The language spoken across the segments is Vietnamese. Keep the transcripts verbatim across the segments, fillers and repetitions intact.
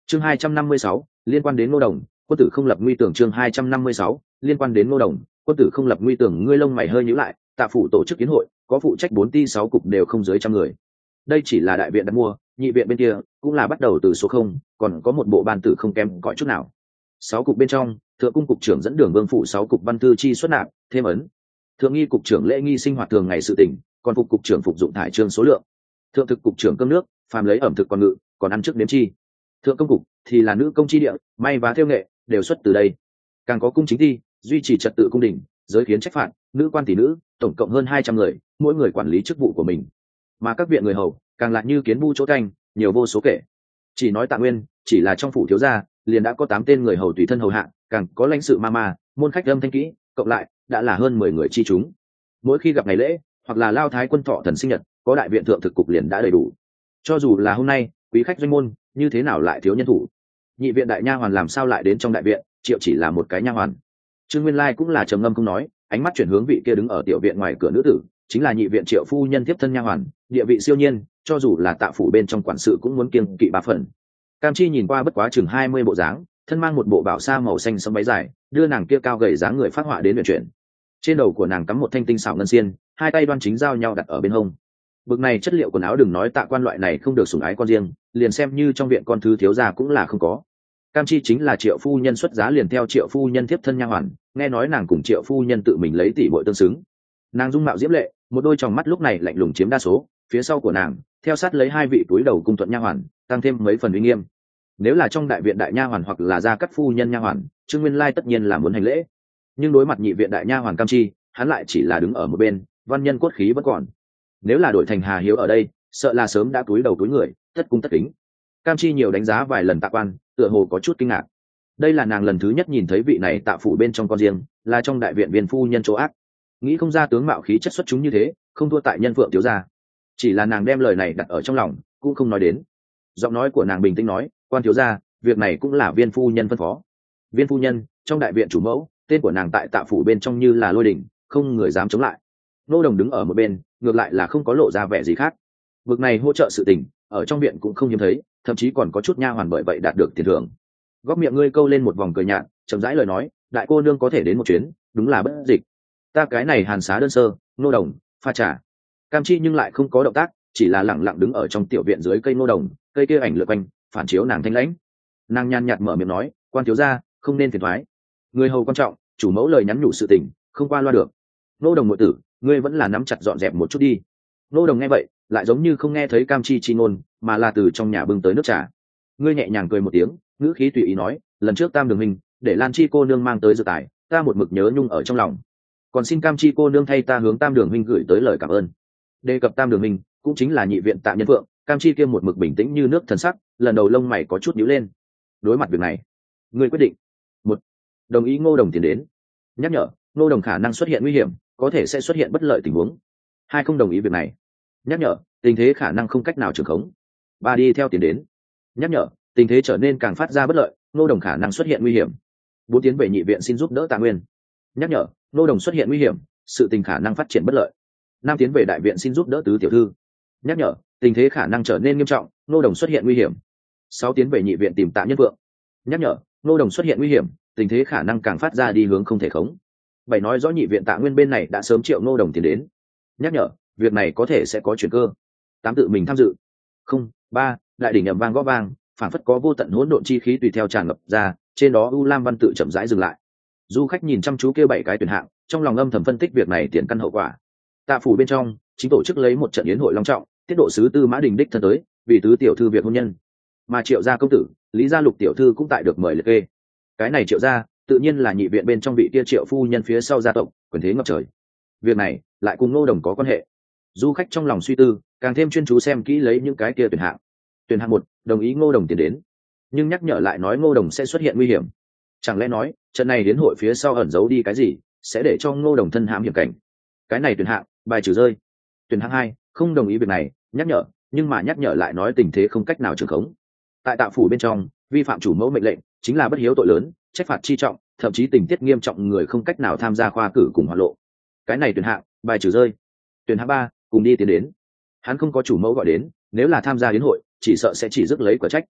chương hai trăm năm mươi sáu liên quan đến Ngô Đồng, quân tử không lập nguy tưởng. Chương hai trăm năm mươi sáu liên quan đến Ngô Đồng, quân tử không lập nguy tưởng. Ngươi lông mày hơi nhíu lại, Tạ phủ tổ chức kiến hội, có phụ trách bốn ti sáu cục đều không dưới trăm người. Đây chỉ là đại viện đặt mua, nhị viện bên kia cũng là bắt đầu từ số không, còn có một bộ ban tử không kém cỏi chút nào. Sáu cục bên trong, thượng cung cục trưởng dẫn đường vương phụ sáu cục văn thư chi xuất nạp, thêm ấn. Thượng nghi cục trưởng lễ nghi sinh hoạt thường ngày sự tỉnh, còn phục cục trưởng phục dụng thải trương số lượng. Thượng thực cục trưởng cơm nước, phàm lấy ẩm thực còn ngự, còn ăn trước đếm chi. Thượng công cục thì là nữ công chi địa, may vá theo nghệ đều xuất từ đây. Càng có cung chính thi, duy trì trật tự cung đình, giới kiến trách phạt, nữ quan tỷ nữ, tổng cộng hơn hai trăm người, mỗi người quản lý chức vụ của mình. Mà các viện người hầu càng lại như kiến bu chỗ canh, nhiều vô số kể. Chỉ nói Tạ Nguyên, chỉ là trong phủ thiếu gia, liền đã có tám tên người hầu tùy thân hầu hạ, càng có lãnh sự ma ma, môn khách âm thanh kỹ, cộng lại đã là hơn mười người chi chúng. Mỗi khi gặp ngày lễ hoặc là lao thái quân thọ thần sinh nhật, có đại viện thượng thực cục liền đã đầy đủ. Cho dù là hôm nay quý khách doanh môn, như thế nào lại thiếu nhân thủ? Nhị viện đại nha hoàn làm sao lại đến trong đại viện? Triệu chỉ là một cái nha hoàn. Trương Nguyên Lai cũng là trầm ngâm không nói, ánh mắt chuyển hướng vị kia đứng ở tiểu viện ngoài cửa nữ tử, chính là nhị viện Triệu phu nhân tiếp thân nha hoàn, địa vị siêu nhiên, cho dù là Tạ phủ bên trong quản sự cũng muốn kiêng kỵ ba phần. Cam Chi nhìn qua bất quá chừng hai mươi bộ dáng, thân mang một bộ bảo sa màu xanh sẫm váy dài, đưa nàng kia cao gầy dáng người phát họa đến luyện chuyển. Trên đầu của nàng cắm một thanh tinh xảo ngân xiên, hai tay đoan chính giao nhau đặt ở bên hông. Bực này chất liệu quần áo đừng nói Tạ quan loại này không được sủng ái con riêng, liền xem như trong viện con thứ thiếu gia cũng là không có. Cam Chi chính là Triệu phu nhân xuất giá liền theo Triệu phu nhân tiếp thân nha hoàn, nghe nói nàng cùng Triệu phu nhân tự mình lấy tỷ muội tương xứng. Nàng dung mạo diễm lệ, một đôi tròng mắt lúc này lạnh lùng chiếm đa số, phía sau của nàng theo sát lấy hai vị túi đầu cung thuận nha hoàn, tăng thêm mấy phần uy nghiêm. Nếu là trong đại viện đại nha hoàn hoặc là gia cát phu nhân nha hoàn, Trương Nguyên Lai tất nhiên là muốn hành lễ, nhưng đối mặt nhị viện đại nha hoàn Cam Chi, hắn lại chỉ là đứng ở một bên, văn nhân cốt khí vẫn còn. Nếu là đổi thành Hà Hiếu ở đây, sợ là sớm đã túi đầu túi người, tất cung tất kính. Cam Chi nhiều đánh giá vài lần Tạ quan, tựa hồ có chút kinh ngạc. Đây là nàng lần thứ nhất nhìn thấy vị này Tạ phủ bên trong con riêng, là trong đại viện viên phu nhân chỗ ác. Nghĩ không ra tướng mạo khí chất xuất chúng như thế, không thua tại nhân phượng thiếu gia. Chỉ là nàng đem lời này đặt ở trong lòng, cũng không nói đến. Giọng nói của nàng bình tĩnh nói, quan thiếu gia, việc này cũng là viên phu nhân phân phó. Viên phu nhân trong đại viện chủ mẫu, tên của nàng tại Tạ phủ bên trong như là lôi đỉnh, không người dám chống lại. Nô Đồng đứng ở một bên, ngược lại là không có lộ ra vẻ gì khác. Vực này hỗ trợ sự tình, ở trong viện cũng không hiếm thấy, thậm chí còn có chút nha hoàn bởi vậy đạt được tiền thưởng. Góc miệng ngươi câu lên một vòng cười nhạt, chậm rãi lời nói, đại cô nương có thể đến một chuyến, đúng là bất dịch. Ta cái này hàn xá đơn sơ, Nô Đồng pha trà. Cam Chi nhưng lại không có động tác, chỉ là lẳng lặng đứng ở trong tiểu viện dưới cây Nô Đồng, cây kia ảnh lượn quanh, phản chiếu nàng thanh lãnh. Nàng nhàn nhạt mở miệng nói, quan thiếu gia không nên phiền thoái, người hầu quan trọng, chủ mẫu lời nhắn nhủ sự tình, không qua loa được. Nô Đồng muội tử, ngươi vẫn là nắm chặt dọn dẹp một chút đi. Nô Đồng nghe vậy, lại giống như không nghe thấy Cam Chi chi ngôn, mà là từ trong nhà bưng tới nước trà. Ngươi nhẹ nhàng cười một tiếng, ngữ khí tùy ý nói, lần trước Tam Đường Minh để Lan Chi cô nương mang tới dự tài, ta một mực nhớ nhung ở trong lòng. Còn xin Cam Chi cô nương thay ta hướng Tam Đường Minh gửi tới lời cảm ơn. Đề cập Tam Đường Minh, cũng chính là nhị viện Tạ Nhân Phượng, Cam Chi kia một mực bình tĩnh như nước thần sắc, lần đầu lông mày có chút nhíu lên. Đối mặt việc này, ngươi quyết định. Một, đồng ý Ngô Đồng tiến đến. Nhắc nhở, Ngô Đồng khả năng xuất hiện nguy hiểm, có thể sẽ xuất hiện bất lợi tình huống. Hai, không đồng ý việc này. Nhắc nhở, tình thế khả năng không cách nào trường khống. Ba, đi theo tiến đến. Nhắc nhở, tình thế trở nên càng phát ra bất lợi, Ngô Đồng khả năng xuất hiện nguy hiểm. Bốn, tiến về nhị viện xin giúp đỡ Tạ Nguyên. Nhắc nhở, Ngô Đồng xuất hiện nguy hiểm, sự tình khả năng phát triển bất lợi. Năm, tiến về đại viện xin giúp đỡ tứ tiểu thư. Nhắc nhở, tình thế khả năng trở nên nghiêm trọng, Ngô Đồng xuất hiện nguy hiểm. Sáu, tiến về nhị viện tìm Tạ Nhân Vượng. Nhắc nhở, Ngô Đồng xuất hiện nguy hiểm, tình thế khả năng càng phát ra đi hướng không thể khống. Bảy, nói rõ nhị viện Tạ Nguyên bên này đã sớm triệu Ngô Đồng tiến đến. Nhắc nhở, việc này có thể sẽ có chuyển cơ. Tám, tự mình tham dự. Không. Ba, đại đỉnh ầm vang gõ vang, phản phất có vô tận hỗn độn chi khí tùy theo tràn ngập ra, trên đó U Lam văn tự chậm rãi dừng lại. Du khách nhìn chăm chú kia bảy cái tuyển hạng, trong lòng âm thầm phân tích việc này tiền căn hậu quả. Tạ phủ bên trong chính tổ chức lấy một trận yến hội long trọng, tiết độ sứ Tư Mã Đình đích thân tới, vì tứ tiểu thư việc hôn nhân. Mà Triệu gia công tử, Lý gia lục tiểu thư cũng tại được mời liệt kê. Cái này Triệu gia, tự nhiên là nhị viện bên trong vị kia Triệu phu nhân phía sau gia tộc, quyền thế ngập trời. Việc này lại cùng Ngô Đồng có quan hệ. Du khách trong lòng suy tư, càng thêm chuyên chú xem kỹ lấy những cái kia tuyển hạng. Tuyển hạng một, đồng ý Ngô Đồng tiến đến, nhưng nhắc nhở lại nói Ngô Đồng sẽ xuất hiện nguy hiểm. Chẳng lẽ nói trận này đến hội phía sau ẩn giấu đi cái gì, sẽ để cho Ngô Đồng thân hãm hiểm cảnh? Cái này tuyển hạng bài trừ rơi. Tuyển hạng hai, không đồng ý việc này, nhắc nhở, nhưng mà nhắc nhở lại nói tình thế không cách nào trường khống. Tại Tạ phủ bên trong, vi phạm chủ mẫu mệnh lệnh chính là bất hiếu tội lớn, trách phạt chi trọng, thậm chí tình tiết nghiêm trọng, người không cách nào tham gia khoa cử cùng hoạt lộ. Cái này tuyển hạng bài trừ rơi. Tuyển hạng ba, cùng đi tiến đến. Hắn không có chủ mẫu gọi đến, nếu là tham gia đến hội, chỉ sợ sẽ chỉ rước lấy quả trách.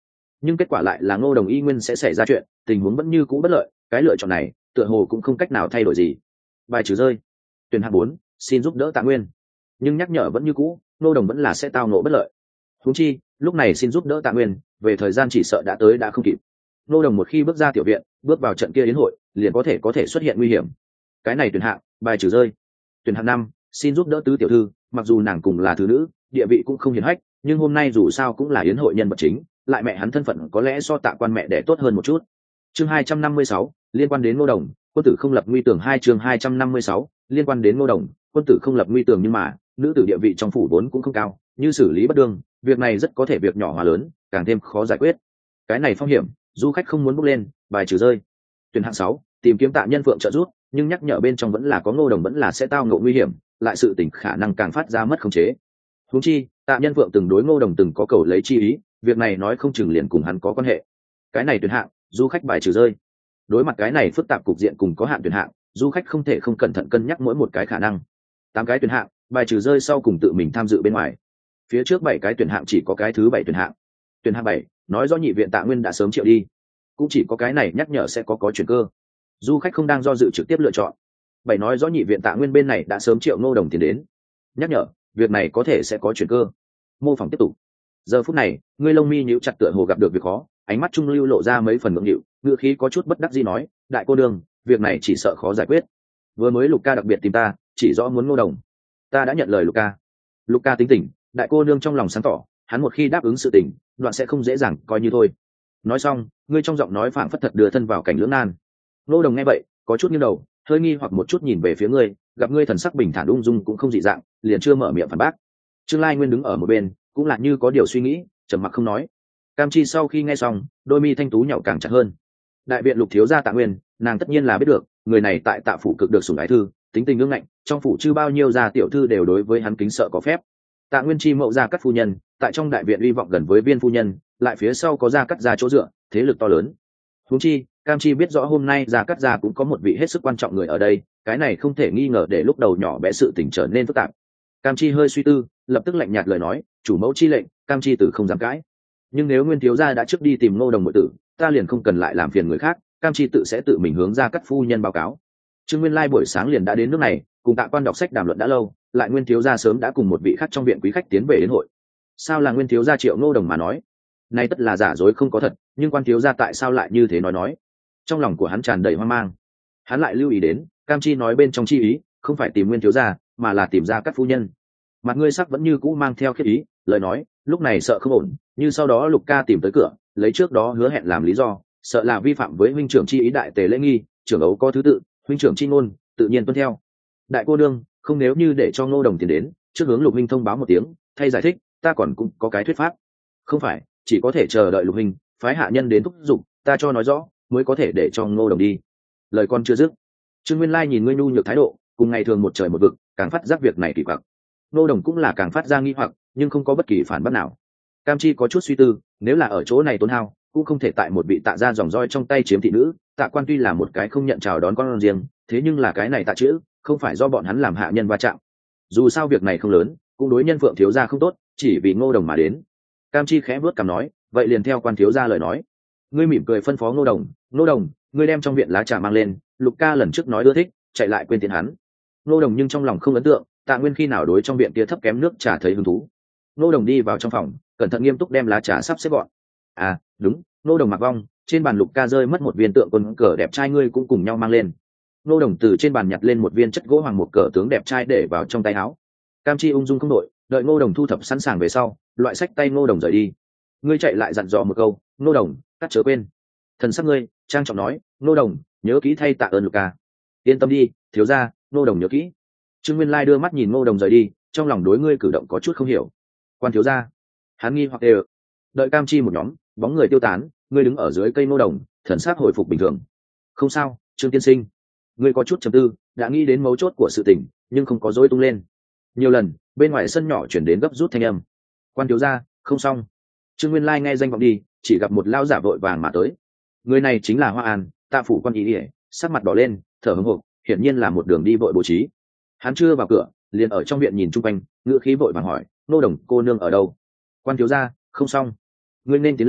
nhưng kết quả lại là ngô đồng y nguyên sẽ xảy ra chuyện, tình huống vẫn như cũ bất lợi, cái lựa chọn này tựa hồ cũng không cách nào thay đổi gì. Bài trừ rơi. Tuyển hạng bốn, xin giúp đỡ Tạ Nguyên. Nhưng nhắc nhở vẫn như cũ, ngô đồng vẫn là sẽ tao nộ bất lợi. Huống chi lúc này xin giúp đỡ Tạ Nguyên, về thời gian chỉ sợ đã tới đã không kịp. Ngô đồng một khi bước ra tiểu viện, bước vào trận kia đến hội, liền có thể có thể xuất hiện nguy hiểm. Cái này tuyển hạng, bài trừ rơi. Tuyển hạng năm, xin giúp đỡ tứ tiểu thư. Mặc dù nàng cùng là thứ nữ, địa vị cũng không hiển hách, nhưng hôm nay dù sao cũng là yến hội nhân vật chính, lại mẹ hắn thân phận có lẽ so Tạ quan mẹ đẻ tốt hơn một chút. Chương hai trăm năm mươi sáu, liên quan đến Ngô đồng, quân tử không lập nguy tường. Hai chương hai trăm năm mươi sáu, liên quan đến Ngô đồng, quân tử không lập nguy tường. Nhưng mà nữ tử địa vị trong phủ vốn cũng không cao, như xử lý bất đương, việc này rất có thể việc nhỏ hóa lớn, càng thêm khó giải quyết. Cái này phong hiểm, du khách không muốn bước lên, bài trừ rơi. Tuyển hạng sáu, tìm kiếm Tạ Nhân Phượng trợ giúp, nhưng nhắc nhở bên trong vẫn là có Ngô đồng vẫn là sẽ tao ngộ nguy hiểm, lại sự tình khả năng càng phát ra mất khống chế. Huống chi Tạ Nhân Phượng từng đối Ngô đồng từng có cầu lấy chi ý, việc này nói không chừng liền cùng hắn có quan hệ. Cái này tuyển hạng, du khách bài trừ rơi. Đối mặt cái này phức tạp cục diện cùng có hạn tuyển hạng, du khách không thể không cẩn thận cân nhắc mỗi một cái khả năng. Tám cái tuyển hạng, bài trừ rơi sau cùng tự mình tham dự bên ngoài. Phía trước bảy cái tuyển hạng chỉ có cái thứ bảy tuyển hạng. Tuyển hạng bảy, nói rõ nhị viện Tạ Nguyên đã sớm triệu đi, cũng chỉ có cái này nhắc nhở sẽ có có chuyển cơ. Du khách không đang do dự trực tiếp lựa chọn. Bảy nói rõ nhị viện Tạ Nguyên bên này đã sớm triệu Ngô đồng tiền đến, nhắc nhở việc này có thể sẽ có chuyển cơ. Mô phỏng tiếp tục. Giờ phút này ngươi lông mi nhíu chặt tựa hồ gặp được việc khó, ánh mắt trung lưu lộ ra mấy phần ngưỡng nghịu, ngựa khí có chút bất đắc dĩ nói, đại cô đương, việc này chỉ sợ khó giải quyết. Vừa mới Lục ca đặc biệt tìm ta, chỉ rõ muốn Ngô đồng, ta đã nhận lời Lục ca. Lục ca tính tình, đại cô nương trong lòng sáng tỏ, hắn một khi đáp ứng sự tình, đoạn sẽ không dễ dàng coi như thôi. Nói xong, ngươi trong giọng nói phảng phất thật đưa thân vào cảnh lưỡng nan. Ngô đồng nghe vậy, có chút nghiêng đầu, hơi nghi hoặc một chút nhìn về phía ngươi, gặp ngươi thần sắc bình thản ung dung cũng không dị dạng, liền chưa mở miệng phản bác. Trương Lai Nguyên đứng ở một bên, cũng là như có điều suy nghĩ, trầm mặc không nói. Cam Chi sau khi nghe xong, đôi mi thanh tú nhậu càng chặt hơn. Đại viện Lục thiếu gia Tạ Nguyên, nàng tất nhiên là biết được, người này tại Tạ phủ cực được sủng ái thư, tính tình ngưỡng ngạnh, trong phủ chưa bao nhiêu gia tiểu thư đều đối với hắn kính sợ có phép. Tạ Nguyên chi mậu gia cắt phu nhân, tại trong đại viện uy vọng gần với Viên phu nhân, lại phía sau có gia cắt gia chỗ dựa, thế lực to lớn. Huống chi, Cam Chi biết rõ hôm nay gia cắt gia cũng có một vị hết sức quan trọng người ở đây, cái này không thể nghi ngờ để lúc đầu nhỏ bé sự tình trở nên phức tạp. Cam Chi hơi suy tư, lập tức lạnh nhạt lời nói, chủ mẫu chi lệnh, Cam Chi tử không dám cãi. Nhưng nếu Nguyên thiếu gia đã trước đi tìm Ngô đồng muội tử, ta liền không cần lại làm phiền người khác, Cam Chi tự sẽ tự mình hướng gia cắt phu nhân báo cáo. Trương Nguyên Lai buổi sáng liền đã đến nước này, cùng Tạ quan đọc sách đàm luận đã lâu, lại Nguyên thiếu gia sớm đã cùng một vị khách trong viện quý khách tiến về đến hội. Sao là Nguyên thiếu gia triệu Ngô đồng mà nói? Này tất là giả dối không có thật, nhưng Quan thiếu gia tại sao lại như thế nói nói? Trong lòng của hắn tràn đầy hoang mang. Hắn lại lưu ý đến, Cam Chi nói bên trong chi ý, không phải tìm Nguyên thiếu gia, mà là tìm gia cắt phu nhân. Mặt ngươi sắc vẫn như cũ mang theo khiết ý, lời nói, lúc này sợ không ổn, như sau đó Lục ca tìm tới cửa, lấy trước đó hứa hẹn làm lý do, sợ là vi phạm với huynh trưởng chi ý đại tề lễ nghi, trưởng ấu có thứ tự, huynh trưởng chi ngôn, tự nhiên tuân theo. Đại cô đương, không nếu như để cho Ngô đồng tiền đến, trước hướng Lục huynh thông báo một tiếng, thay giải thích, ta còn cũng có cái thuyết pháp. Không phải, chỉ có thể chờ đợi Lục huynh phái hạ nhân đến thúc giục, ta cho nói rõ, mới có thể để cho Ngô đồng đi. Lời con chưa dứt, Trương Nguyên Lai nhìn ngươi nhu nhược thái độ, cùng ngày thường một trời một vực, càng phát giác việc này kỳ quặc. Ngô đồng cũng là càng phát ra nghi hoặc, nhưng không có bất kỳ phản bác nào. Cam Chi có chút suy tư, nếu là ở chỗ này tốn hao, cũng không thể tại một vị Tạ gia dòng roi trong tay chiếm thị nữ. Tạ quan tuy là một cái không nhận chào đón con riêng, thế nhưng là cái này Tạ chữ, không phải do bọn hắn làm hạ nhân va chạm. Dù sao việc này không lớn, cũng đối nhân Phượng thiếu gia không tốt, chỉ vì Ngô đồng mà đến. Cam Chi khẽ vuốt cằm nói, vậy liền theo Quan thiếu gia lời nói. Ngươi mỉm cười phân phó Ngô đồng, Ngô đồng, ngươi đem trong viện lá trà mang lên, Lục ca lần trước nói ưa thích, chạy lại quên tiền hắn. Ngô đồng nhưng trong lòng không ấn tượng, Tạ Nguyên khi nào đối trong viện kia thấp kém nước trà thấy hứng thú. Ngô đồng đi vào trong phòng, cẩn thận nghiêm túc đem lá trà sắp xếp gọn. À đúng, Ngô đồng mặc vong, trên bàn Lục ca rơi mất một viên tượng quân cờ đẹp trai, ngươi cũng cùng nhau mang lên. Ngô đồng từ trên bàn nhặt lên một viên chất gỗ hoàng một cờ tướng đẹp trai để vào trong tay áo. Cam Chi ung dung không đội, đợi Ngô đồng thu thập sẵn sàng về sau, loại sách tay Ngô đồng rời đi. Ngươi chạy lại dặn dò một câu, Ngô đồng, cắt chớ quên. Thần sắc ngươi trang trọng nói, Ngô đồng, nhớ kỹ thay tạ ơn Lục ca. Yên tâm đi, thiếu gia, Ngô đồng nhớ kỹ. Trương Nguyên Lai đưa mắt nhìn Ngô đồng rời đi, trong lòng đối ngươi cử động có chút không hiểu. Quan thiếu gia, hắn nghi hoặc đều. Đợi Cam Chi một nhóm bóng người tiêu tán, ngươi đứng ở dưới cây Ngô đồng, thần sắc hồi phục bình thường. Không sao, Trương tiên sinh, ngươi có chút trầm tư, đã nghĩ đến mấu chốt của sự tình, nhưng không có dối tung lên. Nhiều lần bên ngoài sân nhỏ chuyển đến gấp rút thanh âm. Quan thiếu gia, không xong. Trương Nguyên Lai nghe danh vọng đi, chỉ gặp một lao giả vội vàng mà tới. Người này chính là Hoa An, Tạ phủ quan ý ỉa, sắc mặt đỏ lên, thở hổn hộc, hiển nhiên là một đường đi vội bố trí. Hắn chưa vào cửa, liền ở trong viện nhìn chung quanh, ngựa khí vội vàng hỏi, Ngô đồng cô nương ở đâu? Quan thiếu gia, không xong. Ngươi nên tiến lên,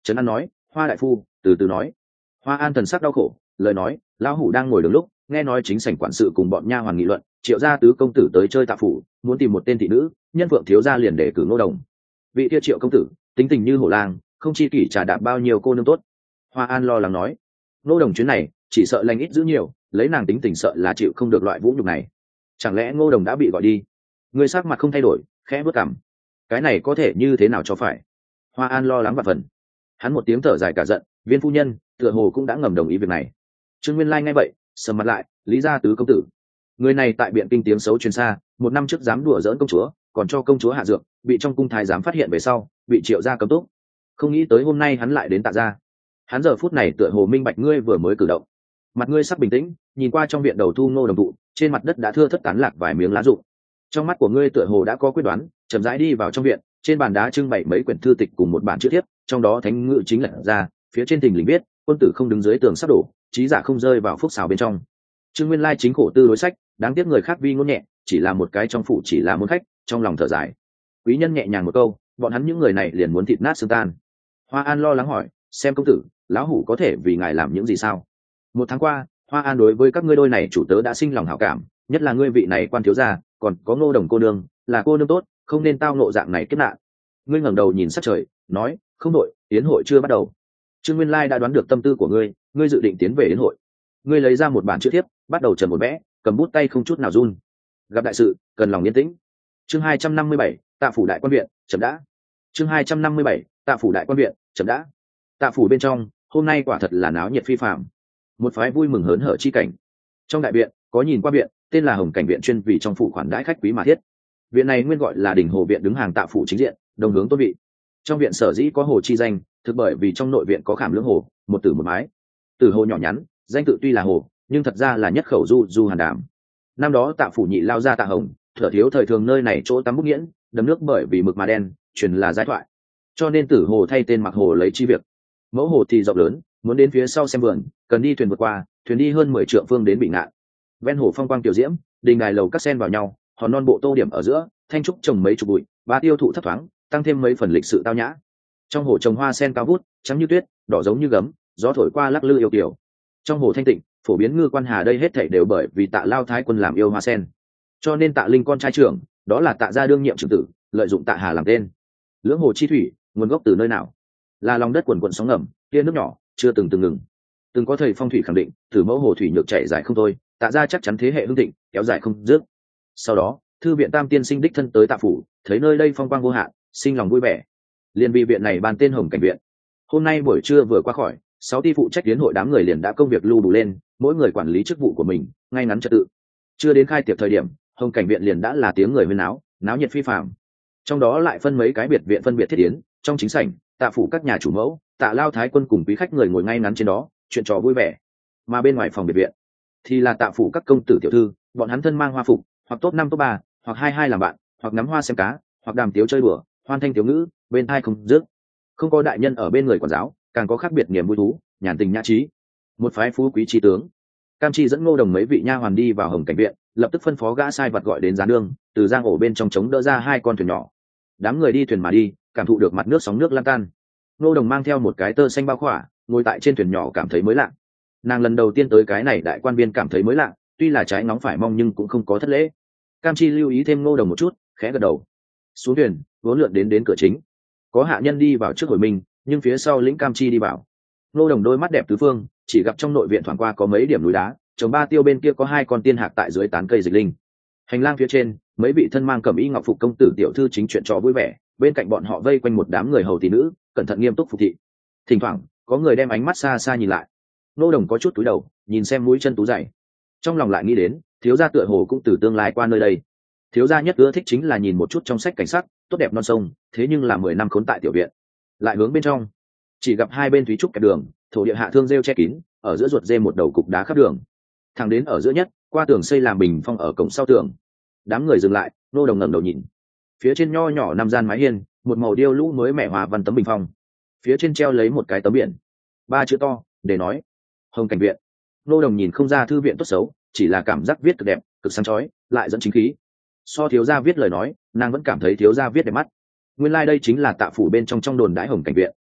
trấn an nói: Hoa đại phu, từ từ nói. Hoa An thần sắc đau khổ, lời nói: lão hủ đang ngồi đường lúc nghe nói chính sảnh quản sự cùng bọn nha hoàn nghị luận, Triệu gia tứ công tử tới chơi Tạ phủ, muốn tìm một tên thị nữ, nhân Phượng thiếu gia liền để cử Ngô Đồng. Vị kia Triệu công tử tính tình như hổ lang, không chi kỷ trả đạp bao nhiêu cô nương tốt. Hoa An lo lắng nói: Ngô Đồng chuyến này chỉ sợ lành ít giữ nhiều, lấy nàng tính tình sợ là chịu không được loại vũ nhục này. Chẳng lẽ Ngô Đồng đã bị gọi đi? Người sắc mặt không thay đổi, khẽ bước cằm. Cái này có thể như thế nào cho phải? Hoa An lo lắng và phần. Hắn một tiếng thở dài cả giận: Viên phu nhân tựa hồ cũng đã ngầm đồng ý việc này. Trương Nguyên Lai nghe vậy sầm mặt lại: Lý gia tứ công tử, người này tại biện kinh tiếng xấu truyền xa, một năm trước dám đùa giỡn công chúa, còn cho công chúa hạ dược, bị trong cung thái giám phát hiện về sau bị Triệu gia cấm túc. Không nghĩ tới hôm nay hắn lại đến Tạ gia. Hắn giờ phút này tựa hồ minh bạch ngươi vừa mới cử động. Mặt ngươi sắc bình tĩnh, nhìn qua trong viện đầu thu Ngô Đồng thụ, trên mặt đất đã thưa thất tán lạc vài miếng lá rụng. Trong mắt của ngươi tựa hồ đã có quyết đoán, chậm rãi đi vào trong viện. Trên bàn đá trưng bày mấy quyển thư tịch cùng một bản chữ thiếp, trong đó thánh ngữ chính lật ra, phía trên thình lình viết: quân tử không đứng dưới tường sắp đổ, trí giả không rơi vào phúc xào bên trong. Trương Nguyên Lai chính khổ tư đối sách, đáng tiếc người khác vi ngôn nhẹ, chỉ là một cái trong phủ chỉ là môn khách, trong lòng thở dài. Quý nhân nhẹ nhàng một câu, bọn hắn những người này liền muốn thịt nát xương tan. Hoa An lo lắng hỏi: xem công tử, lão hủ có thể vì ngài làm những gì sao? Một tháng qua, Hoa An đối với các ngươi đôi này chủ tớ đã sinh lòng hảo cảm, nhất là ngươi vị này quan thiếu gia, còn có Ngô Đồng cô nương, là cô nương tốt, không nên tao ngộ dạng này kết nạn. Ngươi ngẩng đầu nhìn sát trời, nói: không đội, yến hội chưa bắt đầu. Trương Nguyên Lai đã đoán được tâm tư của ngươi, ngươi dự định tiến về yến hội. Ngươi lấy ra một bản chữ thiếp, bắt đầu trầm một vẽ, cầm bút tay không chút nào run. Gặp đại sự, cần lòng yên tĩnh. Chương hai trăm năm mươi bảy, Tạ phủ đại quan viện, chậm đã. Chương hai trăm năm mươi bảy, Tạ phủ đại quan viện, chậm đã. Tạ phủ bên trong, hôm nay quả thật là náo nhiệt phi phàm. Một phái vui mừng hớn hở chi cảnh. Trong đại viện, có nhìn qua viện, tên là Hồng Cảnh viện, chuyên vì trong phủ khoản đãi khách quý mà thiết. Viện này nguyên gọi là Đình Hồ viện, đứng hàng Tạ phủ chính diện, đồng hướng tôn vị. Trong viện sở dĩ có hồ chi danh, thực bởi vì trong nội viện có khảm lưỡng hồ, một tử một mái. Tử hồ nhỏ nhắn, danh tự tuy là hồ, nhưng thật ra là nhất khẩu du du hàn đàm. Năm đó Tạ phủ nhị lao ra Tạ Hồng, thở thiếu thời thường nơi này chỗ tắm bút nghiễn, đầm nước bởi vì mực mà đen, truyền là giai thoại. Cho nên tử hồ thay tên mặc hồ lấy chi việc. Mẫu hồ thì rộng lớn, muốn đến phía sau xem vườn, cần đi thuyền vượt qua, thuyền đi hơn mười trượng phương đến bị ngạn. Ven hồ phong quang tiểu diễm, đình đài lầu các sen vào nhau, hòn non bộ tô điểm ở giữa, thanh trúc trồng mấy chục bụi, ba tiêu thụ thấp thoáng, tăng thêm mấy phần lịch sự tao nhã. Trong hồ trồng hoa sen cao vút, trắng như tuyết, đỏ giống như gấm, gió thổi qua lắc lư yêu kiều. Trong hồ thanh tịnh, phổ biến ngư quan hà đây hết thảy đều bởi vì Tạ Lao thái quân làm yêu hoa sen. Cho nên Tạ Linh con trai trưởng, đó là Tạ gia đương nhiệm trưởng tử, lợi dụng Tạ Hà làm tên. Lưỡng hồ chi thủy, nguồn gốc từ nơi nào? Là lòng đất quần quần sóng ngầm, kia nước nhỏ, chưa từng từng ngừng. Từng có thầy phong thủy khẳng định, từ mẫu hồ thủy nhược chảy dài không thôi, Tạ gia chắc chắn thế hệ hưng thịnh, kéo dài không dứt. Sau đó, thư viện Tam tiên sinh đích thân tới Tạ phủ, thấy nơi đây phong quang vô hạn, sinh lòng vui vẻ. Liên vì viện này ban tên Hồng Cảnh viện. Hôm nay buổi trưa vừa qua khỏi, sáu ty phụ trách tiến hội đám người liền đã công việc lưu đủ lên, mỗi người quản lý chức vụ của mình, ngay ngắn trật tự. Chưa đến khai tiệc thời điểm, Hồng Cảnh viện liền đã là tiếng người huyên náo, náo nhiệt phi phàm. Trong đó lại phân mấy cái biệt viện phân biệt thiết tiến, trong chính sảnh, Tạ phủ các nhà chủ mẫu, Tạ Lao thái quân cùng quý khách người ngồi ngay ngắn trên đó, chuyện trò vui vẻ. Mà bên ngoài phòng biệt viện thì là Tạ phủ các công tử tiểu thư, bọn hắn thân mang hoa phục, hoặc top năm top ba, hoặc hai hai làm bạn, hoặc ngắm hoa xem cá, hoặc đàm tiếu chơi đùa, hoan thanh tiểu ngữ, bên tai không dứt. Không có đại nhân ở bên người quản giáo, càng có khác biệt niềm vui thú, nhàn tình nhã trí. Một phái phú quý chi tướng. Cam Chi dẫn Ngô Đồng mấy vị nha hoàn đi vào Hồng Cảnh viện, lập tức phân phó gã sai vật gọi đến gián đương, từ giang ổ bên trong trống đỡ ra hai con thuyền nhỏ. Đám người đi thuyền mà đi, cảm thụ được mặt nước sóng nước lan tan. Ngô Đồng mang theo một cái tơ xanh bao khỏa, ngồi tại trên thuyền nhỏ cảm thấy mới lạ. Nàng lần đầu tiên tới cái này đại quan viên cảm thấy mới lạ, tuy là trái ngóng phải mong nhưng cũng không có thất lễ. Cam Chi lưu ý thêm Ngô Đồng một chút, khẽ gật đầu. Xuống thuyền, vốn lượn đến đến cửa chính. Có hạ nhân đi vào trước hồi mình, nhưng phía sau lĩnh Cam Chi đi vào. Ngô Đồng đôi mắt đẹp tứ phương, chỉ gặp trong nội viện thoáng qua có mấy điểm núi đá, trồng ba tiêu bên kia có hai con tiên hạc tại dưới tán cây dịch linh. Hành lang phía trên, mấy vị thân mang cẩm y ngọc phục công tử tiểu thư chính chuyện trò vui vẻ, bên cạnh bọn họ vây quanh một đám người hầu tỷ nữ, cẩn thận nghiêm túc phục thị. Thỉnh thoảng, có người đem ánh mắt xa xa nhìn lại. Ngô Đồng có chút cúi đầu, nhìn xem mũi chân tú dày. Trong lòng lại nghĩ đến, thiếu gia tựa hồ cũng từ tương lai qua nơi đây. Thiếu gia nhất ưa thích chính là nhìn một chút trong sách cảnh sắc, tốt đẹp non sông, thế nhưng là mười năm khốn tại tiểu viện. Lại hướng bên trong, chỉ gặp hai bên thúy trúc kẹp đường, thổ địa hạ thương rêu che kín, ở giữa ruột dê một đầu cục đá khắp đường. Thẳng đến ở giữa nhất, qua tường xây làm bình phong ở cổng sau tường. Đám người dừng lại, Ngô Đồng ngẩng đầu nhìn. Phía trên nho nhỏ năm gian mái hiên, một màu điêu lũ mới mẻ hòa văn tấm bình phong. Phía trên treo lấy một cái tấm biển, ba chữ to, để nói Hồng Cảnh viện. Ngô Đồng nhìn không ra thư viện tốt xấu, chỉ là cảm giác viết cực đẹp, cực sáng chói, lại dẫn chính khí. So thiếu gia viết lời nói, nàng vẫn cảm thấy thiếu gia viết đẹp mắt. Nguyên lai like đây chính là Tạ phủ bên trong trong đồn đãi Hồng Cảnh viện.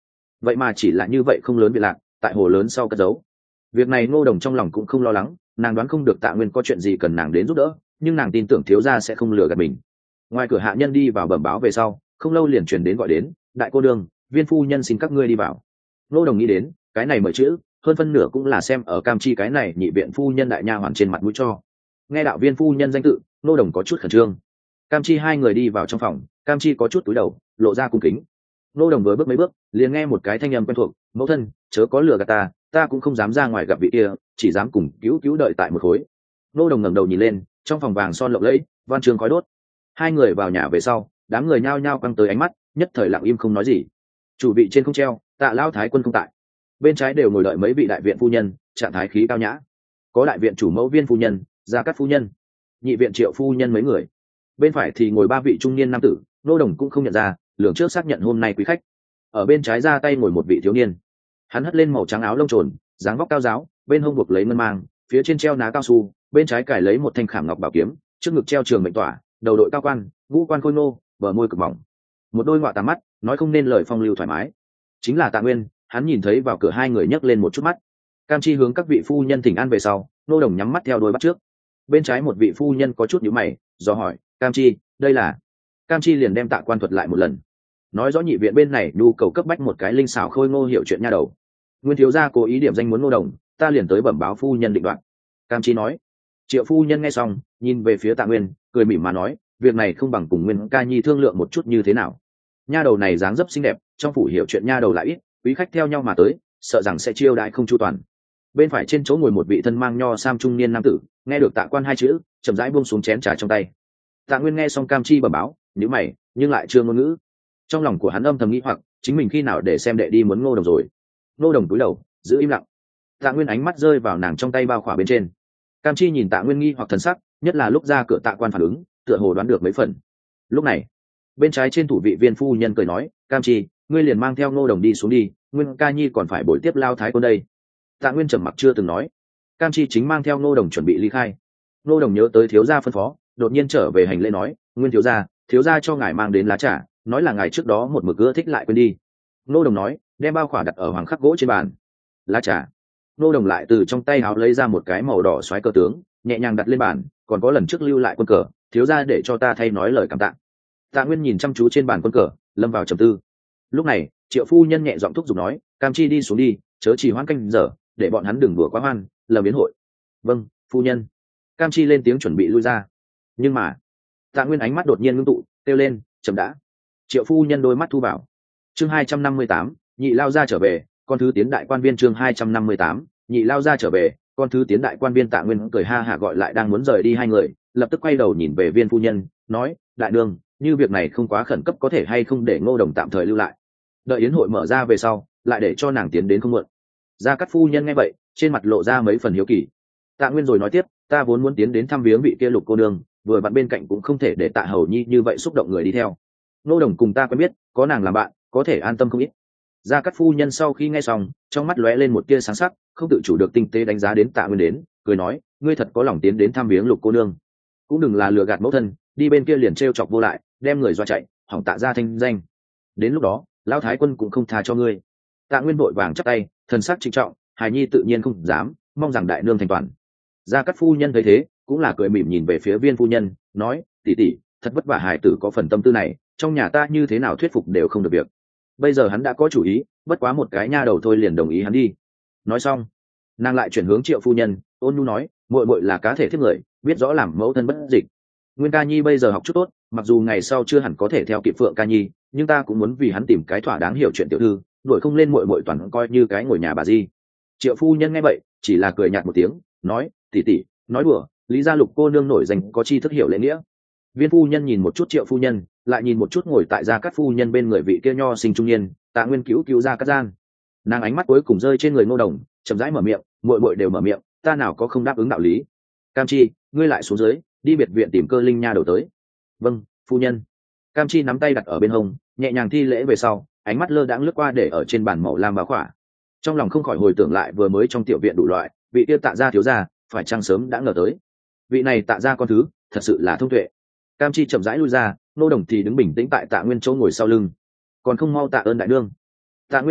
vậy mà chỉ là như vậy không lớn bị lạc tại hồ lớn sau cất giấu. Việc này ngô đồng trong lòng cũng không lo lắng, nàng đoán không được tạ nguyên có chuyện gì cần nàng đến giúp đỡ, nhưng nàng tin tưởng thiếu gia sẽ không lừa gạt mình. Ngoài cửa hạ nhân đi vào bẩm báo về sau, không lâu liền truyền đến gọi đến, đại cô đương, viên phu nhân xin các ngươi đi vào. Ngô đồng nghĩ đến cái này mời chữ hơn phân nửa cũng là xem ở Cam Chi cái này nhị viện phu nhân đại nha hoàn trên mặt mũi cho. Nghe đạo viên phu nhân danh tự, Ngô đồng có chút khẩn trương. Cam Chi hai người đi vào trong phòng, Cam Chi có chút cúi đầu lộ ra cung kính. Ngô đồng vừa bước mấy bước liền nghe một cái thanh âm quen thuộc, mẫu thân chớ có lừa gạt ta, ta cũng không dám ra ngoài gặp vị kia, chỉ dám cùng cứu cứu đợi tại một khối. Ngô đồng ngẩng đầu nhìn lên, trong phòng vàng son lộng lẫy, văn chương khói đốt. Hai người vào nhà về sau, đám người nhao nhao căng tới ánh mắt, nhất thời lặng im không nói gì. Chủ vị trên không treo, Tạ Lão thái quân không tại, bên trái đều ngồi đợi mấy vị đại viện phu nhân, trạng thái khí cao nhã. Có đại viện chủ mẫu Viên phu nhân, Gia Cát phu nhân, nhị viện Triệu phu nhân mấy người. Bên phải thì ngồi ba vị trung niên nam tử, Ngô đồng cũng không nhận ra, lường trước xác nhận hôm nay quý khách. Ở bên trái ra tay ngồi một vị thiếu niên, hắn hất lên màu trắng áo lông trồn, dáng vóc cao giáo, bên hông buộc lấy ngân mang, phía trên treo ná cao su, bên trái cài lấy một thanh khảm ngọc bảo kiếm, trước ngực treo trường mệnh tỏa, đầu đội cao quan, ngũ quan khôi ngô, bờ môi cực mỏng, một đôi ngọa tà mắt, nói không nên lời phong lưu thoải mái. Chính là Tạ Nguyên. Hắn nhìn thấy vào cửa hai người nhấc lên một chút mắt. Cam Chi hướng các vị phu nhân thỉnh an về sau, Ngô đồng nhắm mắt theo đôi bắt trước. Bên trái một vị phu nhân có chút nhíu mày, do hỏi, Cam Chi, đây là? Cam Chi liền đem Tạ quan thuật lại một lần, nói rõ nhị viện bên này nhu cầu cấp bách một cái linh xảo khôi ngô hiểu chuyện nha đầu. Nguyên thiếu gia cố ý điểm danh muốn Ngô đồng, ta liền tới bẩm báo phu nhân định đoạn. Cam Chi nói. Triệu phu nhân nghe xong, nhìn về phía Tạ Nguyên, cười mỉm mà nói, việc này không bằng cùng Nguyên ca nhi thương lượng một chút như thế nào. Nha đầu này dáng dấp xinh đẹp, trong phủ hiểu chuyện nha đầu lại ít, quý khách theo nhau mà tới, sợ rằng sẽ chiêu đãi không chu toàn. Bên phải trên chỗ ngồi một vị thân mang nho sam trung niên nam tử, nghe được Tạ quan hai chữ, chậm rãi buông xuống chén trà trong tay. Tạ Nguyên nghe xong Cam Chi bẩm báo, nhíu mày, nhưng lại chưa ngôn ngữ. Trong lòng của hắn âm thầm nghĩ hoặc, chính mình khi nào để xem đệ đi muốn Ngô đồng rồi. Ngô đồng cúi đầu, giữ im lặng. Tạ Nguyên ánh mắt rơi vào nàng trong tay bao khỏa bên trên. Cam Chi nhìn Tạ Nguyên nghi hoặc thần sắc, nhất là lúc ra cửa Tạ quan phản ứng, tựa hồ đoán được mấy phần. Lúc này, bên trái trên thủ vị Viên phu nhân cười nói, Cam Chi, ngươi liền mang theo Ngô đồng đi xuống đi, Nguyên ca nhi còn phải bồi tiếp Lao thái quân đây. Tạ Nguyên trầm mặc chưa từng nói. Cam Chi chính mang theo Ngô đồng chuẩn bị ly khai. Ngô đồng nhớ tới thiếu gia phân phó, đột nhiên trở về hành lễ nói, Nguyên thiếu gia, thiếu gia cho ngài mang đến lá trà, nói là ngài trước đó một mực ưa thích lại quên đi. Ngô đồng nói, đem bao khỏa đặt ở hoàng khắc gỗ trên bàn. Lá trà. Ngô đồng lại từ trong tay áo lấy ra một cái màu đỏ xoáy cờ tướng, nhẹ nhàng đặt lên bàn, còn có lần trước lưu lại quân cờ, thiếu gia để cho ta thay nói lời cảm tạ. Tạ Nguyên nhìn chăm chú trên bàn quân cờ, lâm vào trầm tư. Lúc này, Triệu phu nhân nhẹ giọng thúc giục nói, Cam Chi đi xuống đi, chớ chỉ hoãn canh giờ, để bọn hắn đừng đùa quá hoan, lầm biến hội. Vâng, phu nhân. Cam Chi lên tiếng chuẩn bị lui ra. Nhưng mà, Tạ Nguyên ánh mắt đột nhiên ngưng tụ, kêu lên, chậm đã. Triệu phu nhân đôi mắt thu vào. Chương hai trăm năm mươi tám, nhị lao ra trở về, con thứ tiến đại quan viên. Chương hai trăm năm mươi tám, nhị lao ra trở về, con thứ tiến đại quan viên. Tạ Nguyên cười ha hả gọi lại đang muốn rời đi hai người, lập tức quay đầu nhìn về Viên phu nhân, nói, đại đường, như việc này không quá khẩn cấp có thể hay không để Ngô đồng tạm thời lưu lại, đợi yến hội mở ra về sau lại để cho nàng tiến đến không muộn. Gia Cát phu nhân nghe vậy, trên mặt lộ ra mấy phần hiếu kỳ. Tạ Nguyên rồi nói tiếp, ta vốn muốn tiến đến thăm viếng vị kia Lục cô nương, vừa vặn bên cạnh cũng không thể để Tạ hầu nhi như vậy xúc động người đi theo. Ngô đồng cùng ta quen biết, có nàng làm bạn, có thể an tâm không ít. Gia Cát phu nhân sau khi nghe xong, trong mắt lóe lên một tia sáng sắc, không tự chủ được tinh tế đánh giá đến Tạ Nguyên đến, cười nói, ngươi thật có lòng tiến đến thăm viếng Lục cô nương, cũng đừng là lừa gạt mẫu thân, đi bên kia liền trêu chọc vô lại, đem người dọa chạy, hỏng Tạ gia thanh danh. Đến lúc đó, Lão thái quân cũng không tha cho ngươi. Tạ Nguyên vội vàng chắp tay, thần sắc trịnh trọng, hài nhi tự nhiên không dám, mong rằng đại nương thành toàn. Gia Cát phu nhân thấy thế, cũng là cười mỉm nhìn về phía Viên phu nhân, nói, tỷ tỷ, thật vất vả hài tử có phần tâm tư này, trong nhà ta như thế nào thuyết phục đều không được việc. Bây giờ hắn đã có chủ ý, bất quá một cái nha đầu thôi liền đồng ý hắn đi. Nói xong, nàng lại chuyển hướng Triệu phu nhân, ôn nhu nói, muội muội là cá thể thiết người, biết rõ làm mẫu thân bất dịch. Nguyên ca nhi bây giờ học chút tốt, mặc dù ngày sau chưa hẳn có thể theo kịp Phượng ca nhi, nhưng ta cũng muốn vì hắn tìm cái thỏa đáng hiểu chuyện tiểu thư, đuổi không lên muội muội toàn coi như cái ngồi nhà bà di. Triệu phu nhân nghe vậy, chỉ là cười nhạt một tiếng, nói, tỷ tỷ, nói đùa, Lý gia Lục cô nương nổi danh có chi thức hiểu lễ nghĩa. Viên phu nhân nhìn một chút Triệu phu nhân, lại nhìn một chút ngồi tại Gia Cát phu nhân bên người vị kia nho sinh trung niên, Tạ Nguyên cứu cứu Gia Cát gian. Nàng ánh mắt cuối cùng rơi trên người Ngô đồng, chậm rãi mở miệng, muội muội đều mở miệng, ta nào có không đáp ứng đạo lý. Cam Chi, ngươi lại xuống dưới, đi biệt viện tìm Cơ Linh nha đầu tới. Vâng, phu nhân. Cam Chi nắm tay đặt ở bên hông, nhẹ nhàng thi lễ về sau, ánh mắt lơ đãng lướt qua để ở trên bàn màu lam báo khỏa. Trong lòng không khỏi hồi tưởng lại vừa mới trong tiểu viện đủ loại, vị kia Tạ gia thiếu gia, phải chăng sớm đã ngờ tới. Vị này Tạ gia con thứ, thật sự là thông tuệ. Cam Chi chậm rãi lui ra, Ngô đồng thì đứng bình tĩnh tại Tạ Nguyên chỗ ngồi sau lưng. Còn không mau tạ ơn đại nương. Tạ Nguyên nghe vậy,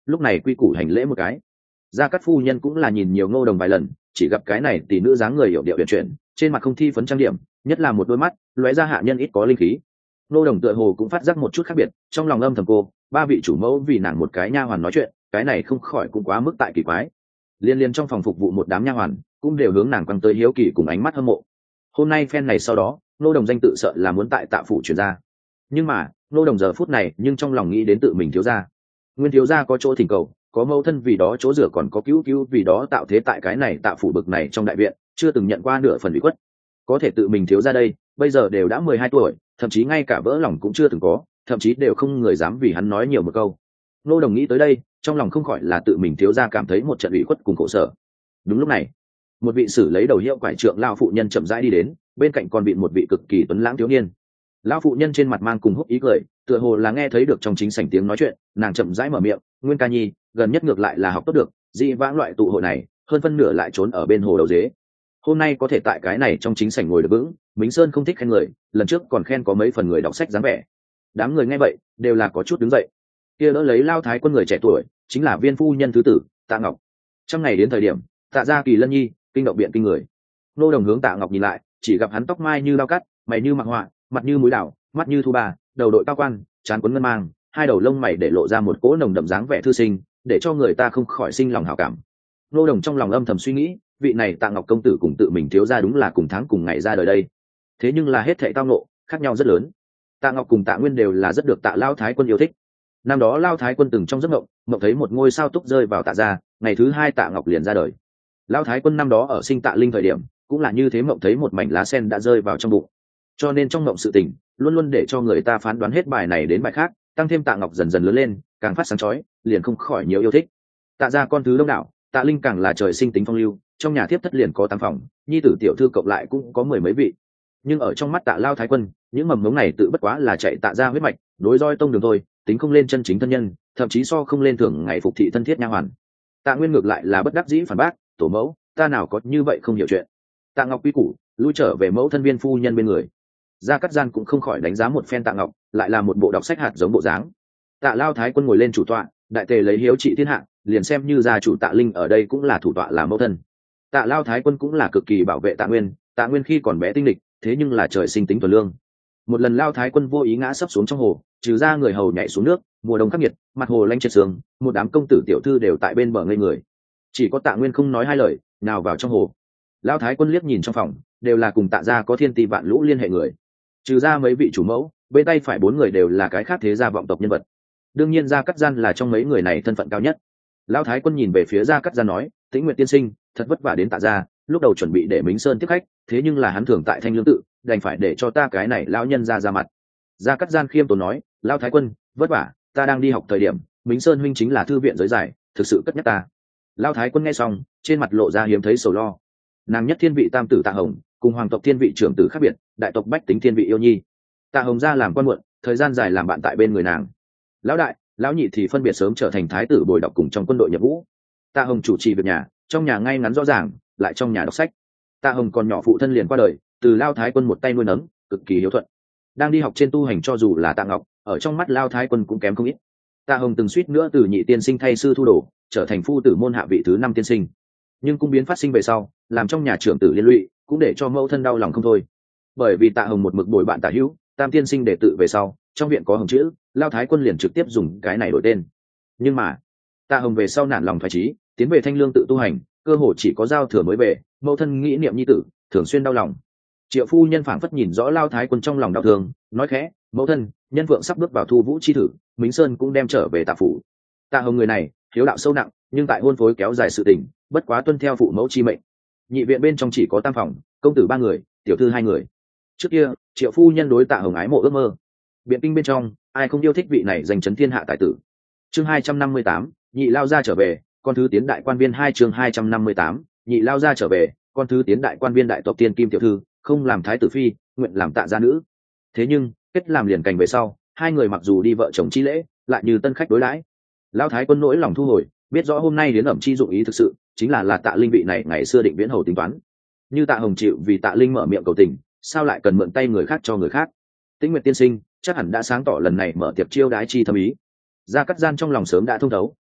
lúc này quy củ hành lễ một cái. Gia Cát phu nhân cũng là nhìn nhiều Ngô Đồng vài lần, chỉ gặp cái này tỷ nữ dáng người hiểu điệu uyển chuyển, trên mặt không thi phấn trang điểm, nhất là một đôi mắt lóe ra hạ nhân ít có linh khí. Ngô Đồng tựa hồ cũng phát giác một chút khác biệt, trong lòng âm thầm cô, ba vị chủ mẫu vì nàng một cái nha hoàn nói chuyện, cái này không khỏi cũng quá mức tại kỳ quái. Liên liên trong phòng phục vụ một đám nha hoàn cũng đều hướng nàng quăng tới hiếu kỳ cùng ánh mắt hâm mộ. Hôm nay phen này sau đó, Ngô Đồng danh tự sợ là muốn tại Tạ phủ truyền ra. Nhưng mà, Ngô Đồng giờ phút này nhưng trong lòng nghĩ đến tự mình thiếu gia. Nguyên thiếu gia có chỗ thỉnh cầu, có mẫu thân vì đó chỗ rửa, còn có cứu cứu vì đó tạo thế tại cái này Tạ phủ bực này trong đại viện, chưa từng nhận qua nửa phần ủy khuất. Có thể tự mình thiếu gia đây, bây giờ đều đã mười hai tuổi, thậm chí ngay cả vỡ lòng cũng chưa từng có, thậm chí đều không người dám vì hắn nói nhiều một câu. Ngô Đồng nghĩ tới đây, trong lòng không khỏi là tự mình thiếu gia cảm thấy một trận ủy khuất cùng khổ sở. Đúng lúc này, một vị sử lấy đầu hiệu quải trượng lao phụ nhân chậm rãi đi đến, bên cạnh còn bị một vị cực kỳ tuấn lãng thiếu niên. Lão phụ nhân trên mặt mang cùng húc ý cười, tựa hồ là nghe thấy được trong chính sảnh tiếng nói chuyện, nàng chậm rãi mở miệng, "Nguyên ca nhi, gần nhất ngược lại là học tốt được, dị vãng loại tụ hội này, hơn phân nửa lại trốn ở bên hồ đầu dế. Hôm nay có thể tại cái này trong chính sảnh ngồi được vững, Mính Sơn không thích khen người, lần trước còn khen có mấy phần người đọc sách dáng vẻ." Đám người nghe vậy, đều là có chút đứng dậy. Kia đỡ lấy Lao thái quân người trẻ tuổi, chính là viên phu nhân thứ tử, Tạ Ngọc. Trong ngày đến thời điểm, Tạ gia kỳ lân nhi, kinh động biện kinh người. Nô Đồng hướng Tạ Ngọc nhìn lại, chỉ gặp hắn tóc mai như lao cắt, mày như mặc họa, mặt như mũi đảo, mắt như thu bà, đầu đội cao quan, trán quấn ngân mang, hai đầu lông mày để lộ ra một cỗ nồng đậm dáng vẻ thư sinh, để cho người ta không khỏi sinh lòng hảo cảm. Nô Đồng trong lòng âm thầm suy nghĩ, vị này Tạ Ngọc công tử cùng tự mình thiếu gia đúng là cùng tháng cùng ngày ra đời đây. Thế nhưng là hết thảy tao ngộ, khác nhau rất lớn. Tạ Ngọc cùng Tạ Nguyên đều là rất được Tạ Lao thái quân yêu thích. Năm đó Lao thái quân từng trong giấc mộng, mộng thấy một ngôi sao túc rơi vào Tạ gia, ngày thứ hai Tạ Ngọc liền ra đời. Lao thái quân năm đó ở sinh Tạ Linh thời điểm, cũng là như thế, mộng thấy một mảnh lá sen đã rơi vào trong bụng. Cho nên trong mộng sự tình luôn luôn để cho người ta phán đoán hết bài này đến bài khác, tăng thêm Tạ Ngọc dần dần lớn lên, càng phát sáng chói, liền không khỏi nhiều yêu thích. Tạ gia con thứ đông đảo, Tạ Linh càng là trời sinh tính phong lưu, trong nhà thiếp thất liền có tám phòng, nhi tử tiểu thư cộng lại cũng có mười mấy vị. Nhưng ở trong mắt Tạ Lao thái quân, những mầm mống này tự bất quá là chạy Tạ gia huyết mạch, đối roi tông đường thôi, tính không lên chân chính thân nhân, thậm chí so không lên thường ngày phục thị thân thiết nha hoàn. Tạ Nguyên ngược lại là bất đắc dĩ phản bác, "Tổ mẫu, ta nào có như vậy không hiểu chuyện." Tạ Ngọc quy củ, lui trở về mẫu thân viên phu nhân bên người. Gia Cát Gian cũng không khỏi đánh giá một phen Tạ Ngọc, lại là một bộ đọc sách hạt giống bộ dáng. Tạ Lao thái quân ngồi lên chủ tọa, đại tề lấy hiếu trị thiên hạ, liền xem như gia chủ Tạ Linh ở đây cũng là thủ tọa, là mẫu thân. Tạ Lao thái quân cũng là cực kỳ bảo vệ Tạ Nguyên, Tạ Nguyên khi còn bé tinh lịch, thế nhưng là trời sinh tính thuần lương. Một lần Lao thái quân vô ý ngã sấp xuống trong hồ, trừ ra người hầu nhảy xuống nước, mùa đông khắc nghiệt, mặt hồ lanh trượt sương, một đám công tử tiểu thư đều tại bên bờ ngây người. Chỉ có Tạ Nguyên không nói hai lời, nào vào trong hồ. Lao thái quân liếc nhìn trong phòng, đều là cùng Tạ gia có thiên ti vạn lũ liên hệ người. Trừ ra mấy vị chủ mẫu, bên tay phải bốn người đều là cái khác thế gia vọng tộc nhân vật. Đương nhiên Gia Cát Gian là trong mấy người này thân phận cao nhất. Lão thái quân nhìn về phía Gia Cát Gian nói, "Tĩnh Nguyệt tiên sinh, thật vất vả đến Tạ gia, lúc đầu chuẩn bị để Mính Sơn tiếp khách, thế nhưng là hắn thường tại Thanh Lương tự, đành phải để cho ta cái này lão nhân ra ra mặt." Gia Cát Gian khiêm tốn nói, "Lão thái quân, vất vả, ta đang đi học thời điểm, Mính Sơn huynh chính là thư viện giới giải, thực sự cất nhắc ta." Lão thái quân nghe xong, trên mặt lộ ra hiếm thấy sầu lo. Nàng nhất thiên vị tam tử Tạ Hồng, cùng hoàng tộc thiên vị trưởng tử khác biệt, đại tộc bách tính thiên vị yêu nhi. Tạ Hồng gia làm quan muộn, thời gian dài làm bạn tại bên người nàng. Lão đại, lão nhị thì phân biệt sớm trở thành thái tử bồi đọc cùng trong quân đội nhập ngũ. Tạ Hồng chủ trì việc nhà, trong nhà ngay ngắn rõ ràng, lại trong nhà đọc sách. Tạ Hồng còn nhỏ phụ thân liền qua đời, từ Lao thái quân một tay nuôi nấng, cực kỳ hiếu thuận. Đang đi học trên tu hành, cho dù là Tạ Ngọc, ở trong mắt Lao thái quân cũng kém không ít. Tạ Hồng từng suýt nữa từ nhị tiên sinh thay sư thu đồ, trở thành phu tử môn hạ vị thứ năm tiên sinh. Nhưng cung biến phát sinh về sau, làm trong nhà trưởng tử liên lụy, cũng để cho mẫu thân đau lòng không thôi. Bởi vì Tạ Hồng một mực bồi bạn Tạ Hữu, tam tiên sinh để tự về sau, trong viện có Hồng chữ, Lao thái quân liền trực tiếp dùng cái này đổi tên. Nhưng mà Tạ Hồng về sau nản lòng thoái chí, tiến về Thanh Lương tự tu hành, cơ hồ chỉ có giao thừa mới về, mẫu thân nghĩ niệm nhi tử, thường xuyên đau lòng. Triệu phu nhân phảng phất nhìn rõ Lao thái quân trong lòng đau thương, nói khẽ, "Mẫu thân, nhân vượng sắp bước vào thu vũ chi thử, Mính Sơn cũng đem trở về Tạ phủ." Tạ Hồng người này hiếu đạo sâu nặng, nhưng tại hôn phối kéo dài sự tình, bất quá tuân theo phụ mẫu chi mệnh. Nhị viện bên trong chỉ có tam phòng, công tử ba người, tiểu thư hai người. Trước kia Triệu phu nhân đối Tạ Hồng ái mộ ước mơ. Biện kinh bên trong, ai không yêu thích vị này giành chấn thiên hạ tài tử. Chương hai trăm năm mươi tám, nhị lao ra trở về, con thứ tiến đại quan viên hai chương hai trăm năm mươi tám, nhị lao ra trở về, con thứ tiến đại quan viên đại tộc tiên kim tiểu thư, không làm thái tử phi, nguyện làm Tạ gia nữ. Thế nhưng kết làm liền cành về sau, hai người mặc dù đi vợ chồng chi lễ, lại như tân khách đối đãi. Lao thái quân nỗi lòng thu hồi, biết rõ hôm nay đến ẩm chi dụng ý thực sự chính là là Tạ Linh vị này ngày xưa định viễn hầu tính toán. Như Tạ Hồng chịu vì Tạ Linh mở miệng cầu tình, sao lại cần mượn tay người khác cho người khác? Tĩnh Nguyệt tiên sinh chắc hẳn đã sáng tỏ lần này mở tiệc chiêu đái chi thâm ý. Gia Cát Gian trong lòng sớm đã thông thấu,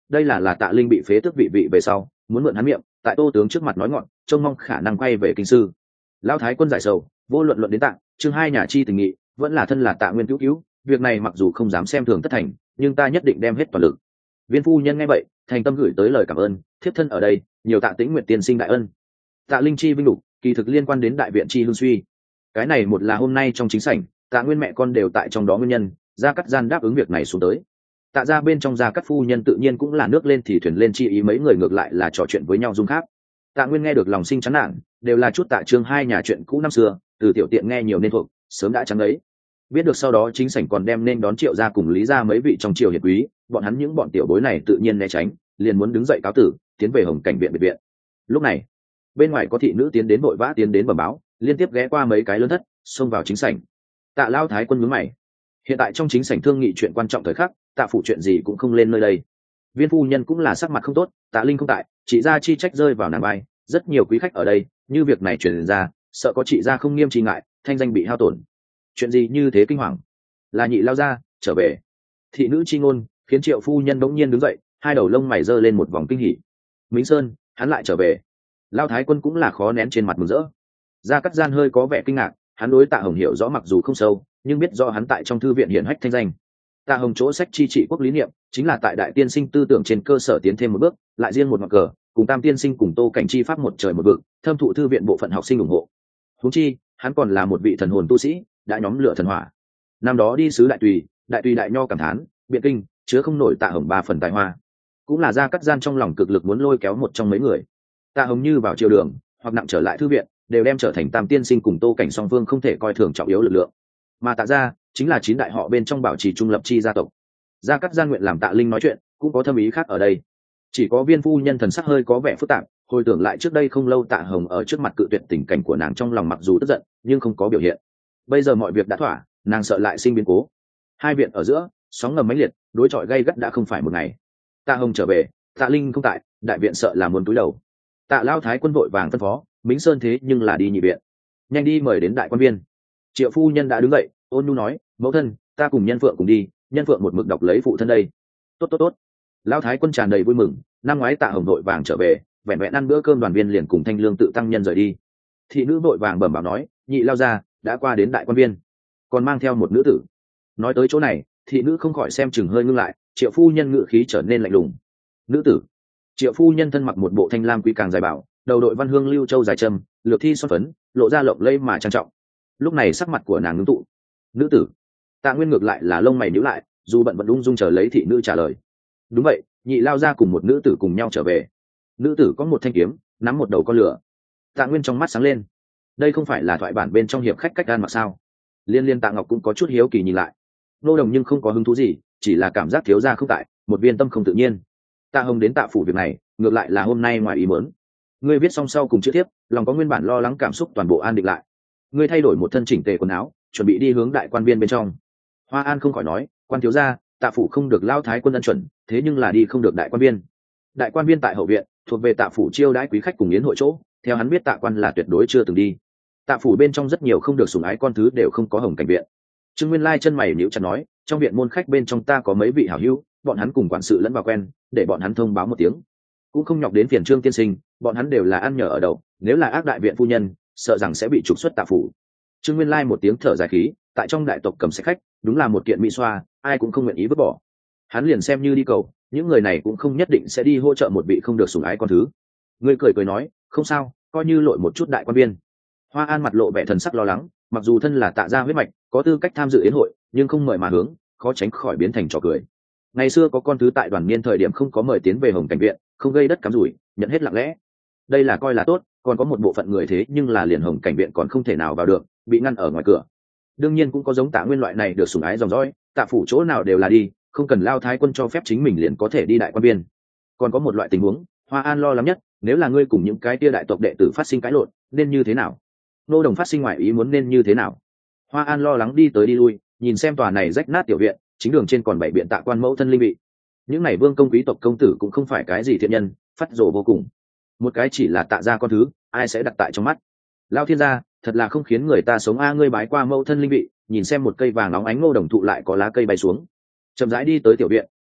đây là là Tạ Linh bị phế tước vị vị về sau muốn mượn hắn miệng tại Tô tướng trước mặt nói ngọn trông mong khả năng quay về kinh sư. Lão thái quân giải sầu, vô luận luận đến Tạ chương hai nhà chi tình nghị, vẫn là thân là Tạ Nguyên cứu cứu, việc này mặc dù không dám xem thường tất thành, nhưng ta nhất định đem hết toàn lực. Viên phu nhân nghe vậy thành tâm gửi tới lời cảm ơn, thiếp thân ở đây nhiều tạ Tĩnh Nguyệt tiên sinh đại ân. Tạ Linh chi vinh lục kỳ thực liên quan đến đại viện chi hương suy, cái này một là hôm nay trong chính sảnh Tạ Nguyên mẹ con đều tại trong đó nguyên nhân, Gia Cát Gian đáp ứng việc này xuống tới. Tạ ra bên trong Gia Cát phu nhân tự nhiên cũng là nước lên thì thuyền lên chi ý, mấy người ngược lại là trò chuyện với nhau dung khác. Tạ Nguyên nghe được lòng sinh chán nản, đều là chút Tạ Trương hai nhà chuyện cũ năm xưa, từ tiểu tiện nghe nhiều nên thuộc, sớm đã trắng đấy. Biết được sau đó chính sảnh còn đem nên đón Triệu gia cùng Lý gia mấy vị trong triều hiệp quý, bọn hắn những bọn tiểu bối này tự nhiên né tránh, liền muốn đứng dậy cáo tử, tiến về Hồng Cảnh viện biệt viện. Lúc này, bên ngoài có thị nữ tiến đến vội vã tiến đến bẩm báo, liên tiếp ghé qua mấy cái lớn thất, xông vào chính sảnh. Tạ Lao thái quân nhướng mày, hiện tại trong chính sảnh thương nghị chuyện quan trọng thời khắc, Tạ phủ chuyện gì cũng không lên nơi đây. Viên phu nhân cũng là sắc mặt không tốt, Tạ Linh không tại, chị gia chi trách rơi vào nàng vai, rất nhiều quý khách ở đây, như việc này truyền ra, sợ có chị gia không nghiêm chi ngại, thanh danh bị hao tổn. Chuyện gì như thế kinh hoàng? Là nhị lao ra trở về. Thị nữ chi ngôn khiến Triệu phu nhân bỗng nhiên đứng dậy, hai đầu lông mày giơ lên một vòng kinh hỉ. Mính Sơn, hắn lại trở về. Lao thái quân cũng là khó nén trên mặt mừng rỡ. Gia Cát Gian hơi có vẻ kinh ngạc, hắn đối Tạ Hồng hiểu rõ mặc dù không sâu, nhưng biết do hắn tại trong thư viện hiển hách thanh danh. Tạ Hồng chỗ sách chi trị quốc lý niệm, chính là tại đại tiên sinh tư tưởng trên cơ sở tiến thêm một bước, lại riêng một ngọn cờ, cùng Tam tiên sinh cùng Tô Cảnh chi pháp một trời một vực, thâm thụ thư viện bộ phận học sinh ủng hộ. Huống chi, hắn còn là một vị thần hồn tu sĩ, đã nhóm lửa thần hỏa. Năm đó đi sứ đại tùy, đại tùy đại nho cảm thán, biện kinh chứa không nổi Tạ Hồng ba phần tài hoa, cũng là Gia Cát Gian trong lòng cực lực muốn lôi kéo một trong mấy người. Tạ Hồng như vào triều đường, hoặc nặng trở lại thư viện, đều đem trở thành Tam tiên sinh cùng Tô Cảnh song phương không thể coi thường trọng yếu lực lượng. Mà Tạ gia chính là chín đại họ bên trong bảo trì trung lập chi gia tộc. Gia Cát Gian nguyện làm Tạ Linh nói chuyện, cũng có thâm ý khác ở đây. Chỉ có Viên phu nhân thần sắc hơi có vẻ phức tạp, hồi tưởng lại trước đây không lâu Tạ Hồng ở trước mặt cự tuyệt tình cảnh của nàng, trong lòng mặc dù tức giận, nhưng không có biểu hiện. Bây giờ mọi việc đã thỏa, nàng sợ lại sinh biến cố. Hai viện ở giữa sóng ngầm mãnh liệt, đối chọi gay gắt đã không phải một ngày. Tạ Hồng trở về, Tạ Linh không tại, đại viện sợ là muốn túi đầu. Tạ Lao thái quân vội vàng phân phó, Mính Sơn thế nhưng là đi nhị viện, nhanh đi mời đến đại quan viên. Triệu phu nhân đã đứng dậy, ôn nhu nói, mẫu thân, ta cùng Nhân Phượng cùng đi, Nhân Phượng một mực đọc lấy phụ thân đây. Tốt tốt tốt. Lao thái quân tràn đầy vui mừng, năm ngoái Tạ Hồng vội vàng trở về, vẹn vẹn ăn bữa cơm đoàn viên liền cùng Thanh Lương tự tăng nhân rời đi. Thị nữ vội vàng bẩm bảo nói, nhị lao gia đã qua đến đại quan viên, còn mang theo một nữ tử. Nói tới chỗ này, thị nữ không khỏi xem chừng hơi ngưng lại, Triệu phu nhân ngự khí trở nên lạnh lùng. Nữ tử? Triệu phu nhân thân mặc một bộ thanh lam quý càng dài bảo, đầu đội văn hương lưu châu dài trâm, lược thi son phấn, lộ ra lộng lẫy mà trang trọng. Lúc này sắc mặt của nàng ngưng tụ. Nữ tử? Tạ Nguyên ngược lại là lông mày nhíu lại, dù bận vẫn ung dung chờ lấy thị nữ trả lời. Đúng vậy, nhị lao ra cùng một nữ tử cùng nhau trở về. Nữ tử có một thanh kiếm, nắm một đầu con lửa. Tạ Nguyên trong mắt sáng lên. Đây không phải là thoại bản bên trong hiệp khách cách gan mặc sao? Liên liên Tạ Ngọc cũng có chút hiếu kỳ nhìn lại. Nô Đồng nhưng không có hứng thú gì, chỉ là cảm giác thiếu gia không tại, một viên tâm không tự nhiên. Tạ Hồng đến Tạ phủ việc này, ngược lại là hôm nay ngoài ý muốn. Ngươi viết xong sau cùng chữ tiếp, lòng có nguyên bản lo lắng cảm xúc toàn bộ an định lại. Ngươi thay đổi một thân chỉnh tề quần áo, chuẩn bị đi hướng đại quan viên bên trong. Hoa An không khỏi nói, quan thiếu gia, Tạ phủ không được lao thái quân ân chuẩn, thế nhưng là đi không được đại quan viên. Đại quan viên tại hậu viện, thuộc về Tạ phủ chiêu đãi quý khách cùng yến hội chỗ, theo hắn biết Tạ quan là tuyệt đối chưa từng đi. Tạ phủ bên trong rất nhiều không được sủng ái con thứ đều không có Hồng Cảnh viện. Trương Nguyên Lai chân mày nhíu chặt nói, trong viện môn khách bên trong ta có mấy vị hảo hữu, bọn hắn cùng quản sự lẫn vào quen, để bọn hắn thông báo một tiếng, cũng không nhọc đến phiền Trương tiên sinh, bọn hắn đều là ăn nhờ ở đậu, nếu là ác đại viện phu nhân, sợ rằng sẽ bị trục xuất Tạ phủ. Trương Nguyên Lai một tiếng thở dài khí, tại trong đại tộc cầm sách khách, đúng là một kiện mỹ xoa, ai cũng không nguyện ý vứt bỏ. Hắn liền xem như đi cầu, những người này cũng không nhất định sẽ đi hỗ trợ một vị không được sủng ái con thứ. Ngươi cười cười nói, không sao, coi như lội một chút đại quan viên. Hoa An mặt lộ vẻ thần sắc lo lắng, mặc dù thân là Tạ gia huyết mạch, có tư cách tham dự yến hội, nhưng không mời mà hướng, khó tránh khỏi biến thành trò cười. Ngày xưa có con thứ tại đoàn niên thời điểm không có mời tiến về Hồng Cảnh viện, không gây đất cắm rủi, nhận hết lặng lẽ. Đây là coi là tốt, còn có một bộ phận người thế nhưng là liền Hồng Cảnh viện còn không thể nào vào được, bị ngăn ở ngoài cửa. Đương nhiên cũng có giống Tạ Nguyên loại này được sủng ái dòng dõi, Tạ phủ chỗ nào đều là đi, không cần lao thái quân cho phép chính mình liền có thể đi đại quan viên. Còn có một loại tình huống, Hoa An lo lắng nhất, nếu là ngươi cùng những cái tia đại tộc đệ tử phát sinh cãi lộn, nên như thế nào? Nô Đồng phát sinh ngoại ý muốn nên như thế nào? Hoa An lo lắng đi tới đi lui, nhìn xem tòa này rách nát tiểu viện, chính đường trên còn bảy biện Tạ quan mẫu thân linh vị. Những này vương công quý tộc công tử cũng không phải cái gì thiện nhân, phát rồ vô cùng. Một cái chỉ là Tạ gia con thứ, ai sẽ đặt tại trong mắt? Lao thiên gia, thật là không khiến người ta sống a. Ngươi bái qua mẫu thân linh vị, nhìn xem một cây vàng óng ánh ngô đồng thụ lại có lá cây bay xuống. Chậm rãi đi tới tiểu viện,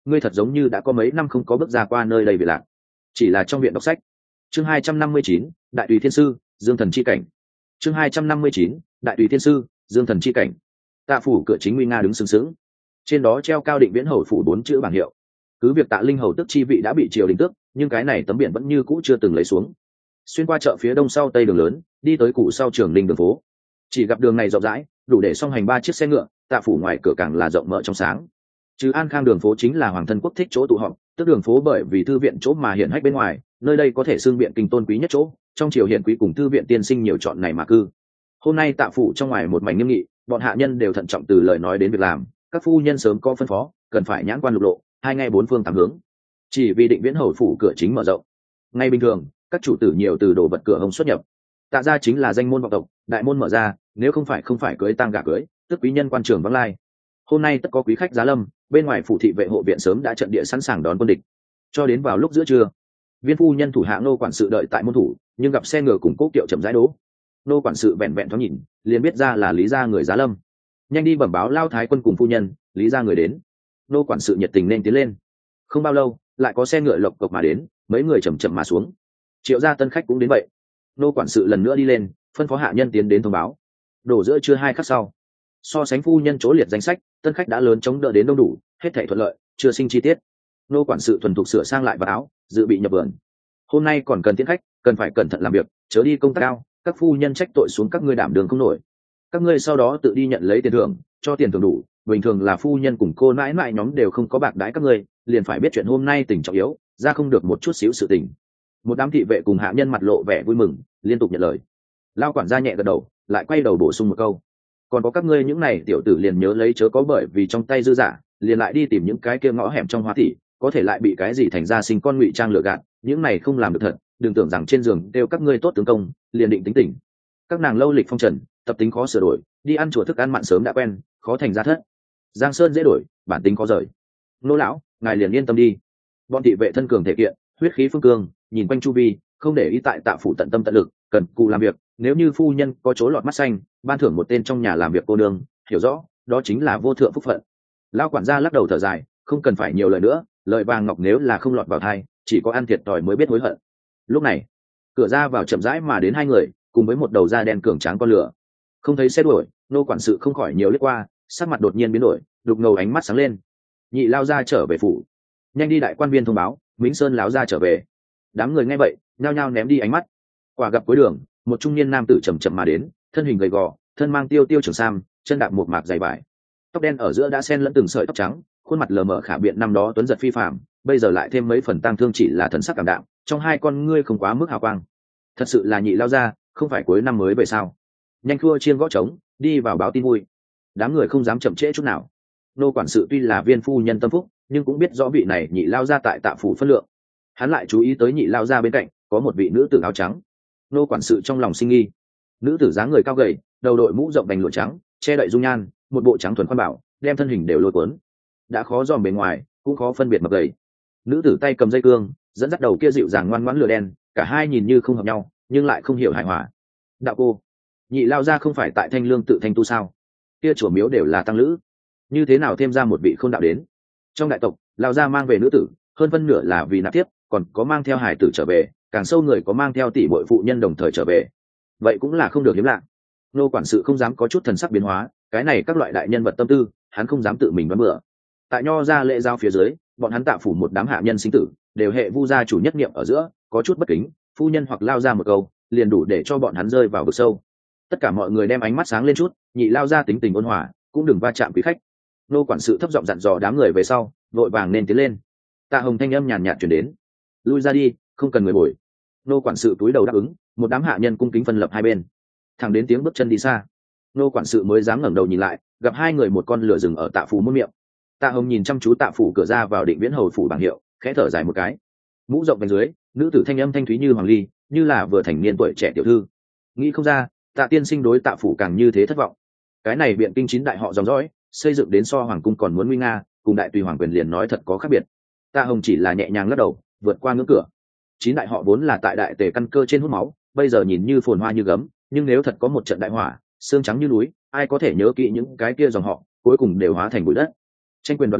ngươi thật giống như đã có mấy năm không có bước ra qua nơi đây về lạc, chỉ là trong viện đọc sách. Chương hai trăm năm mươi chín, đại tùy thiên sư dương thần chi cảnh. Chương hai trăm năm mươi chín, đại tùy thiên sư dương thần chi cảnh. Tạ phủ cửa chính nguy nga đứng sừng sững, trên đó treo cao định viễn hầu phủ bốn chữ bảng hiệu. Cứ việc Tạ Linh hầu tức chi vị đã bị triều đình tước, nhưng cái này tấm biển vẫn như cũ chưa từng lấy xuống. Xuyên qua chợ phía đông sau tây đường lớn, đi tới cụ sau trường Linh đường phố. Chỉ gặp đường này rộng rãi, đủ để song hành ba chiếc xe ngựa. Tạ phủ ngoài cửa càng là rộng mở trong sáng. Chứ An Khang đường phố chính là hoàng thân quốc thích chỗ tụ họp, tức đường phố bởi vì thư viện chỗ mà hiển hách bên ngoài, nơi đây có thể xưng viện kinh tôn quý nhất chỗ, trong triều hiển quý cùng thư viện tiên sinh nhiều chọn này mà cư. Hôm nay Tạ phủ trong ngoài một mảnh nghiêm nghị, bọn hạ nhân đều thận trọng từ lời nói đến việc làm, các phu nhân sớm có phân phó, cần phải nhãn quan lục lộ, hai ngay bốn phương tám hướng. Chỉ vì định viễn hầu phủ cửa chính mở rộng. Ngay bình thường, các chủ tử nhiều từ đồ vật cửa hồng xuất nhập. Tạ gia chính là danh môn vọng tộc, đại môn mở ra, nếu không phải không phải cưới tang gả cưới, tức quý nhân quan trường vắng lai. Hôm nay tất có quý khách giá lâm, bên ngoài phủ thị vệ hộ viện sớm đã trận địa sẵn sàng đón quân địch. Cho đến vào lúc giữa trưa, viên phu nhân thủ hạ nô quản sự đợi tại môn thủ, nhưng gặp xe ngựa cùng cố kiệu chậm rãi đỗ. Nô quản sự vẹn vẹn thoáng nhìn, liền biết ra là lý gia người giá lâm. Nhanh đi bẩm báo lao thái quân cùng phu nhân, lý gia người đến. Nô quản sự nhiệt tình nên tiến lên. Không bao lâu, lại có xe ngựa lộc cộc mà đến, mấy người chậm chậm mà xuống. Triệu gia tân khách cũng đến vậy. Nô quản sự lần nữa đi lên, phân phó hạ nhân tiến đến thông báo. Đổ giữa trưa hai khắc sau, so sánh phu nhân chỗ liệt danh sách, tân khách đã lớn chống đỡ đến đông đủ, hết thảy thuận lợi, chưa sinh chi tiết. Nô quản sự thuần thục sửa sang lại vào áo, dự bị nhập vườn. Hôm nay còn cần tiến khách, cần phải cẩn thận làm việc, chớ đi công tác cao, các phu nhân trách tội xuống các ngươi đảm đường không nổi. Các ngươi sau đó tự đi nhận lấy tiền thưởng, cho tiền thưởng đủ, bình thường là phu nhân cùng cô mãi mãi nhóm đều không có bạc đãi các ngươi, liền phải biết chuyện hôm nay tình trọng yếu, ra không được một chút xíu sự tình. Một đám thị vệ cùng hạ nhân mặt lộ vẻ vui mừng, liên tục nhận lời. Lao quản gia nhẹ gật đầu, lại quay đầu bổ sung một câu: còn có các ngươi những này tiểu tử liền nhớ lấy chớ có bởi vì trong tay dư giả, liền lại đi tìm những cái kia ngõ hẻm trong hóa thị, có thể lại bị cái gì thành ra sinh con ngụy trang lừa gạt, những này không làm được thật, đừng tưởng rằng trên giường đều các ngươi tốt tướng công, liền định tính tình. Các nàng lâu lịch phong trần, tập tính khó sửa đổi, đi ăn chùa thức ăn mặn sớm đã quen, khó thành ra thất. Giang sơn dễ đổi, bản tính khó rời. Nô lão, ngài liền yên tâm đi. Bọn thị vệ thân cường thể kiện, huyết khí phương cương, nhìn quanh chu vi, không để ý tại Tạ phủ tận tâm tận lực, cần cù làm việc. Nếu như phu nhân có chỗ lọt mắt xanh, ban thưởng một tên trong nhà làm việc cô nương, hiểu rõ, đó chính là vô thượng phúc phận. Lão quản gia lắc đầu thở dài, không cần phải nhiều lời nữa, lời vàng ngọc nếu là không lọt vào thai, chỉ có ăn thiệt thòi mới biết hối hận. Lúc này, cửa ra vào chậm rãi mà đến hai người, cùng với một đầu da đen cường tráng con lửa. Không thấy xe đuổi, nô quản sự không khỏi nhiều liếc qua, sắc mặt đột nhiên biến đổi, đục ngầu ánh mắt sáng lên. Nhị lao ra trở về phủ, nhanh đi đại quan viên thông báo, Mính Sơn láo ra trở về. Đám người nghe vậy, nhao nhao ném đi ánh mắt. Quả gặp cuối đường, một trung niên nam tử chậm chậm mà đến, thân hình gầy gò, thân mang tiêu tiêu trường sam, chân đạp một mạc dày vải, tóc đen ở giữa đã xen lẫn từng sợi tóc trắng, khuôn mặt lờ mờ khả biện năm đó tuấn giật phi phàm, bây giờ lại thêm mấy phần tang thương, chỉ là thần sắc cảm đạm, trong hai con ngươi không quá mức hào quang. Thật sự là nhị lao ra, không phải cuối năm mới về sao? Nhanh khua chiên gõ trống, đi vào báo tin vui. Đám người không dám chậm trễ chút nào. Nô quản sự tuy là viên phu nhân tâm phúc, nhưng cũng biết rõ vị này nhị lao ra tại Tạ phủ phân lượng. Hắn lại chú ý tới nhị lao ra bên cạnh có một vị nữ tử áo trắng. Nô quản sự trong lòng sinh nghi. Nữ tử dáng người cao gầy, đầu đội mũ rộng đành lụa trắng, che đậy dung nhan, một bộ trắng thuần khoan bảo, đem thân hình đều lôi cuốn. Đã khó dòm bề ngoài, cũng khó phân biệt mập gầy. Nữ tử tay cầm dây cương, dẫn dắt đầu kia dịu dàng ngoan ngoãn lửa đen, cả hai nhìn như không hợp nhau, nhưng lại không hiểu hài hòa. Đạo cô, nhị lao ra không phải tại Thanh Lương tự thanh tu sao? Kia chùa miếu đều là tăng lữ, như thế nào thêm ra một vị không đạo đến? Trong đại tộc, lao ra mang về nữ tử, hơn phân nửa là vì nạp tiếp, còn có mang theo hài tử trở về, càng sâu người có mang theo tỷ muội phụ nhân đồng thời trở về. Vậy cũng là không được hiếm lạ. Nô quản sự không dám có chút thần sắc biến hóa, cái này các loại đại nhân vật tâm tư, hắn không dám tự mình đoán bừa. Tại nho ra lễ giao phía dưới, bọn hắn Tạ phủ một đám hạ nhân sinh tử, đều hệ vu gia chủ nhất niệm ở giữa, có chút bất kính, phu nhân hoặc lao ra một câu, liền đủ để cho bọn hắn rơi vào vực sâu. Tất cả mọi người đem ánh mắt sáng lên chút, nhị lao ra tính tình ôn hòa, cũng đừng va chạm quý khách. Nô quản sự thấp giọng dặn dò đám người về sau, vội vàng nên tiến lên. Tạ Hồng thanh âm nhàn nhạt chuyển đến: lui ra đi, không cần người bồi. Nô quản sự túi đầu đáp ứng, một đám hạ nhân cung kính phân lập hai bên, thẳng đến tiếng bước chân đi xa. Nô quản sự mới dám ngẩng đầu nhìn lại, gặp hai người một con lửa rừng ở Tạ phủ muôn miệng. Tạ Hồng nhìn chăm chú Tạ phủ cửa ra vào định viễn hầu phủ bảng hiệu, khẽ thở dài một cái. Mũ rộng bên dưới, nữ tử thanh âm thanh thúy như hoàng ly, như là vừa thành niên tuổi trẻ tiểu thư. Nghĩ không ra, Tạ tiên sinh đối Tạ phủ càng như thế thất vọng. Cái này biện kinh chín đại họ dòng dõi, xây dựng đến so hoàng cung còn muốn nguy nga, cùng đại tùy hoàng quyền liền nói thật có khác biệt. Tạ Hồng chỉ là nhẹ nhàng lắc đầu, vượt qua ngưỡng cửa. Chín đại họ vốn là tại đại tề căn cơ trên hút máu, bây giờ nhìn như phồn hoa như gấm, nhưng nếu thật có một trận đại hỏa, xương trắng như núi, ai có thể nhớ kỹ những cái kia dòng họ, cuối cùng đều hóa thành bụi đất. Tranh quyền đoạt lợi,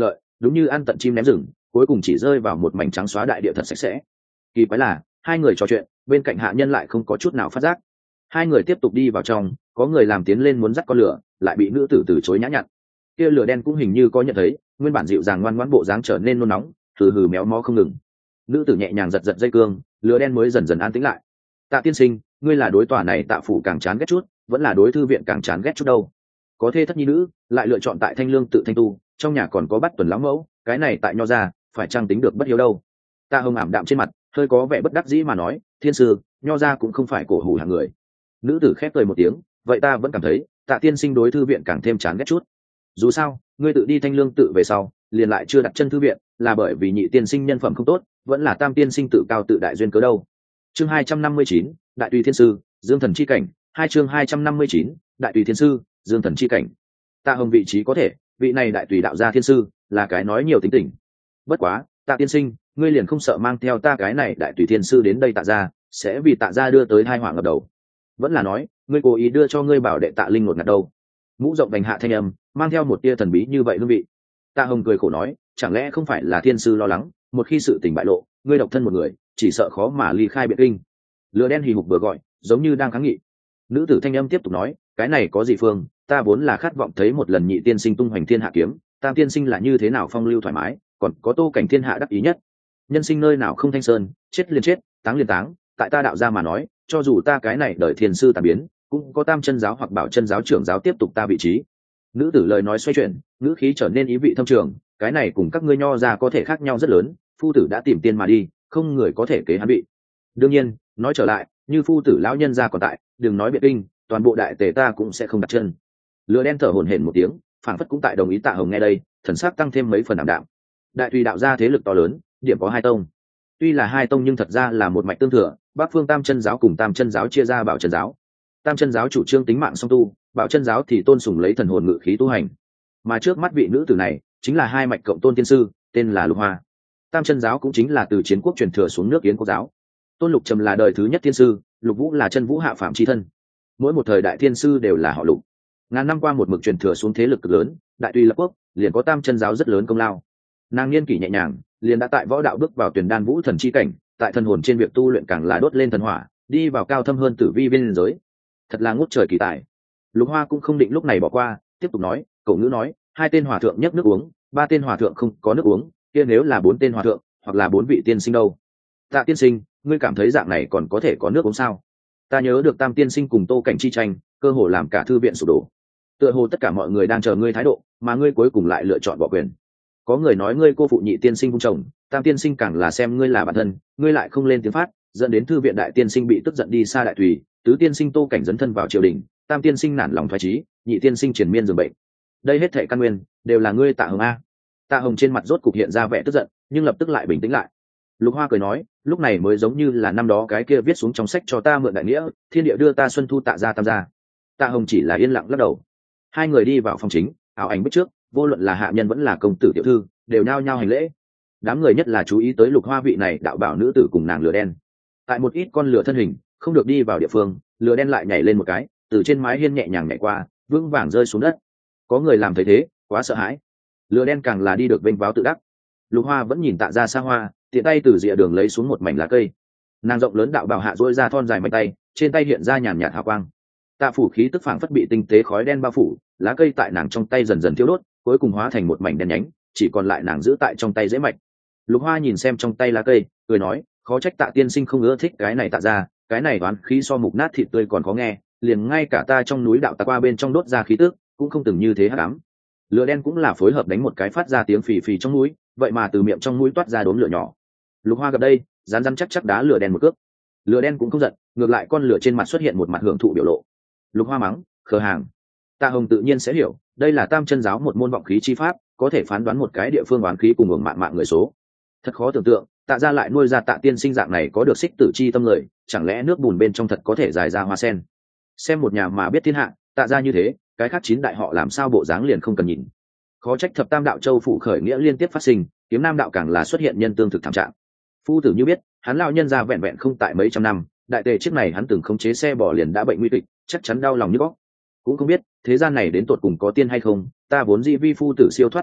đúng như ăn tận chim ném rừng, cuối cùng chỉ rơi vào một mảnh trắng xóa đại địa thật sạch sẽ. Kỳ quái là hai người trò chuyện, bên cạnh hạ nhân lại không có chút nào phát giác. Hai người tiếp tục đi vào trong, có người làm tiến lên muốn dắt con lửa, lại bị nữ tử từ chối nhã nhặn. Kia lửa đen cũng hình như có nhận thấy, nguyên bản dịu dàng ngoan ngoãn bộ dáng trở nên nôn nóng, hừ hừ méo mó không ngừng. Nữ tử nhẹ nhàng giật giật dây cương, lửa đen mới dần dần an tĩnh lại. Tạ tiên sinh, ngươi là đối tòa này Tạ phủ càng chán ghét chút, vẫn là đối thư viện càng chán ghét chút đâu? Có thê thất nhi nữ, lại lựa chọn tại Thanh Lương tự thanh tu, trong nhà còn có Bắt Tuần lão mẫu, cái này tại nho ra, phải chăng tính được bất hiếu đâu? Tạ Hồng ảm đạm trên mặt, hơi có vẻ bất đắc dĩ mà nói, thiên sư, nho ra cũng không phải cổ hủ hạng người. Nữ tử khép cười một tiếng, vậy ta vẫn cảm thấy Tạ tiên sinh đối thư viện càng thêm chán ghét chút. Dù sao, ngươi tự đi Thanh Lương tự về sau, liền lại chưa đặt chân thư viện, là bởi vì nhị tiên sinh nhân phẩm không tốt, vẫn là tam tiên sinh tự cao tự đại duyên cớ đâu. Chương hai trăm năm mươi chín, Đại Tùy Thiên sư, Dương Thần chi cảnh, hai chương hai trăm năm mươi chín, Đại Tùy Thiên sư, Dương Thần chi cảnh. Tạ Hồng vị trí có thể, vị này Đại Tùy đạo gia thiên sư, là cái nói nhiều tính tình. Bất quá, Tạ tiên sinh, ngươi liền không sợ mang theo ta cái này Đại Tùy Thiên sư đến đây Tạ gia, sẽ vì Tạ gia đưa tới tai họa ngập đầu. Vẫn là nói, ngươi cố ý đưa cho ngươi bảo đệ Tạ Linh một ngặt đâu? Mũ rộng đành hạ thanh âm, mang theo một tia thần bí như vậy hương vị. Tạ Hồng cười khổ nói, chẳng lẽ không phải là thiên sư lo lắng, một khi sự tình bại lộ, ngươi độc thân một người, chỉ sợ khó mà ly khai biệt kinh. Lửa đen hì hục vừa gọi, giống như đang kháng nghị. Nữ tử thanh âm tiếp tục nói, cái này có gì phương, ta vốn là khát vọng thấy một lần nhị tiên sinh tung hoành thiên hạ kiếm, tam tiên sinh là như thế nào phong lưu thoải mái, còn có Tô Cảnh thiên hạ đắc ý nhất. Nhân sinh nơi nào không thanh sơn, chết liền chết, táng liền táng, tại ta đạo gia mà nói, cho dù ta cái này đợi thiên sư tàn biến, cũng có Tam Chân giáo hoặc Bảo Chân giáo trưởng giáo tiếp tục ta vị trí. Nữ tử lời nói xoay chuyển, ngữ khí trở nên ý vị thâm trường, cái này cùng các ngươi nho ra có thể khác nhau rất lớn, phu tử đã tìm tiên mà đi, không người có thể kế hắn bị. Đương nhiên, nói trở lại, như phu tử lão nhân gia còn tại, đừng nói biệt kinh, toàn bộ đại tề ta cũng sẽ không đặt chân. Lửa đen thở hổn hển một tiếng, phảng phất cũng tại đồng ý Tạ Hồng nghe đây, thần sắc tăng thêm mấy phần ảm đạm. Đại Tùy đạo gia thế lực to lớn, điểm có hai tông. Tuy là hai tông nhưng thật ra là một mạch tương thừa, Bắc Phương Tam Chân giáo cùng Tam Chân giáo chia ra Bảo Chân giáo. Tam Chân giáo chủ trương tính mạng song tu, Bảo Chân giáo thì tôn sùng lấy thần hồn ngự khí tu hành. Mà trước mắt vị nữ tử này, chính là hai mạch cộng tôn tiên sư, tên là Lục Hoa. Tam Chân giáo cũng chính là từ chiến quốc truyền thừa xuống nước Yến quốc giáo. Tôn Lục Trầm là đời thứ nhất tiên sư, Lục Vũ là chân vũ hạ phạm chi thân. Mỗi một thời đại thiên sư đều là họ Lục. Ngàn năm qua một mực truyền thừa xuống thế lực cực lớn, Đại Tùy lập quốc, liền có Tam Chân giáo rất lớn công lao. Nàng niên kỷ nhẹ nhàng, liền đã tại võ đạo bước vào tuyển đan vũ thần chi cảnh, tại thần hồn trên việc tu luyện càng là đốt lên thần hỏa, đi vào cao thâm hơn tử vi biên giới. Thật là ngút trời kỳ tài. Lục Hoa cũng không định lúc này bỏ qua, tiếp tục nói, cậu ngữ nói, hai tên hòa thượng nhấc nước uống, ba tên hòa thượng không có nước uống, kia nếu là bốn tên hòa thượng, hoặc là bốn vị tiên sinh đâu? Tạ tiên sinh, ngươi cảm thấy dạng này còn có thể có nước uống sao? Ta nhớ được Tam tiên sinh cùng Tô Cảnh chi tranh, cơ hồ làm cả thư viện sụp đổ. Tựa hồ tất cả mọi người đang chờ ngươi thái độ, mà ngươi cuối cùng lại lựa chọn bỏ quyền. Có người nói ngươi cô phụ nhị tiên sinh vung chồng, Tam tiên sinh càng là xem ngươi là bản thân, ngươi lại không lên tiếng phát, dẫn đến thư viện đại tiên sinh bị tức giận đi xa Đại Tùy, tứ tiên sinh Tô Cảnh dấn thân vào triều đình, Tam tiên sinh nản lòng thoái trí, nhị tiên sinh triền miên giường bệnh. Đây hết thảy căn nguyên đều là ngươi Tạ Hồng a. Tạ Hồng trên mặt rốt cục hiện ra vẻ tức giận, nhưng lập tức lại bình tĩnh lại. Lục Hoa cười nói, lúc này mới giống như là năm đó cái kia viết xuống trong sách cho ta mượn đại nghĩa, thiên địa đưa ta xuân thu Tạ gia Tam gia. Tạ Hồng chỉ là yên lặng lắc đầu. Hai người đi vào phòng chính, ảo ảnh bích trước, vô luận là hạ nhân vẫn là công tử tiểu thư, đều nhao nhao hành lễ. Đám người nhất là chú ý tới Lục Hoa vị này đạo bảo nữ tử cùng nàng lửa đen. Tại một ít con lửa thân hình không được đi vào địa phương, lửa đen lại nhảy lên một cái, từ trên mái hiên nhẹ nhàng nhảy qua, vững vàng rơi xuống đất. Có người làm thấy thế, quá sợ hãi. Lửa đen càng là đi được vênh váo tự đắc. Lục Hoa vẫn nhìn Tạ gia xa hoa, tiện tay từ rìa đường lấy xuống một mảnh lá cây. Nàng rộng lớn đạo bảo hạ dỗi ra thon dài mạnh tay, trên tay hiện ra nhàn nhạt hào quang. Tạ phủ khí tức phảng phất bị tinh tế khói đen bao phủ, lá cây tại nàng trong tay dần dần thiêu đốt, cuối cùng hóa thành một mảnh đen nhánh, chỉ còn lại nàng giữ tại trong tay dễ mạch. Lục Hoa nhìn xem trong tay lá cây, cười nói, khó trách Tạ tiên sinh không ưa thích cái này Tạ gia, cái này toán khí so mục nát thịt tươi còn khó nghe, liền ngay cả ta trong núi đạo ta qua bên trong đốt ra khí tức, cũng không từng như thế hắc ám. Lửa đen cũng là phối hợp đánh một cái phát ra tiếng phì phì trong núi, vậy mà từ miệng trong mũi toát ra đốm lửa nhỏ. Lục Hoa gặp đây, rán rán chắc chắc đá lửa đen một cước. Lửa đen cũng không giận, ngược lại con lửa trên mặt xuất hiện một mặt hưởng thụ biểu lộ. Lục Hoa mắng, khờ hàng. Tạ Hồng tự nhiên sẽ hiểu, đây là Tam Chân giáo một môn vọng khí chi pháp, có thể phán đoán một cái địa phương oán khí cùng ngưỡng mạng mạng người số. Thật khó tưởng tượng, Tạ gia lại nuôi ra Tạ tiên sinh dạng này có được xích tử chi tâm người, chẳng lẽ nước bùn bên trong thật có thể dài ra hoa sen? Xem một nhà mà biết thiên hạ, Tạ gia như thế, cái khác chín đại họ làm sao bộ dáng liền không cần nhìn. Khó trách thập tam đạo châu phủ khởi nghĩa liên tiếp phát sinh, kiếm nam đạo càng là xuất hiện nhân tương thực thảm trạng. Phu tử như biết, hắn lão nhân gia vẹn vẹn không tại mấy trăm năm, đại tề trước này hắn từng khống chế xe bò liền đã bệnh nguy kịch, chắc chắn đau lòng như góc. Cũng không biết thế gian này đến tột cùng có tiên hay không, ta vốn dĩ vi phu tử siêu thoát thế tục,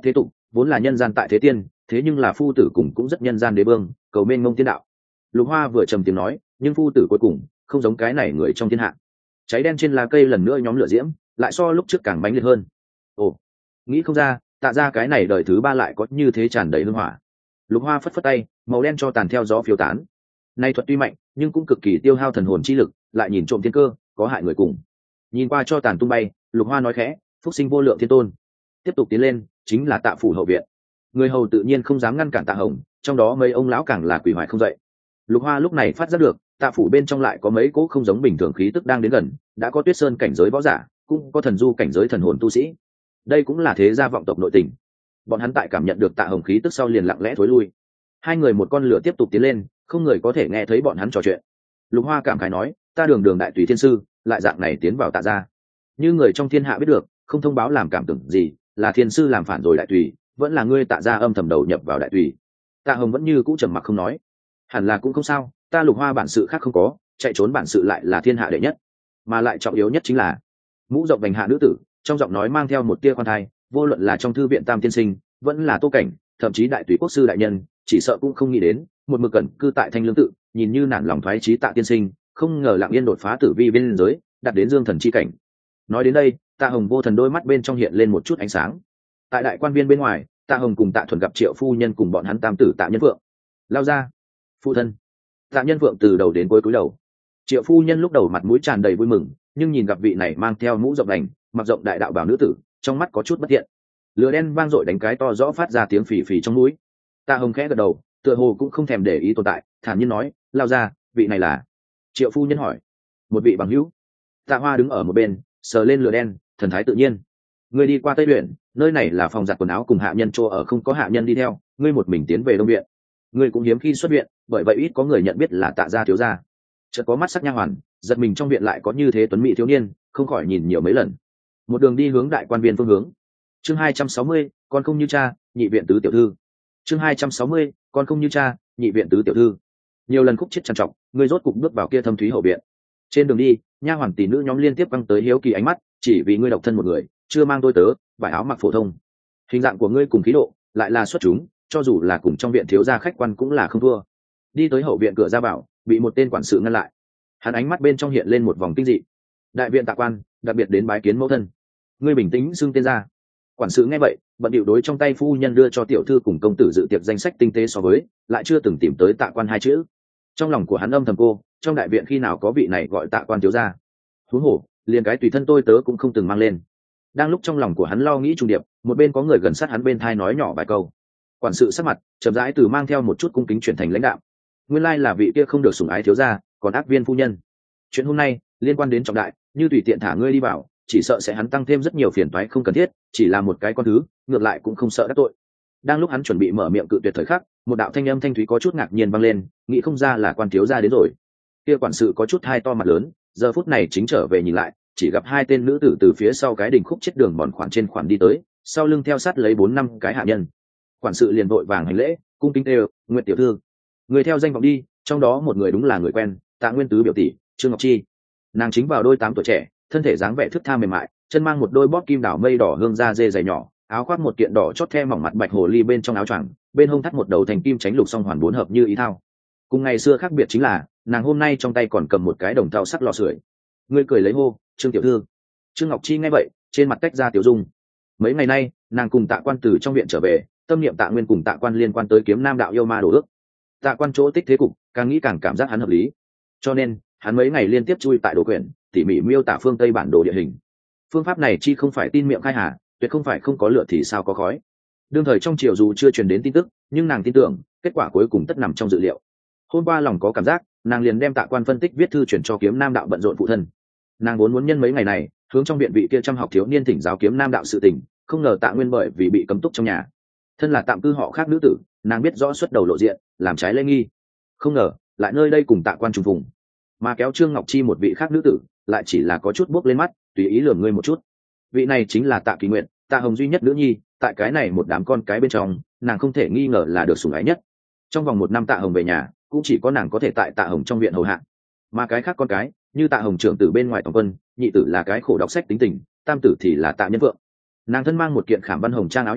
vốn là nhân gian tại thế tiên, thế nhưng là phu tử cùng cũng rất nhân gian đế vương, cầu mênh mông tiên đạo. Lục Hoa vừa trầm tiếng nói, nhưng phu tử cuối cùng không giống cái này người trong thiên hạ. Cháy đen trên lá cây lần nữa nhóm lửa diễm, lại so lúc trước càng mãnh liệt hơn. Ồ, nghĩ không ra, Tạ ra cái này đời thứ ba lại có như thế tràn đầy hương hỏa. Lục Hoa phất phất tay, màu đen cho tàn theo gió phiêu tán. Nay thuật tuy mạnh, nhưng cũng cực kỳ tiêu hao thần hồn chi lực, lại nhìn trộm thiên cơ, có hại người cùng. Nhìn qua cho tàn tung bay, Lục Hoa nói khẽ, phúc sinh vô lượng thiên tôn. Tiếp tục tiến lên, chính là Tạ phủ hậu viện. Người hầu tự nhiên không dám ngăn cản Tạ Hồng, trong đó mấy ông lão càng là quỳ hoài không dậy. Lục Hoa lúc này phát giác được, Tạ phủ bên trong lại có mấy cỗ không giống bình thường khí tức đang đến gần, đã có Tuyết Sơn cảnh giới võ giả, cũng có thần du cảnh giới thần hồn tu sĩ. Đây cũng là thế gia vọng tộc nội tình. Bọn hắn tại cảm nhận được Tạ Hồng khí tức sau liền lặng lẽ thối lui. Hai người một con lửa tiếp tục tiến lên, không người có thể nghe thấy bọn hắn trò chuyện. Lục Hoa cảm khái nói, ta đường đường đại tùy thiên sư, lại dạng này tiến vào Tạ gia. Như người trong thiên hạ biết được, không thông báo làm cảm tưởng gì, là thiên sư làm phản rồi đại tùy, vẫn là ngươi Tạ gia âm thầm đầu nhập vào đại tùy. Tạ Hồng vẫn như cũ trầm mặc không nói. Hẳn là cũng không sao, ta Lục Hoa bản sự khác không có, chạy trốn bản sự lại là thiên hạ đệ nhất, mà lại trọng yếu nhất chính là mũ rộng vành hạ nữ tử, trong giọng nói mang theo một tia khoan thai, vô luận là trong thư viện Tam tiên sinh, vẫn là Tô Cảnh, thậm chí đại tùy quốc sư đại nhân, chỉ sợ cũng không nghĩ đến, một mực cẩn cư tại Thanh Lương tự, nhìn như nản lòng thoái chí Tạ tiên sinh, không ngờ lặng yên đột phá tử vi biên giới, đạt đến dương thần chi cảnh. Nói đến đây, Tạ Hồng vô thần đôi mắt bên trong hiện lên một chút ánh sáng. Tại đại quan viên bên ngoài, Tạ Hồng cùng Tạ Thuần gặp Triệu phu nhân cùng bọn hắn tam tử Tạ Nhân Vượng. Lao ra, phụ thân. Tạ Nhân Vượng từ đầu đến cuối cúi đầu. Triệu phu nhân lúc đầu mặt mũi tràn đầy vui mừng, nhưng nhìn gặp vị này mang theo mũ rộng đành, mặc rộng đại đạo bảo nữ tử, trong mắt có chút bất thiện. Lửa đen vang dội đánh cái to rõ phát ra tiếng phì phì trong mũi. Tạ Hồng khẽ gật đầu, tựa hồ cũng không thèm để ý tồn tại, thản nhiên nói, lao ra, vị này là? Triệu phu nhân hỏi. Một vị bằng hữu. Tạ Hoa đứng ở một bên, sờ lên lửa đen, thần thái tự nhiên. Ngươi đi qua Tây Luyện, nơi này là phòng giặt quần áo cùng hạ nhân chỗ ở, không có hạ nhân đi theo, ngươi một mình tiến về Đông Viện. Ngươi cũng hiếm khi xuất viện, bởi vậy ít có người nhận biết là Tạ gia thiếu gia. Chợt có mắt sắc nha hoàn, giật mình trong viện lại có như thế tuấn mỹ thiếu niên, không khỏi nhìn nhiều mấy lần. Một đường đi hướng đại quan viên phương hướng. Chương hai trăm sáu mươi, con không như cha, nhị viện tứ tiểu thư. Chương hai trăm sáu mươi, con không như cha, nhị viện tứ tiểu thư. Nhiều lần khúc chết trằn trọc, ngươi rốt cục bước vào kia thâm thúy hậu viện. Trên đường đi, nha hoàn tỷ nữ nhóm liên tiếp quăng tới hiếu kỳ ánh mắt, chỉ vì ngươi độc thân một người, chưa mang tôi tớ, vải áo mặc phổ thông. Hình dạng của ngươi cùng khí độ, lại là xuất chúng, cho dù là cùng trong viện thiếu gia khách quan cũng là không thua. Đi tới hậu viện cửa ra vào, bị một tên quản sự ngăn lại. Hắn ánh mắt bên trong hiện lên một vòng kinh dị. Đại viện Tạ quan, đặc biệt đến bái kiến mẫu thân. Ngươi bình tĩnh xưng tên ra. Quản sự nghe vậy, bận điệu đối trong tay phu nhân đưa cho tiểu thư cùng công tử dự tiệc danh sách tinh tế so với, lại chưa từng tìm tới Tạ quan hai chữ. Trong lòng của hắn âm thầm cô, trong đại viện khi nào có vị này gọi Tạ quan thiếu gia. Huống hồ, liền cái tùy thân tôi tớ cũng không từng mang lên. Đang lúc trong lòng của hắn lo nghĩ trùng điệp, một bên có người gần sát hắn bên thai nói nhỏ vài câu. Quản sự sắc mặt chậm rãi từ mang theo một chút cung kính chuyển thành lãnh đạo. Nguyên lai là vị kia không được sủng ái thiếu gia, còn ác viên phu nhân. Chuyện hôm nay liên quan đến trọng đại, như tùy tiện thả ngươi đi vào, chỉ sợ sẽ hắn tăng thêm rất nhiều phiền toái không cần thiết, chỉ là một cái con thứ, ngược lại cũng không sợ đắc tội. Đang lúc hắn chuẩn bị mở miệng cự tuyệt thời khắc, một đạo thanh âm thanh thúy có chút ngạc nhiên vang lên, nghĩ không ra là quan thiếu gia đến rồi. Kia quản sự có chút hai to mặt lớn, giờ phút này chính trở về nhìn lại, chỉ gặp hai tên nữ tử từ phía sau cái đình khúc chết đường mòn khoản trên khoản đi tới, sau lưng theo sát lấy bốn năm cái hạ nhân. Quản sự liền vội vàng hành lễ, cung kính đều, Nguyệt tiểu thư, người theo danh vọng đi, trong đó một người đúng là người quen, Tạ Nguyên tứ biểu tỷ, Trương Ngọc Chi. Nàng chính vào đôi tám tuổi trẻ, thân thể dáng vẻ thướt tha mềm mại, chân mang một đôi bóp kim đảo mây đỏ hương da dê dày nhỏ, áo khoác một kiện đỏ chót the mỏng mặt bạch hồ ly bên trong áo choàng, bên hông thắt một đầu thành kim tránh lục song hoàn bốn hợp như ý thao. Cùng ngày xưa khác biệt chính là, nàng hôm nay trong tay còn cầm một cái đồng thau sắc lò sưởi. Ngươi cười lấy hô, Trương tiểu thư. Trương Ngọc Chi nghe vậy, trên mặt tách ra tiểu dung. Mấy ngày nay, nàng cùng Tạ quan từ trong viện trở về, tâm niệm Tạ Nguyên cùng Tạ quan liên quan tới kiếm nam đạo yêu ma đồ ước. Tạ quan chỗ tích thế cục, càng nghĩ càng cảm giác hắn hợp lý, cho nên hắn mấy ngày liên tiếp chui tại đồ quyển, tỉ mỉ miêu tả phương tây bản đồ địa hình. Phương pháp này chi không phải tin miệng khai hà, tuyệt không phải không có lửa thì sao có khói. Đương thời trong triều dù chưa truyền đến tin tức, nhưng nàng tin tưởng kết quả cuối cùng tất nằm trong dự liệu. Hôm qua lòng có cảm giác, nàng liền đem Tạ quan phân tích viết thư chuyển cho kiếm nam đạo bận rộn phụ thân. Nàng vốn muốn nhân mấy ngày này hướng trong viện vị kia trăm học thiếu niên thỉnh giáo kiếm nam đạo sự tình, không ngờ Tạ Nguyên bởi vì bị cấm túc trong nhà, thân là tạm cư họ khác nữ tử, nàng biết rõ xuất đầu lộ diện, làm trái lễ nghi, không ngờ lại nơi đây cùng Tạ quan trùng phùng, mà kéo Trương Ngọc Chi một vị khác nữ tử, lại chỉ là có chút bước lên mắt, tùy ý lườm ngươi một chút. Vị này chính là Tạ Kỳ Nguyện, Tạ Hồng duy nhất nữ nhi, tại cái này một đám con cái bên trong, nàng không thể nghi ngờ là được sủng ái nhất. Trong vòng một năm Tạ Hồng về nhà, cũng chỉ có nàng có thể tại Tạ Hồng trong viện hầu hạ, mà cái khác con cái, như Tạ Hồng trưởng tử bên ngoài toàn quân, nhị tử là cái khổ đọc sách tính tình, tam tử thì là Tạ Nhân Vượng. Nàng thân mang một kiện khảm văn hồng trang áo nhỏ,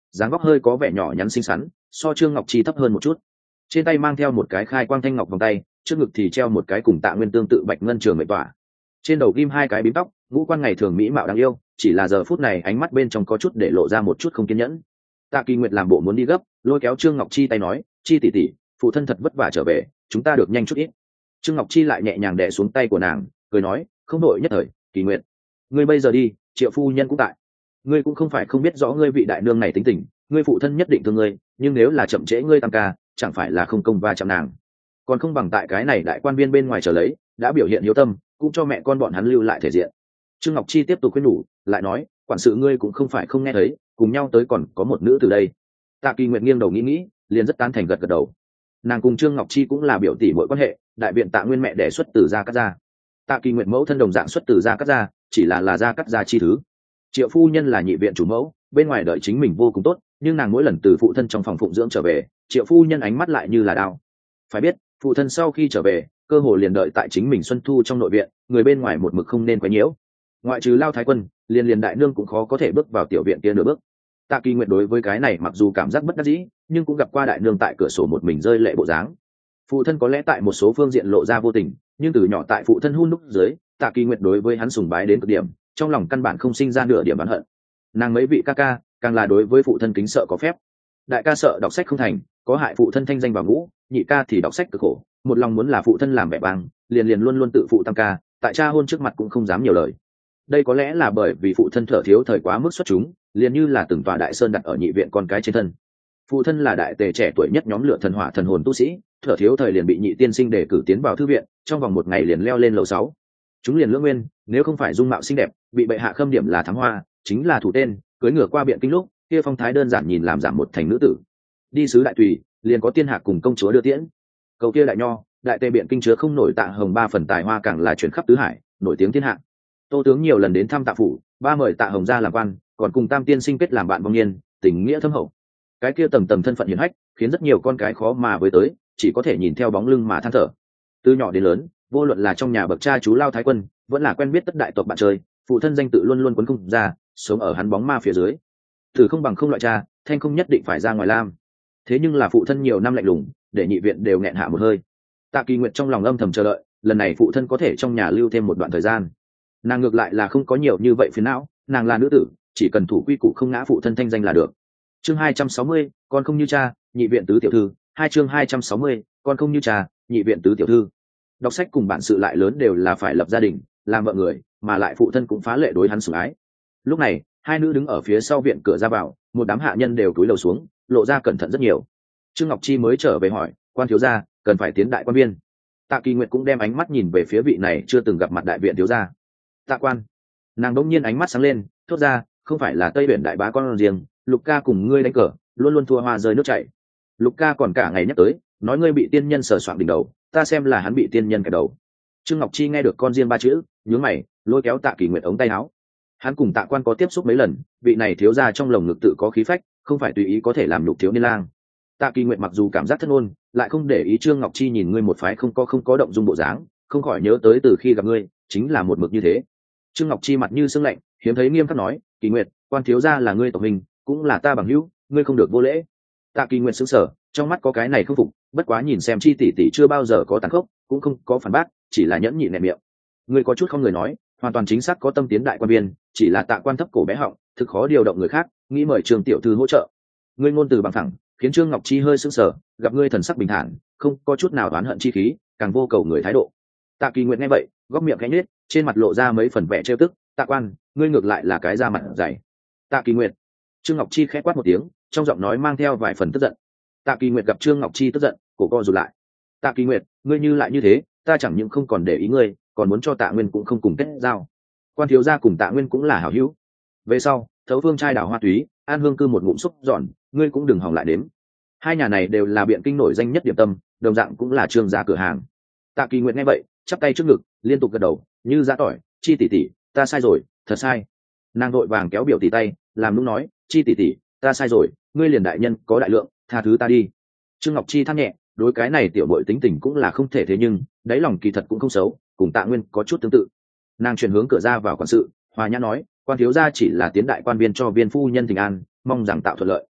dáng vóc hơi có vẻ nhỏ nhắn xinh xắn, so Trương Ngọc Chi thấp hơn một chút. Trên tay mang theo một cái khai quang thanh ngọc vòng tay, trước ngực thì treo một cái cùng Tạ Nguyên tương tự bạch ngân trường mệnh tỏa. Trên đầu ghim hai cái bím tóc, ngũ quan ngày thường mỹ mạo đáng yêu, chỉ là giờ phút này ánh mắt bên trong có chút để lộ ra một chút không kiên nhẫn. Tạ Kỳ Nguyệt làm bộ muốn đi gấp, lôi kéo Trương Ngọc Chi tay nói, "Chi tỷ tỷ, phụ thân thật vất vả trở về, chúng ta được nhanh chút ít." Trương Ngọc Chi lại nhẹ nhàng đè xuống tay của nàng, cười nói, "Không đội nhất thời, Kỳ Nguyệt, ngươi bây giờ đi, Triệu phu nhân cũng tại. Ngươi cũng không phải không biết rõ ngươi vị đại nương này tính tình, ngươi phụ thân nhất định thương ngươi, nhưng nếu là chậm trễ ngươi tam ca, chẳng phải là không công va chạm nàng. Còn không bằng tại cái này đại quan viên bên ngoài trở lấy, đã biểu hiện hiếu tâm, cũng cho mẹ con bọn hắn lưu lại thể diện." Trương Ngọc Chi tiếp tục khuyên nhủ, lại nói, "Quản sự ngươi cũng không phải không nghe thấy, cùng nhau tới còn có một nữ từ đây." Tạ Kỳ Nguyệt nghiêng đầu nghĩ nghĩ, liền rất tán thành gật gật đầu. Nàng cùng Trương Ngọc Chi cũng là biểu tỷ muội quan hệ, đại viện Tạ Nguyên mẹ đẻ xuất từ gia cát gia. Tạ Kỳ Nguyệt mẫu thân đồng dạng xuất từ gia cát gia, chỉ là là gia cát gia chi thứ. Triệu phu nhân là nhị viện chủ mẫu, bên ngoài đợi chính mình vô cùng tốt, nhưng nàng mỗi lần từ phụ thân trong phòng phụng dưỡng trở về, Triệu phu nhân ánh mắt lại như là đao. Phải biết, phụ thân sau khi trở về, cơ hồ liền đợi tại chính mình xuân thu trong nội viện, người bên ngoài một mực không nên quấy nhiễu. Ngoại trừ Lao Thái Quân, liền liền đại nương cũng khó có thể bước vào tiểu viện kia nửa bước. Tạ Kỳ Nguyệt đối với cái này mặc dù cảm giác bất đắc dĩ, nhưng cũng gặp qua đại nương tại cửa sổ một mình rơi lệ bộ dáng. Phụ thân có lẽ tại một số phương diện lộ ra vô tình, nhưng từ nhỏ tại phụ thân hun đúc dưới, Tạ Kỳ Nguyệt đối với hắn sùng bái đến cực điểm, trong lòng căn bản không sinh ra nửa điểm oán hận. Nàng mấy vị ca ca, càng là đối với phụ thân kính sợ có phép. Đại ca sợ đọc sách không thành, có hại phụ thân thanh danh vào ngũ, nhị ca thì đọc sách cực khổ, một lòng muốn là phụ thân làm vẻ vang, liền liền luôn luôn tự phụ tam ca, tại cha hôn trước mặt cũng không dám nhiều lời. Đây có lẽ là bởi vì phụ thân thở thiếu thời quá mức xuất chúng, liền như là từng tòa đại sơn đặt ở nhị viện con cái trên thân. Phụ thân là đại tề trẻ tuổi nhất nhóm lửa thần hỏa thần hồn tu sĩ, thở thiếu thời liền bị nhị tiên sinh đề cử tiến vào thư viện, trong vòng một ngày liền leo lên lầu sáu. Chúng liền lưỡng nguyên, nếu không phải dung mạo xinh đẹp, bị bệ hạ khâm điểm là thám hoa, chính là thủ tên, cưới ngựa qua biện kinh lúc, kia phong thái đơn giản nhìn làm giảm một thành nữ tử. Đi sứ đại tùy, liền có tiên hạc cùng công chúa đưa tiễn. Cầu kia đại nho, đại tề biện kinh chứa không nổi Tạ Hồng ba phần tài hoa càng là chuyển khắp tứ hải, nổi tiếng thiên hạ. Tô tướng nhiều lần đến thăm Tạ phủ, ba mời Tạ Hồng ra làm quan, còn cùng Tam tiên sinh kết làm bạn vong niên, tình nghĩa thâm hậu. Cái kia tầng tầng thân phận hiển hách, khiến rất nhiều con cái khó mà với tới, chỉ có thể nhìn theo bóng lưng mà than thở. Từ nhỏ đến lớn, vô luận là trong nhà bậc cha chú Lao Thái Quân, vẫn là quen biết tất đại tộc bạn chơi, phụ thân danh tự luôn luôn quấn không ra, sống ở hắn bóng ma phía dưới. Thử không bằng không loại cha, thanh không nhất định phải ra ngoài lam. Thế nhưng là phụ thân nhiều năm lạnh lùng, để nhị viện đều nghẹn hạ một hơi. Tạ Kỳ Nguyệt trong lòng âm thầm chờ đợi, lần này phụ thân có thể trong nhà lưu thêm một đoạn thời gian. Nàng ngược lại là không có nhiều như vậy phiền não, nàng là nữ tử, chỉ cần thủ quy củ không ngã phụ thân thanh danh là được. Chương hai trăm sáu mươi, con không như cha, nhị viện tứ tiểu thư, hai chương hai trăm sáu mươi, con không như cha, nhị viện tứ tiểu thư. Đọc sách cùng bản sự lại lớn đều là phải lập gia đình, làm vợ người, mà lại phụ thân cũng phá lệ đối hắn sủng ái. Lúc này, hai nữ đứng ở phía sau viện cửa ra vào, một đám hạ nhân đều cúi đầu xuống, lộ ra cẩn thận rất nhiều. Trương Ngọc Chi mới trở về hỏi, quan thiếu gia, cần phải tiến đại quan viên. Tạ Kỳ Nguyệt cũng đem ánh mắt nhìn về phía vị này chưa từng gặp mặt đại viện thiếu gia. Tạ quan. Nàng đống nhiên ánh mắt sáng lên, thốt ra, không phải là Tây Biển đại bá con riêng, Lục ca cùng ngươi đánh cờ, luôn luôn thua hoa rơi nước chảy. Lục ca còn cả ngày nhắc tới, nói ngươi bị tiên nhân sờ soạng đỉnh đầu, ta xem là hắn bị tiên nhân kẹp đầu. Trương Ngọc Chi nghe được con riêng ba chữ, nhướng mày, lôi kéo Tạ Kỳ Nguyệt ống tay áo. Hắn cùng Tạ quan có tiếp xúc mấy lần, vị này thiếu gia trong lồng ngực tự có khí phách, không phải tùy ý có thể làm nhục thiếu niên lang. Tạ Kỳ Nguyệt mặc dù cảm giác thất ôn, lại không để ý Trương Ngọc Chi nhìn ngươi một phái không có không có động dung bộ dáng, không khỏi nhớ tới từ khi gặp ngươi, chính là một mực như thế. Trương Ngọc Chi mặt như sương lạnh, hiếm thấy nghiêm khắc nói, Kỳ Nguyệt, quan thiếu gia là ngươi tộc hình, cũng là ta bằng hữu, ngươi không được vô lễ. Tạ Kỳ Nguyệt sững sờ, trong mắt có cái này không phục, bất quá nhìn xem Chi tỷ tỷ chưa bao giờ có tàn khốc, cũng không có phản bác, chỉ là nhẫn nhịn nẹt miệng. Ngươi có chút không người nói, hoàn toàn chính xác có tâm tiến đại quan viên, chỉ là Tạ quan thấp cổ bé họng, thực khó điều động người khác, nghĩ mời Trương tiểu thư hỗ trợ. Ngươi ngôn từ bằng thẳng, khiến Trương Ngọc Chi hơi sững sờ, gặp ngươi thần sắc bình thản, không có chút nào oán hận chi khí, càng vô cầu người thái độ. Tạ Kỳ Nguyệt nghe vậy, góc miệng khẽ nhếch, trên mặt lộ ra mấy phần vẻ trêu tức, Tạ quan, ngươi ngược lại là cái da mặt dày. Tạ Kỳ Nguyệt. Trương Ngọc Chi khẽ quát một tiếng, trong giọng nói mang theo vài phần tức giận. Tạ Kỳ Nguyệt gặp Trương Ngọc Chi tức giận, cổ co rụt lại. Tạ Kỳ Nguyệt, ngươi như lại như thế, ta chẳng những không còn để ý ngươi, còn muốn cho Tạ Nguyên cũng không cùng kết giao. Quan thiếu gia cùng Tạ Nguyên cũng là hảo hữu. Về sau, thấu phương trai đảo hoa túy, an hương cư một ngụm xúc giòn, ngươi cũng đừng hòng lại đếm. Hai nhà này đều là biện kinh nổi danh nhất điểm tâm, đồng dạng cũng là Trương gia cửa hàng. Tạ Kỳ Nguyệt nghe vậy, chắp tay trước ngực, liên tục gật đầu, như giã tỏi, Chi tỷ tỷ, ta sai rồi, thật sai. Nàng vội vàng kéo biểu tỷ tay, làm lúc nói, Chi tỷ tỷ, ta sai rồi, ngươi liền đại nhân có đại lượng, tha thứ ta đi. Trương Ngọc Chi than nhẹ, đối cái này tiểu bội tính tình cũng là không thể thế nhưng đáy lòng kỳ thật cũng không xấu, cùng Tạ Nguyên có chút tương tự. Nàng chuyển hướng cửa ra vào quản sự, hòa nhã nói, quan thiếu gia chỉ là tiến đại quan viên cho viên phu nhân thỉnh an, mong rằng tạo thuận lợi.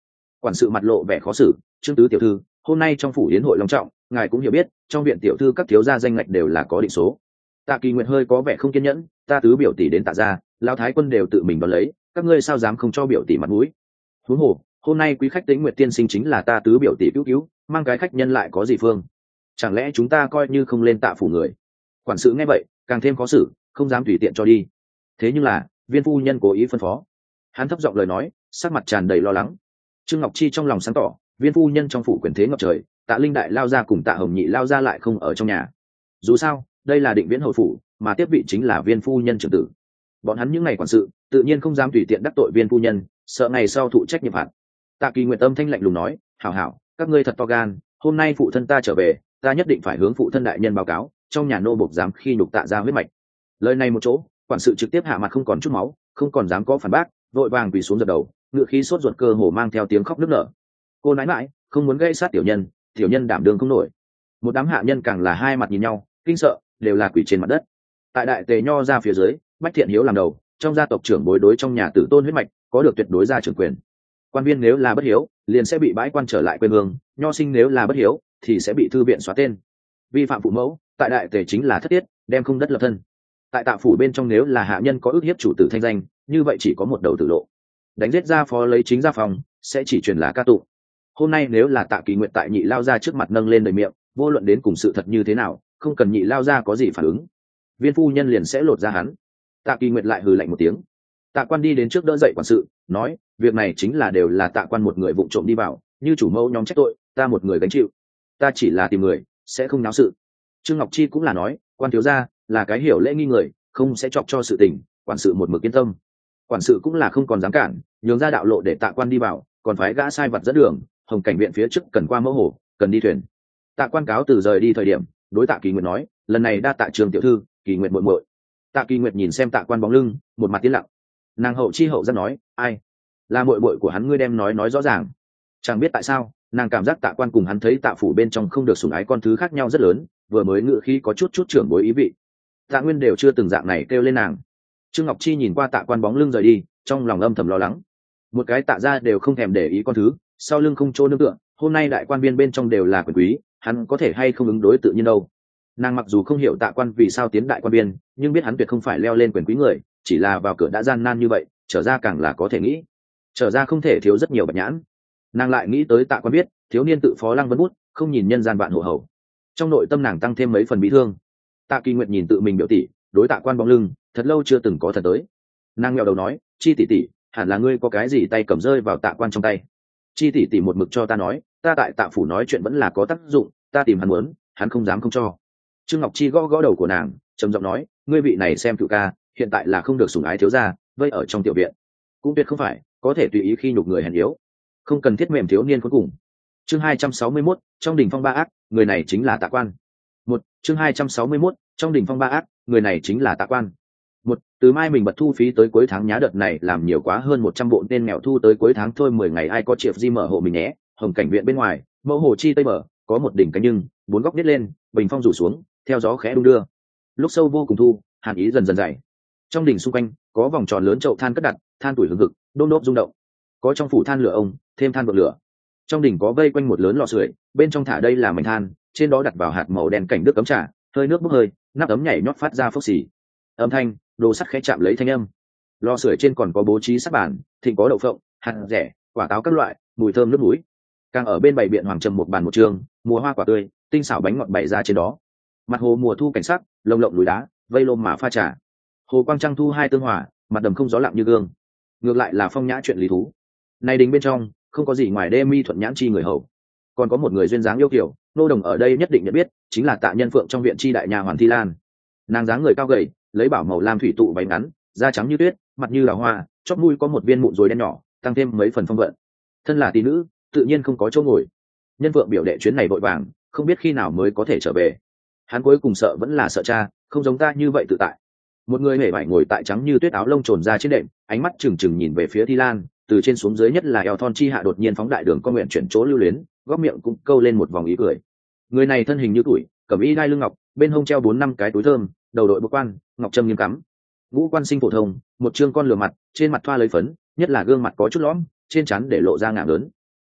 Quản sự mặt lộ vẻ khó xử. Trương tứ tiểu thư, hôm nay trong phủ yến hội long trọng, ngài cũng hiểu biết, trong viện tiểu thư các thiếu gia danh ngạch đều là có định số. Tạ Kỳ Nguyệt hơi có vẻ không kiên nhẫn, ta tứ biểu tỷ đến Tạ gia, lão thái quân đều tự mình đón lấy, các ngươi sao dám không cho biểu tỷ mặt mũi? Huống hồ, hôm nay quý khách Tĩnh Nguyệt tiên sinh chính là ta tứ biểu tỷ cứu cứu, mang cái khách nhân lại có gì phương? Chẳng lẽ chúng ta coi như không lên Tạ phủ người? Quản sự nghe vậy, càng thêm khó xử, không dám tùy tiện cho đi. Thế nhưng là, viên phu nhân cố ý phân phó. Hắn thấp giọng lời nói, sắc mặt tràn đầy lo lắng. Trương Ngọc Chi trong lòng sáng tỏ, viên phu nhân trong phủ quyền thế ngập trời, Tạ Linh đại lao ra cùng Tạ Hồng nhị lao ra lại không ở trong nhà. Dù sao, đây là định viễn hầu phủ, mà tiếp vị chính là viên phu nhân trưởng tử. Bọn hắn những ngày quản sự, tự nhiên không dám tùy tiện đắc tội viên phu nhân, sợ ngày sau thụ trách nhiệm phạt. Tạ Kỳ Nguyệt âm thanh lạnh lùng nói, hảo hảo, các ngươi thật to gan, hôm nay phụ thân ta trở về, ta nhất định phải hướng phụ thân đại nhân báo cáo, trong nhà nô bộc dám khi nhục Tạ gia huyết mạch. Lời này một chỗ, quản sự trực tiếp hạ mặt không còn chút máu, không còn dám có phản bác, vội vàng quỳ xuống dập đầu, ngựa khí sốt ruột cơ hồ mang theo tiếng khóc nức nở. Cô nãi mãi, không muốn gây sát tiểu nhân, tiểu nhân đảm đương không nổi. Một đám hạ nhân càng là hai mặt nhìn nhau, kinh sợ, đều là quỳ trên mặt đất. Tại đại tề nho ra phía dưới, Bách Thiện Hiếu làm đầu, trong gia tộc trưởng bối đối trong nhà tử tôn huyết mạch, có được tuyệt đối gia trưởng quyền. Quan viên nếu là bất hiếu, liền sẽ bị bãi quan trở lại quê hương, nho sinh nếu là bất hiếu, thì sẽ bị thư viện xóa tên. Vi phạm phụ mẫu, tại đại tề chính là thất tiết, đem không đất lập thân. Tại Tạ phủ bên trong nếu là hạ nhân có ước hiếp chủ tử thanh danh, như vậy chỉ có một đầu tử lộ. Đánh giết gia phó lấy chính gia phòng, sẽ chỉ truyền là ca tụng. Hôm nay nếu là Tạ Kỳ Nguyệt tại nhị lao ra trước mặt nâng lên đời miệng, vô luận đến cùng sự thật như thế nào, không cần nhị lao ra có gì phản ứng, viên phu nhân liền sẽ lột ra hắn. Tạ Kỳ Nguyệt lại hừ lạnh một tiếng. Tạ Quan đi đến trước đỡ dậy quản sự, nói, việc này chính là đều là Tạ Quan một người vụng trộm đi vào, như chủ mẫu nhóm trách tội, ta một người gánh chịu. Ta chỉ là tìm người, sẽ không náo sự. Trương Ngọc Chi cũng là nói, quan thiếu gia là cái hiểu lễ nghi người, không sẽ chọc cho sự tình, quản sự một mực yên tâm. Quản sự cũng là không còn dám cản, nhường ra đạo lộ để Tạ Quan đi vào, còn phái gã sai vật dẫn đường, Hồng Cảnh viện phía trước cần qua mẫu hồ, cần đi thuyền. Tạ Quan cáo từ rời đi thời điểm, đối Tạ Kỳ Nguyệt nói, lần này đa tạ Trường tiểu thư, Kỳ Nguyệt muội muội. Tạ Kỳ Nguyệt nhìn xem Tạ Quan bóng lưng, một mặt tiến lặng. Nàng hậu chi hậu giác nói, ai là muội muội của hắn, ngươi đem nói nói rõ ràng. Chẳng biết tại sao, nàng cảm giác Tạ Quan cùng hắn thấy Tạ phủ bên trong không được sủng ái con thứ khác nhau rất lớn, vừa mới ngự khí có chút chút trưởng bối ý vị. Tạ Nguyên đều chưa từng dạng này kêu lên nàng. Trương Ngọc Chi nhìn qua Tạ Quan bóng lưng rời đi, trong lòng âm thầm lo lắng. Một cái Tạ gia đều không thèm để ý con thứ, sau lưng không chỗ nương tựa, hôm nay đại quan viên bên trong đều là quyền quý, hắn có thể hay không ứng đối tự nhiên đâu. Nàng mặc dù không hiểu Tạ Quan vì sao tiến đại quan viên, nhưng biết hắn tuyệt không phải leo lên quyền quý người, chỉ là vào cửa đã gian nan như vậy, trở ra càng là có thể nghĩ. Trở ra không thể thiếu rất nhiều bạch nhãn. Nàng lại nghĩ tới Tạ Quan biết, thiếu niên tự phó lăng vấn bút, không nhìn nhân gian vạn hộ hầu. Trong nội tâm nàng tăng thêm mấy phần bị thương. Tạ Kỳ Nguyệt nhìn tự mình biểu tỷ, đối Tạ Quan bóng lưng, thật lâu chưa từng có thần tới. Nàng nghèo đầu nói, Chi tỷ tỷ, hẳn là ngươi có cái gì tay cầm rơi vào Tạ Quan trong tay. Chi tỷ tỷ một mực cho ta nói, ta tại Tạ phủ nói chuyện vẫn là có tác dụng, ta tìm hắn muốn, hắn không dám không cho. Trương Ngọc Chi gõ gõ đầu của nàng, trầm giọng nói, ngươi vị này xem cựu ca, hiện tại là không được sủng ái thiếu gia, vây ở trong tiểu viện, cũng tuyệt không phải có thể tùy ý khi nhục người hèn yếu, không cần thiết mềm thiếu niên cuối cùng. Chương hai trăm sáu mươi mốt, trong đỉnh phong ba ác, người này chính là Tạ Quan. Một, chương hai trăm sáu mươi mốt, trong đỉnh phong ba ác, người này chính là Tạ Quan. Một, từ mai mình bật thu phí tới cuối tháng nhá, đợt này làm nhiều quá hơn một trăm bộ tên nghèo thu tới cuối tháng thôi, mười ngày ai có triệt di mở hộ mình nhé. Hồng Cảnh viện bên ngoài, mẫu hồ chi tây mở, có một đỉnh cánh nhưng bốn góc nít lên, bình phong rủ xuống, theo gió khẽ đung đưa. Lúc sâu vô cùng thu, hàn ý dần dần dày. Trong đỉnh xung quanh có vòng tròn lớn chậu than cất đặt, than tuổi hừng hực, đôm đốp rung động. Có trong phủ than lửa ông, thêm than bậc lửa. Trong đỉnh có vây quanh một lớn lò sưởi, bên trong thả đây là mảnh than, trên đó đặt vào hạt màu đen cảnh nước cấm trà, hơi nước bốc hơi, nắp ấm nhảy nhót phát ra phốc xì. Âm thanh, đồ sắt khẽ chạm lấy thanh âm. Lò sưởi trên còn có bố trí sắc bàn, thịnh có đậu phộng, hạt rẻ, quả táo các loại, mùi thơm nước mũi. Càng ở bên bày biện hoàng trầm một bàn một trường, mùa hoa quả tươi, tinh xảo bánh ngọt bày ra trên đó. Mặt hồ mùa thu cảnh sắc, lồng lộng núi đá, vây lôm mà pha trà. Hồ quang trăng thu hai tương hòa, mặt đầm không gió lặng như gương. Ngược lại là phong nhã chuyện lý thú. Này đình bên trong không có gì ngoài đê mi thuận nhãn chi người hầu, còn có một người duyên dáng yêu kiều, nô đồng ở đây nhất định nhận biết, chính là Tạ Nhân Phượng trong viện chi đại nhà Hoàn Thi Lan. Nàng dáng người cao gầy, lấy bảo màu lam thủy tụ váy ngắn, da trắng như tuyết, mặt như là hoa, chóp mũi có một viên mụn rối đen nhỏ, tăng thêm mấy phần phong vận. Thân là tỷ nữ, tự nhiên không có chỗ ngồi. Nhân Phượng biểu đệ chuyến này vội vàng, không biết khi nào mới có thể trở về. Hắn cuối cùng sợ vẫn là sợ cha, không giống ta như vậy tự tại. Một người hề vải ngồi tại trắng như tuyết áo lông trồn ra trên đệm, ánh mắt trừng trừng nhìn về phía Thi Lan, từ trên xuống dưới nhất là eo thon chi hạ đột nhiên phóng đại đường con nguyện chuyển chỗ lưu luyến, góc miệng cũng câu lên một vòng ý cười. Người này thân hình như tuổi, cẩm y đai lưng ngọc, bên hông treo bốn năm cái túi thơm, đầu đội bộ quan, ngọc trâm nghiêm cắm. Ngũ quan sinh phổ thông, một trương con lừa mặt, trên mặt thoa lấy phấn, nhất là gương mặt có chút lõm, trên trán để lộ ra ngạng lớn.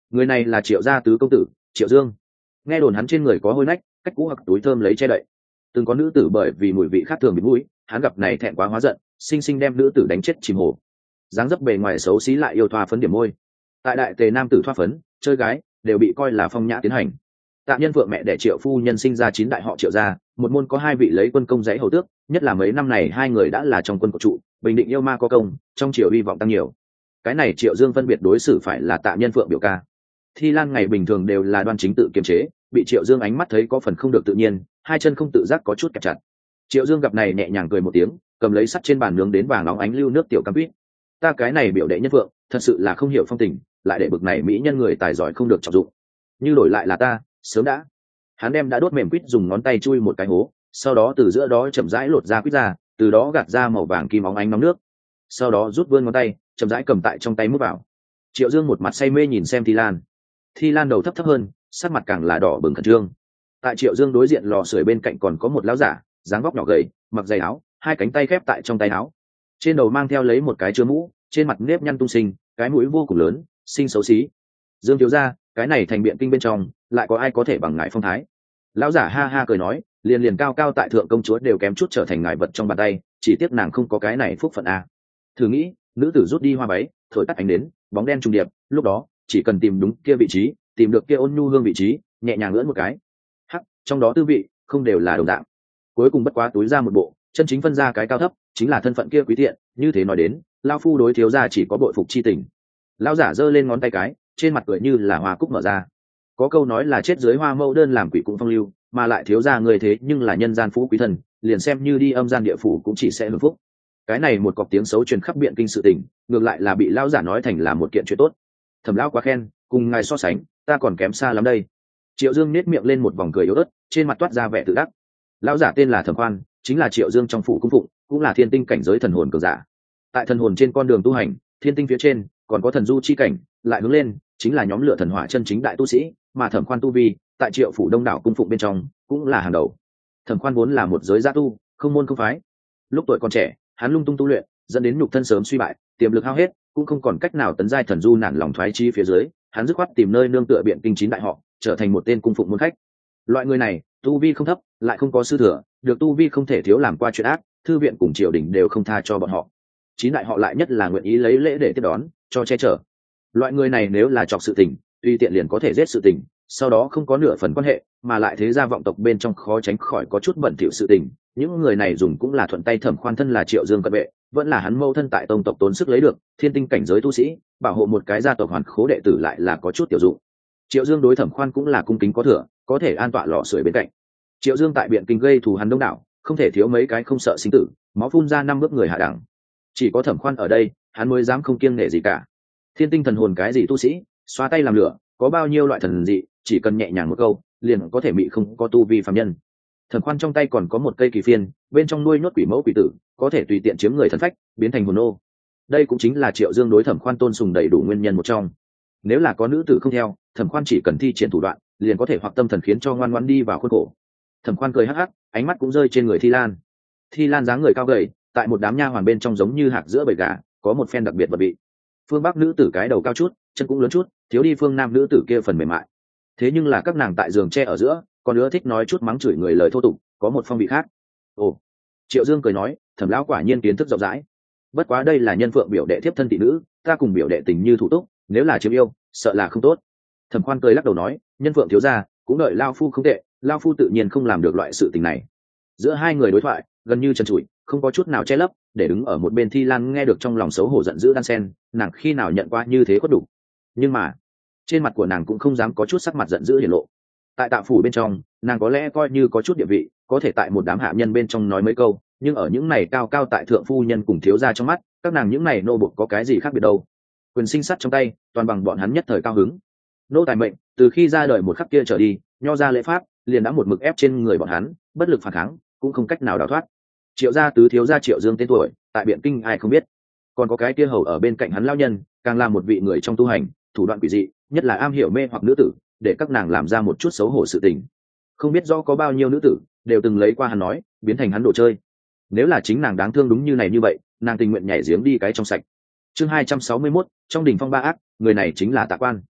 Người này là Triệu gia tứ công tử Triệu Dương. Nghe đồn hắn trên người có hôi nách, cách cũ hoặc túi thơm lấy che đậy. Từng có nữ tử bởi vì mùi vị khác thường bị mũi, hắn gặp này thẹn quá hóa giận, sinh sinh đem nữ tử đánh chết chìm hồ. Dáng dấp bề ngoài xấu xí lại yêu thoa phấn điểm môi. Tại đại tề nam tử thoa phấn, chơi gái đều bị coi là phong nhã tiến hành. Tạ Nhân Phượng mẹ đẻ Triệu phu nhân sinh ra chín đại họ Triệu gia, một môn có hai vị lấy quân công dãy hầu tước, nhất là mấy năm này hai người đã là trong quân của trụ, bình định yêu ma có công, trong triều hy vọng tăng nhiều. Cái này Triệu Dương phân biệt đối xử phải là Tạ Nhân Phượng biểu ca. Thi Lan ngày bình thường đều là đoan chính tự kiềm chế, bị Triệu Dương ánh mắt thấy có phần không được tự nhiên, hai chân không tự giác có chút kẹp chặt. Triệu Dương gặp này nhẹ nhàng cười một tiếng, cầm lấy sắt trên bàn nướng đến vàng óng ánh lưu nước tiểu cam quýt. Ta cái này biểu đệ Nhân Phượng, thật sự là không hiểu phong tình, lại để bực này mỹ nhân người tài giỏi không được trọng dụng. Như đổi lại là ta, sớm đã. Hắn đem đã đốt mềm quýt dùng ngón tay chui một cái hố, sau đó từ giữa đó chậm rãi lột ra quýt ra, từ đó gạt ra màu vàng kim óng ánh nóng nước. Sau đó rút vươn ngón tay, chậm rãi cầm tại trong tay mút vào. Triệu Dương một mặt say mê nhìn xem Thi Lan. Thi Lan đầu thấp thấp hơn, sắc mặt càng là đỏ bừng khẩn trương. Tại Triệu Dương đối diện lò sưởi bên cạnh còn có một lão giả, dáng vóc nhỏ gầy, mặc giày áo, hai cánh tay khép tại trong tay áo, trên đầu mang theo lấy một cái chứa mũ, trên mặt nếp nhăn tung sinh, cái mũi vô cùng lớn, xinh xấu xí. Dương thiếu gia, cái này thành biện kinh bên trong, lại có ai có thể bằng ngài phong thái? Lão giả ha ha cười nói, liền liền cao cao tại thượng công chúa đều kém chút trở thành ngài vật trong bàn tay, chỉ tiếc nàng không có cái này phúc phận a. Thử nghĩ, nữ tử rút đi hoa váy, thổi tắt ánh đến, bóng đen trùng điệp, lúc đó chỉ cần tìm đúng kia vị trí, tìm được kia ôn nhu hương vị trí, nhẹ nhàng lưỡn một cái, hắc, trong đó tư vị không đều là đồng dạng. Cuối cùng bất quá túi ra một bộ, chân chính phân ra cái cao thấp, chính là thân phận kia quý tiện. Như thế nói đến, lão phu đối thiếu gia chỉ có bội phục chi tình. Lão giả giơ lên ngón tay cái, trên mặt cười như là hoa cúc mở ra. Có câu nói là chết dưới hoa mẫu đơn làm quỷ cũng phong lưu, mà lại thiếu gia người thế nhưng là nhân gian phú quý thần, liền xem như đi âm gian địa phủ cũng chỉ sẽ hưởng phúc. Cái này một cọc tiếng xấu truyền khắp biện kinh sự tình, ngược lại là bị lão giả nói thành là một kiện chuyện tốt. Thẩm lão quá khen, cùng ngài so sánh, ta còn kém xa lắm đây. Triệu Dương nét miệng lên một vòng cười yếu ớt, trên mặt toát ra vẻ tự đắc. Lão giả tên là Thẩm Khoan, chính là Triệu Dương trong phủ cung phụng, cũng là thiên tinh cảnh giới thần hồn cường giả. Tại thần hồn trên con đường tu hành, thiên tinh phía trên còn có thần du chi cảnh, lại hướng lên chính là nhóm lửa thần hỏa chân chính đại tu sĩ, mà Thẩm Khoan tu vi tại Triệu phủ đông đảo cung phụng bên trong cũng là hàng đầu. Thẩm Khoan vốn là một giới gia tu, không môn không phái. Lúc tuổi còn trẻ, hắn lung tung tu luyện, dẫn đến nhục thân sớm suy bại, tiềm lực hao hết, cũng không còn cách nào tấn giai thần du nản lòng thoái chi phía dưới, hắn dứt khoát tìm nơi nương tựa biện kinh chín đại họ, trở thành một tên cung phụng môn khách. Loại người này, tu vi không thấp, lại không có sư thừa, được tu vi không thể thiếu làm qua chuyện ác, thư viện cùng triều đình đều không tha cho bọn họ. Chín đại họ lại nhất là nguyện ý lấy lễ để tiếp đón, cho che chở. Loại người này nếu là chọc sự tình, tùy tiện liền có thể giết sự tình, sau đó không có nửa phần quan hệ, mà lại thế gia vọng tộc bên trong khó tránh khỏi có chút bẩn thỉu sự tình. Những người này dùng cũng là thuận tay. Thẩm Khoan thân là Triệu Dương cận vệ, vẫn là hắn mâu thân tại tông tộc tốn sức lấy được thiên tinh cảnh giới tu sĩ, bảo hộ một cái gia tộc hoàn khố đệ tử lại là có chút tiểu dụng. Triệu Dương đối Thẩm Khoan cũng là cung kính có thừa, có thể an tọa lò sưởi bên cạnh. Triệu Dương tại biện kinh gây thù hắn đông đảo, không thể thiếu mấy cái không sợ sinh tử, máu phun ra năm bước người hạ đẳng. Chỉ có Thẩm Khoan ở đây, hắn mới dám không kiêng nể gì cả. Thiên tinh thần hồn cái gì tu sĩ, xoa tay làm lửa, có bao nhiêu loại thần dị, chỉ cần nhẹ nhàng một câu, liền có thể bị không có tu vi phàm nhân. Thẩm Khoan trong tay còn có một cây kỳ phiên, bên trong nuôi nhốt quỷ mẫu quỷ tử, có thể tùy tiện chiếm người thần phách, biến thành hồn ô. Đây cũng chính là Triệu Dương đối Thẩm Khoan tôn sùng đầy đủ nguyên nhân một trong. Nếu là có nữ tử không theo, Thẩm Khoan chỉ cần thi triển thủ đoạn, liền có thể hoặc tâm thần khiến cho ngoan ngoãn đi vào khuôn khổ. Thẩm Khoan cười hắc hắc, ánh mắt cũng rơi trên người Thi Lan. Thi Lan dáng người cao gầy, tại một đám nha hoàn bên trong giống như hạc giữa bầy gà, có một phen đặc biệt vật vị. Phương Bắc nữ tử cái đầu cao chút, chân cũng lớn chút, thiếu đi phương Nam nữ tử kia phần mềm mại. Thế nhưng là các nàng tại giường tre ở giữa, còn nữa thích nói chút mắng chửi người lời thô tục, có một phong vị khác. Ồ, Triệu Dương cười nói, Thẩm lão quả nhiên kiến thức rộng rãi. Bất quá đây là Nhân Phượng biểu đệ thiếp thân tỷ nữ, ta cùng biểu đệ tình như thủ túc, nếu là chiếm yêu, sợ là không tốt. Thẩm Khoan cười lắc đầu nói, Nhân Phượng thiếu gia, cũng đợi lao phu không tệ, lao phu tự nhiên không làm được loại sự tình này. Giữa hai người đối thoại gần như trần trụi, không có chút nào che lấp, để đứng ở một bên Thi Lan nghe được trong lòng xấu hổ giận dữ đan sen, nàng khi nào nhận qua như thế có đủ. Nhưng mà trên mặt của nàng cũng không dám có chút sắc mặt giận dữ hiển lộ. Tại Tạ phủ bên trong, nàng có lẽ coi như có chút địa vị, có thể tại một đám hạ nhân bên trong nói mấy câu, nhưng ở những này cao cao tại thượng phu nhân cùng thiếu gia trong mắt, các nàng những này nô bộc có cái gì khác biệt đâu. Quyền sinh sát trong tay, toàn bằng bọn hắn nhất thời cao hứng. Nô tài mệnh, từ khi ra đời một khắc kia trở đi, nho ra lễ pháp liền đã một mực ép trên người bọn hắn, bất lực phản kháng, cũng không cách nào đào thoát. Triệu gia tứ thiếu gia Triệu Dương tên tuổi, tại biện kinh ai không biết. Còn có cái kia hầu ở bên cạnh hắn lão nhân, càng là một vị người trong tu hành, thủ đoạn quỷ dị, nhất là am hiểu mê hoặc nữ tử, để các nàng làm ra một chút xấu hổ sự tình. Không biết do có bao nhiêu nữ tử đều từng lấy qua hắn nói, biến thành hắn đồ chơi. Nếu là chính nàng đáng thương đúng như này như vậy, nàng tình nguyện nhảy giếng đi cái trong sạch. Chương hai trăm sáu mươi mốt, trong đỉnh phong ba ác, người này chính là Tạ Quan.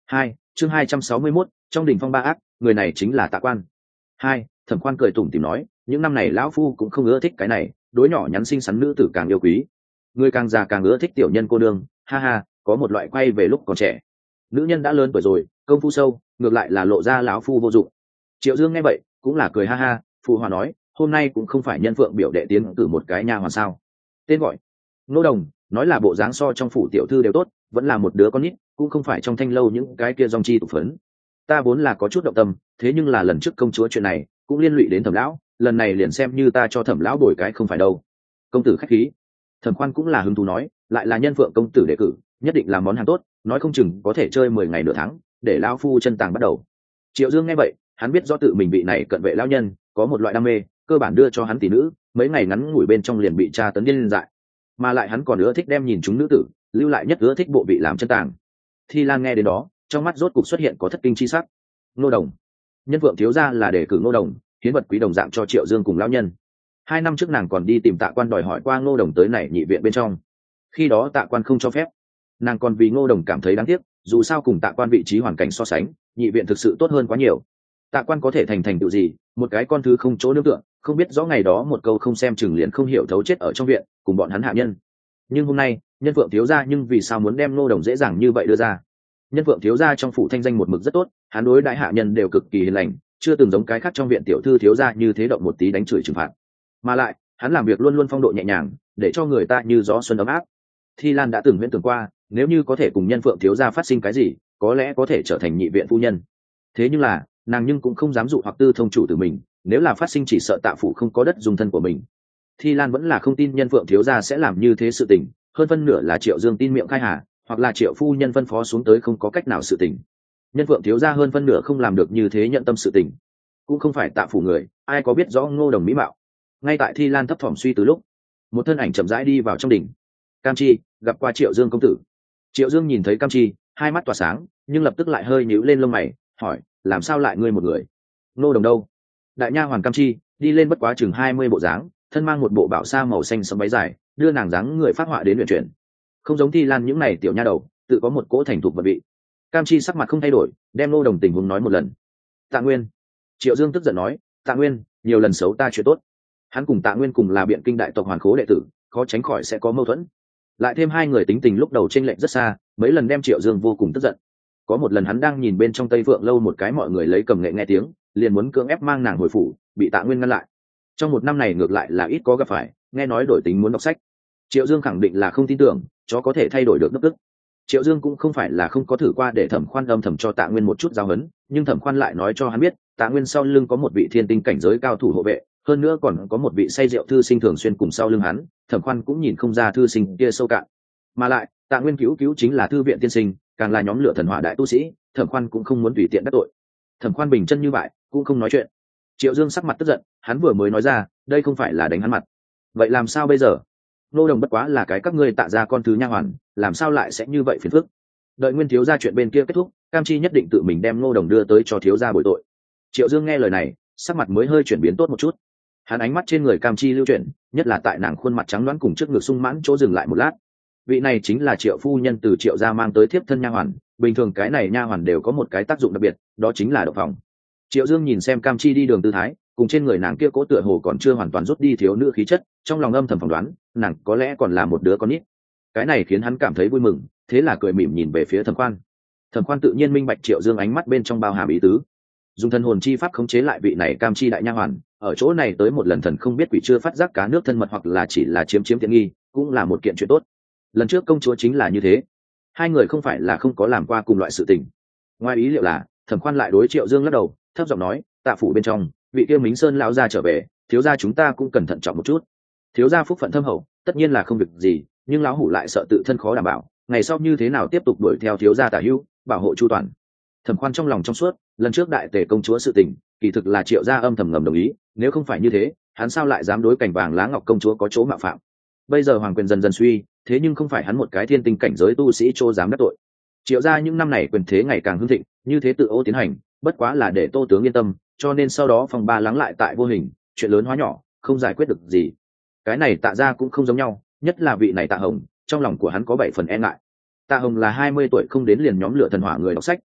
hai chương hai trăm sáu mươi mốt trong đỉnh phong ba ác, người này chính là Tạ Quan. Hai Thẩm Quan cười tủm tỉm nói, những năm này lão phu cũng không ưa thích cái này, đối nhỏ nhắn xinh xắn nữ tử càng yêu quý, người càng già càng ưa thích tiểu nhân cô đương, ha ha, có một loại quay về lúc còn trẻ. Nữ nhân đã lớn tuổi rồi, công phu sâu, ngược lại là lộ ra lão phu vô dụng. Triệu Dương nghe vậy cũng là cười ha ha, phụ hòa nói, hôm nay cũng không phải nhân phượng biểu đệ tiến cử một cái nha hoàn sao? Tên gọi Ngô Đồng, nói là bộ dáng so trong phủ tiểu thư đều tốt, vẫn là một đứa con nít, cũng không phải trong thanh lâu những cái kia dòng chi tụ phấn. Ta vốn là có chút động tâm, thế nhưng là lần trước công chúa chuyện này cũng liên lụy đến Thẩm lão, lần này liền xem như ta cho Thẩm lão bồi cái không phải đâu. Công tử khách khí. Thẩm Quan cũng là hứng thú nói, lại là nhân phượng công tử đề cử, nhất định là món hàng tốt, nói không chừng có thể chơi mười ngày nửa tháng, để lão phu chân tàng bắt đầu. Triệu Dương nghe vậy, hắn biết rõ tự mình vị này cận vệ lão nhân có một loại đam mê, cơ bản đưa cho hắn tỷ nữ, mấy ngày ngắn ngủi bên trong liền bị tra tấn điên dại, mà lại hắn còn ưa thích đem nhìn chúng nữ tử, lưu lại nhất ưa thích bộ vị làm chân tàng. Thi Lan nghe đến đó, trong mắt rốt cục xuất hiện có thất kinh chi sắc. Ngô Đồng, nhân vượng thiếu gia là để cử Ngô Đồng, hiến vật quý đồng dạng cho Triệu Dương cùng lão nhân. Hai năm trước nàng còn đi tìm Tạ Quan đòi hỏi qua Ngô Đồng tới này nhị viện bên trong, khi đó Tạ Quan không cho phép, nàng còn vì Ngô Đồng cảm thấy đáng tiếc, dù sao cùng Tạ Quan vị trí hoàn cảnh so sánh, nhị viện thực sự tốt hơn quá nhiều. Tạ Quan có thể thành thành tựu gì, một cái con thứ không chỗ nương tựa, không biết rõ ngày đó một câu không xem chừng liền không hiểu thấu chết ở trong viện cùng bọn hắn hạ nhân. Nhưng hôm nay nhân vượng thiếu gia nhưng vì sao muốn đem Ngô Đồng dễ dàng như vậy đưa ra? Nhân vượng thiếu gia trong phủ thanh danh một mực rất tốt, hắn đối đại hạ nhân đều cực kỳ hiền lành, chưa từng giống cái khác trong viện tiểu thư thiếu gia như thế động một tí đánh chửi trừng phạt, mà lại hắn làm việc luôn luôn phong độ nhẹ nhàng, để cho người ta như gió xuân ấm áp. Thi Lan đã từng huyễn tưởng qua, nếu như có thể cùng nhân vượng thiếu gia phát sinh cái gì, có lẽ có thể trở thành nhị viện phu nhân. Thế nhưng là nàng nhưng cũng không dám dụ hoặc tư thông chủ từ mình, nếu là phát sinh chỉ sợ Tạ phủ không có đất dùng thân của mình. Thi Lan vẫn là không tin nhân vượng thiếu gia sẽ làm như thế sự tình, hơn phân nửa là Triệu Dương tin miệng khai hà, hoặc là Triệu phu nhân phân phó xuống tới không có cách nào sự tình. Nhân vượng thiếu gia hơn phân nửa không làm được như thế nhận tâm sự tình, cũng không phải Tạ phủ người, ai có biết rõ Ngô Đồng mỹ mạo. Ngay tại Thi Lan thấp thỏm suy từ lúc, một thân ảnh chậm rãi đi vào trong đỉnh. Cam Chi gặp qua Triệu Dương công tử. Triệu Dương nhìn thấy Cam Chi, hai mắt tỏa sáng, nhưng lập tức lại hơi nhíu lên lông mày, hỏi, làm sao lại ngươi một người? Ngô Đồng đâu? Đại nha hoàn Cam Chi đi lên bất quá chừng hai mươi bộ dáng, thân mang một bộ bảo sa màu xanh sẫm váy dài, đưa nàng dáng người phát họa đến luyện chuyển, không giống Thi Lan những này tiểu nha đầu, tự có một cỗ thành thục vật vị. Cam Chi sắc mặt không thay đổi, đem Ngô Đồng tình huống nói một lần. Tạ Nguyên. Triệu Dương tức giận nói, Tạ Nguyên nhiều lần xấu ta chuyện tốt, hắn cùng Tạ Nguyên cùng là Biện Kinh đại tộc hoàn khố đệ tử, khó tránh khỏi sẽ có mâu thuẫn, lại thêm hai người tính tình lúc đầu chênh lệch rất xa, mấy lần đem Triệu Dương vô cùng tức giận. Có một lần hắn đang nhìn bên trong Tây Phượng lâu một cái mọi người lấy cầm nghệ nghe tiếng, liền muốn cưỡng ép mang nàng hồi phủ, bị Tạ Nguyên ngăn lại. Trong một năm này ngược lại là ít có gặp phải, nghe nói đổi tính muốn đọc sách. Triệu Dương khẳng định là không tin tưởng chó có thể thay đổi được nước tức. Triệu Dương cũng không phải là không có thử qua để Thẩm Khoan âm thầm cho Tạ Nguyên một chút giáo huấn, nhưng Thẩm Khoan lại nói cho hắn biết, Tạ Nguyên sau lưng có một vị thiên tinh cảnh giới cao thủ hộ vệ, hơn nữa còn có một vị say rượu thư sinh thường xuyên cùng sau lưng hắn, Thẩm Khoan cũng nhìn không ra thư sinh kia sâu cạn. Mà lại, Tạ Nguyên cứu cứu chính là thư viện tiên sinh, càng là nhóm lửa thần hỏa đại tu sĩ, Thẩm Khoan cũng không muốn tùy tiện đắc tội. Thẩm Khoan bình chân như vậy, cũng không nói chuyện. Triệu Dương sắc mặt tức giận, hắn vừa mới nói ra, đây không phải là đánh hắn mặt. Vậy làm sao bây giờ? Ngô Đồng bất quá là cái các ngươi Tạ ra con thứ nha hoàn, làm sao lại sẽ như vậy phiền phức? Đợi Nguyên thiếu gia chuyện bên kia kết thúc, Cam Chi nhất định tự mình đem Ngô Đồng đưa tới cho thiếu gia bồi tội. Triệu Dương nghe lời này, sắc mặt mới hơi chuyển biến tốt một chút. Hắn ánh mắt trên người Cam Chi lưu chuyển, nhất là tại nàng khuôn mặt trắng đoán cùng trước ngực sung mãn chỗ dừng lại một lát. Vị này chính là Triệu phu nhân từ Triệu gia mang tới thiếp thân nha hoàn, bình thường cái này nha hoàn đều có một cái tác dụng đặc biệt, đó chính là đậu phòng. Triệu Dương nhìn xem Cam Chi đi đường tư thái, cùng trên người nàng kia cố tựa hồ còn chưa hoàn toàn rút đi thiếu nữ khí chất, trong lòng âm thầm phỏng đoán, nàng có lẽ còn là một đứa con nít. Cái này khiến hắn cảm thấy vui mừng, thế là cười mỉm nhìn về phía Thẩm Khoan. Thẩm Khoan tự nhiên minh bạch Triệu Dương ánh mắt bên trong bao hàm ý tứ, dùng thần hồn chi pháp khống chế lại vị này Cam Chi đại nha hoàn, ở chỗ này tới một lần thần không biết quỷ chưa phát giác cá nước thân mật hoặc là chỉ là chiếm chiếm tiện nghi, cũng là một kiện chuyện tốt. Lần trước công chúa chính là như thế, hai người không phải là không có làm qua cùng loại sự tình. Ngoài ý liệu là Thẩm Khoan lại đối Triệu Dương lắc đầu, thấp giọng nói, Tạ phủ bên trong vị kia Mính Sơn lão gia trở về, thiếu gia chúng ta cũng cần thận trọng một chút. Thiếu gia phúc phận thâm hậu, tất nhiên là không việc gì, nhưng lão hủ lại sợ tự thân khó đảm bảo, ngày sau như thế nào tiếp tục đuổi theo thiếu gia tả hữu, bảo hộ chu toàn. Thẩm Khoan trong lòng trong suốt, lần trước đại tề công chúa sự tình, kỳ thực là Triệu gia âm thầm ngầm đồng ý, nếu không phải như thế, hắn sao lại dám đối cảnh vàng lá ngọc công chúa có chỗ mạo phạm. Bây giờ hoàng quyền dần dần suy, thế nhưng không phải hắn một cái thiên tinh cảnh giới tu sĩ chỗ dám đắc tội. Triệu gia những năm này quyền thế ngày càng hưng thịnh, như thế tự ô tiến hành, bất quá là để Tô tướng yên tâm, cho nên sau đó phòng ba lắng lại tại vô hình, chuyện lớn hóa nhỏ, không giải quyết được gì. Cái này Tạ gia cũng không giống nhau, nhất là vị này Tạ Hồng, trong lòng của hắn có bảy phần e ngại. Tạ Hồng là hai mươi tuổi không đến liền nhóm lửa thần hỏa người đọc sách,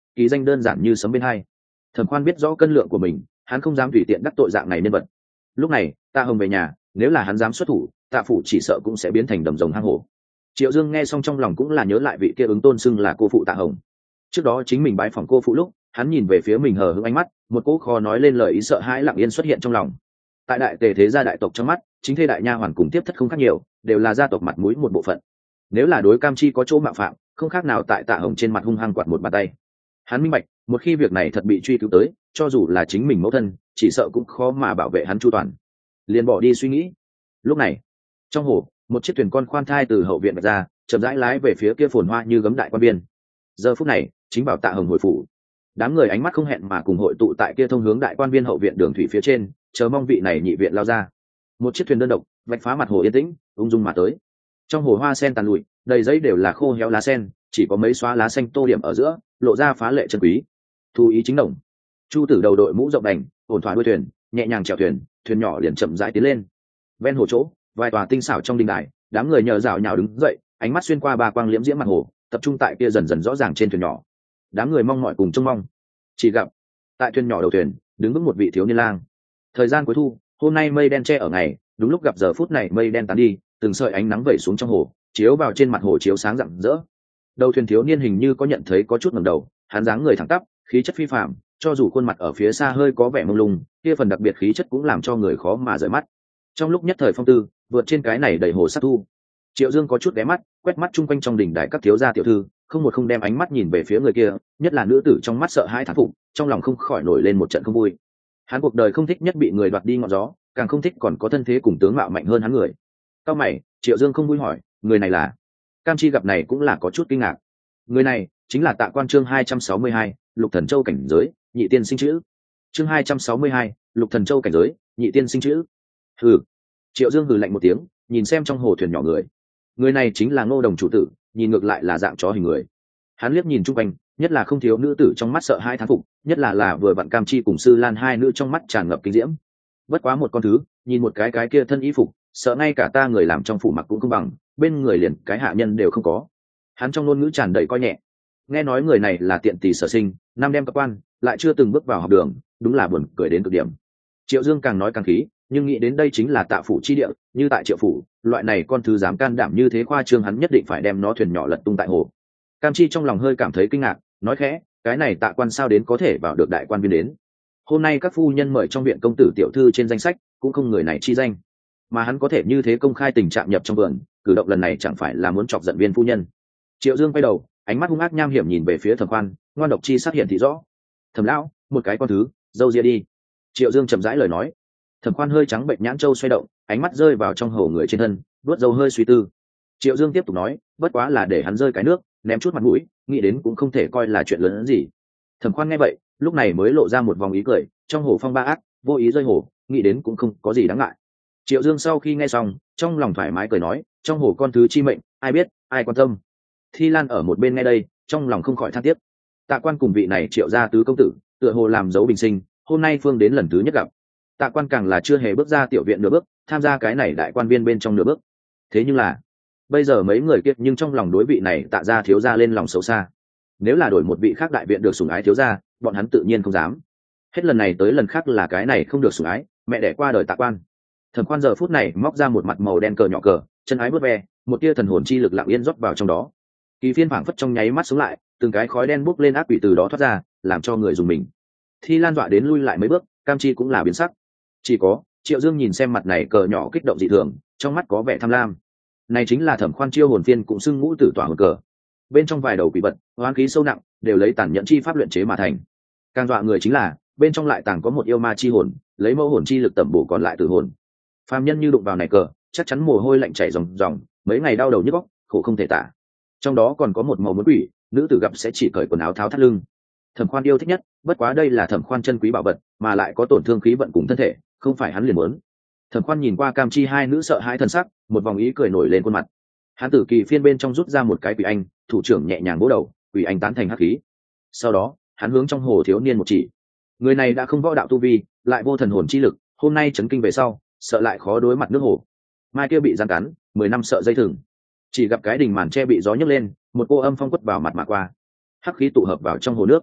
kỳ danh đơn giản như sấm bên hai. Thẩm Khoan biết rõ cân lượng của mình, hắn không dám tùy tiện đắc tội dạng này nhân vật. Lúc này Tạ Hồng về nhà, nếu là hắn dám xuất thủ, Tạ phủ chỉ sợ cũng sẽ biến thành đầm rồng hang hổ. Triệu Dương nghe xong trong lòng cũng là nhớ lại vị kia ứng tôn xưng là cô phụ Tạ Hồng. Trước đó chính mình bái phỏng cô phụ lúc, hắn nhìn về phía mình hờ hững ánh mắt, một cỗ khó nói lên lời ý sợ hãi lặng yên xuất hiện trong lòng. Tại đại tề thế gia đại tộc trong mắt, chính thê đại nha hoàn cùng tiếp thất không khác nhiều, đều là gia tộc mặt mũi một bộ phận. Nếu là đối Cam Chi có chỗ mạo phạm, không khác nào tại Tạ Hồng trên mặt hung hăng quạt một bàn tay. Hắn minh bạch, một khi việc này thật bị truy cứu tới, cho dù là chính mình mẫu thân, chỉ sợ cũng khó mà bảo vệ hắn chu toàn. Liền bỏ đi suy nghĩ. Lúc này, trong hồ, một chiếc thuyền con khoan thai từ hậu viện vạch ra, chậm rãi lái về phía kia phồn hoa như gấm đại quan biên. Giờ phút này, chính bảo Tạ Hồng hồi phủ. Đám người ánh mắt không hẹn mà cùng hội tụ tại kia thông hướng đại quan biên hậu viện đường thủy phía trên, chờ mong vị này nhị viện lao ra. Một chiếc thuyền đơn độc, vạch phá mặt hồ yên tĩnh, ung dung mà tới. Trong hồ hoa sen tàn lụi, đầy giấy đều là khô héo lá sen, chỉ có mấy xóa lá xanh tô điểm ở giữa, lộ ra phá lệ chân quý. Thu ý chính đồng. Chu Tử đầu đội mũ rộng đành, ổn thỏa đuôi thuyền, nhẹ nhàng chèo thuyền, thuyền nhỏ liền chậm rãi tiến lên. Ven hồ chỗ, vài tòa tinh xảo trong đình đài, đám người nhờ rào nhào đứng dậy, ánh mắt xuyên qua ba quang liễm diễm mặt hồ, tập trung tại kia dần dần rõ ràng trên thuyền nhỏ. Đám người mong mỏi cùng trông mong. Chỉ gặp tại thuyền nhỏ đầu thuyền, đứng vững một vị thiếu niên lang. Thời gian cuối thu, hôm nay mây đen che ở ngày, đúng lúc gặp giờ phút này mây đen tán đi, từng sợi ánh nắng vẩy xuống trong hồ, chiếu vào trên mặt hồ chiếu sáng rạng rỡ. Đầu thuyền thiếu niên hình như có nhận thấy có chút ngẩng đầu, hắn dáng người thẳng tắp, khí chất phi phàm, cho dù khuôn mặt ở phía xa hơi có vẻ mông lung, kia phần đặc biệt khí chất cũng làm cho người khó mà rời mắt. Trong lúc nhất thời phong tư, vượt trên cái này đầy hồ sát thu. Triệu Dương có chút ghé mắt, quét mắt chung quanh trong đỉnh đài các thiếu gia tiểu thư, không một không đem ánh mắt nhìn về phía người kia, nhất là nữ tử trong mắt sợ hãi thán phục, trong lòng không khỏi nổi lên một trận không vui. Hắn cuộc đời không thích nhất bị người đoạt đi ngọn gió, càng không thích còn có thân thế cùng tướng mạo mạnh hơn hắn người. Cao mày, Triệu Dương không vui hỏi, người này là? Cam Chi gặp này cũng là có chút kinh ngạc. Người này chính là Tạ Quan chương hai trăm sáu mươi hai, Lục Thần Châu cảnh giới, nhị tiên sinh chữ. Chương hai trăm sáu mươi hai, Lục Thần Châu cảnh giới, nhị tiên sinh chữ. Hừ. Triệu Dương hừ lạnh một tiếng, nhìn xem trong hồ thuyền nhỏ người. Người này chính là Ngô Đồng chủ tử, nhìn ngược lại là dạng chó hình người. Hắn liếc nhìn chung quanh, nhất là không thiếu nữ tử trong mắt sợ hai thán phục, nhất là là vừa vặn Cam Chi cùng Sư Lan hai nữ trong mắt tràn ngập kinh diễm. Bất quá một con thứ, nhìn một cái cái kia thân y phục, sợ ngay cả ta người làm trong phủ mặc cũng không bằng, bên người liền cái hạ nhân đều không có. Hắn trong ngôn ngữ tràn đầy coi nhẹ. Nghe nói người này là tiện tỳ sở sinh, năm đem cấp quan, lại chưa từng bước vào học đường, đúng là buồn cười đến cực điểm. Triệu Dương càng nói càng khí, nhưng nghĩ đến đây chính là Tạ phủ chi địa, như tại Triệu phủ, loại này con thứ dám can đảm như thế khoa trương, hắn nhất định phải đem nó thuyền nhỏ lật tung tại hồ. Cam Chi trong lòng hơi cảm thấy kinh ngạc, nói khẽ, cái này Tạ quan sao đến có thể vào được đại quan viên đến? Hôm nay các phu nhân mời trong viện công tử tiểu thư trên danh sách, cũng không người này chi danh, mà hắn có thể như thế công khai tình trạng nhập trong vườn, cử động lần này chẳng phải là muốn chọc giận viên phu nhân? Triệu Dương quay đầu, ánh mắt hung ác nham hiểm nhìn về phía Thẩm Khoan, ngoan độc chi sắc hiện thị rõ. Thẩm lão, một cái con thứ, dâu ria đi. Triệu Dương chậm rãi lời nói. Thẩm Khoan hơi trắng bệnh nhãn châu xoay động, ánh mắt rơi vào trong hồ người trên thân, vuốt râu hơi suy tư. Triệu Dương tiếp tục nói, bất quá là để hắn rơi cái nước, ném chút mặt mũi, nghĩ đến cũng không thể coi là chuyện lớn hơn gì. Thẩm Khoan nghe vậy, lúc này mới lộ ra một vòng ý cười, trong hồ phong ba ác, vô ý rơi hồ, nghĩ đến cũng không có gì đáng ngại. Triệu Dương sau khi nghe xong, trong lòng thoải mái cười nói, trong hồ con thứ chi mệnh, ai biết, ai quan tâm. Thi Lan ở một bên nghe đây, trong lòng không khỏi than tiếc. Tạ Quan cùng vị này Triệu gia tứ công tử, tựa hồ làm dấu bình sinh, hôm nay phương đến lần thứ nhất gặp. Tạ Quan càng là chưa hề bước ra tiểu viện nửa bước, tham gia cái này đại quan viên bên trong nửa bước. Thế nhưng là, bây giờ mấy người kia nhưng trong lòng đối vị này Tạ gia thiếu gia lên lòng xấu xa. Nếu là đổi một vị khác đại viện được sủng ái thiếu gia, bọn hắn tự nhiên không dám. Hết lần này tới lần khác là cái này không được sủng ái, mẹ đẻ qua đời Tạ Quan. Thẩm Quan giờ phút này móc ra một mặt màu đen cờ nhỏ cờ, chân ái vớt ve, một tia thần hồn chi lực lặng yên rót vào trong đó. Kỳ phiên phảng phất trong nháy mắt sống lại, từng cái khói đen bốc lên ác quỷ từ đó thoát ra, làm cho người dùng mình. Thi Lan dọa đến lui lại mấy bước, Cam Chi cũng là biến sắc. Chỉ có Triệu Dương nhìn xem mặt này cờ nhỏ kích động dị thường, trong mắt có vẻ tham lam. Này chính là Thẩm Khoan chiêu hồn phiên cũng xưng ngũ tử tỏa hồn cờ. Bên trong vài đầu quỷ vật, oán khí sâu nặng, đều lấy tàn nhẫn chi pháp luyện chế mà thành. Càng dọa người chính là, bên trong lại tàng có một yêu ma chi hồn, lấy mẫu hồn chi lực tẩm bổ còn lại tử hồn. Phàm nhân như đụng vào này cờ, chắc chắn mồ hôi lạnh chảy ròng ròng, mấy ngày đau đầu nhức óc, khổ không thể tả. Trong đó còn có một màu muốn quỷ, nữ tử gặp sẽ chỉ cởi quần áo tháo thắt lưng. Thẩm Khoan yêu thích nhất, bất quá đây là Thẩm Khoan chân quý bảo vật, mà lại có tổn thương khí vận cùng thân thể, không phải hắn liền muốn. Thẩm Khoan nhìn qua Cam Chi hai nữ sợ hãi thân sắc, một vòng ý cười nổi lên khuôn mặt. Hắn tử kỳ phiên bên trong rút ra một cái quỷ anh, thủ trưởng nhẹ nhàng vỗ đầu, quỷ anh tán thành hắc khí. Sau đó, hắn hướng trong hồ thiếu niên một chỉ. Người này đã không võ đạo tu vi, lại vô thần hồn chi lực, hôm nay chấn kinh về sau, sợ lại khó đối mặt nước hồ. Mai kia bị giăng cắn, mười năm sợ dây thừng. Chỉ gặp cái đỉnh màn tre bị gió nhấc lên, một cô âm phong quất vào mặt mà qua. Hắc khí tụ hợp vào trong hồ nước,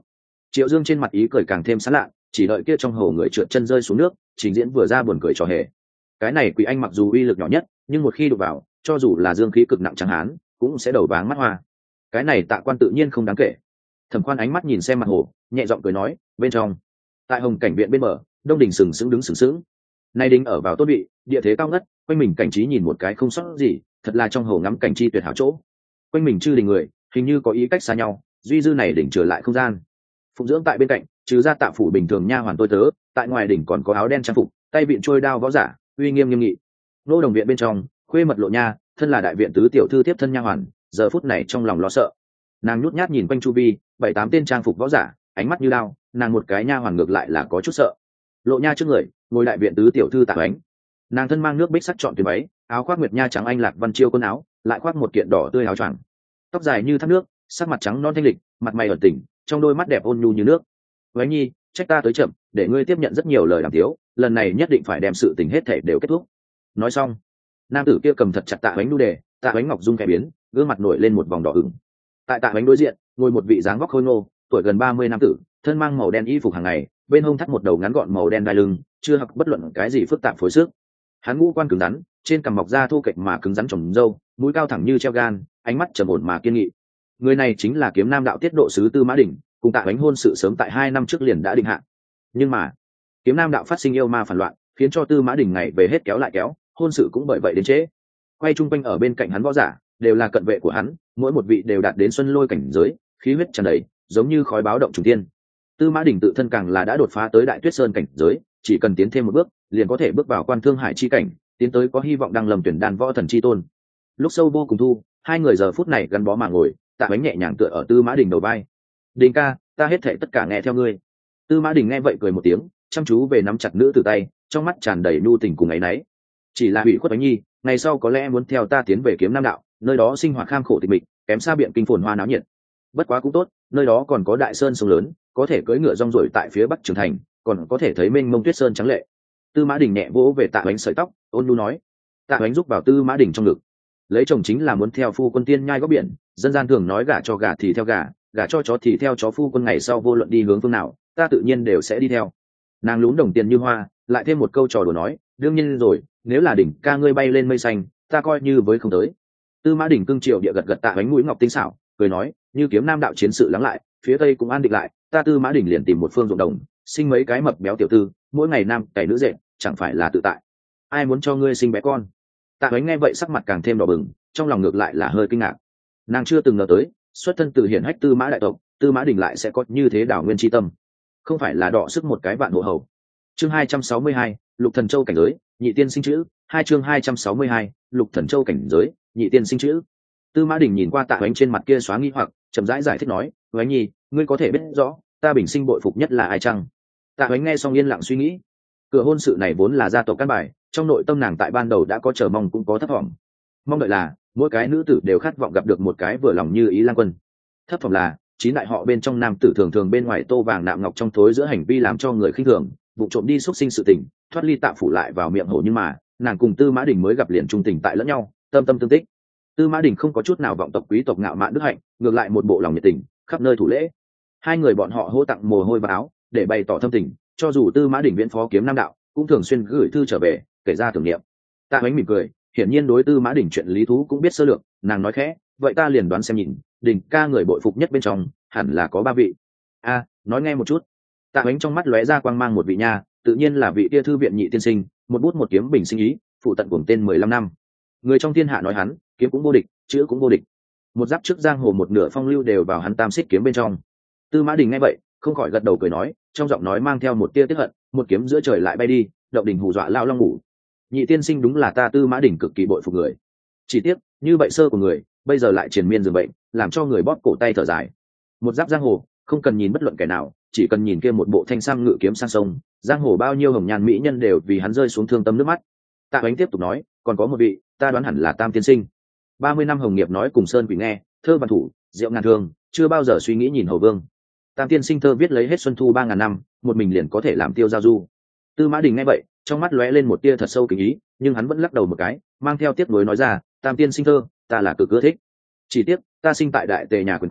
Triệu Dương trên mặt ý cười càng thêm sán lạ, chỉ đợi kia trong hồ người trượt chân rơi xuống nước, trình diễn vừa ra buồn cười trò hề. Cái này quỷ anh mặc dù uy lực nhỏ nhất, nhưng một khi đụng vào, cho dù là dương khí cực nặng chẳng hán, cũng sẽ đầu váng mắt hoa. Cái này Tạ Quan tự nhiên không đáng kể. Thẩm Quan ánh mắt nhìn xem mặt hồ, nhẹ giọng cười nói, bên trong, tại Hồng Cảnh viện bên bờ, Đông Đình sừng sững đứng sừng sững. Nay đinh ở vào tốt vị, địa thế cao ngất, quanh mình cảnh trí nhìn một cái không sót gì, thật là trong hồ ngắm cảnh chi tuyệt hảo chỗ. Quanh mình chư đình người, hình như có ý cách xa nhau, duy dư này đỉnh trở lại không gian. Phụng dưỡng tại bên cạnh, trừ ra Tạ phủ bình thường nha hoàn tôi tớ, tại ngoài đỉnh còn có áo đen trang phục, tay vịn trôi đao võ giả, uy nghiêm nghiêm nghị. Nô đồng viện bên trong, khuê mật Lộ Nha, thân là đại viện tứ tiểu thư tiếp thân nha hoàn, giờ phút này trong lòng lo sợ. Nàng nhút nhát nhìn quanh chu vi, bảy tám tên trang phục võ giả, ánh mắt như đao, nàng một cái nha hoàn ngược lại là có chút sợ. Lộ Nha trước người, ngồi đại viện tứ tiểu thư Tạ Ánh. Nàng thân mang nước bích sắc chọn tuyến váy, áo khoác nguyệt nha trắng anh lạc văn chiêu quân áo, lại khoác một kiện đỏ tươi áo choàng. Tóc dài như thác nước, sắc mặt trắng non thanh lịch, mặt mày ẩn tỉnh, trong đôi mắt đẹp ôn nhu như nước. Váy nhi, trách ta tới chậm, để ngươi tiếp nhận rất nhiều lời đàm tiếu, lần này nhất định phải đem sự tình hết thể đều kết thúc. Nói xong, nam tử kia cầm thật chặt Tạ Ánh nu đề, Tạ Ánh ngọc dung khẽ biến, gương mặt nổi lên một vòng đỏ ửng. Tại Tạ Ánh đối diện, ngồi một vị dáng vóc khôi ngô, tuổi gần ba mươi nam tử, thân mang màu đen y phục hàng ngày, bên hông thắt một đầu ngắn gọn màu đen đai lưng, chưa hặc bất luận cái gì phức tạp phối sức. Hắn ngũ quan cứng rắn, trên cằm mọc da thô kệch mà cứng rắn trồng râu, mũi cao thẳng như treo gan, ánh mắt trầm ổn mà kiên nghị. Người này chính là Kiếm Nam đạo tiết độ sứ Tư Mã Đình, cùng Tạ Ánh hôn sự sớm tại hai năm trước liền đã định hạ. Nhưng mà, Kiếm Nam đạo phát sinh yêu ma phản loạn, khiến cho Tư Mã Đình ngày về hết kéo lại kéo, hôn sự cũng bởi vậy đến trễ. Quay chung quanh ở bên cạnh hắn võ giả, đều là cận vệ của hắn, mỗi một vị đều đạt đến xuân lôi cảnh giới, khí huyết tràn đầy, giống như khói báo động trùng thiên. Tư Mã Đình tự thân càng là đã đột phá tới Đại Tuyết Sơn cảnh giới, chỉ cần tiến thêm một bước, liền có thể bước vào Quan Thương Hải chi cảnh, tiến tới có hy vọng đăng lâm tuyển đan võ thần chi tôn. Lúc sâu vô cùng thu, hai người giờ phút này gắn bó mà ngồi, Tạ Ánh nhẹ nhàng tựa ở Tư Mã Đình đầu vai. "Đình ca, ta hết thảy tất cả nghe theo ngươi." Tư Mã Đình nghe vậy cười một tiếng, chăm chú về nắm chặt nữ tử tay, trong mắt tràn đầy nhu tình cùng áy náy. "Chỉ là hủy khuất Ánh nhi, ngày sau có lẽ muốn theo ta tiến về Kiếm Nam đạo, nơi đó sinh hoạt kham khổ tịch mịch, kém xa biện kinh phồn hoa náo nhiệt. Bất quá cũng tốt, nơi đó còn có đại sơn sông lớn, có thể cưỡi ngựa rong ruổi tại phía bắc trường thành, còn có thể thấy mênh mông tuyết sơn trắng lệ." Tư Mã Đình nhẹ vỗ về Tạ Ánh sợi tóc, ôn nhu nói. Tạ Ánh rúc vào Tư Mã Đình trong ngực. Lấy chồng chính là muốn theo phu quân tiên nhai góc biển, dân gian thường nói gả cho gà thì theo gà, gả cho chó thì theo chó, phu quân ngày sau vô luận đi hướng phương nào, ta tự nhiên đều sẽ đi theo. Nàng lún đồng tiền như hoa, lại thêm một câu trò đùa nói, đương nhiên rồi, nếu là Đỉnh ca ngươi bay lên mây xanh, ta coi như với không tới. Tư Mã Đình cưng chiều địa gật gật Tạ Ánh mũi ngọc tinh xảo, cười nói, như Kiếm Nam đạo chiến sự lắng lại, phía tây cũng an định lại, ta Tư Mã Đình liền tìm một phương ruộng đồng, sinh mấy cái mập béo tiểu tư, mỗi ngày nam cày nữ dệt, chẳng phải là tự tại. Ai muốn cho ngươi sinh bé con? Tạ Ánh nghe vậy sắc mặt càng thêm đỏ bừng, trong lòng ngược lại là hơi kinh ngạc. Nàng chưa từng ngờ tới, xuất thân từ hiển hách Tư Mã đại tộc, Tư Mã Đình lại sẽ có như thế đảo nguyên chi tâm, không phải là đọ sức một cái vạn hộ hầu. Chương hai trăm sáu mươi hai, Lục Thần Châu cảnh giới, nhị tiên sinh chữ, hai chương hai trăm sáu mươi hai, Lục Thần Châu cảnh giới, nhị tiên sinh chữ. Tư Mã Đình nhìn qua Tạ Ánh trên mặt kia xóa nghi hoặc, chậm rãi giải, giải thích nói, "Ánh nhi, ngươi có thể biết rõ, ta bình sinh bội phục nhất là ai chăng?" Tạ Ánh nghe xong yên lặng suy nghĩ. Cửa hôn sự này vốn là gia tộc căn bài, trong nội tâm nàng tại ban đầu đã có chờ mong cũng có thấp vọng. Mong đợi là mỗi cái nữ tử đều khát vọng gặp được một cái vừa lòng như ý Lan Quân. Thấp phẩm là chín đại họ bên trong nam tử thường thường bên ngoài tô vàng nạm ngọc trong thối giữa hành vi làm cho người khinh thường, vụ trộm đi xúc sinh sự tình, thoát ly Tạ phủ lại vào miệng hổ, nhưng mà nàng cùng Tư Mã Đình mới gặp liền trung tình tại lẫn nhau, tâm tâm tương tích. Tư Mã Đình không có chút nào vọng tộc quý tộc ngạo mạn đức hạnh, ngược lại một bộ lòng nhiệt tình, khắp nơi thủ lễ. Hai người bọn họ hô tặng mồ hôi và áo để bày tỏ thâm tình, cho dù Tư Mã Đình viễn phó Kiếm Nam đạo, cũng thường xuyên gửi thư trở về kể ra tưởng niệm. Tạ Ánh mỉm cười, hiển nhiên đối Tư Mã Đình chuyện lý thú cũng biết sơ lược, nàng nói khẽ, vậy ta liền đoán xem nhìn, Đình ca người bội phục nhất bên trong hẳn là có ba vị. A, nói nghe một chút. Tạ Ánh trong mắt lóe ra quang mang, một vị nha, tự nhiên là vị tia thư viện nhị tiên sinh, một bút một kiếm bình sinh ý, phụ tận cuồng tên mười lăm năm. Người trong thiên hạ nói hắn, kiếm cũng vô địch, chữ cũng vô địch. Một giáp trước giang hồ một nửa phong lưu đều vào hắn tam xích kiếm bên trong. Tư Mã Đình nghe vậy, không khỏi gật đầu cười nói, trong giọng nói mang theo một tia tiếc hận, một kiếm giữa trời lại bay đi, động đình hù dọa lao long ngủ. Nhị tiên sinh đúng là ta Tư Mã Đình cực kỳ bội phục người. Chỉ tiếc, như vậy sơ của người, bây giờ lại triền miên giường bệnh, làm cho người bóp cổ tay thở dài. Một giáp giang hồ, không cần nhìn bất luận kẻ nào, chỉ cần nhìn kia một bộ thanh sam ngự kiếm sang sông, giang hồ bao nhiêu hồng nhan mỹ nhân đều vì hắn rơi xuống thương tâm nước mắt. Tạ Ánh tiếp tục nói, còn có một vị, ta đoán hẳn là Tam tiên sinh. Ba mươi năm hồng nghiệp nói cùng sơn quỷ nghe, thơ văn thủ, diệu ngàn thương, chưa bao giờ suy nghĩ nhìn hầu vương. Tam tiên sinh thơ viết lấy hết xuân thu ba ngàn năm, một mình liền có thể làm tiêu giao du. Tư Mã Đình nghe vậy, trong mắt lóe lên một tia thật sâu kính ý, nhưng hắn vẫn lắc đầu một cái, mang theo tiếc nuối nói ra, Tam tiên sinh thơ, ta là cực ưa thích. Chỉ tiếc, ta sinh tại đại tề nhà quyền quý,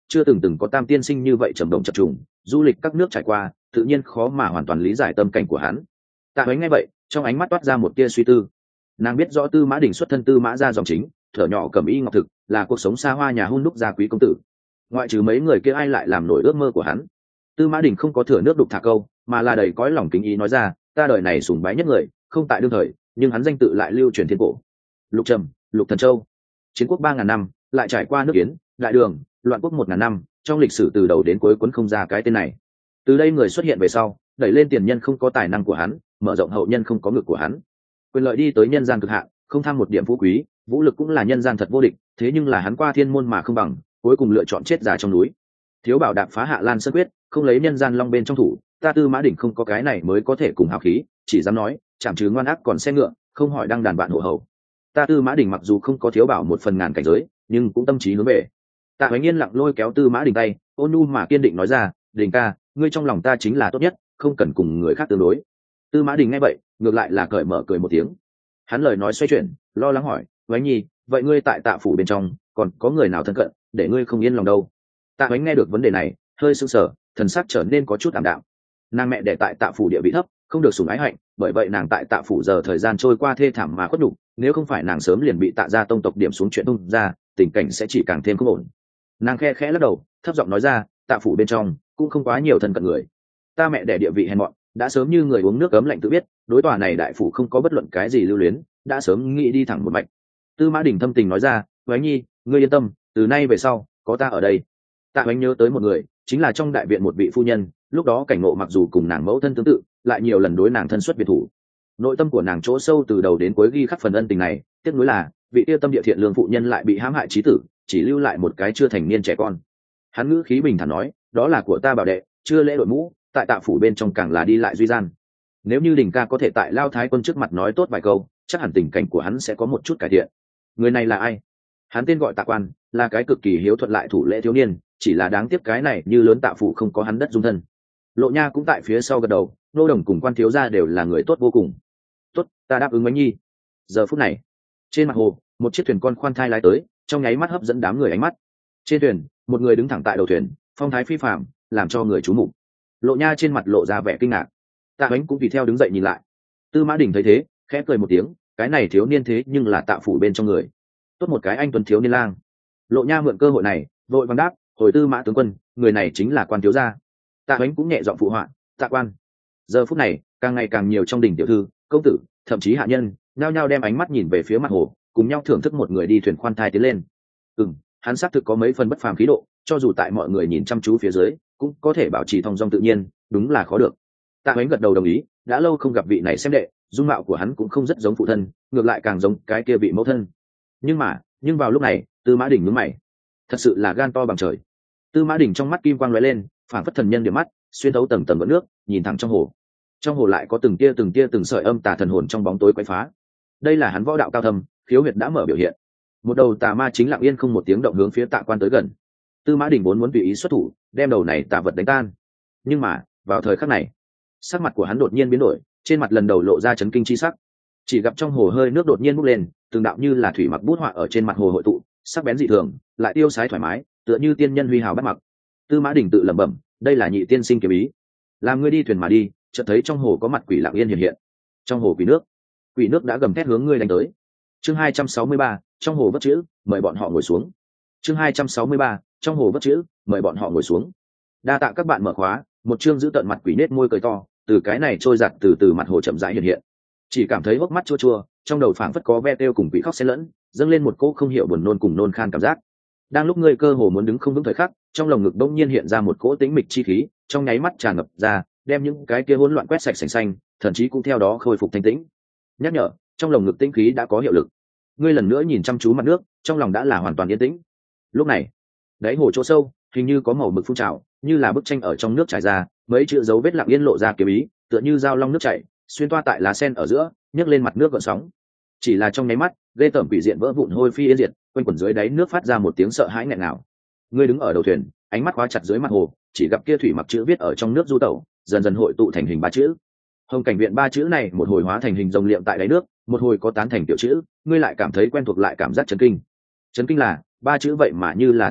chưa từng từng có Tam tiên sinh như vậy trầm động chập trùng, du lịch các nước trải qua, tự nhiên khó mà hoàn toàn lý giải tâm cảnh của hắn. Tạ Hoánh nghe vậy, trong ánh mắt toát ra một tia suy tư. Nàng biết rõ Tư Mã Đình xuất thân Tư Mã gia dòng chính, thở nhỏ cầm y ngọc thực, là cuộc sống xa hoa nhà hun đúc gia quý công tử. Ngoại trừ mấy người kia ai lại làm nổi ước mơ của hắn. Tư Mã Đình không có thừa nước đục thả câu, mà là đầy cõi lòng kính ý nói ra, ta đời này sùng bái nhất người, không tại đương thời, nhưng hắn danh tự lại lưu truyền thiên cổ. Lục Trầm, Lục Thần Châu, chiến quốc ba ngàn năm, lại trải qua nước Yến, Đại Đường, loạn quốc một ngàn năm, trong lịch sử từ đầu đến cuối cuốn không ra cái tên này. Từ đây người xuất hiện về sau, đẩy lên tiền nhân không có tài năng của hắn, mở rộng hậu nhân không có ngực của hắn. Quyền lợi đi tới nhân gian cực hạn, không tham một điểm phú quý, vũ lực cũng là nhân gian thật vô địch, thế nhưng là hắn qua thiên môn mà không bằng, cuối cùng lựa chọn chết già trong núi. Thiếu bảo đạp phá Hạ Lan Sơn quyết, không lấy nhân gian long bên trong thủ, ta Tư Mã Đỉnh không có cái này mới có thể cùng hào khí, chỉ dám nói, chạm trừ ngoan ác còn xe ngựa, không hỏi đăng đàn bạn hộ hầu. Ta Tư Mã Đỉnh mặc dù không có thiếu bảo một phần ngàn cảnh giới, nhưng cũng tâm trí hướng về. Tạ Hoánh yên lặng lôi kéo Tư Mã Đình tay, ôn nhu mà kiên định nói ra, Đình ca, ngươi trong lòng ta chính là tốt nhất, không cần cùng người khác tương đối. Tư Mã Đình nghe vậy, ngược lại là cởi mở cười một tiếng. Hắn lời nói xoay chuyển, lo lắng hỏi, Hoánh nhi, vậy ngươi tại Tạ phủ bên trong, còn có người nào thân cận, để ngươi không yên lòng đâu? Tạ Hoánh nghe được vấn đề này, hơi sững sờ, thần sắc trở nên có chút ảm đạm. Nàng mẹ để tại Tạ phủ địa vị thấp, không được sủng ái hạnh, bởi vậy nàng tại Tạ phủ giờ thời gian trôi qua thê thảm mà khuất nhục, nếu không phải nàng sớm liền bị Tạ gia tông tộc điểm xuống chuyện tung ra, tình cảnh sẽ chỉ càng thêm không ổn. Nàng khe khẽ lắc đầu, thấp giọng nói ra, Tạ phủ bên trong cũng không quá nhiều thân cận người, ta mẹ đẻ địa vị hèn mọn, đã sớm như người uống nước cấm lạnh tự biết, đối tòa này đại phủ không có bất luận cái gì lưu luyến, đã sớm nghĩ đi thẳng một mạch. Tư Mã Đình thâm tình nói ra, Hoánh nhi, ngươi yên tâm, từ nay về sau có ta ở đây. Tạ Hoánh nhớ tới một người, chính là trong đại viện một vị phu nhân, lúc đó cảnh ngộ mặc dù cùng nàng mẫu thân tương tự, lại nhiều lần đối nàng thân xuất biệt thủ. Nội tâm của nàng chỗ sâu từ đầu đến cuối ghi khắc phần ân tình này, tiếc nuối là vị tiêu tâm địa thiện lương phụ nhân lại bị hãm hại chí tử, chỉ lưu lại một cái chưa thành niên trẻ con. Hắn ngữ khí bình thản nói, đó là của ta bảo đệ, chưa lễ đội mũ, tại Tạ phủ bên trong càng là đi lại duy gian. Nếu như Đình ca có thể tại Lao Thái quân trước mặt nói tốt vài câu, chắc hẳn tình cảnh của hắn sẽ có một chút cải thiện. Người này là ai? Hắn tên gọi Tạ Quan, là cái cực kỳ hiếu thuận lại thủ lễ thiếu niên, chỉ là đáng tiếc cái này như lớn Tạ phủ không có hắn đất dung thân. Lộ Nha cũng tại phía sau gật đầu, Nô Đồng cùng Quan thiếu gia đều là người tốt vô cùng. Tốt, ta đáp ứng Ngoánh nhi. Giờ phút này, trên mặt hồ, một chiếc thuyền con khoan thai lái tới, trong nháy mắt hấp dẫn đám người ánh mắt. Trên thuyền, một người đứng thẳng tại đầu thuyền, phong thái phi phàm, làm cho người chú mục. Lộ Nha trên mặt lộ ra vẻ kinh ngạc. Tạ Hoánh cũng tùy theo đứng dậy nhìn lại. Tư Mã Đình thấy thế, khẽ cười một tiếng, cái này thiếu niên thế nhưng là Tạ phủ bên trong người. Tốt một cái anh tuấn thiếu niên lang. Lộ Nha mượn cơ hội này, vội vàng đáp, hồi Tư Mã tướng quân, người này chính là Quan thiếu gia. Tạ Hoánh cũng nhẹ giọng phụ họa, Tạ Quan. Giờ phút này, càng ngày càng nhiều trong đình tiểu thư, công tử, thậm chí hạ nhân, nhao nhao đem ánh mắt nhìn về phía mặt hồ, cùng nhau thưởng thức một người đi thuyền khoan thai tiến lên. Ừm, hắn xác thực có mấy phần bất phàm khí độ, cho dù tại mọi người nhìn chăm chú phía dưới, cũng có thể bảo trì thong dong tự nhiên, đúng là khó được. Tạ Hoánh gật đầu đồng ý, đã lâu không gặp vị này xem đệ, dung mạo của hắn cũng không rất giống phụ thân, ngược lại càng giống cái kia vị mẫu thân. Nhưng mà, nhưng vào lúc này, Tư Mã Đình nhướng mày, thật sự là gan to bằng trời. Tư Mã Đình trong mắt kim quang lóe lên, phản phất thần nhân điểm mắt, xuyên thấu tầng tầng vỡ nước, nhìn thẳng trong hồ. Trong hồ lại có từng tia từng tia từng sợi âm tà thần hồn trong bóng tối quấy phá. Đây là hắn võ đạo cao thâm, khiếu huyệt đã mở biểu hiện. Một đầu tà ma chính lặng yên không một tiếng động hướng phía Tạ Quan tới gần. Tư Mã Đình vốn muốn tùy ý xuất thủ, đem đầu này tà vật đánh tan. Nhưng mà, vào thời khắc này, sắc mặt của hắn đột nhiên biến đổi, trên mặt lần đầu lộ ra chấn kinh chi sắc. Chỉ gặp trong hồ hơi nước đột nhiên bốc lên, từng đạo như là thủy mặc bút họa ở trên mặt hồ hội tụ, sắc bén dị thường, lại tiêu sái thoải mái, tựa như tiên nhân huy hào bắt mặc. Tư Mã Đình tự lẩm bẩm, đây là nhị tiên sinh kiếm ý. Làm ngươi đi thuyền mà đi, chợt thấy trong hồ có mặt quỷ lặng yên hiện hiện. Trong hồ quỷ nước, quỷ nước đã gầm thét hướng ngươi đánh tới. Chương hai trăm sáu mươi ba, trong hồ vất chữ, mời bọn họ ngồi xuống. Chương hai trăm sáu mươi ba, trong hồ vất chữ, mời bọn họ ngồi xuống. Đa tạ các bạn mở khóa, một chương giữ tận mặt quỷ nết môi cười to, từ cái này trôi giặt từ từ mặt hồ chậm rãi hiện hiện. Chỉ cảm thấy hốc mắt chua chua, trong đầu phảng phất có ve têu cùng quỷ khóc xen lẫn, dâng lên một cỗ không hiểu buồn nôn cùng nôn khan cảm giác. Đang lúc ngươi cơ hồ muốn đứng không vững thời khắc, trong lồng ngực bỗng nhiên hiện ra một cỗ tĩnh mịch chi khí, trong nháy mắt tràn ngập ra, đem những cái kia hỗn loạn quét sạch sành xanh, thậm chí cũng theo đó khôi phục thanh tĩnh. Nhắc nhở, trong lồng ngực tĩnh khí đã có hiệu lực. Ngươi lần nữa nhìn chăm chú mặt nước, trong lòng đã là hoàn toàn yên tĩnh. Lúc này, đáy hồ chỗ sâu, hình như có màu mực phun trào, như là bức tranh ở trong nước trải ra, mấy chữ dấu vết lặng yên lộ ra kiếm ý, tựa như dao long nước chảy, xuyên toa tại lá sen ở giữa, nhấc lên mặt nước gợn sóng. Chỉ là trong nháy mắt, ghê tởm quỷ diện vỡ vụn hôi phi yên diệt, quanh quẩn dưới đáy nước phát ra một tiếng sợ hãi nghẹn ngào. Ngươi đứng ở đầu thuyền, ánh mắt khóa chặt dưới mặt hồ, chỉ gặp kia thủy mặc chữ viết ở trong nước du tẩu, dần dần hội tụ thành hình ba chữ. Hồng Cảnh Viện ba chữ này một hồi hóa thành hình rồng liệm tại đáy nước, một hồi có tán thành tiểu chữ, ngươi lại cảm thấy quen thuộc lại cảm giác chấn kinh. Chấn kinh là ba chữ vậy mà như là thần dị,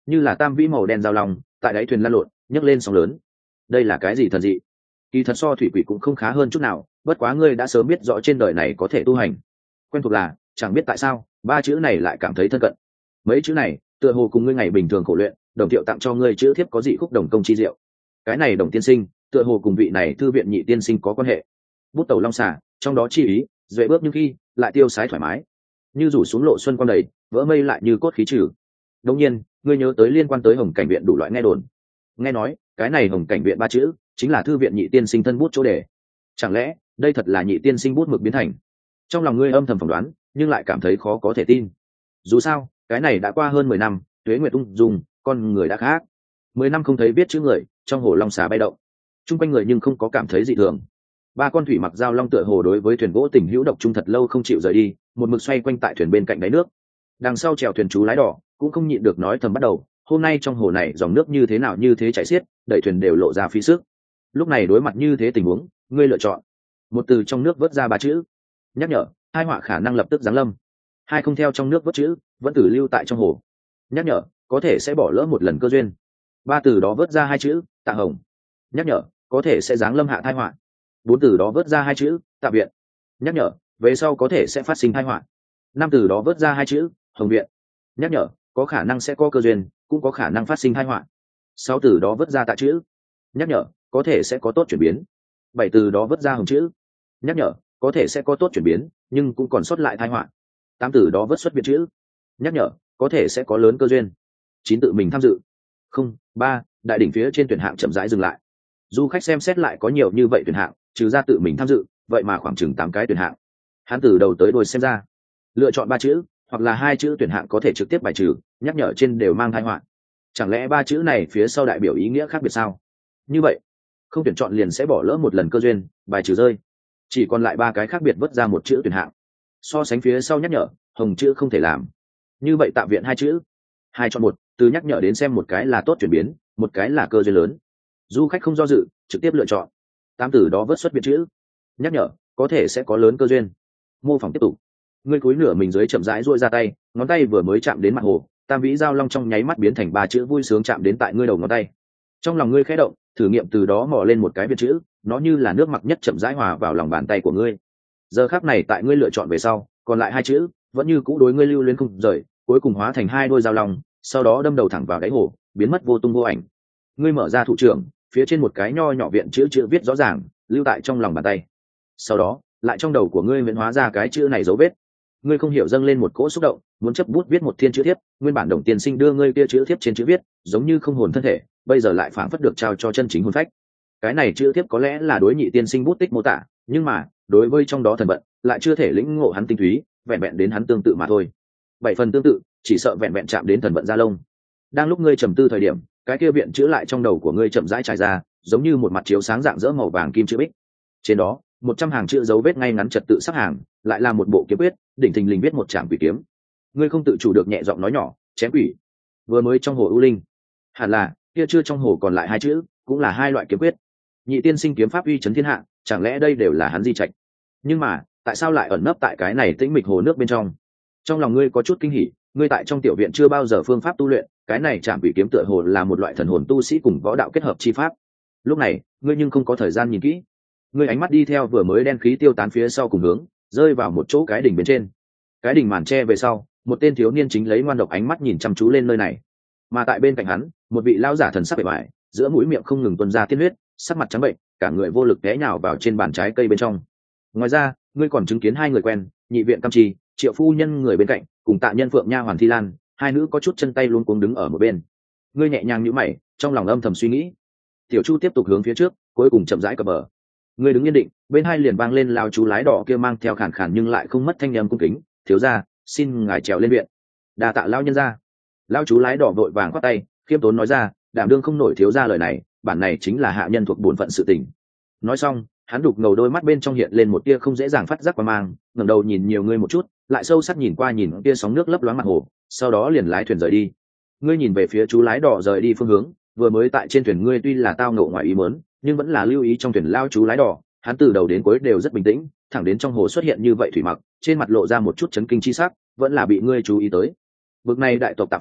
như là tam vĩ màu đen giao long tại đáy thuyền lăn lộn nhấc lên sóng lớn. Đây là cái gì thần dị? Kỳ thật so thủy quỷ cũng không khá hơn chút nào, bất quá ngươi đã sớm biết rõ trên đời này có thể tu hành. Quen thuộc là chẳng biết tại sao ba chữ này lại cảm thấy thân cận. Mấy chữ này tựa hồ cùng ngươi ngày bình thường khổ luyện, đồng thiệu tặng cho ngươi chữ thiếp có dị khúc đồng công chi diệu. Cái này đồng tiên sinh tựa hồ cùng vị này thư viện nhị tiên sinh có quan hệ. Bút tẩu long xà trong đó chi ý duệ bước nhưng khi lại tiêu sái thoải mái, như rủ xuống lộ xuân quang đầy vỡ mây lại như cốt khí trừ. Đống nhiên ngươi nhớ tới liên quan tới hồng cảnh viện đủ loại nghe đồn. Nghe nói cái này hồng cảnh viện ba chữ chính là thư viện nhị tiên sinh thân bút chỗ đề. Chẳng lẽ đây thật là nhị tiên sinh bút mực biến thành? Trong lòng ngươi âm thầm phỏng đoán, nhưng lại cảm thấy khó có thể tin. Dù sao cái này đã qua hơn mười năm, tuế nguyệt ung dung, con người đã khác. Mười năm không thấy viết chữ người, trong hồ long xà bay động chung quanh người nhưng không có cảm thấy dị thường. Ba con thủy mặc giao long tựa hồ đối với thuyền gỗ tình hữu độc trung thật lâu không chịu rời đi, một mực xoay quanh tại thuyền bên cạnh đáy nước. Đằng sau chèo thuyền chú lái đỏ cũng không nhịn được nói thầm bắt đầu, hôm nay trong hồ này dòng nước như thế nào như thế chảy xiết, đẩy thuyền đều lộ ra phí sức. Lúc này đối mặt như thế tình huống, ngươi lựa chọn một từ trong nước vớt ra ba chữ. Nhắc nhở, hai họa khả năng lập tức giáng lâm. Hai không theo trong nước vớt chữ, vẫn tử lưu tại trong hồ. Nhắc nhở, có thể sẽ bỏ lỡ một lần cơ duyên. Ba từ đó vớt ra hai chữ, Tạ Hồng. Nhắc nhở, có thể sẽ giáng lâm hạ thai họa. Bốn từ đó vớt ra hai chữ, Tạ Viện. Nhắc nhở, về sau có thể sẽ phát sinh thai họa. Năm từ đó vớt ra hai chữ, Hồng Viện. Nhắc nhở, có khả năng sẽ có cơ duyên, cũng có khả năng phát sinh thai họa. Sáu từ đó vớt ra Tạ chữ. Nhắc nhở, có thể sẽ có tốt chuyển biến. Bảy từ đó vớt ra Hồng chữ. Nhắc nhở, có thể sẽ có tốt chuyển biến, nhưng cũng còn sót lại thai họa. Tám từ đó vớt xuất biệt chữ. Nhắc nhở, có thể sẽ có lớn cơ duyên. Chín tự mình tham dự. Không, ba, đại đỉnh phía trên tuyển hạng chậm rãi dừng lại. Du khách xem xét lại có nhiều như vậy tuyển hạng, trừ ra tự mình tham dự, vậy mà khoảng chừng tám cái tuyển hạng. Hắn từ đầu tới đuôi xem ra, lựa chọn ba chữ hoặc là hai chữ tuyển hạng có thể trực tiếp bài trừ, nhắc nhở trên đều mang thai họa. Chẳng lẽ ba chữ này phía sau đại biểu ý nghĩa khác biệt sao? Như vậy không tuyển chọn liền sẽ bỏ lỡ một lần cơ duyên, bài trừ rơi, chỉ còn lại ba cái khác biệt vứt ra một chữ tuyển hạng. So sánh phía sau nhắc nhở, Hồng chữ không thể làm. Như vậy Tạ Viện hai chữ, hai chọn một, từ nhắc nhở đến xem một cái là tốt chuyển biến, một cái là cơ duyên lớn. Du khách không do dự, trực tiếp lựa chọn. Tám từ đó vớt xuất biệt chữ. Nhắc nhở, có thể sẽ có lớn cơ duyên. Mô phỏng tiếp tục. Ngươi cúi nửa mình dưới chậm rãi duỗi ra tay, ngón tay vừa mới chạm đến mặt hồ, tam vĩ giao long trong nháy mắt biến thành ba chữ vui sướng chạm đến tại ngươi đầu ngón tay. Trong lòng ngươi khẽ động, thử nghiệm từ đó mò lên một cái biệt chữ, nó như là nước mặc nhất chậm rãi hòa vào lòng bàn tay của ngươi. Giờ khắc này tại ngươi lựa chọn về sau, còn lại hai chữ vẫn như cũ đối ngươi lưu luyến không rời, cuối cùng hóa thành hai đôi giao long, sau đó đâm đầu thẳng vào đáy hồ, biến mất vô tung vô ảnh. Ngươi mở ra thủ trưởng, phía trên một cái nho nhỏ viện chữ chữ viết rõ ràng, lưu tại trong lòng bàn tay. Sau đó lại trong đầu của ngươi miễn hóa ra cái chữ này dấu vết. Ngươi không hiểu dâng lên một cỗ xúc động, muốn chấp bút viết một thiên chữ thiếp. Nguyên bản đồng tiên sinh đưa ngươi kia chữ thiếp trên chữ viết, giống như không hồn thân thể, bây giờ lại phảng phất được trao cho chân chính hồn phách. Cái này chữ thiếp có lẽ là đối nhị tiên sinh bút tích mô tả, nhưng mà đối với trong đó thần vận lại chưa thể lĩnh ngộ hắn tinh túy, vẹn vẹn đến hắn tương tự mà thôi. Bảy phần tương tự, chỉ sợ vẹn vẹn chạm đến thần vận gia lông. Đang lúc ngươi trầm tư thời điểm, cái kia viện chữ lại trong đầu của ngươi chậm rãi trải ra, giống như một mặt chiếu sáng dạng dỡ màu vàng kim chữ bích. Trên đó một trăm hàng chữ dấu vết ngay ngắn trật tự sắp hàng, lại là một bộ kiếm quyết, đỉnh thình lình viết một trạm quỷ kiếm. Ngươi không tự chủ được nhẹ giọng nói nhỏ, chém quỷ. Vừa mới trong hồ u linh, hẳn là kia chưa trong hồ còn lại hai chữ, cũng là hai loại kiếm quyết. Nhị tiên sinh kiếm pháp uy chấn thiên hạ, chẳng lẽ đây đều là hắn di trạch? Nhưng mà tại sao lại ẩn nấp tại cái này tĩnh mịch hồ nước bên trong? Trong lòng ngươi có chút kinh hỉ, ngươi tại trong tiểu viện chưa bao giờ phương pháp tu luyện, cái này trạm quỷ kiếm tựa hồ là một loại thần hồn tu sĩ cùng võ đạo kết hợp chi pháp. Lúc này ngươi nhưng không có thời gian nhìn kỹ, ngươi ánh mắt đi theo vừa mới đen khí tiêu tán phía sau cùng hướng, rơi vào một chỗ cái đỉnh bên trên. Cái đỉnh màn tre về sau, một tên thiếu niên chính lấy ngoan độc ánh mắt nhìn chăm chú lên nơi này, mà tại bên cạnh hắn một vị lão giả thần sắc bề bại, giữa mũi miệng không ngừng tuôn ra tiên huyết, sắc mặt trắng bệnh, cả người vô lực té nhào vào trên bàn trái cây bên trong. Ngoài ra ngươi còn chứng kiến hai người quen, nhị viện Cam Trì, Triệu phu nhân người bên cạnh, cùng Tạ nhân Phượng nha Hoàn Thi Lan, hai nữ có chút chân tay luống cuống đứng ở một bên. Ngươi nhẹ nhàng nhíu mày, trong lòng âm thầm suy nghĩ. Tiểu Chu tiếp tục hướng phía trước, cuối cùng chậm rãi cập bờ. Ngươi đứng yên định, bên hai liền vang lên lao chú lái đỏ kia mang theo khàn khàn nhưng lại không mất thanh âm cung kính, thiếu gia, xin ngài trèo lên viện. Đa tạ lao nhân gia. Lao chú lái đỏ vội vàng khoát tay, khiêm tốn nói ra, đảm đương không nổi thiếu gia lời này, bản này chính là hạ nhân thuộc bổn phận sự tình. Nói xong, hắn đục ngầu đôi mắt bên trong hiện lên một tia không dễ dàng phát giác qua mang, ngẩng đầu nhìn nhiều ngươi một chút, lại sâu sắc nhìn qua nhìn kia sóng nước lấp loáng mặt hồ, sau đó liền lái thuyền rời đi. Ngươi nhìn về phía chú lái đỏ rời đi phương hướng, vừa mới tại trên thuyền ngươi tuy là tao ngộ ngoài ý muốn, nhưng vẫn là lưu ý trong thuyền lao chú lái đỏ, hắn từ đầu đến cuối đều rất bình tĩnh, thẳng đến trong hồ xuất hiện như vậy thủy mặc, trên mặt lộ ra một chút chấn kinh chi sắc, vẫn là bị ngươi chú ý tới. Bực này đại tộc Tạ phủ,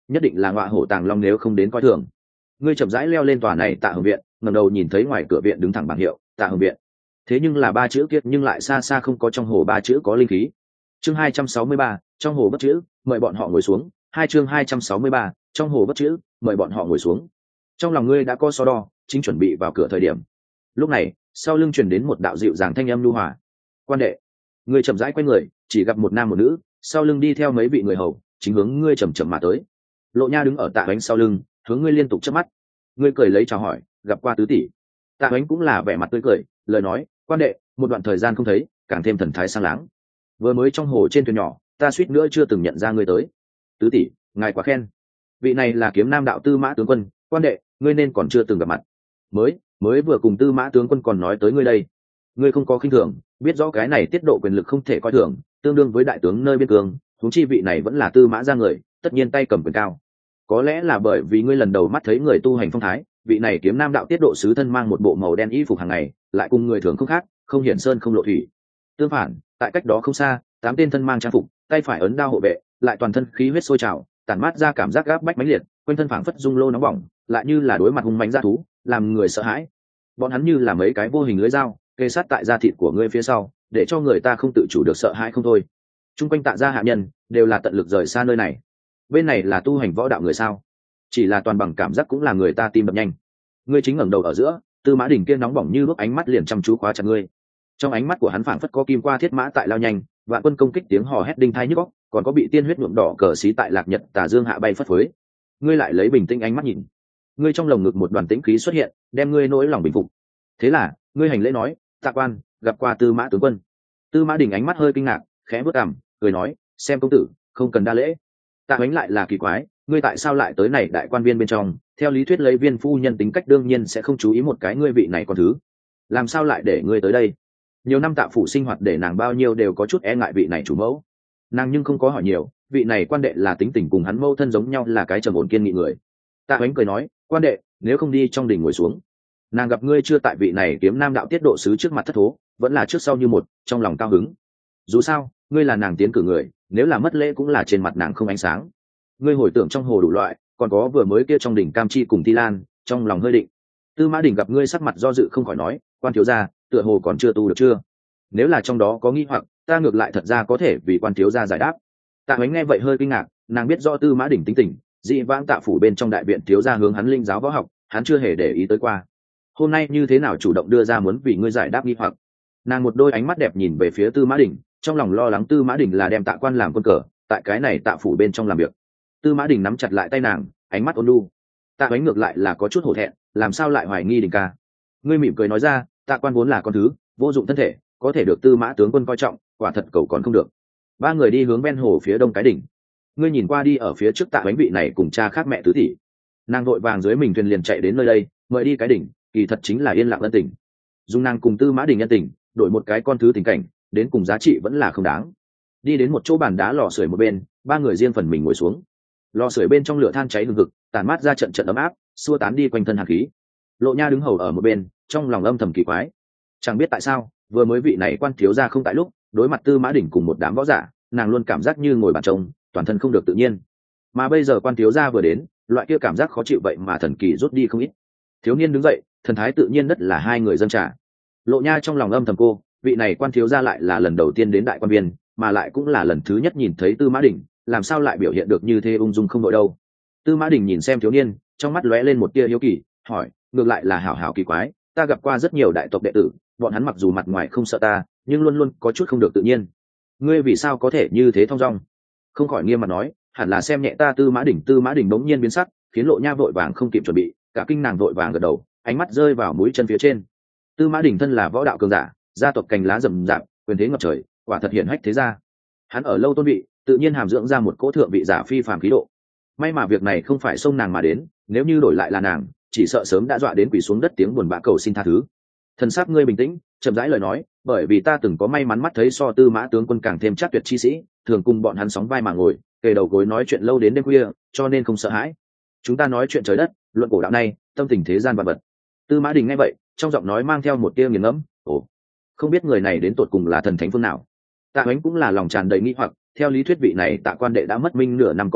nhất định là ngọa hổ tàng long nếu không đến coi thường. Ngươi chậm rãi leo lên tòa này Tạ Hồng viện, ngẩng đầu nhìn thấy ngoài cửa viện đứng thẳng bảng hiệu Tạ Hồng viện. Thế nhưng là ba chữ kiệt nhưng lại xa xa không có trong hồ ba chữ có linh khí. Chương hai trăm sáu mươi ba, trong hồ bất chữ, mời bọn họ ngồi xuống. Hai chương hai trăm sáu mươi ba, trong hồ bất chữ, mời bọn họ ngồi xuống. Trong lòng ngươi đã có so đo, chính chuẩn bị vào cửa thời điểm. Lúc này, sau lưng truyền đến một đạo dịu dàng thanh âm nhu hòa. Quan đệ. Ngươi chậm rãi quay người, chỉ gặp một nam một nữ, sau lưng đi theo mấy vị người hầu, chính hướng ngươi chậm chậm mà tới. Lộ Nha đứng ở Tạ Hoánh sau lưng, hướng ngươi liên tục chớp mắt. Ngươi cười lấy chào hỏi, gặp qua tứ tỷ. Tạ Hoánh cũng là vẻ mặt tươi cười, lời nói, quan đệ, một đoạn thời gian không thấy, càng thêm thần thái sang láng. Vừa mới trong hồ trên thuyền nhỏ, ta suýt nữa chưa từng nhận ra ngươi tới. Tứ tỷ, ngài quá khen. Vị này là Kiếm Nam đạo Tư Mã tướng quân, quan đệ, ngươi nên còn chưa từng gặp mặt. Mới, mới vừa cùng Tư Mã tướng quân còn nói tới ngươi đây. Ngươi không có khinh thường, biết rõ cái này tiết độ quyền lực không thể coi thường, tương đương với đại tướng nơi biên cương, huống chi vị này vẫn là Tư Mã gia người, tất nhiên tay cầm quyền cao. Có lẽ là bởi vì ngươi lần đầu mắt thấy người tu hành phong thái, vị này Kiếm Nam đạo tiết độ sứ thân mang một bộ màu đen y phục hàng ngày, lại cùng người thường không khác, không hiển sơn không lộ thủy. Tương phản, tại cách đó không xa, tám tên thân mang trang phục, tay phải ấn đao hộ vệ, lại toàn thân khí huyết sôi trào, tản mát ra cảm giác gáp bách mãnh liệt, quanh thân phảng phất dung lô nóng bỏng, lại như là đối mặt hung mãnh dã thú, làm người sợ hãi. Bọn hắn như là mấy cái vô hình lưỡi dao, kề sát tại da thịt của ngươi phía sau, để cho người ta không tự chủ được sợ hãi không thôi. Trung quanh Tạ gia hạ nhân đều là tận lực rời xa nơi này. Bên này là tu hành võ đạo người sao? Chỉ là toàn bằng cảm giác cũng là người ta tim đập nhanh. Ngươi chính ngẩng đầu ở giữa, Tư Mã Đình kia nóng bỏng như bước ánh mắt liền chăm chú khóa chặt ngươi. Trong ánh mắt của hắn phảng phất có kim qua thiết mã tại lao nhanh, vạn quân công kích tiếng hò hét đinh thai nhức óc, còn có bị tiên huyết nhuộm đỏ cờ xí tại Lạc Nhật Tà Dương hạ bay phất phới. Ngươi lại lấy bình tĩnh ánh mắt nhìn. Ngươi trong lồng ngực một đoàn tĩnh khí xuất hiện, đem ngươi nỗi lòng bình phục. Thế là, ngươi hành lễ nói, Tạ quan, gặp qua Tư Mã tướng quân. Tư Mã Đình ánh mắt hơi kinh ngạc, khẽ bước cằm, cười nói, xem công tử, không cần đa lễ. Tạ Hoánh lại là kỳ quái, ngươi tại sao lại tới này đại quan viên bên trong? Theo lý thuyết lấy viên phu nhân tính cách đương nhiên sẽ không chú ý một cái ngươi vị này còn thứ, làm sao lại để ngươi tới đây? Nhiều năm Tạ phủ sinh hoạt để nàng bao nhiêu đều có chút e ngại vị này chủ mẫu. Nàng nhưng không có hỏi nhiều, vị này quan đệ là tính tình cùng hắn mâu thân giống nhau, là cái trầm ổn kiên nghị người. Tạ Hoánh cười nói, quan đệ, nếu không đi trong đình ngồi xuống. Nàng gặp ngươi chưa tại vị này Kiếm Nam đạo tiết độ sứ trước mặt thất thố, vẫn là trước sau như một, trong lòng cao hứng. Dù sao, ngươi là nàng tiến cử người, nếu là mất lễ cũng là trên mặt nàng không ánh sáng. Ngươi hồi tưởng trong hồ đủ loại, còn có vừa mới kia trong đỉnh Cam Chi cùng Ti Lan, trong lòng hơi định. Tư Mã Đình gặp ngươi sắc mặt do dự không khỏi nói, quan thiếu gia, tựa hồ còn chưa tu được chưa? Nếu là trong đó có nghi hoặc, ta ngược lại thật ra có thể vì quan thiếu gia giải đáp. Tạ Hoánh nghe vậy hơi kinh ngạc, nàng biết rõ Tư Mã Đình tính tình, dị vãng Tạ phủ bên trong đại viện thiếu gia hướng hắn linh giáo võ học, hắn chưa hề để ý tới qua. Hôm nay như thế nào chủ động đưa ra muốn vì ngươi giải đáp nghi hoặc? Nàng một đôi ánh mắt đẹp nhìn về phía Tư Mã Đình, trong lòng lo lắng Tư Mã Đình là đem Tạ quan làm quân cờ, tại cái này Tạ phủ bên trong làm việc. Tư Mã Đình nắm chặt lại tay nàng, ánh mắt ôn nhu. Tạ Hoánh ngược lại là có chút hổ thẹn, làm sao lại hoài nghi Đình ca? Ngươi mỉm cười nói ra, Tạ quan vốn là con thứ, vô dụng thân thể, có thể được Tư Mã tướng quân coi trọng, quả thật cầu còn không được. Ba người đi hướng ven hồ phía đông cái đỉnh. Ngươi nhìn qua đi ở phía trước Tạ Hoánh vị này cùng cha khác mẹ tứ tỷ. Nàng vội vàng dưới mình thuyền liền chạy đến nơi đây, mời đi cái đỉnh, kỳ thật chính là yên lặng ân tình. Dung nàng cùng Tư Mã Đình nhân tình, đổi một cái con thứ tình cảnh, đến cùng giá trị vẫn là không đáng. Đi đến một chỗ bàn đá lò sưởi một bên, ba người riêng phần mình ngồi xuống. Lò sưởi bên trong lửa than cháy hừng hực, tàn mát ra trận trận ấm áp, xua tán đi quanh thân hàn khí. Lộ Nha đứng hầu ở một bên, trong lòng âm thầm kỳ quái. Chẳng biết tại sao, vừa mới vị này quan thiếu gia không tại lúc, đối mặt Tư Mã Đình cùng một đám võ giả, nàng luôn cảm giác như ngồi bàn trông, toàn thân không được tự nhiên. Mà bây giờ quan thiếu gia vừa đến, loại kia cảm giác khó chịu vậy mà thần kỳ rút đi không ít. Thiếu niên đứng dậy, thần thái tự nhiên đất là hai người dâng trà. Lộ Nha trong lòng âm thầm cô, vị này quan thiếu gia lại là lần đầu tiên đến đại quan viên, mà lại cũng là lần thứ nhất nhìn thấy Tư Mã Đình, làm sao lại biểu hiện được như thế ung dung không đội đâu. Tư Mã Đình nhìn xem thiếu niên, trong mắt lóe lên một tia hiếu kỳ, hỏi, ngược lại là hảo hảo kỳ quái, ta gặp qua rất nhiều đại tộc đệ tử, bọn hắn mặc dù mặt ngoài không sợ ta, nhưng luôn luôn có chút không được tự nhiên. Ngươi vì sao có thể như thế thong dong? Không khỏi nghiêm mặt nói, hẳn là xem nhẹ ta. Tư Mã Đình. Tư Mã Đình bỗng nhiên biến sắc, khiến Lộ Nha vội vàng không kịp chuẩn bị, cả kinh nàng vội vàng gật đầu, ánh mắt rơi vào mũi chân phía trên. Tư Mã Đình thân là võ đạo cường giả, gia tộc cành lá rậm rạp, quyền thế ngập trời, quả thật hiển hách thế gia. Hắn ở lâu tôn vị, tự nhiên hàm dưỡng ra một cỗ thượng vị giả phi phàm khí độ. May mà việc này không phải xông nàng mà đến, nếu như đổi lại là nàng, chỉ sợ sớm đã dọa đến quỳ xuống đất tiếng buồn bã cầu xin tha thứ. Thần sắc ngươi bình tĩnh, chậm rãi lời nói, bởi vì ta từng có may mắn mắt thấy so Tư Mã tướng quân càng thêm chắc tuyệt chi sĩ, thường cùng bọn hắn sóng vai mà ngồi, kề đầu gối nói chuyện lâu đến đêm khuya, cho nên không sợ hãi. Chúng ta nói chuyện trời đất, luận cổ đạo này, tâm tình thế gian vạn vật. Tư Mã Đình nghe vậy, trong giọng nói mang theo một tia nghiền ngẫm, ồ, không biết người này đến tột cùng là thần thánh phương nào. Tạ Hoánh cũng là lòng tràn đầy nghi hoặc, theo lý thuyết vị này Tạ quan đệ đã mất minh nửa năm có thừa,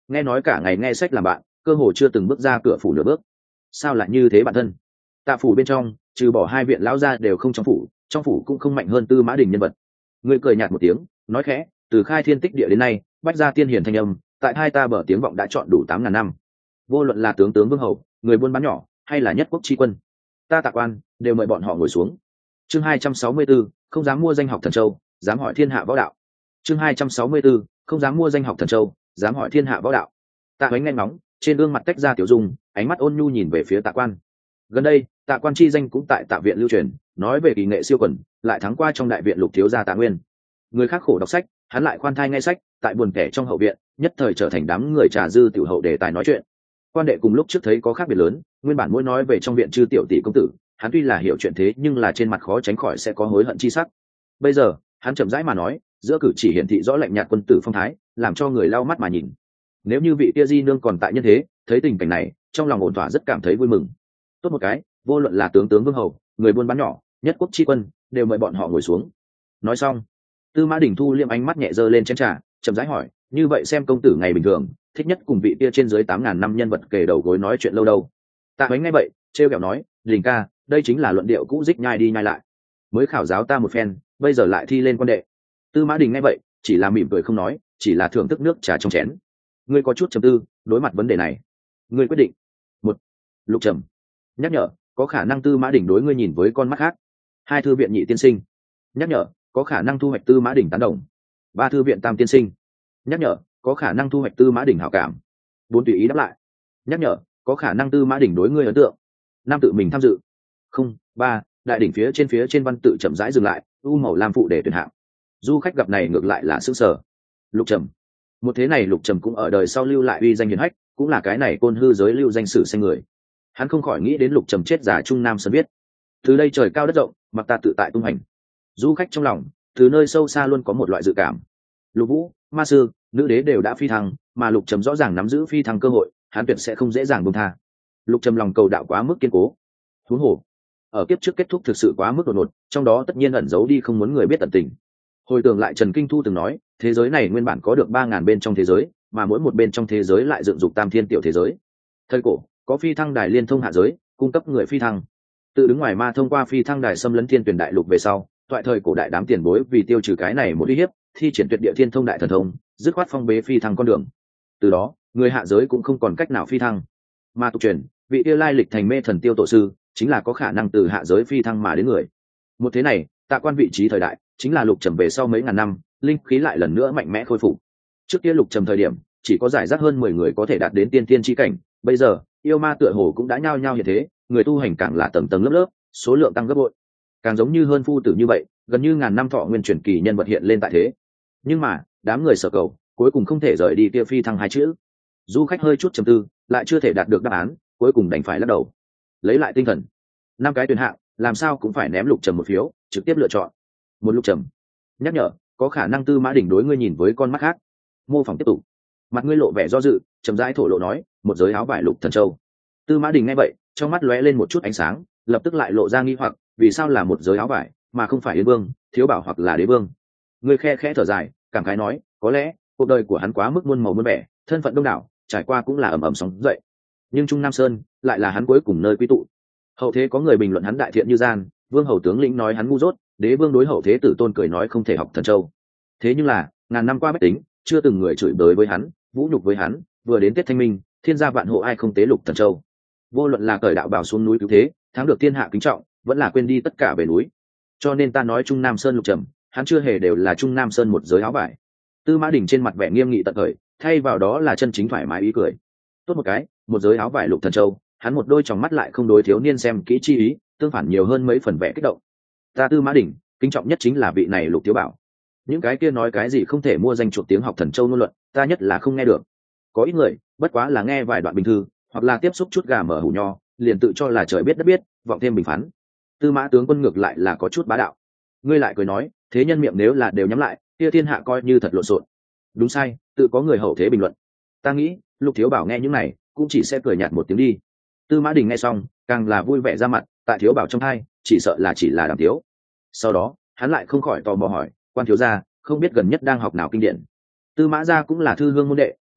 nghe nói cả ngày nghe sách làm bạn, cơ hồ chưa từng bước ra cửa phủ nửa bước. Sao lại như thế bạn thân? Tạ phủ bên trong trừ bỏ hai viện lão gia đều không trong phủ, trong phủ cũng không mạnh hơn Tư Mã Đình nhân vật. Ngươi cười nhạt một tiếng, nói khẽ, từ khai thiên tích địa đến nay, bách gia tiên hiển thanh âm, tại hai ta bờ tiếng vọng đã chọn đủ tám ngàn năm. Vô luận là tướng tướng vương hầu, người buôn bán nhỏ, hay là nhất quốc tri quân, ta Tạ Quan đều mời bọn họ ngồi xuống. Chương hai trăm sáu mươi 264, không dám mua danh học thần châu, dám hỏi thiên hạ võ đạo. Chương hai trăm sáu mươi 264, không dám mua danh học thần châu, dám hỏi thiên hạ võ đạo. Tạ Hoánh nghe ngóng, trên gương mặt tách ra tiểu dung, ánh mắt ôn nhu nhìn về phía Tạ Quan. Gần đây, Tạ Quan chi danh cũng tại Tạ viện lưu truyền, nói về kỳ nghệ siêu quần, lại thắng qua trong đại viện lục thiếu gia Tạ Nguyên. Người khác khổ đọc sách, hắn lại khoan thai nghe sách, tại buồn kẻ trong hậu viện, nhất thời trở thành đám người trà dư tiểu hậu đề tài nói chuyện. Quan đệ cùng lúc trước thấy có khác biệt lớn, nguyên bản mỗi nói về trong viện chư tiểu tỷ công tử, hắn tuy là hiểu chuyện thế nhưng là trên mặt khó tránh khỏi sẽ có hối hận chi sắc. Bây giờ, hắn chậm rãi mà nói, giữa cử chỉ hiển thị rõ lạnh nhạt quân tử phong thái, làm cho người lau mắt mà nhìn. Nếu như vị kia di nương còn tại nhân thế, thấy tình cảnh này, trong lòng ổn thỏa rất cảm thấy vui mừng. Tốt một cái, vô luận là tướng tướng vương hầu, người buôn bán nhỏ, nhất quốc tri quân, đều mời bọn họ ngồi xuống. Nói xong, Tư Mã Đình thu liêm ánh mắt nhẹ dơ lên chén trà, chậm rãi hỏi, như vậy xem công tử ngày bình thường thích nhất cùng vị kia trên dưới tám ngàn năm nhân vật kề đầu gối nói chuyện lâu đâu? Tạ Hoánh nghe vậy, trêu ghẹo nói, Đình ca, đây chính là luận điệu cũ dích nhai đi nhai lại, mới khảo giáo ta một phen, bây giờ lại thi lên quan đệ. Tư Mã Đình nghe vậy, chỉ là mỉm cười không nói, chỉ là thưởng thức nước trà trong chén. Ngươi có chút trầm tư, đối mặt vấn đề này, ngươi quyết định. Một, Lục Trầm nhắc nhở, có khả năng Tư Mã Đình đối ngươi nhìn với con mắt khác. Hai, thư viện nhị tiên sinh nhắc nhở, có khả năng thu hoạch Tư Mã Đình tán đồng. Ba, thư viện tam tiên sinh nhắc nhở, có khả năng thu hoạch Tư Mã Đình hảo cảm. Bốn, tùy ý đáp lại nhắc nhở, có khả năng Tư Mã Đình đối ngươi ấn tượng. Năm, tự mình tham dự. Không, ba, đại đỉnh phía trên phía trên văn tự chậm rãi dừng lại, u màu lam phụ để tuyển hạng. Du khách gặp này ngược lại là sững sờ. Lục Trầm, một thế này Lục Trầm cũng ở đời sau lưu lại uy danh hiển hách, cũng là cái này côn hư giới lưu danh sử xanh người. Hắn không khỏi nghĩ đến Lục Trầm chết giả trung nam sơn viết, từ đây trời cao đất rộng, mặc ta tự tại tung hành. Du khách trong lòng từ nơi sâu xa luôn có một loại dự cảm. Lục Vũ, Ma Sư, Nữ Đế đều đã phi thăng, mà Lục Trầm rõ ràng nắm giữ phi thăng cơ hội, hắn tuyệt sẽ không dễ dàng buông tha. Lục Trầm lòng cầu đạo quá mức kiên cố, huống hồ ở kiếp trước kết thúc thực sự quá mức đột ngột, trong đó tất nhiên ẩn giấu đi không muốn người biết tận tình. Hồi tưởng lại Trần Kinh Thu từng nói, thế giới này nguyên bản có được ba ngàn bên trong thế giới, mà mỗi một bên trong thế giới lại dựng dục tam thiên tiểu thế giới. Thời cổ có phi thăng đài liên thông hạ giới, cung cấp người phi thăng. Tự đứng ngoài ma thông qua phi thăng đài xâm lấn thiên tuyển đại lục về sau, toại thời cổ đại đám tiền bối vì tiêu trừ cái này một uy hiếp, thi triển tuyệt địa thiên thông đại thần thông, dứt khoát phong bế phi thăng con đường. Từ đó, người hạ giới cũng không còn cách nào phi thăng. Mà tục truyền, vị tiêu lai lịch thành mê thần tiêu tổ sư, chính là có khả năng từ hạ giới phi thăng mà đến người. Một thế này, Tạ Quan vị trí thời đại, chính là Lục Trầm về sau mấy ngàn năm, linh khí lại lần nữa mạnh mẽ khôi phục. Trước kia Lục Trầm thời điểm, chỉ có giải rác hơn mười người có thể đạt đến tiên tiên chi cảnh, bây giờ, yêu ma tựa hồ cũng đã nhao nhao hiện thế, người tu hành càng là tầng tầng lớp lớp, số lượng tăng gấp bội. Càng giống như hơn phu tử như vậy, gần như ngàn năm thọ nguyên truyền kỳ nhân vật hiện lên tại thế. Nhưng mà, đám người sở cầu, cuối cùng không thể rời đi kia phi thăng hai chữ. Du khách hơi chút trầm tư, lại chưa thể đạt được đáp án, cuối cùng đành phải lắc đầu. Lấy lại tinh thần, năm cái tuyển hạng, làm sao cũng phải ném Lục Trầm một phiếu, trực tiếp lựa chọn. Một, Lục Trầm nhắc nhở, có khả năng Tư Mã Đình đối ngươi nhìn với con mắt khác. Mô phỏng tiếp tục. Mặt ngươi lộ vẻ do dự, chậm rãi thổ lộ nói, một giới áo vải Lục Thần Châu. Tư Mã Đình nghe vậy, trong mắt lóe lên một chút ánh sáng, lập tức lại lộ ra nghi hoặc, vì sao là một giới áo vải mà không phải Yến Vương, Thiếu Bảo hoặc là Đế Vương? Ngươi khe khẽ thở dài, cảm khái nói, có lẽ cuộc đời của hắn quá mức muôn màu muôn vẻ, thân phận đông đảo, trải qua cũng là ầm ầm sóng dậy. Nhưng Trung Nam Sơn lại là hắn cuối cùng nơi quy tụ. Hậu thế có người bình luận hắn đại thiện như gian, Vương hầu tướng lĩnh nói hắn ngu dốt, Đế Vương đối hậu thế tử tôn cười nói không thể học Thần Châu. Thế nhưng là, ngàn năm qua bách tính, chưa từng người chửi bới với hắn, vũ nhục với hắn, vừa đến Tết Thanh Minh, thiên gia vạn hộ ai không tế Lục Thần Châu. Vô luận là cởi đạo bào xuống núi cứu thế, thắng được thiên hạ kính trọng, vẫn là quên đi tất cả về núi. Cho nên ta nói Trung Nam Sơn Lục Trầm, hắn chưa hề đều là Trung Nam Sơn một giới áo vải. Tư Mã Đình trên mặt vẻ nghiêm nghị tận khởi, thay vào đó là chân chính thoải mái ý cười. Tốt một cái, một giới áo vải Lục Thần Châu, hắn một đôi tròng mắt lại không đối thiếu niên xem kỹ chi ý, tương phản nhiều hơn mấy phần vẻ kích động. Ta Tư Mã Đình, kính trọng nhất chính là vị này Lục Thiếu Bảo. Những cái kia nói cái gì không thể mua danh chuột tiếng học Thần Châu ngôn luận, ta nhất là không nghe được. Có ít người, bất quá là nghe vài đoạn bình thư, hoặc là tiếp xúc chút gà mở hủ nho, liền tự cho là trời biết đất biết, vọng thêm bình phán. Tư Mã tướng quân ngược lại là có chút bá đạo. Ngươi lại cười nói, thế nhân miệng nếu là đều nhắm lại, kia thiên hạ coi như thật lộn xộn. Đúng sai, tự có người hậu thế bình luận. Ta nghĩ, Lục Thiếu Bảo nghe những này, cũng chỉ sẽ cười nhạt một tiếng đi. Tư Mã Đình nghe xong, càng là vui vẻ ra mặt, tại Thiếu Bảo trong hai, chỉ sợ là chỉ là đàm tiếu. Sau đó, hắn lại không khỏi tò mò hỏi, quan thiếu gia, không biết gần nhất đang học nào kinh điển? Tư Mã gia cũng là thư hương môn đệ,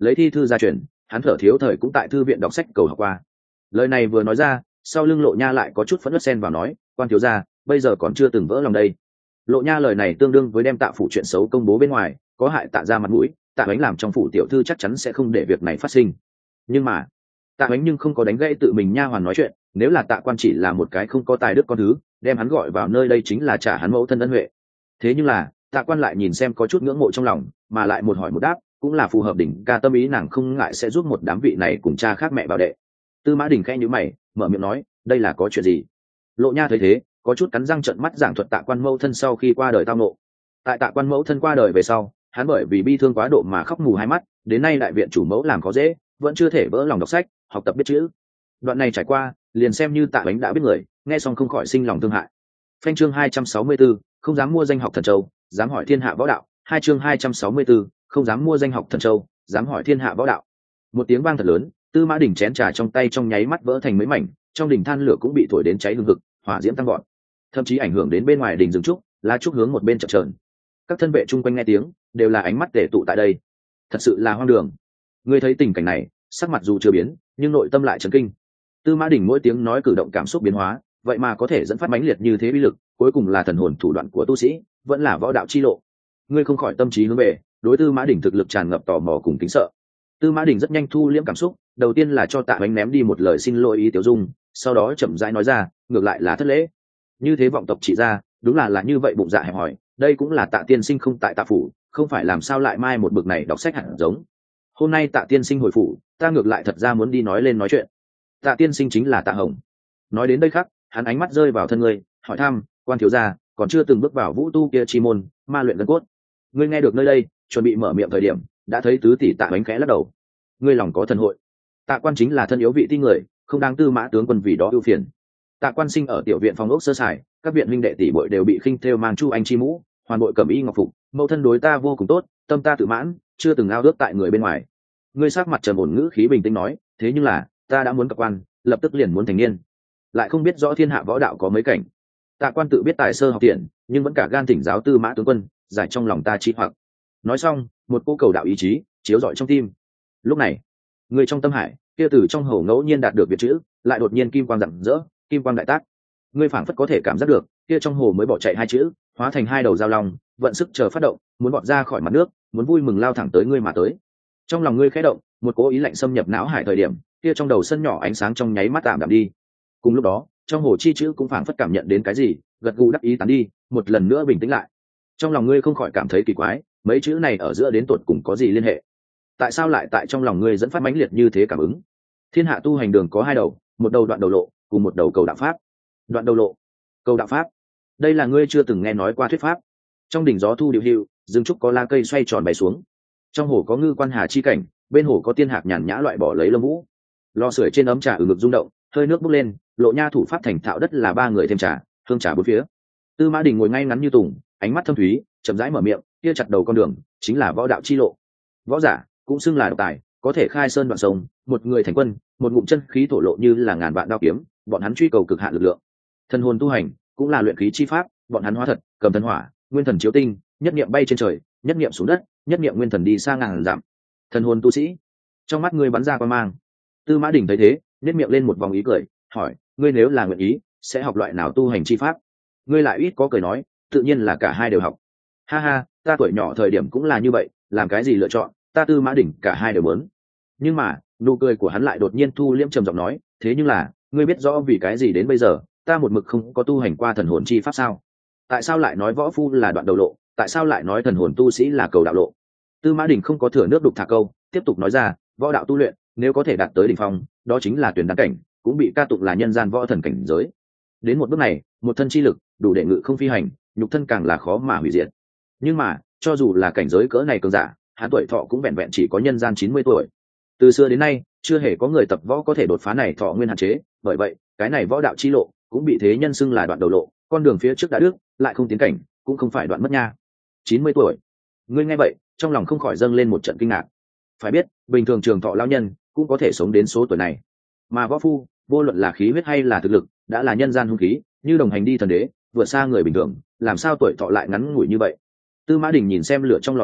lấy thi thư gia truyền, hắn thở thiếu thời cũng tại thư viện đọc sách cầu học qua. Lời này vừa nói ra, sau lưng Lộ Nha lại có chút phẫn uất xen vào nói, quan thiếu gia, bây giờ còn chưa từng vỡ lòng đây. Lộ Nha lời này tương đương với đem Tạ phủ chuyện xấu công bố bên ngoài, có hại Tạ gia mặt mũi, Tạ Ánh làm trong phủ tiểu thư chắc chắn sẽ không để việc này phát sinh. Nhưng mà Tạ Ánh nhưng không có đánh gãy tự mình nha hoàn nói chuyện, nếu là Tạ quan chỉ là một cái không có tài đức con thứ, đem hắn gọi vào nơi đây chính là trả hắn mẫu thân ân huệ. Thế nhưng là Tạ quan lại nhìn xem có chút ngưỡng mộ trong lòng, mà lại một hỏi một đáp, cũng là phù hợp đỉnh ca tâm ý, nàng không ngại sẽ giúp một đám vị này cùng cha khác mẹ bảo đệ. Tư Mã Đình khẽ nhíu mày, mở miệng nói, đây là có chuyện gì? Lộ Nha thấy thế, có chút cắn răng trợn mắt giảng thuật Tạ quan mẫu thân sau khi qua đời tao nộ. Tại Tạ quan mẫu thân qua đời về sau, hắn bởi vì bi thương quá độ mà khóc mù hai mắt, đến nay đại viện chủ mẫu làm khó dễ, vẫn chưa thể vỡ lòng đọc sách, học tập biết chữ. Đoạn này trải qua, liền xem như Tạ Ánh đã biết người, nghe xong không khỏi sinh lòng thương hại. Phanh chương hai trăm sáu mươi tư, không dám mua danh học thần châu, dám hỏi thiên hạ võ đạo. Hai chương hai trăm sáu mươi tư, không dám mua danh học thần châu, dám hỏi thiên hạ võ đạo. Một tiếng vang thật lớn, Tư Mã Đình chén trà trong tay trong nháy mắt vỡ thành mấy mảnh, trong đỉnh than lửa cũng bị thổi đến cháy hừng hực, hỏa diễm tăng vọt, thậm chí ảnh hưởng đến bên ngoài đình rừng trúc, lá trúc hướng một bên chập chờn. Các thân vệ chung quanh nghe tiếng, đều là ánh mắt tề tụ tại đây. Thật sự là hoang đường. Ngươi thấy tình cảnh này, sắc mặt dù chưa biến, nhưng nội tâm lại chấn kinh. Tư Mã Đình mỗi tiếng nói cử động cảm xúc biến hóa, vậy mà có thể dẫn phát mãnh liệt như thế uy lực, cuối cùng là thần hồn thủ đoạn của tu sĩ, vẫn là võ đạo chi lộ. Ngươi không khỏi tâm trí hướng về, đối Tư Mã Đình thực lực tràn ngập tò mò cùng kính sợ. Tư Mã Đình rất nhanh thu liễm cảm xúc, đầu tiên là cho Tạ Ánh ném đi một lời xin lỗi ý tiểu dung, sau đó chậm rãi nói ra, ngược lại là thất lễ. Như thế vọng tộc trị ra, đúng là là như vậy bụng dạ hẹp hòi, đây cũng là Tạ tiên sinh không tại Tạ phủ, không phải làm sao lại mai một bực này đọc sách hẳn giống. Hôm nay Tạ tiên sinh hồi phủ, ta ngược lại thật ra muốn đi nói lên nói chuyện. Tạ tiên sinh chính là Tạ Hồng. Nói đến đây khắc, hắn ánh mắt rơi vào thân ngươi, hỏi thăm, quan thiếu gia, còn chưa từng bước vào vũ tu kia chi môn, ma luyện gân cốt. Ngươi nghe được nơi đây, chuẩn bị mở miệng thời điểm, đã thấy tứ tỷ Tạ Ánh khẽ lắc đầu. Ngươi lòng có thần hội. Tạ quan chính là thân yếu vị ti người, không đáng Tư Mã tướng quân vì đó ưu phiền. Tạ quan sinh ở tiểu viện phòng ốc sơ sài, các viện huynh đệ tỷ bội đều bị khinh thêu mang chu anh chi mũ, hoàn bội cẩm y ngọc phục, mẫu thân đối ta vô cùng tốt, tâm ta tự mãn, chưa từng ao ước tại người bên ngoài. Ngươi sắc mặt trầm ổn, ngữ khí bình tĩnh nói, thế nhưng là ta đã muốn cập quan, lập tức liền muốn thành niên, lại không biết rõ thiên hạ võ đạo có mấy cảnh. Tạ quan tự biết tài sơ học tiện, nhưng vẫn cả gan thỉnh giáo Tư Mã tướng quân, giải trong lòng ta chi hoặc. Nói xong, một cô cầu đạo ý chí chiếu rọi trong tim. Lúc này, người trong tâm hải kia từ trong hầu ngẫu nhiên đạt được việt chữ, lại đột nhiên kim quang rạng rỡ, kim quang đại tác. Ngươi phảng phất có thể cảm giác được, kia trong hồ mới bỏ chạy hai chữ, hóa thành hai đầu dao long, vận sức chờ phát động, muốn bọt ra khỏi mặt nước, muốn vui mừng lao thẳng tới ngươi mà tới. Trong lòng ngươi khẽ động, một cố ý lạnh xâm nhập não hải thời điểm, kia trong đầu sân nhỏ ánh sáng trong nháy mắt tạm đạm đi. Cùng lúc đó, trong hồ chi chữ cũng phảng phất cảm nhận đến cái gì, gật gù đắc ý tán đi, một lần nữa bình tĩnh lại. Trong lòng ngươi không khỏi cảm thấy kỳ quái, mấy chữ này ở giữa đến tột cùng có gì liên hệ? Tại sao lại tại trong lòng ngươi dẫn phát mãnh liệt như thế cảm ứng? Thiên hạ tu hành đường có hai đầu, một đầu đoạn đầu lộ, cùng một đầu cầu đạo pháp. Đoạn đầu lộ, cầu đạo pháp, đây là ngươi chưa từng nghe nói qua thuyết pháp. Trong đỉnh gió thu điệu hữu, rừng trúc có la cây xoay tròn bay xuống. Trong hồ có ngư quan hà chi cảnh, bên hồ có tiên hạc nhàn nhã loại bỏ lấy lông vũ. Lò sưởi trên ấm trà ở ngực rung động, hơi nước bốc lên, Lộ Nha thủ pháp thành thạo đất là ba người thêm trà, hương trà bốn phía. Tư Mã Đình ngồi ngay ngắn như tùng, ánh mắt thâm thúy, chậm rãi mở miệng, kia chặt đầu con đường, chính là võ đạo chi lộ. Võ giả cũng xưng là độc tài, có thể khai sơn đoạn sông, một người thành quân, một ngụm chân khí thổ lộ như là ngàn vạn đao kiếm, bọn hắn truy cầu cực hạn lực lượng. Thần hồn tu hành cũng là luyện khí chi pháp, bọn hắn hóa thật, cầm thần hỏa, nguyên thần chiếu tinh, nhất niệm bay trên trời, nhất niệm xuống đất, nhất niệm nguyên thần đi xa ngàn dặm. Thần hồn tu sĩ, trong mắt ngươi bắn ra quan mang. Tư Mã Đình thấy thế, nhếch miệng lên một vòng ý cười, hỏi, ngươi nếu là nguyện ý, sẽ học loại nào tu hành chi pháp? Ngươi lại ít có cười nói, tự nhiên là cả hai đều học. Ha ha, ta tuổi nhỏ thời điểm cũng là như vậy, làm cái gì lựa chọn, ta Tư Mã Đình cả hai đều muốn. Nhưng mà, nụ cười của hắn lại đột nhiên thu liễm, trầm giọng nói, thế nhưng là, ngươi biết rõ vì cái gì đến bây giờ ta một mực không có tu hành qua thần hồn chi pháp sao? Tại sao lại nói võ phu là đoạn đầu lộ, tại sao lại nói thần hồn tu sĩ là cầu đạo lộ? Tư Mã Đình không có thừa nước đục thả câu, tiếp tục nói ra, võ đạo tu luyện nếu có thể đạt tới đỉnh phong, đó chính là tuyển đăng cảnh, cũng bị ca tụng là nhân gian võ thần cảnh giới. Đến một bước này, một thân chi lực đủ để ngự không phi hành, nhục thân càng là khó mà hủy diệt. Nhưng mà, cho dù là cảnh giới cỡ này cường giả, hắn tuổi thọ cũng vẹn vẹn chỉ có nhân gian chín mươi tuổi. Từ xưa đến nay, chưa hề có người tập võ có thể đột phá này thọ nguyên hạn chế, bởi vậy, cái này võ đạo chi lộ cũng bị thế nhân xưng là đoạn đầu lộ, con đường phía trước đã đứt, lại không tiến cảnh, cũng không phải đoạn mất nha. chín mươi tuổi. Ngươi nghe vậy, trong lòng không khỏi dâng lên một trận kinh ngạc. Phải biết, bình thường trường thọ lão nhân cũng có thể sống đến số tuổi này, mà võ phu, vô luận là khí huyết hay là thực lực, đã là nhân gian hung khí, như đồng hành đi thần đế, vượt xa người bình thường, làm sao tuổi thọ lại ngắn ngủi như vậy? Tư Mã Đình nhìn xem lửa trong lò than,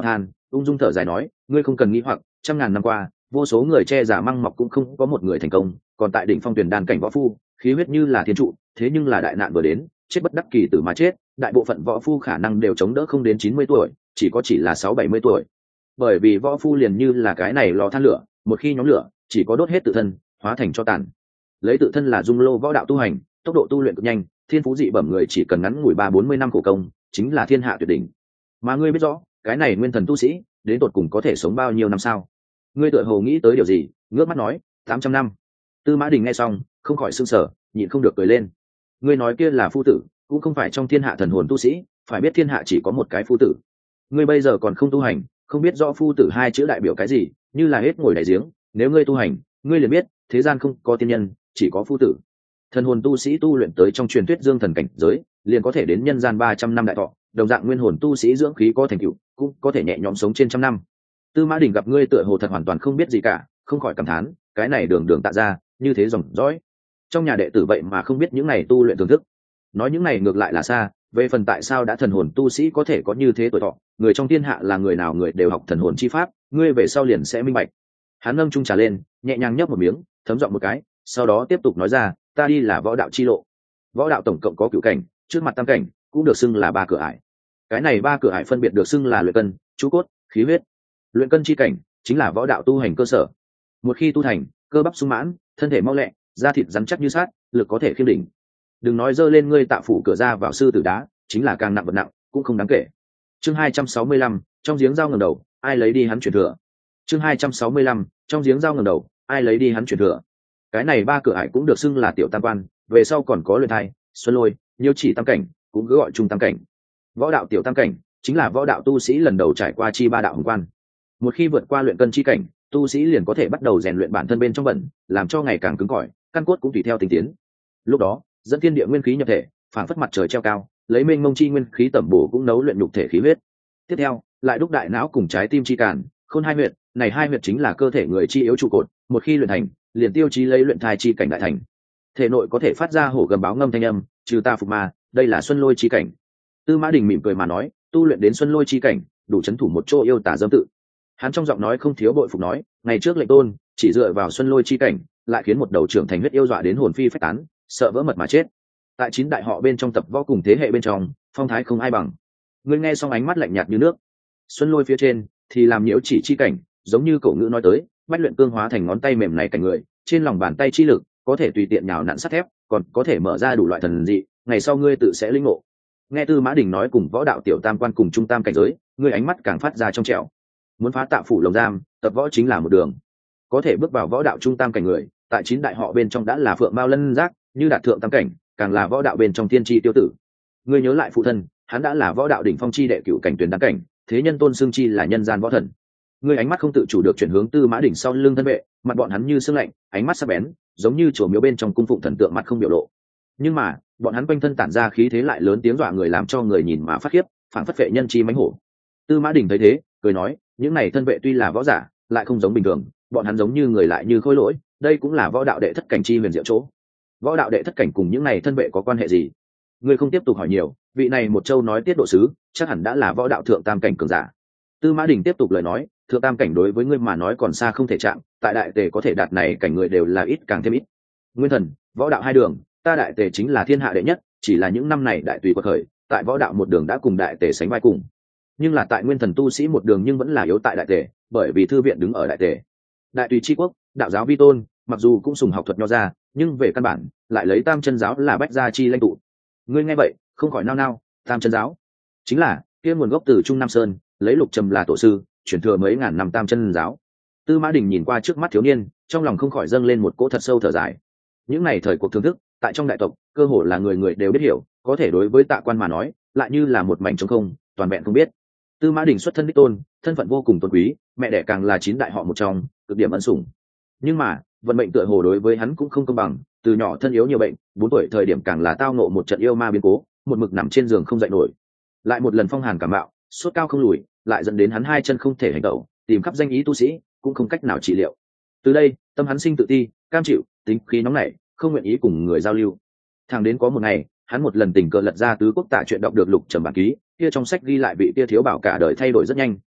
ung dung thở dài nói, ngươi không cần nghĩ hoặc, trăm ngàn năm qua vô số người che giả măng mọc cũng không có một người thành công, còn tại đỉnh phong tuyển đan cảnh võ phu khí huyết như là thiên trụ, thế nhưng là đại nạn vừa đến chết bất đắc kỳ tử mà chết, đại bộ phận võ phu khả năng đều chống đỡ không đến chín mươi tuổi, chỉ có chỉ là sáu bảy mươi tuổi. Bởi vì võ phu liền như là cái này lò than lửa, một khi nhóm lửa chỉ có đốt hết tự thân, hóa thành cho tàn. Lấy tự thân là dung lô võ đạo tu hành, tốc độ tu luyện cực nhanh, thiên phú dị bẩm người chỉ cần ngắn ngủi ba bốn mươi năm khổ công chính là thiên hạ tuyệt đỉnh. Mà ngươi biết rõ cái này nguyên thần tu sĩ đến tột cùng có thể sống bao nhiêu năm sao? Ngươi tựa hồ nghĩ tới điều gì, ngước mắt nói, tám trăm năm. Tư Mã Đình nghe xong không khỏi sưng sở, nhịn không được cười lên. Ngươi nói kia là phu tử, cũng không phải trong thiên hạ thần hồn tu sĩ, phải biết thiên hạ chỉ có một cái phu tử. Ngươi bây giờ còn không tu hành, không biết rõ phu tử hai chữ đại biểu cái gì, như là hết ngồi đại giếng. Nếu ngươi tu hành, ngươi liền biết thế gian không có tiên nhân, chỉ có phu tử. Thần hồn tu sĩ tu luyện tới trong truyền thuyết dương thần cảnh giới, liền có thể đến nhân gian ba trăm năm đại thọ, đồng dạng nguyên hồn tu sĩ dưỡng khí có thành tựu, cũng có thể nhẹ nhõm sống trên trăm năm. Tư Mã Đình gặp ngươi tựa hồ thật hoàn toàn không biết gì cả, không khỏi cảm thán, cái này đường đường tạ ra, như thế dòng dõi. Trong nhà đệ tử vậy mà không biết những này tu luyện thưởng thức. Nói những này ngược lại là xa, về phần tại sao đã thần hồn tu sĩ có thể có như thế tuổi thọ, người trong thiên hạ là người nào người đều học thần hồn chi pháp, ngươi về sau liền sẽ minh bạch. Hắn ngâm chung trà lên, nhẹ nhàng nhấp một miếng, thấm giọng một cái, sau đó tiếp tục nói ra, ta đi là võ đạo chi lộ. Võ đạo tổng cộng có cửu cảnh, trước mặt tam cảnh cũng được xưng là ba cửa ải. Cái này ba cửa ải phân biệt được xưng là luyện cân, chú cốt, khí huyết. Luyện cân chi cảnh chính là võ đạo tu hành cơ sở. Một khi tu thành, cơ bắp sung mãn, thân thể mau lẹ, da thịt rắn chắc như sát, lực có thể khiêng đỉnh. Đừng nói dơ lên ngươi tạo phủ cửa ra vào sư tử đá, chính là càng nặng vật nặng cũng không đáng kể. Chương hai trăm sáu mươi lăm, trong giếng dao ngẩng đầu, ai lấy đi hắn truyền thừa. Chương hai trăm sáu mươi lăm, trong giếng dao ngẩng đầu, ai lấy đi hắn truyền thừa. Cái này ba cửa ải cũng được xưng là tiểu tam quan, về sau còn có luyện thai, xuân lôi, nhiêu chỉ tam cảnh, cũng cứ gọi trung tam cảnh. Võ đạo tiểu tam cảnh chính là võ đạo tu sĩ lần đầu trải qua chi ba đạo hồng quan. Một khi vượt qua luyện cân chi cảnh, tu sĩ liền có thể bắt đầu rèn luyện bản thân bên trong bẩn, làm cho ngày càng cứng cỏi, căn cốt cũng tùy theo tinh tiến. Lúc đó dẫn thiên địa nguyên khí nhập thể, phản phất mặt trời treo cao, lấy mênh mông chi nguyên khí tẩm bổ cũng nấu luyện nhục thể khí huyết. Tiếp theo lại đúc đại não cùng trái tim chi cản, khôn hai huyệt, này hai huyệt chính là cơ thể người chi yếu trụ cột, một khi luyện thành liền tiêu chí lấy luyện thai chi cảnh đại thành. Thể nội có thể phát ra hổ gầm báo ngâm thanh âm, trừ ta phục ma, đây là xuân lôi chi cảnh. Tư Mã Đình mỉm cười mà nói, tu luyện đến xuân lôi chi cảnh, đủ chấn thủ một chỗ yêu tả dâm tự. Hắn trong giọng nói không thiếu bội phục nói, ngày trước lệnh tôn chỉ dựa vào xuân lôi chi cảnh, lại khiến một đầu trưởng thành huyết yêu dọa đến hồn phi phách tán, sợ vỡ mật mà chết. Tại chín đại họ bên trong tập võ cùng thế hệ bên trong, phong thái không ai bằng. Ngươi nghe xong ánh mắt lạnh nhạt như nước. Xuân lôi phía trên thì làm nhiễu chỉ chi cảnh, giống như cổ ngữ nói tới, bách luyện cương hóa thành ngón tay mềm này cảnh người, trên lòng bàn tay chi lực có thể tùy tiện nhào nặn sắt thép, còn có thể mở ra đủ loại thần dị, ngày sau ngươi tự sẽ linh ngộ. Nghe Tư Mã Đình nói cùng võ đạo tiểu tam quan cùng trung tam cảnh giới, ngươi ánh mắt càng phát ra trong trẻo. Muốn phá tạo phủ lồng giam, tập võ chính là một đường. Có thể bước vào võ đạo trung tam cảnh người, tại chín đại họ bên trong đã là phượng mao lân giác, như đạt thượng tam cảnh, càng là võ đạo bên trong tiên tri tiêu tử. Ngươi nhớ lại phụ thân, hắn đã là võ đạo đỉnh phong chi đệ cửu cảnh tuyển đăng cảnh, thế nhân tôn xương chi là nhân gian võ thần. Ngươi ánh mắt không tự chủ được chuyển hướng Tư Mã Đình sau lưng thân vệ, mặt bọn hắn như sương lạnh, ánh mắt sắc bén, giống như chùa miếu bên trong cung phụng thần tượng mặt không biểu lộ. Nhưng mà bọn hắn quanh thân tản ra khí thế lại lớn tiếng dọa người, làm cho người nhìn mà phát khiếp, phảng phất vệ nhân chi mãnh hổ. Tư Mã Đình thấy thế, cười nói, những này thân vệ tuy là võ giả, lại không giống bình thường, bọn hắn giống như người lại như khôi lỗi, đây cũng là võ đạo đệ thất cảnh chi huyền diệu chỗ. Võ đạo đệ thất cảnh cùng những này thân vệ có quan hệ gì? Ngươi không tiếp tục hỏi nhiều, vị này một châu nói tiết độ sứ, chắc hẳn đã là võ đạo thượng tam cảnh cường giả. Tư Mã Đình tiếp tục lời nói, thượng tam cảnh đối với ngươi mà nói còn xa không thể chạm, tại đại tề có thể đạt này cảnh người đều là ít càng thêm ít. Nguyên thần, võ đạo hai đường, ta đại tề chính là thiên hạ đệ nhất, chỉ là những năm này đại tùy quật khởi, tại võ đạo một đường đã cùng đại tề sánh vai cùng. Nhưng là tại nguyên thần tu sĩ một đường nhưng vẫn là yếu tại đại tề, bởi vì thư viện đứng ở đại tề. Đại tùy chi quốc, đạo giáo vi tôn, mặc dù cũng sùng học thuật nho ra, nhưng về căn bản lại lấy tam chân giáo là bách gia chi lãnh tụ. Ngươi nghe vậy không khỏi nao nao, tam chân giáo chính là kia nguồn gốc từ Trung Nam Sơn, lấy Lục Trầm là tổ sư, truyền thừa mấy ngàn năm tam chân giáo. Tư Mã Đình nhìn qua trước mắt thiếu niên, trong lòng không khỏi dâng lên một cỗ thật sâu thở dài. Những này thời cuộc thưởng thức, tại trong đại tộc, cơ hồ là người người đều biết hiểu, có thể đối với Tạ Quan mà nói, lại như là một mảnh trống không, toàn vẹn không biết. Tư Mã Đình xuất thân đích tôn, thân phận vô cùng tôn quý, mẹ đẻ càng là chín đại họ một trong, cực điểm ân sủng. Nhưng mà vận mệnh tựa hồ đối với hắn cũng không công bằng, từ nhỏ thân yếu nhiều bệnh, bốn tuổi thời điểm càng là tao nộ một trận yêu ma biến cố, một mực nằm trên giường không dậy nổi. Lại một lần phong hàn cảm mạo, sốt cao không lùi, lại dẫn đến hắn hai chân không thể hành động, tìm khắp danh ý tu sĩ cũng không cách nào trị liệu. Từ đây tâm hắn sinh tự ti, cam chịu, tính khí nóng nảy, không nguyện ý cùng người giao lưu. Thẳng đến có một ngày, hắn một lần tình cờ lật ra tứ quốc tả chuyện, đọc được Lục Trầm bản ký, kia trong sách ghi lại vị kia thiếu bảo cả đời thay đổi rất nhanh,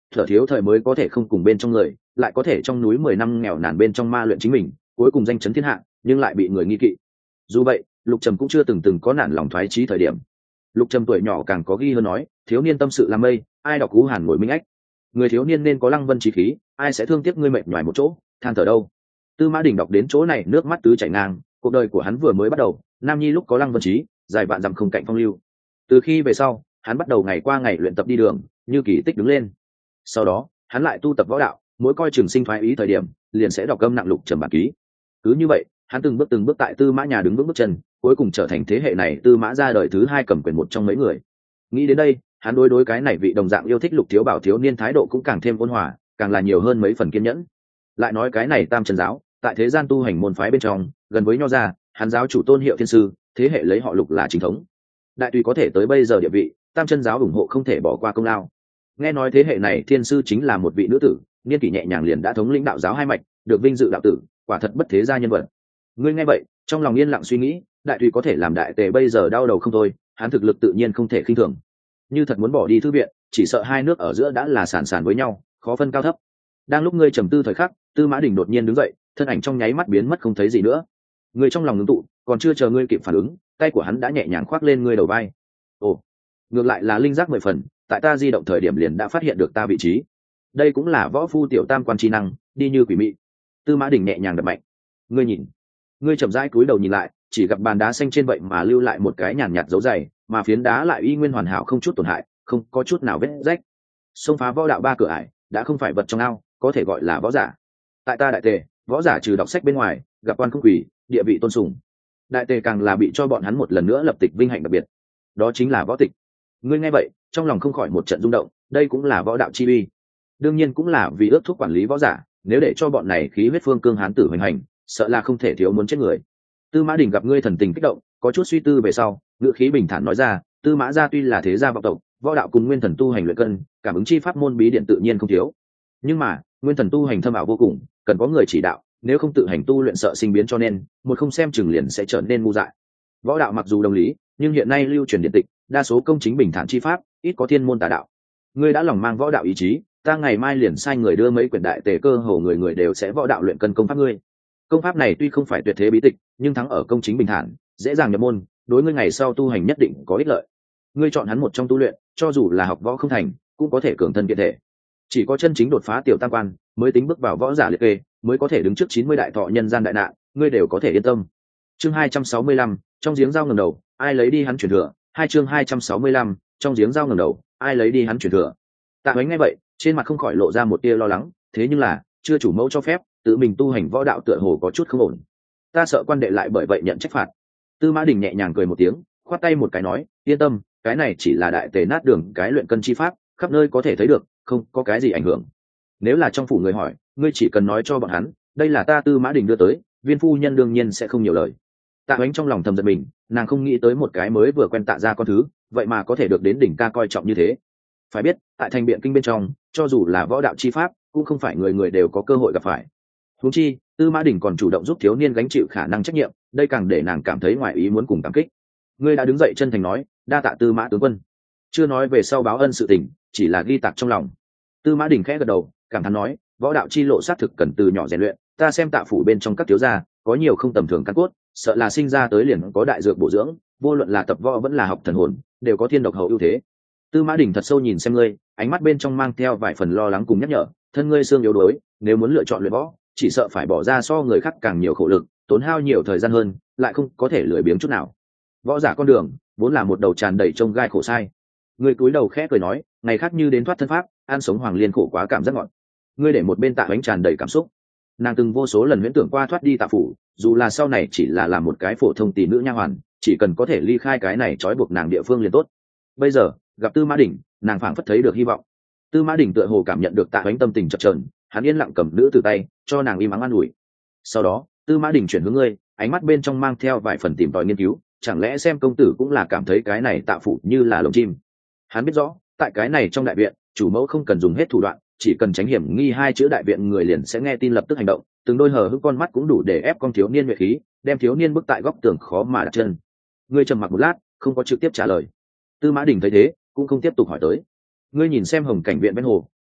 thở thiếu thời mới có thể không cùng bên trong người, lại có thể trong núi mười năm nghèo nàn bên trong ma luyện chính mình, cuối cùng danh chấn thiên hạ, nhưng lại bị người nghi kỵ. Dù vậy, Lục Trầm cũng chưa từng từng có nản lòng thoái chí thời điểm. Lục Trầm tuổi nhỏ càng có ghi hơn nói, thiếu niên tâm sự làm mây, ai đọc cú hàn ngồi minh ách. Người thiếu niên nên có lăng vân trí khí, ai sẽ thương tiếc ngươi mệt nhòi một chỗ, than thở đâu. Tư Mã Đình đọc đến chỗ này nước mắt tứ chảy ngang, cuộc đời của hắn vừa mới bắt đầu, nam nhi lúc có lăng vân trí, dài vạn dặm không cạnh phong lưu. Từ khi về sau, hắn bắt đầu ngày qua ngày luyện tập đi đường, như kỳ tích đứng lên. Sau đó, hắn lại tu tập võ đạo, mỗi coi trường sinh thoái ý thời điểm, liền sẽ đọc gâm nặng Lục Trầm bản ký. Cứ như vậy, hắn từng bước từng bước tại Tư Mã nhà đứng vững bước chân, cuối cùng trở thành thế hệ này Tư Mã ra đời thứ hai cầm quyền một trong mấy người. Nghĩ đến đây, hắn đối đối cái này vị đồng dạng yêu thích Lục Thiếu Bảo thiếu niên thái độ cũng càng thêm ôn hòa, càng là nhiều hơn mấy phần kiên nhẫn. Lại nói cái này Tam Chân giáo, tại thế gian tu hành môn phái bên trong, gần với nho gia, hắn giáo chủ tôn hiệu thiên sư, thế hệ lấy họ Lục là chính thống. Đại tùy có thể tới bây giờ địa vị, Tam Chân giáo ủng hộ không thể bỏ qua công lao. Nghe nói thế hệ này thiên sư chính là một vị nữ tử, niên kỷ nhẹ nhàng liền đã thống lĩnh đạo giáo hai mạch, được vinh dự đạo tử, quả thật bất thế gia nhân vật. Ngươi nghe vậy, trong lòng yên lặng suy nghĩ, đại tùy có thể làm đại tề bây giờ đau đầu không thôi, hắn thực lực tự nhiên không thể khinh thường. Như thật muốn bỏ đi thư viện, chỉ sợ hai nước ở giữa đã là sàn sàn với nhau, khó phân cao thấp. Đang lúc ngươi trầm tư thời khắc, Tư Mã Đình đột nhiên đứng dậy, thân ảnh trong nháy mắt biến mất không thấy gì nữa. Ngươi trong lòng ngưng tụ, còn chưa chờ ngươi kịp phản ứng, tay của hắn đã nhẹ nhàng khoác lên ngươi đầu vai. Ồ, ngược lại là linh giác mười phần, tại ta di động thời điểm liền đã phát hiện được ta vị trí. Đây cũng là võ phu tiểu tam quan chi năng, đi như quỷ mị. Tư Mã Đình nhẹ nhàng đập mạnh. Ngươi nhìn, ngươi chậm rãi cúi đầu nhìn lại, chỉ gặp bàn đá xanh trên vậy mà lưu lại một cái nhàn nhạt dấu dày, mà phiến đá lại y nguyên hoàn hảo không chút tổn hại, không có chút nào vết rách. Xông phá võ đạo ba cửa ải, đã không phải vật trong ao, có thể gọi là võ giả. Tại ta đại tề, võ giả trừ đọc sách bên ngoài, gặp quan không quỳ, địa vị tôn sùng. Đại tề càng là bị cho bọn hắn một lần nữa lập tịch vinh hạnh đặc biệt, đó chính là võ tịch. Ngươi nghe vậy, trong lòng không khỏi một trận rung động, đây cũng là võ đạo chi uy. Đương nhiên cũng là vì ước thúc quản lý võ giả, nếu để cho bọn này khí huyết phương cương hán tử hoành hành, sợ là không thể thiếu muốn chết người. Tư Mã Đình gặp ngươi thần tình kích động, có chút suy tư về sau, ngữ khí bình thản nói ra, Tư Mã gia tuy là thế gia vọng tộc, võ đạo cùng nguyên thần tu hành luyện cân, cảm ứng chi pháp môn bí điện tự nhiên không thiếu. Nhưng mà, nguyên thần tu hành thâm ảo vô cùng, cần có người chỉ đạo, nếu không tự hành tu luyện sợ sinh biến, cho nên một không xem chừng liền sẽ trở nên ngu dại. Võ đạo mặc dù đồng lý, nhưng hiện nay lưu truyền điện tịch, đa số công chính bình thản chi pháp, ít có thiên môn tà đạo. Ngươi đã lòng mang võ đạo ý chí, ta ngày mai liền sai người đưa mấy quyển đại tề cơ hồ người người đều sẽ võ đạo luyện cân công pháp ngươi. Công pháp này tuy không phải tuyệt thế bí tịch, nhưng thắng ở công chính bình thản, dễ dàng nhập môn, đối ngươi ngày sau tu hành nhất định có ích lợi. Ngươi chọn hắn một trong tu luyện, cho dù là học võ không thành, cũng có thể cường thân kiện thể. Chỉ có chân chính đột phá tiểu tam quan, mới tính bước vào võ giả liệt kê, mới có thể đứng trước chín mươi đại thọ nhân gian đại nạn, ngươi đều có thể yên tâm. Chương hai trăm sáu mươi lăm, trong giếng dao ngẩng đầu, ai lấy đi hắn truyền thừa. Hai chương hai trăm sáu mươi lăm, trong giếng dao ngẩng đầu, ai lấy đi hắn truyền thừa. Tạ Hoánh nghe vậy, trên mặt không khỏi lộ ra một tia lo lắng, thế nhưng là, chưa chủ mẫu cho phép, tự mình tu hành võ đạo tựa hồ có chút không ổn. Ta sợ quan đệ lại bởi vậy nhận trách phạt. Tư Mã Đình nhẹ nhàng cười một tiếng, khoát tay một cái nói, yên tâm, cái này chỉ là đại tề nát đường cái luyện cân chi pháp, khắp nơi có thể thấy được, không có cái gì ảnh hưởng. Nếu là trong phủ người hỏi, ngươi chỉ cần nói cho bọn hắn, đây là ta Tư Mã Đình đưa tới, viên phu nhân đương nhiên sẽ không nhiều lời. Tạ Hoánh trong lòng thầm giận mình, nàng không nghĩ tới một cái mới vừa quen tạ ra con thứ, vậy mà có thể được đến đỉnh ca coi trọng như thế. Phải biết, tại thành biện kinh bên trong, cho dù là võ đạo chi pháp, cũng không phải người người đều có cơ hội gặp phải. Huống chi, Tư Mã Đình còn chủ động giúp thiếu niên gánh chịu khả năng trách nhiệm, đây càng để nàng cảm thấy ngoài ý muốn cùng cảm kích. Ngươi đã đứng dậy chân thành nói, đa tạ Tư Mã tướng quân. Chưa nói về sau báo ân sự tình, chỉ là ghi tạc trong lòng. Tư Mã Đình khẽ gật đầu, cảm thán nói, võ đạo chi lộ sát thực cần từ nhỏ rèn luyện, ta xem Tạ phủ bên trong các thiếu gia, có nhiều không tầm thường căn cốt, sợ là sinh ra tới liền có đại dược bổ dưỡng, vô luận là tập võ vẫn là học thần hồn, đều có thiên độc hậu ưu thế. Tư Mã Đình thật sâu nhìn xem ngươi, ánh mắt bên trong mang theo vài phần lo lắng cùng nhắc nhở, thân ngươi xương yếu đuối, nếu muốn lựa chọn luyện võ, chỉ sợ phải bỏ ra so người khác càng nhiều khổ lực, tốn hao nhiều thời gian hơn, lại không có thể lười biếng chút nào. Võ giả con đường, vốn là một đầu tràn đầy trông gai khổ sai. Ngươi cúi đầu khẽ cười nói, ngày khác như đến thoát thân pháp, ăn sống hoàng liên khổ quá cảm giác ngọt. Ngươi để một bên Tạ Hoánh tràn đầy cảm xúc. Nàng từng vô số lần huyễn tưởng qua thoát đi Tạ phủ, dù là sau này chỉ là làm một cái phổ thông tỷ nữ nha hoàn, chỉ cần có thể ly khai cái này trói buộc nàng địa phương liền tốt. Bây giờ, gặp Tư Mã Đình, nàng phảng phất thấy được hy vọng. Tư Mã Đình tựa hồ cảm nhận được Tạ Hoánh tâm tình chập chờn, hắn yên lặng cầm nữ từ tay, cho nàng im ắng an ủi. Sau đó, Tư Mã Đình chuyển hướng ngươi, ánh mắt bên trong mang theo vài phần tìm tòi nghiên cứu, chẳng lẽ xem công tử cũng là cảm thấy cái này Tạ phủ như là lồng chim. Hắn biết rõ, tại cái này trong đại viện, chủ mẫu không cần dùng hết thủ đoạn, chỉ cần tránh hiểm nghi hai chữ đại viện người liền sẽ nghe tin lập tức hành động, từng đôi hờ hững con mắt cũng đủ để ép con thiếu niên nhuệ khí, đem thiếu niên bức tại góc tường khó mà đặt chân. Ngươi trầm mặc một lát, không có trực tiếp trả lời. Tư Mã Đình thấy thế, cũng không tiếp tục hỏi tới. Ngươi nhìn xem hồng cảnh viện bên hồ,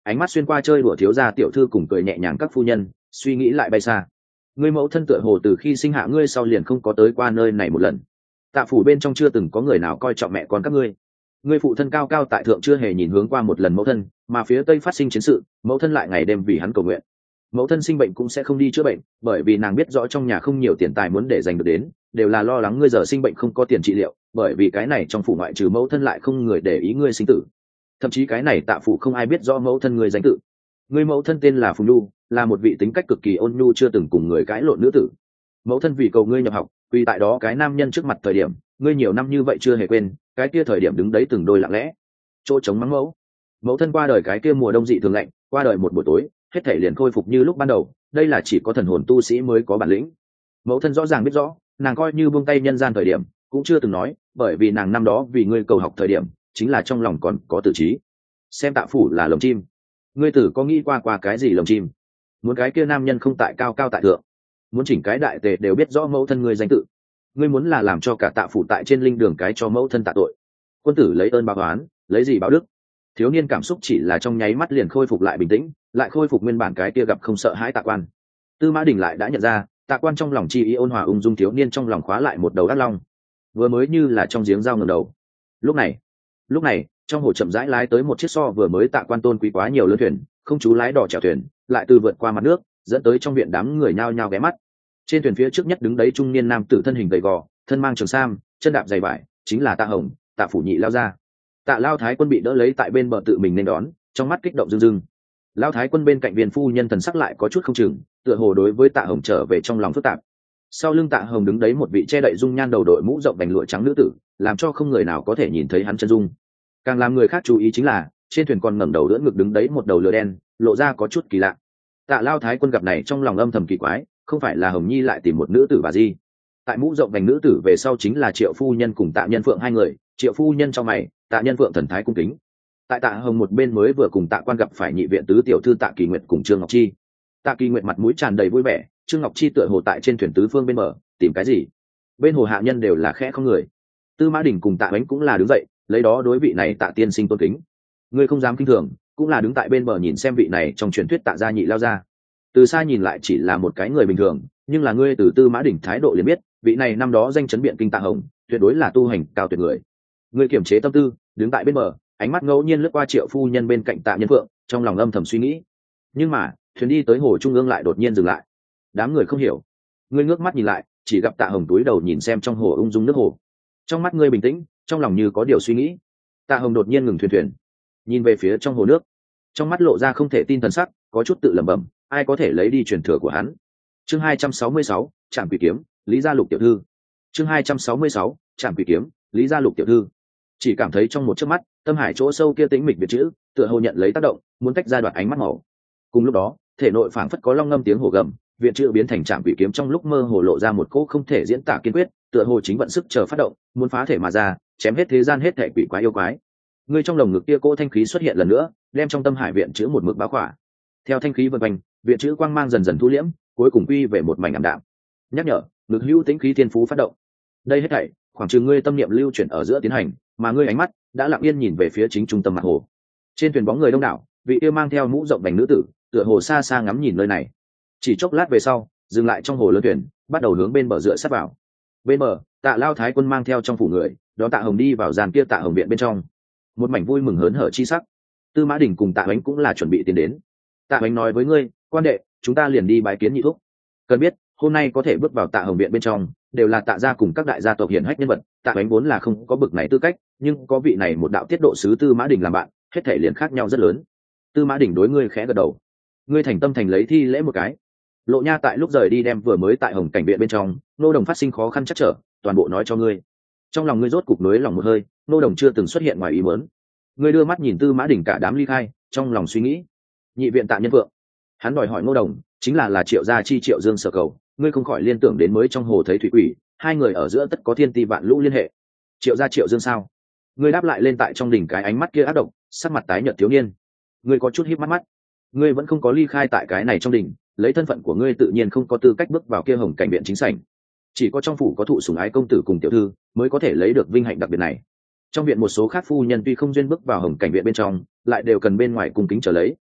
ánh mắt xuyên qua chơi đùa thiếu gia tiểu thư cùng cười nhẹ nhàng các phu nhân, suy nghĩ lại bay xa. Ngươi mẫu thân tựa hồ từ khi sinh hạ ngươi sau liền không có tới qua nơi này một lần. Tạ phủ bên trong chưa từng có người nào coi trọng mẹ con các ngươi. Ngươi phụ thân cao cao tại thượng chưa hề nhìn hướng qua một lần mẫu thân, mà phía tây phát sinh chiến sự, mẫu thân lại ngày đêm vì hắn cầu nguyện. Mẫu thân sinh bệnh cũng sẽ không đi chữa bệnh, bởi vì nàng biết rõ trong nhà không nhiều tiền tài muốn để dành được đến, đều là lo lắng ngươi giờ sinh bệnh không có tiền trị liệu, bởi vì cái này trong phủ ngoại trừ mẫu thân lại không người để ý ngươi sinh tử. Thậm chí cái này Tạ phủ không ai biết rõ mẫu thân ngươi danh tự. Ngươi mẫu thân tên là Phùng Nhu, là một vị tính cách cực kỳ ôn nhu chưa từng cùng người cãi lộn nữ tử. Mẫu thân vì cầu ngươi nhập học, vì tại đó cái nam nhân trước mặt thời điểm, ngươi nhiều năm như vậy chưa hề quên, cái kia thời điểm đứng đấy từng đôi lặng lẽ. Chỗ chống mắng mẫu. Mẫu thân qua đời cái kia mùa đông dị thường lạnh, qua đời một buổi tối, hết thể liền khôi phục như lúc ban đầu, đây là chỉ có thần hồn tu sĩ mới có bản lĩnh. Mẫu thân rõ ràng biết rõ, nàng coi như buông tay nhân gian thời điểm, cũng chưa từng nói, bởi vì nàng năm đó vì ngươi cầu học thời điểm, chính là trong lòng còn có tự trí. Xem Tạ phủ là lồng chim, ngươi tử có nghĩ qua qua cái gì lồng chim? Muốn cái kia nam nhân không tại cao cao tại thượng, muốn chỉnh cái đại tề đều biết rõ mẫu thân ngươi danh tự. Ngươi muốn là làm cho cả Tạ phủ tại trên linh đường cái cho mẫu thân tạ tội. Quân tử lấy ơn báo oán, lấy gì báo đức? Thiếu niên cảm xúc chỉ là trong nháy mắt liền khôi phục lại bình tĩnh, lại khôi phục nguyên bản cái kia gặp không sợ hãi Tạ Quan. Tư Mã Đình lại đã nhận ra, Tạ Quan trong lòng chi ý ôn hòa ung dung, thiếu niên trong lòng khóa lại một đầu ác long, vừa mới như là trong giếng dao ngẩng đầu. Lúc này, lúc này, trong hồ chậm rãi lái tới một chiếc so vừa mới Tạ Quan tôn quý quá nhiều lớn thuyền, không chú lái đỏ chèo thuyền, lại từ vượt qua mặt nước, dẫn tới trong viện đám người nhao nhao ghé mắt. Trên thuyền phía trước nhất đứng đấy trung niên nam tử thân hình gầy gò, thân mang trường sam, chân đạp giày vải, chính là Tạ Hồng, Tạ phủ nhị lao gia. Tạ Lao Thái Quân bị đỡ lấy tại bên bờ tự mình nên đón, trong mắt kích động rưng rưng. Lao Thái Quân bên cạnh viên phu nhân thần sắc lại có chút không chừng, tựa hồ đối với Tạ Hồng trở về trong lòng phức tạp. Sau lưng Tạ Hồng đứng đấy một vị che đậy dung nhan đầu đội mũ rộng bành lụa trắng nữ tử, làm cho không người nào có thể nhìn thấy hắn chân dung. Càng làm người khác chú ý chính là, trên thuyền còn ngẩng đầu đỡ ngực đứng đấy một đầu lửa đen, lộ ra có chút kỳ lạ. Tạ Lao Thái Quân gặp này trong lòng âm thầm kỳ quái, không phải là Hồng Nhi lại tìm một nữ tử bà gì? Tại mũ rộng bành nữ tử về sau chính là Triệu phu nhân cùng Tạ Nhân Phượng hai người, Triệu phu nhân trong mày, Tạ Nhân Phượng thần thái cung kính. Tại Tạ Hồng một bên mới vừa cùng Tạ Quan gặp phải nhị viện tứ tiểu thư Tạ Kỳ Nguyệt cùng Trương Ngọc Chi. Tạ Kỳ Nguyệt mặt mũi tràn đầy vui vẻ, Trương Ngọc Chi tựa hồ tại trên thuyền tứ phương bên bờ, tìm cái gì? Bên hồ hạ nhân đều là khẽ không người. Tư Mã Đình cùng Tạ Bánh cũng là đứng dậy, lấy đó đối vị này Tạ tiên sinh tôn kính. Ngươi không dám kinh thường, cũng là đứng tại bên bờ nhìn xem vị này trong truyền thuyết Tạ gia nhị lao ra. Từ xa nhìn lại chỉ là một cái người bình thường, nhưng là ngươi từ Tư Mã Đình thái độ liền biết, vị này năm đó danh chấn biện kinh Tạ Hồng, tuyệt đối là tu hành cao tuyệt người. Ngươi kiềm chế tâm tư, đứng tại bên bờ, ánh mắt ngẫu nhiên lướt qua Triệu phu nhân bên cạnh Tạ Nhân Phượng, trong lòng âm thầm suy nghĩ. Nhưng mà, thuyền đi tới hồ trung ương lại đột nhiên dừng lại. Đám người không hiểu. Ngươi ngước mắt nhìn lại, chỉ gặp Tạ Hồng túi đầu nhìn xem trong hồ ung dung nước hồ. Trong mắt ngươi bình tĩnh, trong lòng như có điều suy nghĩ. Tạ Hồng đột nhiên ngừng thuyền thuyền, nhìn về phía trong hồ nước, trong mắt lộ ra không thể tin thần sắc, có chút tự lẩm bẩm, ai có thể lấy đi truyền thừa của hắn. Chương hai trăm sáu mươi sáu, Trảm Quỷ Kiếm, Lý Gia Lục tiểu thư. Chương hai trăm sáu mươi sáu, Trảm Quỷ Kiếm, Lý Gia Lục tiểu thư. Chỉ cảm thấy trong một chớp mắt, tâm hải chỗ sâu kia tĩnh mịch biệt chữ, tựa hồ nhận lấy tác động, muốn tách ra đoạt ánh mắt màu. Cùng lúc đó, thể nội phảng phất có long ngâm tiếng hổ gầm, viện chữ biến thành Trảm Quỷ Kiếm trong lúc mơ hồ lộ ra một cỗ không thể diễn tả kiên quyết, tựa hồ chính vận sức chờ phát động, muốn phá thể mà ra, chém hết thế gian hết thảy quỷ quái yêu quái. Ngươi trong lồng ngực kia cỗ thanh khí xuất hiện lần nữa, đem trong tâm hải viện chữ một mực báo khỏa. Theo thanh khí vần quanh, viện chữ quang mang dần dần thu liễm, cuối cùng quy về một mảnh ảm đạm. Nhắc nhở, ngực hữu tĩnh khí thiên phú phát động. Đây hết thảy, khoảng chừng ngươi tâm niệm lưu chuyển ở giữa tiến hành, mà ngươi ánh mắt đã lặng yên nhìn về phía chính trung tâm mặt hồ. Trên thuyền bóng người đông đảo, vị yêu mang theo mũ rộng vành nữ tử, tựa hồ xa xa ngắm nhìn nơi này. Chỉ chốc lát về sau, dừng lại trong hồ lớn thuyền, bắt đầu hướng bên bờ dựa sát vào. Bên bờ, Tạ Lao Thái Quân mang theo trong phủ người, đón Tạ Hồng đi vào gian kia Tạ Hồng viện bên trong. Một mảnh vui mừng hớn hở chi sắc. Tư Mã Đình cùng Tạ Bánh cũng là chuẩn bị tiến đến. Tạ Bánh nói với ngươi, quan đệ, chúng ta liền đi bái kiến nhị thúc. Cần biết, hôm nay có thể bước vào Tạ Hồng viện bên trong, đều là Tạ gia cùng các đại gia tộc hiển hách nhân vật. Tạ Bánh vốn là không có bực này tư cách, nhưng có vị này một đạo tiết độ sứ Tư Mã Đình làm bạn, hết thể liền khác nhau rất lớn. Tư Mã Đình đối ngươi khẽ gật đầu. Ngươi thành tâm thành lấy thi lễ một cái. Lộ Nha tại lúc rời đi đem vừa mới tại Hồng Cảnh viện bên trong, nô đồng phát sinh khó khăn chắc trở, toàn bộ nói cho ngươi. Trong lòng ngươi rốt cục nối lòng một hơi, nô đồng chưa từng xuất hiện ngoài ý muốn. Ngươi đưa mắt nhìn Tư Mã Đình cả đám ly khai, trong lòng suy nghĩ. Nhị viện Tạ Nhân Phượng, hắn đòi hỏi nô đồng, chính là là Triệu gia chi Triệu Dương sở cầu, ngươi không khỏi liên tưởng đến mới trong hồ thấy thủy quỷ, hai người ở giữa tất có thiên ti vạn lũ liên hệ. Triệu gia Triệu Dương sao? Ngươi đáp lại lên tại trong đỉnh cái ánh mắt kia ác độc, sắc mặt tái nhợt thiếu niên. Ngươi có chút híp mắt mắt. Ngươi vẫn không có ly khai tại cái này trong đỉnh, lấy thân phận của ngươi tự nhiên không có tư cách bước vào kia Hồng Cảnh viện chính sảnh. Chỉ có trong phủ có thụ sủng ái công tử cùng tiểu thư mới có thể lấy được vinh hạnh đặc biệt này. Trong viện một số khác phu nhân tuy không duyên bước vào Hồng Cảnh viện bên trong, lại đều cần bên ngoài cung kính trở lấy.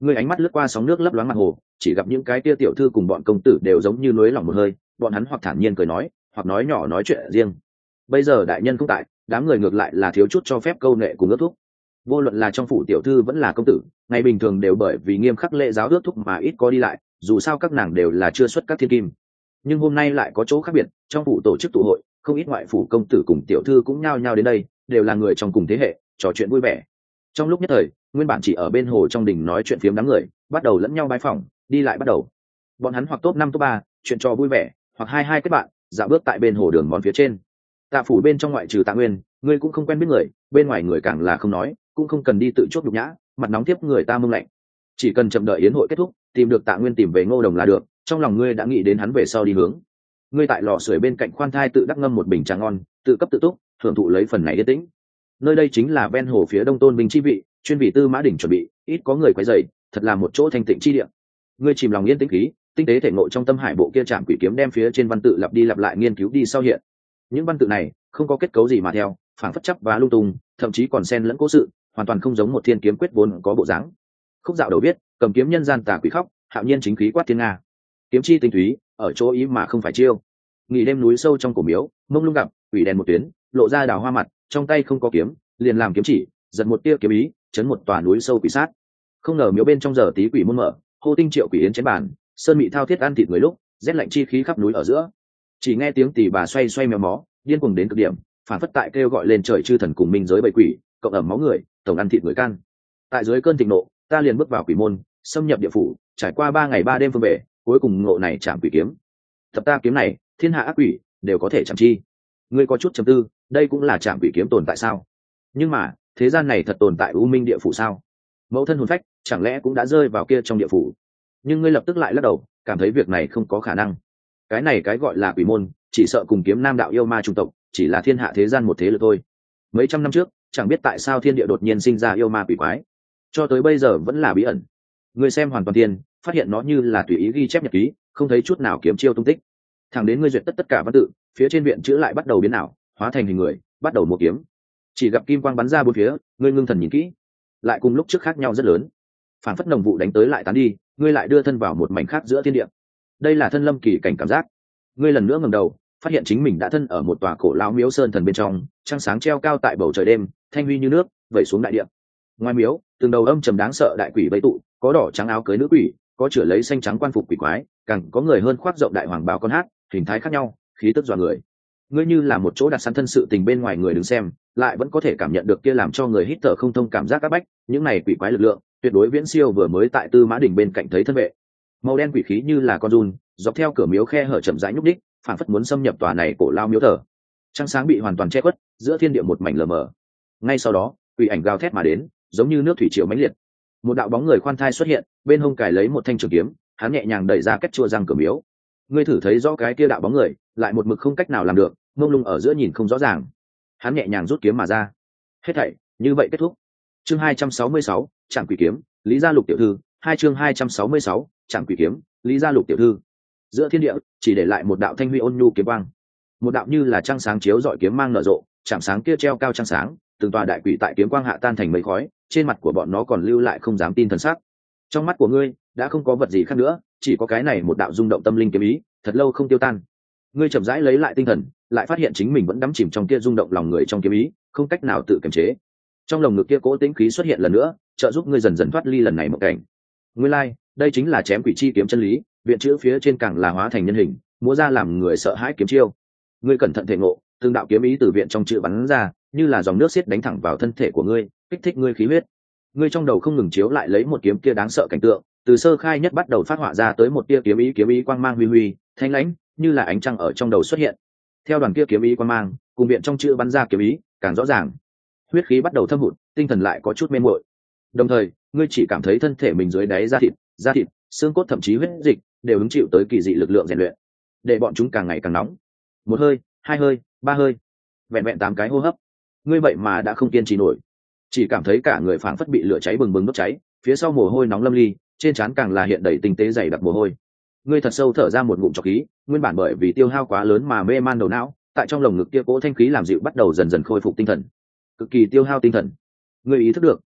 Ngươi ánh mắt lướt qua sóng nước lấp loáng mặt hồ, chỉ gặp những cái tia tiểu thư cùng bọn công tử đều giống như núi lỏng một hơi, bọn hắn hoặc thản nhiên cười nói, hoặc nói nhỏ nói chuyện riêng. Bây giờ đại nhân không tại, đám người ngược lại là thiếu chút cho phép câu nệ cùng ước thúc. Vô luận là trong phủ tiểu thư vẫn là công tử, ngày bình thường đều bởi vì nghiêm khắc lễ giáo ước thúc mà ít có đi lại, dù sao các nàng đều là chưa xuất các thiên kim. Nhưng hôm nay lại có chỗ khác biệt, trong phủ tổ chức tụ hội, không ít ngoại phủ công tử cùng tiểu thư cũng nhao nhao đến đây, đều là người trong cùng thế hệ, trò chuyện vui vẻ. Trong lúc nhất thời, nguyên bản chỉ ở bên hồ trong đình nói chuyện phiếm đám người, bắt đầu lẫn nhau bái phỏng, đi lại bắt đầu. Bọn hắn hoặc top năm top ba, chuyện trò vui vẻ, hoặc hai hai kết bạn, dạo bước tại bên hồ đường mòn phía trên. Tạ phủ bên trong ngoại trừ Tạ Nguyên, ngươi cũng không quen biết người, bên ngoài người càng là không nói, cũng không cần đi tự chốt nhục nhã, mặt nóng tiếp người ta mông lạnh. Chỉ cần chậm đợi yến hội kết thúc, tìm được Tạ Nguyên tìm về Ngô Đồng là được, trong lòng ngươi đã nghĩ đến hắn về sau đi hướng. Ngươi tại lò sưởi bên cạnh khoan thai tự đắc ngâm một bình trà ngon, tự cấp tự túc, hưởng thụ lấy phần này yên tĩnh. Nơi đây chính là ven hồ phía đông Tôn Vinh chi vị, chuyên vị Tư Mã Đỉnh chuẩn bị, ít có người quấy rầy, thật là một chỗ thanh tịnh chi địa. Ngươi chìm lòng yên tĩnh khí, tinh tế thể ngộ trong tâm hải bộ kia trạm quỷ kiếm đem phía trên văn tự lặp đi lặp lại nghiên cứu đi sau hiện. Những văn tự này không có kết cấu gì mà theo, phảng phất chấp và lung tung, thậm chí còn xen lẫn cố sự, hoàn toàn không giống một thiên kiếm quyết vốn có bộ dáng. Khúc dạo đầu viết, cầm kiếm nhân gian tà quỷ khóc, hạo nhiên chính khí quát thiên nga. Kiếm chi tinh túy, ở chỗ ý mà không phải chiêu. Nghỉ đêm núi sâu trong cổ miếu, mông lung gặp, quỷ đèn một tuyến, lộ ra đào hoa mặt, trong tay không có kiếm, liền làm kiếm chỉ, giật một tia kiếm ý, chấn một tòa núi sâu quỷ sát. Không ngờ miếu bên trong giờ tí quỷ môn mở, hô tinh triệu quỷ yến chén bàn, sơn mị thao thiết ăn thịt người lúc, rét lạnh chi khí khắp núi ở giữa. Chỉ nghe tiếng tỳ bà xoay xoay méo mó, điên cuồng đến cực điểm, phản phất tại kêu gọi lên trời chư thần cùng minh giới bầy quỷ, cộng ẩm máu người, tổng ăn thịt người can. Tại dưới cơn thịnh nộ, ta liền bước vào quỷ môn, xâm nhập địa phủ, trải qua ba ngày ba đêm phương về, cuối cùng ngộ này chạm quỷ kiếm. Thập ta kiếm này, thiên hạ ác quỷ đều có thể chạm chi. Ngươi có chút trầm tư, đây cũng là chạm quỷ kiếm tồn tại sao? Nhưng mà, thế gian này thật tồn tại u minh địa phủ sao? Mẫu thân hồn phách chẳng lẽ cũng đã rơi vào kia trong địa phủ? Nhưng ngươi lập tức lại lắc đầu, cảm thấy việc này không có khả năng. Cái này cái gọi là quỷ môn, chỉ sợ cùng kiếm nam đạo yêu ma trung tộc, chỉ là thiên hạ thế gian một thế lực thôi. Mấy trăm năm trước, chẳng biết tại sao thiên địa đột nhiên sinh ra yêu ma quỷ quái, cho tới bây giờ vẫn là bí ẩn. Ngươi xem hoàn toàn tiên, phát hiện nó như là tùy ý ghi chép nhật ký, không thấy chút nào kiếm chiêu tung tích. Thẳng đến ngươi duyệt tất tất cả văn tự, phía trên viện chữ lại bắt đầu biến ảo, hóa thành hình người, bắt đầu mua kiếm. Chỉ gặp kim quang bắn ra bốn phía, ngươi ngưng thần nhìn kỹ, lại cùng lúc trước khác nhau rất lớn. Phản phất nồng vụ đánh tới lại tán đi, ngươi lại đưa thân vào một mảnh khác giữa thiên địa. Đây là thân lâm kỳ cảnh cảm giác. Ngươi lần nữa ngẩng đầu, phát hiện chính mình đã thân ở một tòa cổ lão miếu sơn thần bên trong, trăng sáng treo cao tại bầu trời đêm, thanh huy như nước vẩy xuống đại địa. Ngoài miếu, từng đầu âm trầm đáng sợ đại quỷ vây tụ, có đỏ trắng áo cưới nữ quỷ, có chửa lấy xanh trắng quan phục quỷ quái, càng có người hơn khoác rộng đại hoàng bào con hát, hình thái khác nhau, khí tức dọa người. Ngươi như là một chỗ đặt sẵn thân sự tình bên ngoài người đứng xem, lại vẫn có thể cảm nhận được kia làm cho người hít thở không thông cảm giác áp bách. Những này quỷ quái lực lượng, tuyệt đối viễn siêu vừa mới tại Tư Mã Đình bên cạnh thấy thân vệ. Màu đen quỷ khí như là con giun, dọc theo cửa miếu khe hở chậm rãi nhúc đích, phản phất muốn xâm nhập tòa này cổ lao miếu thờ. Trăng sáng bị hoàn toàn che khuất, giữa thiên địa một mảnh lờ mờ. Ngay sau đó, quỷ ảnh gào thét mà đến, giống như nước thủy triều mãnh liệt. Một đạo bóng người khoan thai xuất hiện, bên hông cài lấy một thanh trường kiếm, hắn nhẹ nhàng đẩy ra cách chua răng cửa miếu. Ngươi thử thấy rõ cái kia đạo bóng người, lại một mực không cách nào làm được, mông lung ở giữa nhìn không rõ ràng. Hắn nhẹ nhàng rút kiếm mà ra. Hết thảy như vậy kết thúc. Chương hai trăm sáu mươi sáu, Trảm Quỷ Kiếm, Lý Gia Lục tiểu thư, hai chương hai trăm sáu mươi sáu, Trảm Quỷ Kiếm, Lý Gia Lục tiểu thư. Giữa thiên địa chỉ để lại một đạo thanh huy ôn nhu kiếm quang, một đạo như là trăng sáng chiếu rọi kiếm mang nở rộ, chạm sáng kia treo cao trăng sáng, từng tòa đại quỷ tại kiếm quang hạ tan thành mây khói, trên mặt của bọn nó còn lưu lại không dám tin thần sắc. Trong mắt của ngươi đã không có vật gì khác nữa, chỉ có cái này một đạo rung động tâm linh kiếm ý, thật lâu không tiêu tan. Ngươi chậm rãi lấy lại tinh thần, lại phát hiện chính mình vẫn đắm chìm trong kia rung động lòng người trong kiếm ý, không cách nào tự kiềm chế. Trong lồng ngực kia cỗ tĩnh khí xuất hiện lần nữa, trợ giúp ngươi dần dần thoát ly lần này một cảnh. Nguyên lai, like, đây chính là chém quỷ chi kiếm chân lý, viện chữ phía trên càng là hóa thành nhân hình, múa ra làm người sợ hãi kiếm chiêu. Ngươi cẩn thận thể ngộ, từng đạo kiếm ý từ viện trong chữ bắn ra, như là dòng nước xiết đánh thẳng vào thân thể của ngươi, kích thích ngươi khí huyết. Ngươi trong đầu không ngừng chiếu lại lấy một kiếm kia đáng sợ cảnh tượng, từ sơ khai nhất bắt đầu phát họa ra tới một tia kiếm ý kiếm ý quang mang huy huy, thanh lãnh, như là ánh trăng ở trong đầu xuất hiện. Theo đoàn kia kiếm ý quang mang, cùng viện trong chữ bắn ra kiếm ý, càng rõ ràng. Huyết khí bắt đầu thâm hụt, tinh thần lại có chút mê muội. Đồng thời, ngươi chỉ cảm thấy thân thể mình dưới đáy da thịt, da thịt, xương cốt thậm chí huyết dịch đều hứng chịu tới kỳ dị lực lượng rèn luyện, để bọn chúng càng ngày càng nóng. Một hơi, hai hơi, ba hơi, vẹn vẹn tám cái hô hấp, ngươi vậy mà đã không kiên trì nổi, chỉ cảm thấy cả người phảng phất bị lửa cháy bừng bừng đốt cháy, phía sau mồ hôi nóng lâm ly, trên trán càng là hiện đầy tinh tế dày đặc mồ hôi. Ngươi thật sâu thở ra một ngụm trọc khí, nguyên bản bởi vì tiêu hao quá lớn mà mê man đầu não, tại trong lồng ngực kia cỗ thanh khí làm dịu bắt đầu dần dần khôi phục tinh thần, cực kỳ tiêu hao tinh thần. Ngươi ý thức được,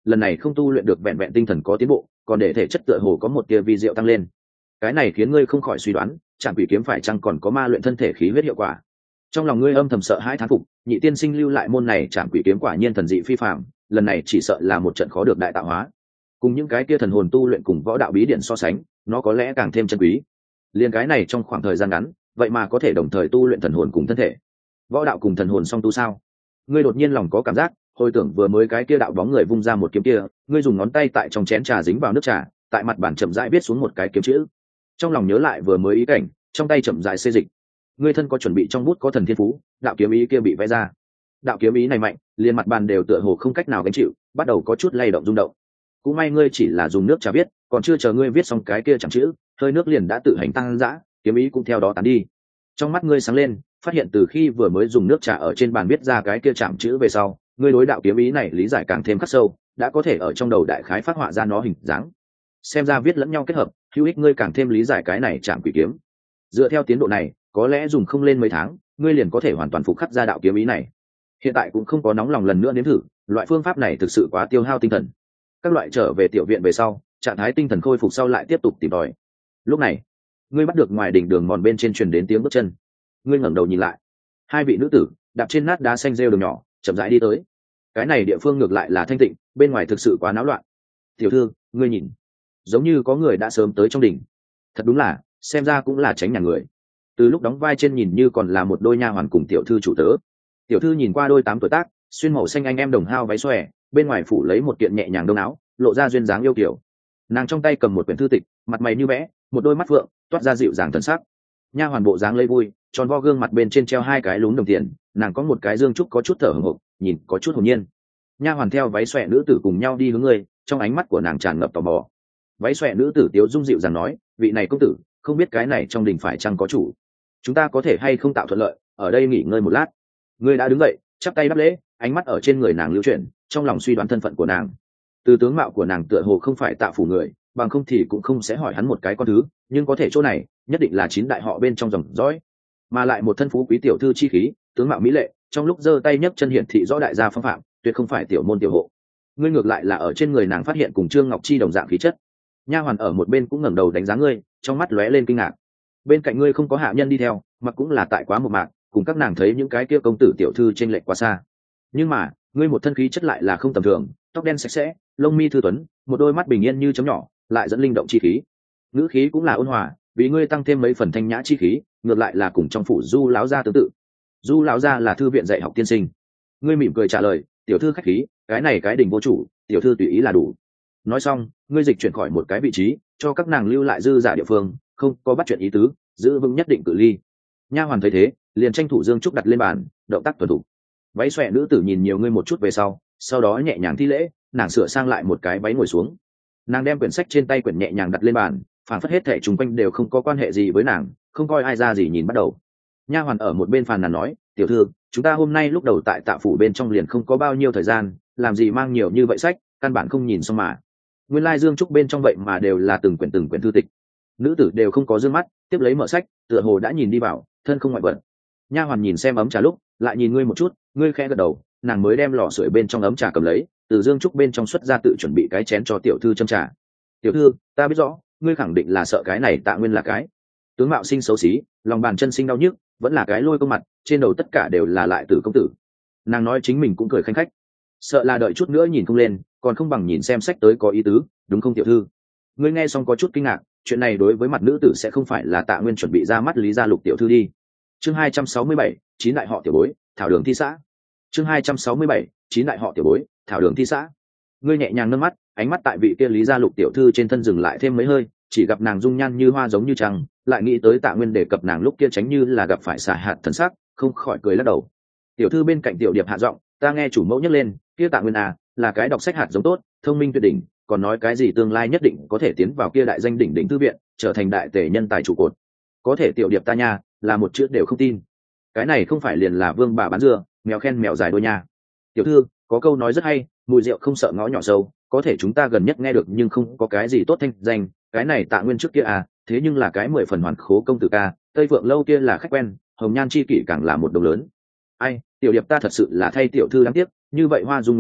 lần này không tu luyện được vẹn vẹn tinh thần có tiến bộ, còn để thể chất tựa hồ có một tia vi diệu tăng lên. Cái này khiến ngươi không khỏi suy đoán, Trảm Quỷ kiếm phải chăng còn có ma luyện thân thể khí huyết hiệu quả. Trong lòng ngươi âm thầm sợ hãi thán phục, nhị tiên sinh lưu lại môn này Trảm Quỷ kiếm quả nhiên thần dị phi phàm, lần này chỉ sợ là một trận khó được đại tạo hóa. Cùng những cái kia thần hồn tu luyện cùng võ đạo bí điển so sánh, nó có lẽ càng thêm chân quý. Liên cái này trong khoảng thời gian ngắn, vậy mà có thể đồng thời tu luyện thần hồn cùng thân thể. Võ đạo cùng thần hồn song tu sao? Ngươi đột nhiên lòng có cảm giác, hồi tưởng vừa mới cái kia đạo bóng người vung ra một kiếm kia, ngươi dùng ngón tay tại trong chén trà dính vào nước trà, tại mặt bàn chậm rãi viết xuống một cái kiếm chữ. Trong lòng nhớ lại vừa mới ý cảnh, trong tay chậm rãi xê dịch. Ngươi thân có chuẩn bị trong bút có thần thiên phú, đạo kiếm ý kia bị vẽ ra. Đạo kiếm ý này mạnh, liền mặt bàn đều tựa hồ không cách nào gánh chịu, bắt đầu có chút lay động rung động. Cũng may ngươi chỉ là dùng nước trà viết, còn chưa chờ ngươi viết xong cái kia chẳng chữ, hơi nước liền đã tự hành tăng dã, kiếm ý cũng theo đó tán đi. Trong mắt ngươi sáng lên, phát hiện từ khi vừa mới dùng nước trà ở trên bàn viết ra cái kia chạm chữ về sau, ngươi đối đạo kiếm ý này lý giải càng thêm khắc sâu, đã có thể ở trong đầu đại khái phát họa ra nó hình dáng. Xem ra viết lẫn nhau kết hợp, hữu ích ngươi càng thêm lý giải cái này chạm quỷ kiếm. Dựa theo tiến độ này, có lẽ dùng không lên mấy tháng, ngươi liền có thể hoàn toàn phục khắc ra đạo kiếm ý này. Hiện tại cũng không có nóng lòng lần nữa nếm thử, loại phương pháp này thực sự quá tiêu hao tinh thần. Các loại trở về tiểu viện về sau, trạng thái tinh thần khôi phục sau lại tiếp tục tìm tòi. Lúc này, ngươi bắt được ngoài đỉnh đường mòn bên trên truyền đến tiếng bước chân. Ngươi ngẩng đầu nhìn lại, hai vị nữ tử đạp trên nát đá xanh rêu đường nhỏ chậm rãi đi tới. Cái này địa phương ngược lại là thanh tịnh, bên ngoài thực sự quá náo loạn. Tiểu thư, ngươi nhìn, giống như có người đã sớm tới trong đỉnh. Thật đúng là, xem ra cũng là tránh nhà người. Từ lúc đóng vai trên nhìn như còn là một đôi nha hoàn cùng tiểu thư chủ tớ. Tiểu thư nhìn qua đôi tám tuổi tác, xuyên màu xanh anh em đồng hao váy xòe, bên ngoài phủ lấy một kiện nhẹ nhàng đông áo, lộ ra duyên dáng yêu kiều. Nàng trong tay cầm một quyển thư tịch, mặt mày như vẽ, một đôi mắt phượng toát ra dịu dàng thần sắc. Nha hoàn bộ dáng lấy vui, tròn vo gương mặt bên trên treo hai cái lúm đồng tiền, nàng có một cái dương trúc có chút thở hổn hộc, nhìn có chút hồn nhiên. Nha hoàn theo váy xòe nữ tử cùng nhau đi hướng người, trong ánh mắt của nàng tràn ngập tò mò. Váy xòe nữ tử tiếu dung dịu dàng nói, vị này công tử, không biết cái này trong đình phải chăng có chủ, chúng ta có thể hay không tạo thuận lợi ở đây nghỉ ngơi một lát. Người đã đứng dậy, chắp tay đáp lễ, ánh mắt ở trên người nàng lưu chuyển, trong lòng suy đoán thân phận của nàng. Từ tướng mạo của nàng tựa hồ không phải Tạ phủ người, bằng không thì cũng không sẽ hỏi hắn một cái con thứ, nhưng có thể chỗ này nhất định là chín đại họ bên trong dòng dõi, mà lại một thân phú quý tiểu thư chi khí, tướng mạo mỹ lệ, trong lúc giơ tay nhấc chân hiển thị rõ đại gia phong phạm, tuyệt không phải tiểu môn tiểu hộ. Ngươi ngược lại là ở trên người nàng phát hiện cùng Trương Ngọc Chi đồng dạng khí chất. Nha hoàn ở một bên cũng ngẩng đầu đánh giá ngươi, trong mắt lóe lên kinh ngạc. Bên cạnh ngươi không có hạ nhân đi theo, mặc cũng là tại quá một mạc, cùng các nàng thấy những cái kia công tử tiểu thư trên lệch quá xa. Nhưng mà ngươi một thân khí chất lại là không tầm thường, tóc đen sạch sẽ, lông mi thư tuấn, một đôi mắt bình yên như chấm nhỏ, lại dẫn linh động chi khí. Ngữ khí cũng là ôn hòa, vì ngươi tăng thêm mấy phần thanh nhã chi khí, ngược lại là cùng trong phủ Du lão gia tương tự. Du lão gia là thư viện dạy học tiên sinh. Ngươi mỉm cười trả lời, tiểu thư khách khí, cái này cái đình vô chủ, tiểu thư tùy ý là đủ. Nói xong, ngươi dịch chuyển khỏi một cái vị trí, cho các nàng lưu lại dư giả địa phương, không có bắt chuyện ý tứ, giữ vững nhất định cự ly. Nha hoàn thấy thế, liền tranh thủ dương trúc đặt lên bàn, động tác tuần thủ. Váy xòe nữ tử nhìn nhiều ngươi một chút về sau, sau đó nhẹ nhàng thi lễ, nàng sửa sang lại một cái váy ngồi xuống. Nàng đem quyển sách trên tay quyển nhẹ nhàng đặt lên bàn, phản phất hết thảy chung quanh đều không có quan hệ gì với nàng, không coi ai ra gì nhìn bắt đầu. Nha hoàn ở một bên phàn nàn nói, tiểu thư, chúng ta hôm nay lúc đầu tại Tạ phủ bên trong liền không có bao nhiêu thời gian, làm gì mang nhiều như vậy sách, căn bản không nhìn xong mà. Nguyên lai dương trúc bên trong vậy mà đều là từng quyển từng quyển thư tịch. Nữ tử đều không có dương mắt, tiếp lấy mở sách, tựa hồ đã nhìn đi vào, thân không ngoại vật. Nha hoàn nhìn xem ấm trà lúc, lại nhìn ngươi một chút, ngươi khẽ gật đầu, nàng mới đem lò sưởi bên trong ấm trà cầm lấy, từ dương trúc bên trong xuất ra tự chuẩn bị cái chén cho tiểu thư châm trà. Tiểu thư, ta biết rõ, ngươi khẳng định là sợ cái này Tạ Nguyên là cái tướng mạo sinh xấu xí, lòng bàn chân sinh đau nhức, vẫn là cái lôi công mặt, trên đầu tất cả đều là lại tử công tử. Nàng nói chính mình cũng cười khanh khách, sợ là đợi chút nữa nhìn không lên, còn không bằng nhìn xem sách tới có ý tứ, đúng không tiểu thư? Ngươi nghe xong có chút kinh ngạc, chuyện này đối với mặt nữ tử sẽ không phải là Tạ Nguyên chuẩn bị ra mắt Lý Gia Lục tiểu thư đi. Chương hai trăm sáu mươi bảy, chín đại họ tiểu bối, thảo đường thi xã. Chương hai trăm sáu mươi bảy, chín đại họ tiểu bối, thảo đường thi xã. Ngươi nhẹ nhàng nâng mắt, ánh mắt tại vị kia Lý Gia Lục tiểu thư trên thân dừng lại thêm mấy hơi, chỉ gặp nàng dung nhan như hoa giống như trăng, lại nghĩ tới Tạ Nguyên đề cập nàng lúc kia tránh như là gặp phải xà hạt thần sắc, không khỏi cười lắc đầu. Tiểu thư bên cạnh tiểu điệp hạ giọng, ta nghe chủ mẫu nhắc lên, kia Tạ Nguyên à, là cái đọc sách hạt giống tốt, thông minh tuyệt đỉnh, còn nói cái gì tương lai nhất định có thể tiến vào kia đại danh đỉnh đỉnh thư viện, trở thành đại tể nhân tài trụ cột. Có thể tiểu điệp ta nha, là một chữ đều không tin. Cái này không phải liền là vương bà bán dưa, mèo khen mèo dài đôi nha. Tiểu thư, có câu nói rất hay, mùi rượu không sợ ngõ nhỏ sâu, có thể chúng ta gần nhất nghe được nhưng không có cái gì tốt thanh danh, cái này Tạ Nguyên trước kia à, thế nhưng là cái mười phần hoàn khố công tử ca, Tây Phượng lâu kia là khách quen, hồng nhan chi kỷ càng là một đồng lớn. Ai, tiểu điệp ta thật sự là thay tiểu thư đáng tiếc, như vậy hoa dung nguyện mạo,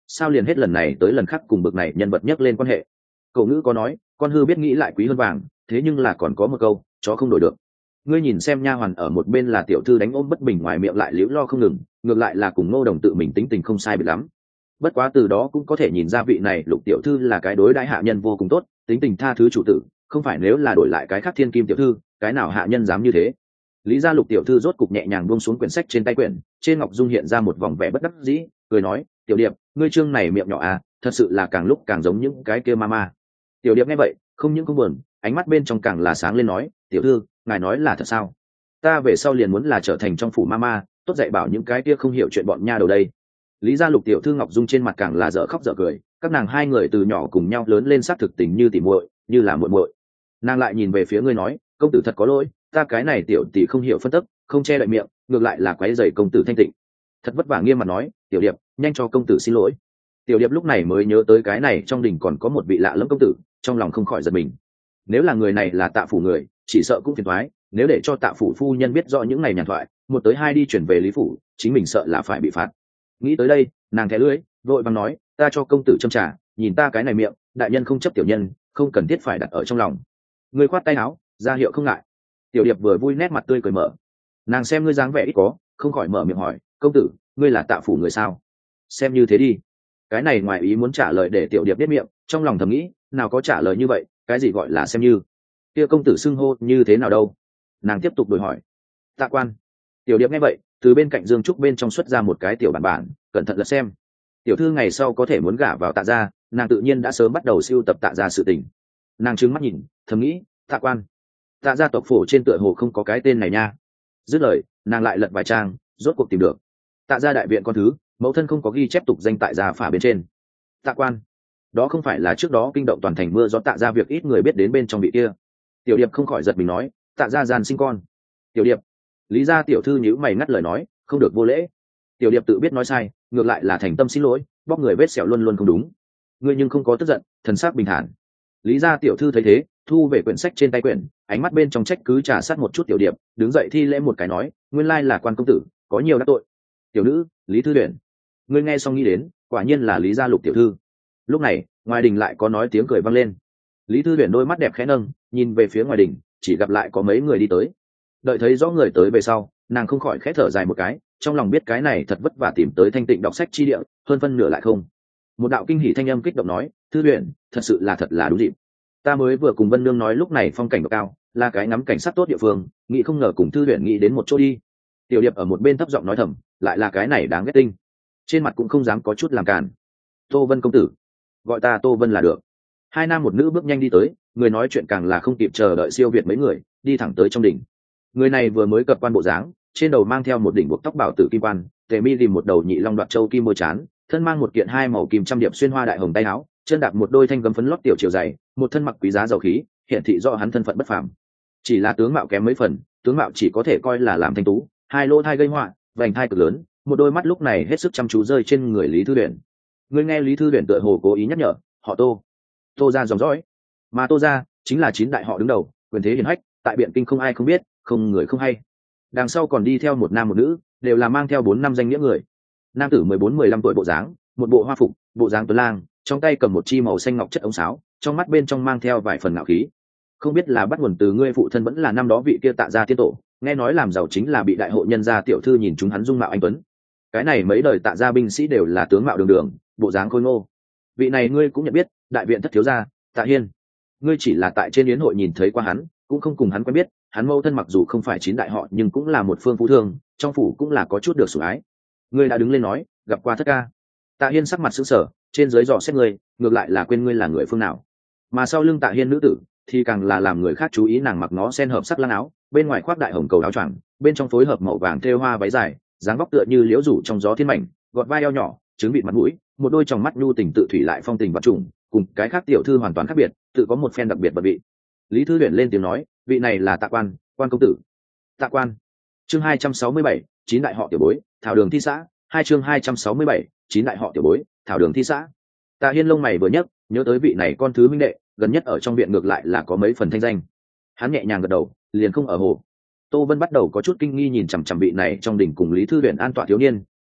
sao liền hết lần này tới lần khác cùng bực này nhân vật nhắc lên quan hệ. Cậu ngữ có nói con hư biết nghĩ lại quý hơn vàng, thế nhưng là còn có một câu chó không đổi được. Ngươi nhìn xem nha hoàn ở một bên là tiểu thư đánh ôm bất bình ngoài miệng lại liễu lo không ngừng, ngược lại là cùng Ngô Đồng tự mình tính tình không sai biệt lắm. Bất quá từ đó cũng có thể nhìn ra vị này Lục tiểu thư là cái đối đãi hạ nhân vô cùng tốt, tính tình tha thứ chủ tử, không phải nếu là đổi lại cái khác thiên kim tiểu thư, cái nào hạ nhân dám như thế. Lý gia Lục tiểu thư rốt cục nhẹ nhàng buông xuống quyển sách trên tay quyển, trên ngọc dung hiện ra một vòng vẻ bất đắc dĩ, cười nói, "Tiểu Điệp, ngươi trương này miệng nhỏ à, thật sự là càng lúc càng giống những cái kia mama." Tiểu Điệp nghe vậy, không những không buồn, ánh mắt bên trong càng là sáng lên nói, "Tiểu thư, ngài nói là thật sao? Ta về sau liền muốn là trở thành trong phủ mama, tốt dạy bảo những cái kia không hiểu chuyện bọn nha đầu đây." Lý gia Lục tiểu thư ngọc dung trên mặt càng là dở khóc dở cười, các nàng hai người từ nhỏ cùng nhau lớn lên xác thực tình như tỉ muội, như là muội muội. Nàng lại nhìn về phía ngươi nói, "Công tử thật có lỗi, ta cái này tiểu tỷ không hiểu phân tức, không che đậy miệng, ngược lại là quấy rầy công tử thanh tịnh." Thật vất vả nghiêm mặt nói, "Tiểu Điệp, nhanh cho công tử xin lỗi." Tiểu Điệp lúc này mới nhớ tới cái này trong đình còn có một vị lạ lẫm công tử, trong lòng không khỏi giật mình. Nếu là người này là Tạ phủ người, chỉ sợ cũng phiền toái, nếu để cho Tạ phủ phu nhân biết rõ những ngày nhàn thoại, một tới hai đi chuyển về Lý phủ, chính mình sợ là phải bị phạt. Nghĩ tới đây, nàng thẻ lưỡi, vội vàng nói, "Ta cho công tử châm trà, nhìn ta cái này miệng, đại nhân không chấp tiểu nhân, không cần thiết phải đặt ở trong lòng." Ngươi khoát tay áo, ra hiệu không ngại. Tiểu Điệp vừa vui nét mặt tươi cười mở. Nàng xem ngươi dáng vẻ ít có, không khỏi mở miệng hỏi, "Công tử, ngươi là Tạ phủ người sao?" "Xem như thế đi." Cái này ngoài ý muốn trả lời để Tiểu Điệp biết miệng, trong lòng thầm nghĩ, nào có trả lời như vậy, cái gì gọi là xem như? Kia công tử xưng hô như thế nào đâu? Nàng tiếp tục đổi hỏi. "Tạ quan." Tiểu Điệp nghe vậy, từ bên cạnh Dương Trúc bên trong xuất ra một cái tiểu bản bản, cẩn thận lật xem. Tiểu thư ngày sau có thể muốn gả vào Tạ gia, nàng tự nhiên đã sớm bắt đầu sưu tập Tạ gia sự tình. Nàng trừng mắt nhìn, thầm nghĩ, Tạ quan, Tạ gia tộc phổ trên tựa hồ không có cái tên này nha. Dứt lời, nàng lại lật vài trang, rốt cuộc tìm được. Tạ gia đại viện con thứ, mẫu thân không có ghi chép tục danh tại gia phả bên trên. Tạ quan, đó không phải là trước đó kinh động toàn thành mưa do Tạ gia việc ít người biết đến bên trong vị kia. Tiểu Điệp không khỏi giật mình nói, Tạ gia gian sinh con. Tiểu Điệp, Lý gia tiểu thư nhíu mày ngắt lời nói, không được vô lễ. Tiểu Điệp tự biết nói sai, ngược lại là thành tâm xin lỗi, bóc người vết sẹo luôn luôn không đúng. Ngươi nhưng không có tức giận, thần sắc bình thản. Lý gia tiểu thư thấy thế, thu về quyển sách trên tay quyển, ánh mắt bên trong trách cứ trà sát một chút Tiểu Điệp, đứng dậy thi lễ một cái nói, nguyên lai là quan công tử, có nhiều đắc tội. Tiểu nữ, Lý thư Uyển. Ngươi nghe xong nghĩ đến, quả nhiên là Lý gia Lục tiểu thư. Lúc này, ngoài đình lại có nói tiếng cười vang lên. Lý thư Uyển đôi mắt đẹp khẽ nâng, nhìn về phía ngoài đình, chỉ gặp lại có mấy người đi tới. Đợi thấy rõ người tới về sau, nàng không khỏi khẽ thở dài một cái, trong lòng biết cái này thật vất vả tìm tới thanh tịnh đọc sách chi địa, hơn phân nửa lại không. Một đạo kinh hỉ thanh âm kích động nói, "Thư Uyển, thật sự là thật là đúng dịp. Ta mới vừa cùng Vân Nương nói lúc này phong cảnh độ cao, là cái ngắm cảnh sát tốt địa phương, nghĩ không ngờ cùng Thư Uyển nghĩ đến một chỗ đi." Tiểu Điệp ở một bên thấp giọng nói thầm, lại là cái này đáng ghét tinh. Trên mặt cũng không dám có chút làm cản. "Tô Vân công tử." "Gọi ta Tô Vân là được." Hai nam một nữ bước nhanh đi tới, người nói chuyện càng là không kịp chờ đợi siêu việt mấy người, đi thẳng tới trong đỉnh. Người này vừa mới cập quan bộ dáng, trên đầu mang theo một đỉnh buộc tóc bảo tử kim quan, tề mi tìm một đầu nhị long đoạt châu kim môi chán, thân mang một kiện hai màu kim trăm điệp xuyên hoa đại hồng tay áo, chân đạp một đôi thanh gấm phấn lót tiểu chiều dày, một thân mặc quý giá dầu khí, hiện thị rõ hắn thân phận bất phàm. Chỉ là tướng mạo kém mấy phần, tướng mạo chỉ có thể coi là làm thanh tú, hai lỗ thai gây họa, vành thai cực lớn, một đôi mắt lúc này hết sức chăm chú rơi trên người Lý Thư Uyển. Người nghe Lý Thư Uyển tựa hồ cố ý nhắc nhở, họ Tô, Tô gia dòng dõi, mà Tô gia chính là chín đại họ đứng đầu, quyền thế hiển hách, tại Biện Kinh không ai không biết, không người không hay. Đằng sau còn đi theo một nam một nữ, đều là mang theo bốn năm danh nghĩa người. Nam tử mười bốn mười lăm tuổi bộ dáng, một bộ hoa phục, bộ dáng tuấn lang, trong tay cầm một chi màu xanh ngọc chất ống sáo, trong mắt bên trong mang theo vài phần ngạo khí. Không biết là bắt nguồn từ ngươi phụ thân vẫn là năm đó vị kia Tạ gia tiên tổ, nghe nói làm giàu chính là bị đại hộ nhân gia tiểu thư nhìn chúng hắn dung mạo anh tuấn. Cái này mấy đời Tạ gia binh sĩ đều là tướng mạo đường đường, bộ dáng khôi ngô. Vị này ngươi cũng nhận biết, đại viện thất thiếu gia, Tạ Hiên. Ngươi chỉ là tại trên yến hội nhìn thấy qua hắn, cũng không cùng hắn quen biết. Hắn mẫu thân mặc dù không phải chín đại họ nhưng cũng là một phương phú thương, trong phủ cũng là có chút được sủng ái. Ngươi đã đứng lên nói, gặp qua thất ca. Tạ Hiên sắc mặt sững sờ, trên dưới dò xét ngươi, ngược lại là quên ngươi là người phương nào. Mà sau lưng Tạ Hiên nữ tử thì càng là làm người khác chú ý, nàng mặc nó sen hợp sắc lăng áo, bên ngoài khoác đại hồng cầu áo choàng, bên trong phối hợp màu vàng thêu hoa váy dài, dáng vóc tựa như liễu rủ trong gió thiên mảnh, gọt vai eo nhỏ, trứng vịt mặt mũi, một đôi tròng mắt nhu tình tự thủy lại phong tình vật trùng, cùng cái khác tiểu thư hoàn toàn khác biệt, tự có một phen đặc biệt bật vị. Lý Thư Uyển lên tiếng nói, vị này là Tạ quan, quan công tử. Tạ quan. Chương hai trăm sáu mươi bảy, chín đại họ tiểu bối, thảo đường thi xã, hai chương hai trăm sáu mươi bảy, chín đại họ tiểu bối, thảo đường thi xã. Tạ Hiên lông mày vừa nhấc, nhớ tới vị này con thứ minh đệ, gần nhất ở trong viện ngược lại là có mấy phần thanh danh. Hắn nhẹ nhàng gật đầu, liền không ở hồ. Tô Vân bắt đầu có chút kinh nghi nhìn chằm chằm vị này trong đỉnh cùng Lý Thư Uyển an tọa thiếu niên,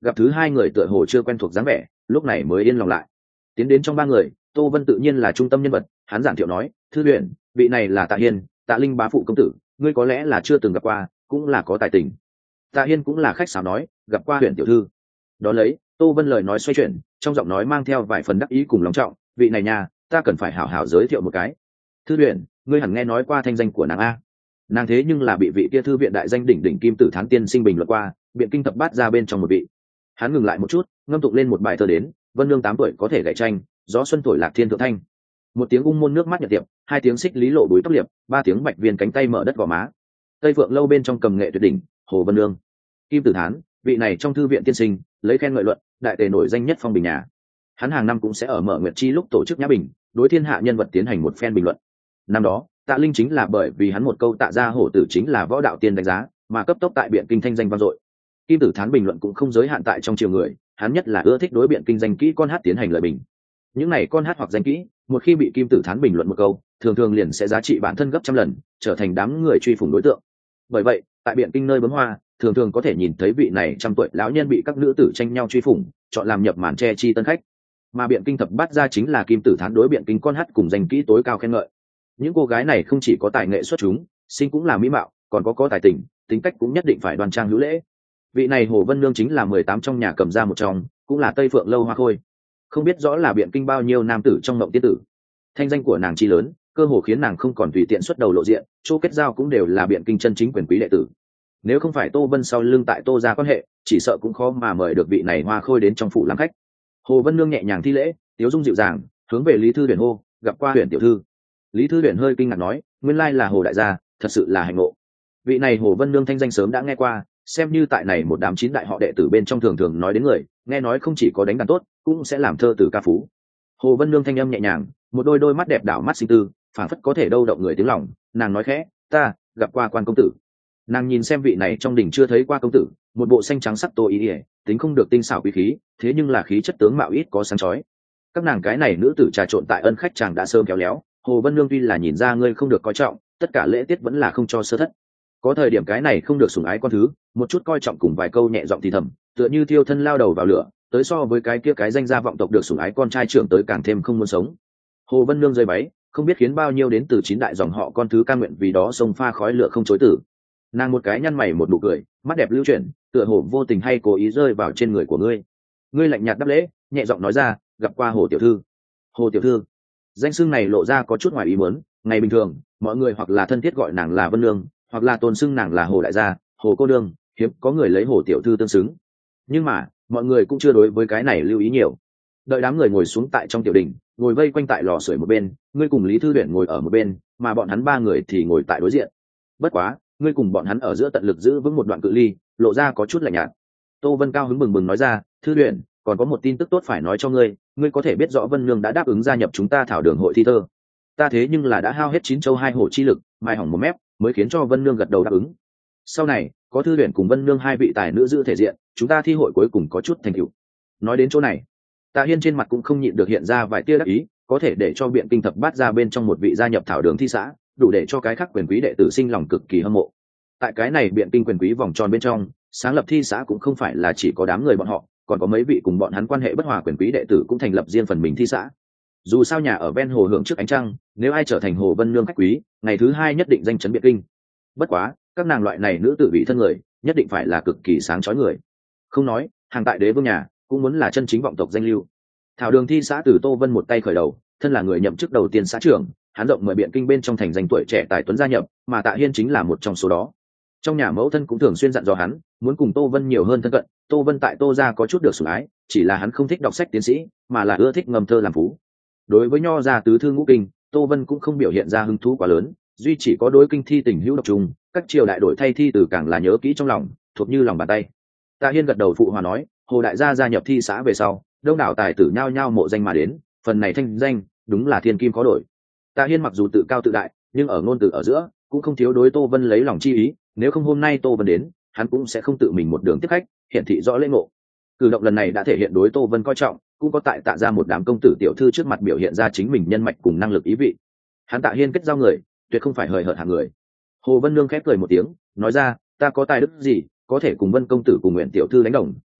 gặp thứ hai người tựa hồ chưa quen thuộc dáng vẻ, lúc này mới yên lòng lại. Tiến đến trong ba người, Tô Vân tự nhiên là trung tâm nhân vật, hắn giảng thiệu nói, thư luyện, vị này là Tạ Hiên, Tạ Linh bá phụ công tử, ngươi có lẽ là chưa từng gặp qua, cũng là có tài tình. Tạ Hiên cũng là khách sáo nói, gặp qua huyện tiểu thư. Đó lấy, Tô Vân lời nói xoay chuyển, trong giọng nói mang theo vài phần đắc ý cùng lòng trọng, vị này nha, ta cần phải hảo hảo giới thiệu một cái. Thư luyện, ngươi hẳn nghe nói qua thanh danh của nàng a. Nàng thế nhưng là bị vị kia thư viện đại danh đỉnh đỉnh kim tử thán tiên sinh bình luận qua, biện kinh thập bát ra bên trong một vị. Hắn ngừng lại một chút, ngâm tụng lên một bài thơ đến, Vân Nương tám tuổi có thể gảy tranh, gió xuân thổi lạc thiên thượng thanh. Một tiếng ung môn nước mắt nhật tiệp, hai tiếng xích lý lộ búi tóc liệp, ba tiếng bạch viên cánh tay mở đất gò má. Tây Phượng lâu bên trong cầm nghệ tuyệt đỉnh, Hồ Vân Nương. Kim tử thán, vị này trong thư viện tiên sinh, lấy khen ngợi luận, đại tề nổi danh nhất phong bình nhà. Hắn hàng năm cũng sẽ ở mở nguyệt chi lúc tổ chức nhã bình, đối thiên hạ nhân vật tiến hành một phen bình luận. Năm đó, Tạ Linh chính là bởi vì hắn một câu tạ ra hổ tử chính là võ đạo tiên đánh giá, mà cấp tốc tại biện kinh thanh danh vang dội. Kim tử thán bình luận cũng không giới hạn tại trong triều người, hắn nhất là ưa thích đối biện kinh danh kỹ con hát tiến hành lời bình. Những này con hát hoặc danh kỹ, một khi bị kim tử thán bình luận một câu, thường thường liền sẽ giá trị bản thân gấp trăm lần, trở thành đám người truy phủng đối tượng. Bởi vậy, tại biện kinh nơi bấm hoa, thường thường có thể nhìn thấy vị này trăm tuổi lão nhân bị các nữ tử tranh nhau truy phủng, chọn làm nhập màn che chi tân khách. Mà biện kinh thập bát gia chính là kim tử thán đối biện kinh con hát cùng danh kỹ tối cao khen ngợi. Những cô gái này không chỉ có tài nghệ xuất chúng, sinh cũng là mỹ mạo, còn có có tài tình, tính cách cũng nhất định phải đoan trang hữu lễ. Vị này Hồ Vân Nương chính là mười tám trong nhà cầm ra một trong, cũng là Tây Phượng lâu hoa khôi. Không biết rõ là biện kinh bao nhiêu nam tử trong mộng tiên tử. Thanh danh của nàng chi lớn, cơ hồ khiến nàng không còn tùy tiện xuất đầu lộ diện, chỗ kết giao cũng đều là biện kinh chân chính quyền quý đệ tử. Nếu không phải Tô Vân sau lưng tại Tô gia quan hệ, chỉ sợ cũng khó mà mời được vị này hoa khôi đến trong phủ làm khách. Hồ Vân Nương nhẹ nhàng thi lễ, tiếu dung dịu dàng, hướng về Lý Thư Huyền hô, gặp qua Huyền tiểu thư. Lý Thư Huyền hơi kinh ngạc nói, nguyên lai là Hồ đại gia, thật sự là hạnh ngộ. Vị này Hồ Vân Nương thanh danh sớm đã nghe qua, xem như tại này một đám chín đại họ đệ tử bên trong thường thường nói đến người, nghe nói không chỉ có đánh đàn tốt, cũng sẽ làm thơ từ ca phú. Hồ Vân Nương thanh âm nhẹ nhàng, một đôi đôi mắt đẹp đảo mắt sinh tư, phảng phất có thể đâu động người tiếng lòng, nàng nói khẽ, ta gặp qua quan công tử. Nàng nhìn xem vị này trong đình chưa thấy qua công tử, một bộ xanh trắng sắc tô ý ỉa, tính không được tinh xảo quý khí, thế nhưng là khí chất tướng mạo ít có sáng chói. Các nàng cái này nữ tử trà trộn tại ân khách chàng đã sớm kéo léo, Hồ Vân Nương tuy là nhìn ra ngươi không được coi trọng, tất cả lễ tiết vẫn là không cho sơ thất. Có thời điểm cái này không được sủng ái con thứ, một chút coi trọng cùng vài câu nhẹ giọng thì thầm, tựa như thiêu thân lao đầu vào lửa, tới so với cái kia cái danh gia vọng tộc được sủng ái con trai trưởng tới càng thêm không muốn sống. Hồ Vân Nương rơi váy, không biết khiến bao nhiêu đến từ chín đại dòng họ con thứ cam nguyện vì đó sông pha khói lửa không chối tử. Nàng một cái nhăn mày một nụ cười, mắt đẹp lưu chuyển, tựa hồ vô tình hay cố ý rơi vào trên người của ngươi. Ngươi lạnh nhạt đáp lễ, nhẹ giọng nói ra, gặp qua Hồ tiểu thư. Hồ tiểu thư, danh xưng này lộ ra có chút ngoài ý muốn. Ngày bình thường, mọi người hoặc là thân thiết gọi nàng là Vân Nương, hoặc là tôn xưng nàng là Hồ đại gia, Hồ cô đương, hiếm có người lấy Hồ tiểu thư tương xứng. Nhưng mà, mọi người cũng chưa đối với cái này lưu ý nhiều. Đợi đám người ngồi xuống tại trong tiểu đình, ngồi vây quanh tại lò sưởi một bên, ngươi cùng Lý Thư Uyển ngồi ở một bên, mà bọn hắn ba người thì ngồi tại đối diện. Bất quá, ngươi cùng bọn hắn ở giữa tận lực giữ vững một đoạn cự ly, lộ ra có chút lạnh nhạt. Tô Vân cao hứng bừng bừng nói ra, Thư Uyển, còn có một tin tức tốt phải nói cho ngươi, ngươi có thể biết rõ Vân Nương đã đáp ứng gia nhập chúng ta thảo đường hội thi thơ. Ta thế nhưng là đã hao hết chín châu hai hổ chi lực, mai hỏng một mép, mới khiến cho Vân Nương gật đầu đáp ứng. Sau này, có Thư Uyển cùng Vân Nương hai vị tài nữ giữ thể diện, chúng ta thi hội cuối cùng có chút thành tựu. Nói đến chỗ này, Tạ Hiên trên mặt cũng không nhịn được hiện ra vài tia đắc ý, có thể để cho biện kinh thập bát ra bên trong một vị gia nhập thảo đường thi xã, đủ để cho cái khác quyền quý đệ tử sinh lòng cực kỳ hâm mộ. Tại cái này biện kinh quyền quý vòng tròn bên trong, sáng lập thi xã cũng không phải là chỉ có đám người bọn họ, còn có mấy vị cùng bọn hắn quan hệ bất hòa quyền quý đệ tử cũng thành lập riêng phần mình thi xã. Dù sao nhà ở ven hồ hưởng trước ánh trăng, nếu ai trở thành Hồ Vân Nương khách quý, ngày thứ hai nhất định danh chấn biện kinh. Bất quá, các nàng loại này nữ tử vị thân người, nhất định phải là cực kỳ sáng chói người. Không nói, hàng tại đế vương nhà, cũng muốn là chân chính vọng tộc danh lưu. Thảo đường thi xã từ Tô Vân một tay khởi đầu, thân là người nhậm chức đầu tiên xã trưởng, hắn rộng mời biện kinh bên trong thành danh tuổi trẻ tài tuấn gia nhập, mà Tạ Hiên chính là một trong số đó. Trong nhà mẫu thân cũng thường xuyên dặn dò hắn, muốn cùng Tô Vân nhiều hơn thân cận. Tô Vân tại Tô gia có chút được sủng ái, chỉ là hắn không thích đọc sách tiến sĩ, mà là ưa thích ngâm thơ làm phú. Đối với nho gia tứ thư ngũ kinh, Tô Vân cũng không biểu hiện ra hứng thú quá lớn, duy chỉ có đối kinh thi tình hữu độc trùng, các triều đại đổi thay thi từ càng là nhớ kỹ trong lòng, thuộc như lòng bàn tay. Tạ Hiên gật đầu phụ hòa nói, Hồ đại gia gia nhập thi xã về sau, đông đảo tài tử nhao nhao mộ danh mà đến, phần này thanh danh đúng là thiên kim khó đổi. Tạ Hiên mặc dù tự cao tự đại, nhưng ở ngôn từ ở giữa cũng không thiếu đối Tô Vân lấy lòng chi ý, nếu không hôm nay Tô Vân đến, hắn cũng sẽ không tự mình một đường tiếp khách, hiển thị rõ lễ ngộ. Cử động lần này đã thể hiện đối Tô Vân coi trọng, cũng có tại Tạ ra một đám công tử tiểu thư trước mặt biểu hiện ra chính mình nhân mạch cùng năng lực ý vị. Hắn Tạ Hiên kết giao người, tuyệt không phải hời hợt hạng người. Hồ Vân Nương khép cười một tiếng, nói ra, ta có tài đức gì, có thể cùng Vân công tử cùng Nguyện tiểu thư đánh đồng,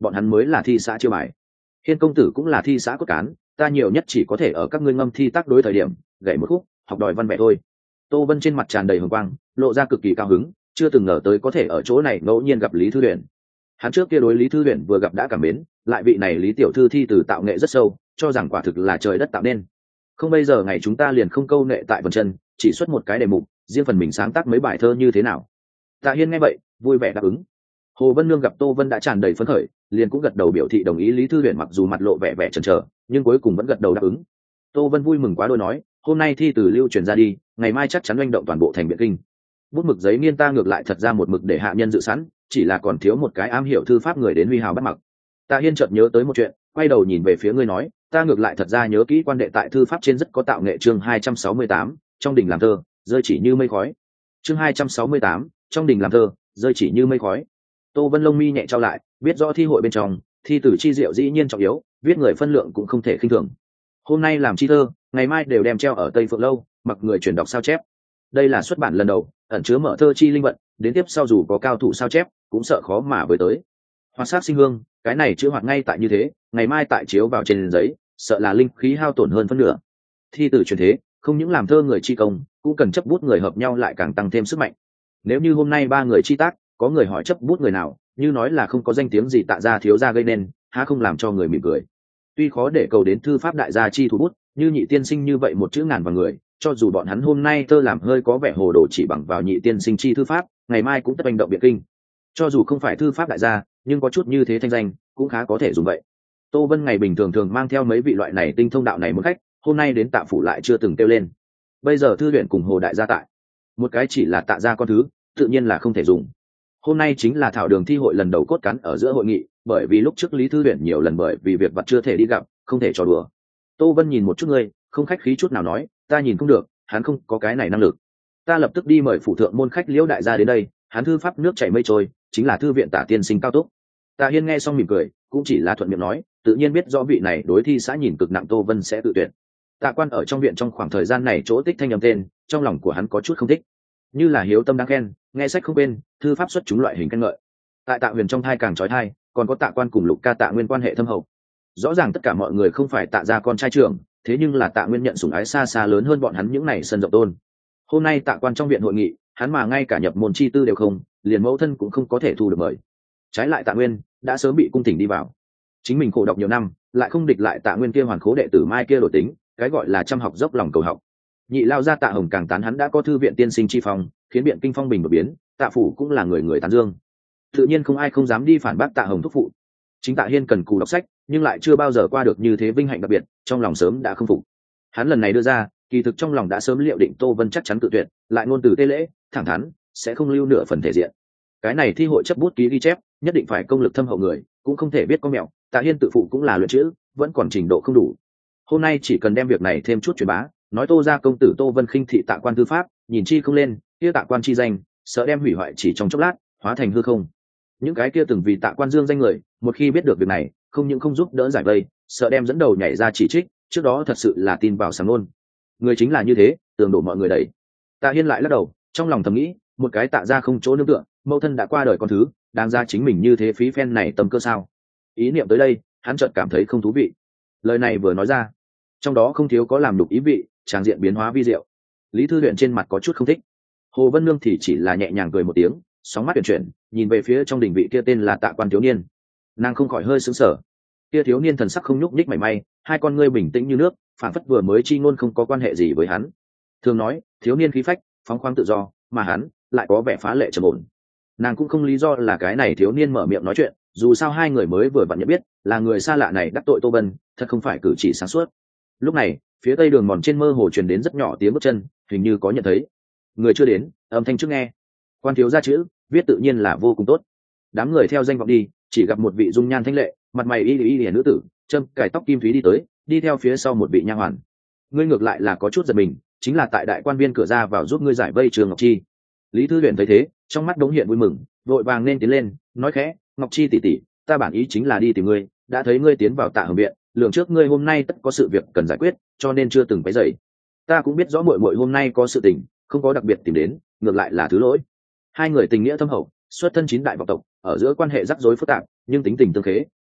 bọn hắn mới là thi xã chiêu bài. Hiên công tử cũng là thi xã cốt cán, ta nhiều nhất chỉ có thể ở các ngươi ngâm thi tác đối thời điểm gậy một khúc học đòi văn vẻ thôi. Tô Vân trên mặt tràn đầy hồng quang, lộ ra cực kỳ cao hứng, chưa từng ngờ tới có thể ở chỗ này ngẫu nhiên gặp Lý Thư Huyền. Hắn trước kia đối Lý Thư Huyền vừa gặp đã cảm mến, lại vị này Lý tiểu thư thi từ tạo nghệ rất sâu, cho rằng quả thực là trời đất tạo nên. Không bây giờ ngày chúng ta liền không câu nệ tại vần chân, chỉ xuất một cái đề mục, riêng phần mình sáng tác mấy bài thơ như thế nào. Tạ Hiên nghe vậy, vui vẻ đáp ứng. Hồ Vân Nương gặp Tô Vân đã tràn đầy phấn khởi, liền cũng gật đầu biểu thị đồng ý. Lý Thư Huyền mặc dù mặt lộ vẻ vẻ chần chờ, nhưng cuối cùng vẫn gật đầu đáp ứng. Tô Vân vui mừng quá đôi nói, hôm nay thi từ lưu truyền ra đi, ngày mai chắc chắn oanh động toàn bộ thành Biện Kinh. Bút mực giấy nghiên ta ngược lại thật ra một mực để hạ nhân dự sẵn, chỉ là còn thiếu một cái am hiểu thư pháp người đến huy hào bắt mặc. Tạ Hiên chợt nhớ tới một chuyện, quay đầu nhìn về phía ngươi nói, ta ngược lại thật ra nhớ kỹ quan đệ tại thư pháp trên rất có tạo nghệ. Chương hai trăm sáu mươi tám, trong đình làm thơ, rơi chỉ như mây khói. Chương hai trăm sáu mươi tám, trong đình làm thơ, rơi chỉ như mây khói. Tô Vân lông mi nhẹ trao lại, biết rõ thi hội bên trong, thi tử chi diệu dĩ nhiên trọng yếu, viết người phân lượng cũng không thể khinh thường. Hôm nay làm chi thơ, ngày mai đều đem treo ở Tây Phượng lâu, mặc người truyền đọc sao chép. Đây là xuất bản lần đầu, ẩn chứa mở thơ chi linh vận, đến tiếp sau dù có cao thủ sao chép, cũng sợ khó mà với tới. Hoạt sát sinh hương, cái này chữ hoạt ngay tại như thế, ngày mai tại chiếu vào trên giấy, sợ là linh khí hao tổn hơn phân nửa. Thi tử truyền thế, không những làm thơ người chi công, cũng cần chấp bút người hợp nhau lại càng tăng thêm sức mạnh. Nếu như hôm nay ba người chi tác, có người hỏi chấp bút người nào, như nói là không có danh tiếng gì Tạ gia thiếu gia gây nên, há không làm cho người mỉm cười. Tuy khó để cầu đến thư pháp đại gia chi thủ bút, như Nhị tiên sinh như vậy một chữ ngàn vào người, cho dù bọn hắn hôm nay thơ làm hơi có vẻ hồ đồ chỉ bằng vào Nhị tiên sinh chi thư pháp, ngày mai cũng tất hành động Biện Kinh. Cho dù không phải thư pháp đại gia, nhưng có chút như thế thanh danh, cũng khá có thể dùng vậy. Tô Vân ngày bình thường thường mang theo mấy vị loại này tinh thông đạo này một khách, hôm nay đến Tạ phủ lại chưa từng kêu lên. Bây giờ thư viện cùng Hồ đại gia tại, một cái chỉ là Tạ gia con thứ, tự nhiên là không thể dùng. Hôm nay chính là thảo đường thi hội lần đầu cốt cán ở giữa hội nghị, bởi vì lúc trước Lý Thư Viện nhiều lần bởi vì việc vặt chưa thể đi gặp, không thể trò đùa. Tô Vân nhìn một chút ngươi, không khách khí chút nào nói, ta nhìn không được, hắn không có cái này năng lực. Ta lập tức đi mời phủ thượng môn khách Liễu đại gia đến đây, hắn thư pháp nước chảy mây trôi, chính là thư viện Tạ tiên sinh cao túc. Tạ Hiên nghe xong mỉm cười, cũng chỉ là thuận miệng nói, tự nhiên biết rõ vị này đối thi xã nhìn cực nặng Tô Vân sẽ tự tuyển. Tạ Quan ở trong viện trong khoảng thời gian này chỗ tích thanh âm tên, trong lòng của hắn có chút không thích. Như là hiếu tâm đáng khen, nghe sách không quên, thư pháp xuất chúng loại hình khen ngợi. Tại Tạ Huyền trong thai càng trói thai, còn có Tạ Quan cùng Lục Ca Tạ Nguyên quan hệ thâm hậu. Rõ ràng tất cả mọi người không phải Tạ gia con trai trưởng, thế nhưng là Tạ Nguyên nhận sủng ái xa xa lớn hơn bọn hắn những này sân rộng tôn. Hôm nay Tạ Quan trong viện hội nghị, hắn mà ngay cả nhập môn chi tư đều không, liền mẫu thân cũng không có thể thu được mời. Trái lại Tạ Nguyên đã sớm bị cung thỉnh đi vào. Chính mình khổ đọc nhiều năm, lại không địch lại Tạ Nguyên kia hoàn khố đệ tử Mai kia đổi tính, cái gọi là chăm học dốc lòng cầu học. Nhị lao gia Tạ Hồng càng tán hắn đã có thư viện tiên sinh chi phong, khiến Biện Kinh phong bình đột biến, Tạ phủ cũng là người người tán dương. Tự nhiên không ai không dám đi phản bác Tạ Hồng thúc phụ. Chính Tạ Hiên cần cù đọc sách, nhưng lại chưa bao giờ qua được như thế vinh hạnh đặc biệt, trong lòng sớm đã không phục. Hắn lần này đưa ra, kỳ thực trong lòng đã sớm liệu định Tô Vân chắc chắn tự tuyệt, lại ngôn từ tê lễ, thẳng thắn, sẽ không lưu nửa phần thể diện. Cái này thi hội chấp bút ký ghi chép, nhất định phải công lực thâm hậu người, cũng không thể biết có mẹo. Tạ Hiên tự phụ cũng là luyện chữ, vẫn còn trình độ không đủ. Hôm nay chỉ cần đem việc này thêm chút truyền bá, nói Tô gia công tử Tô Vân khinh thị Tạ Quan thư pháp, nhìn chi không lên, kia Tạ Quan chi danh, sợ đem hủy hoại chỉ trong chốc lát, hóa thành hư không. Những cái kia từng vì Tạ Quan dương danh người, một khi biết được việc này, không những không giúp đỡ giải vây, sợ đem dẫn đầu nhảy ra chỉ trích, trước đó thật sự là tin vào sáng luôn. Người chính là như thế, tường đổ mọi người đẩy. Tạ Hiên lại lắc đầu, trong lòng thầm nghĩ, một cái Tạ gia không chỗ nương tựa, mẫu thân đã qua đời con thứ, đáng ra chính mình như thế phí phen này tầm cơ sao? Ý niệm tới đây, hắn chợt cảm thấy không thú vị. Lời này vừa nói ra, trong đó không thiếu có làm đục ý vị, tràng diện biến hóa vi diệu. Lý Thư Huyền trên mặt có chút không thích. Hồ Vân Nương thì chỉ là nhẹ nhàng cười một tiếng, sóng mắt chuyển chuyển, nhìn về phía trong đình vị kia tên là Tạ Quan thiếu niên. Nàng không khỏi hơi sững sờ. Kia thiếu niên thần sắc không nhúc nhích mảy may, hai con ngươi bình tĩnh như nước, phản phất vừa mới chi ngôn không có quan hệ gì với hắn. Thường nói, thiếu niên khí phách, phóng khoáng tự do, mà hắn lại có vẻ phá lệ trầm ổn. Nàng cũng không lý do là cái này thiếu niên mở miệng nói chuyện, dù sao hai người mới vừa vặn nhận biết, là người xa lạ này đắc tội Tô Vân, thật không phải cử chỉ sáng suốt. Lúc này, phía tây đường mòn trên mơ hồ truyền đến rất nhỏ tiếng bước chân, hình như có nhận thấy. Người chưa đến, âm thanh trước nghe. Quan thiếu ra chữ, viết tự nhiên là vô cùng tốt. Đám người theo danh vọng đi, chỉ gặp một vị dung nhan thanh lệ, mặt mày y y y nữ tử, châm cài tóc kim thúy đi tới, đi theo phía sau một vị nha hoàn. Ngươi ngược lại là có chút giật mình, chính là tại đại quan viên cửa ra vào giúp ngươi giải vây Trường Ngọc Chi. Lý Thư Huyền thấy thế, trong mắt đống hiện vui mừng, vội vàng nên tiến lên, nói khẽ, Ngọc Chi tỷ tỷ, ta bản ý chính là đi tìm ngươi, đã thấy ngươi tiến vào Tạ Hồng viện, lường trước ngươi hôm nay tất có sự việc cần giải quyết, cho nên chưa từng phải dậy. Ta cũng biết rõ muội muội hôm nay có sự tình, không có đặc biệt tìm đến, ngược lại là thứ lỗi. Hai người tình nghĩa thâm hậu, xuất thân chín đại vọng tộc, ở giữa quan hệ rắc rối phức tạp, nhưng tính tình tương khế,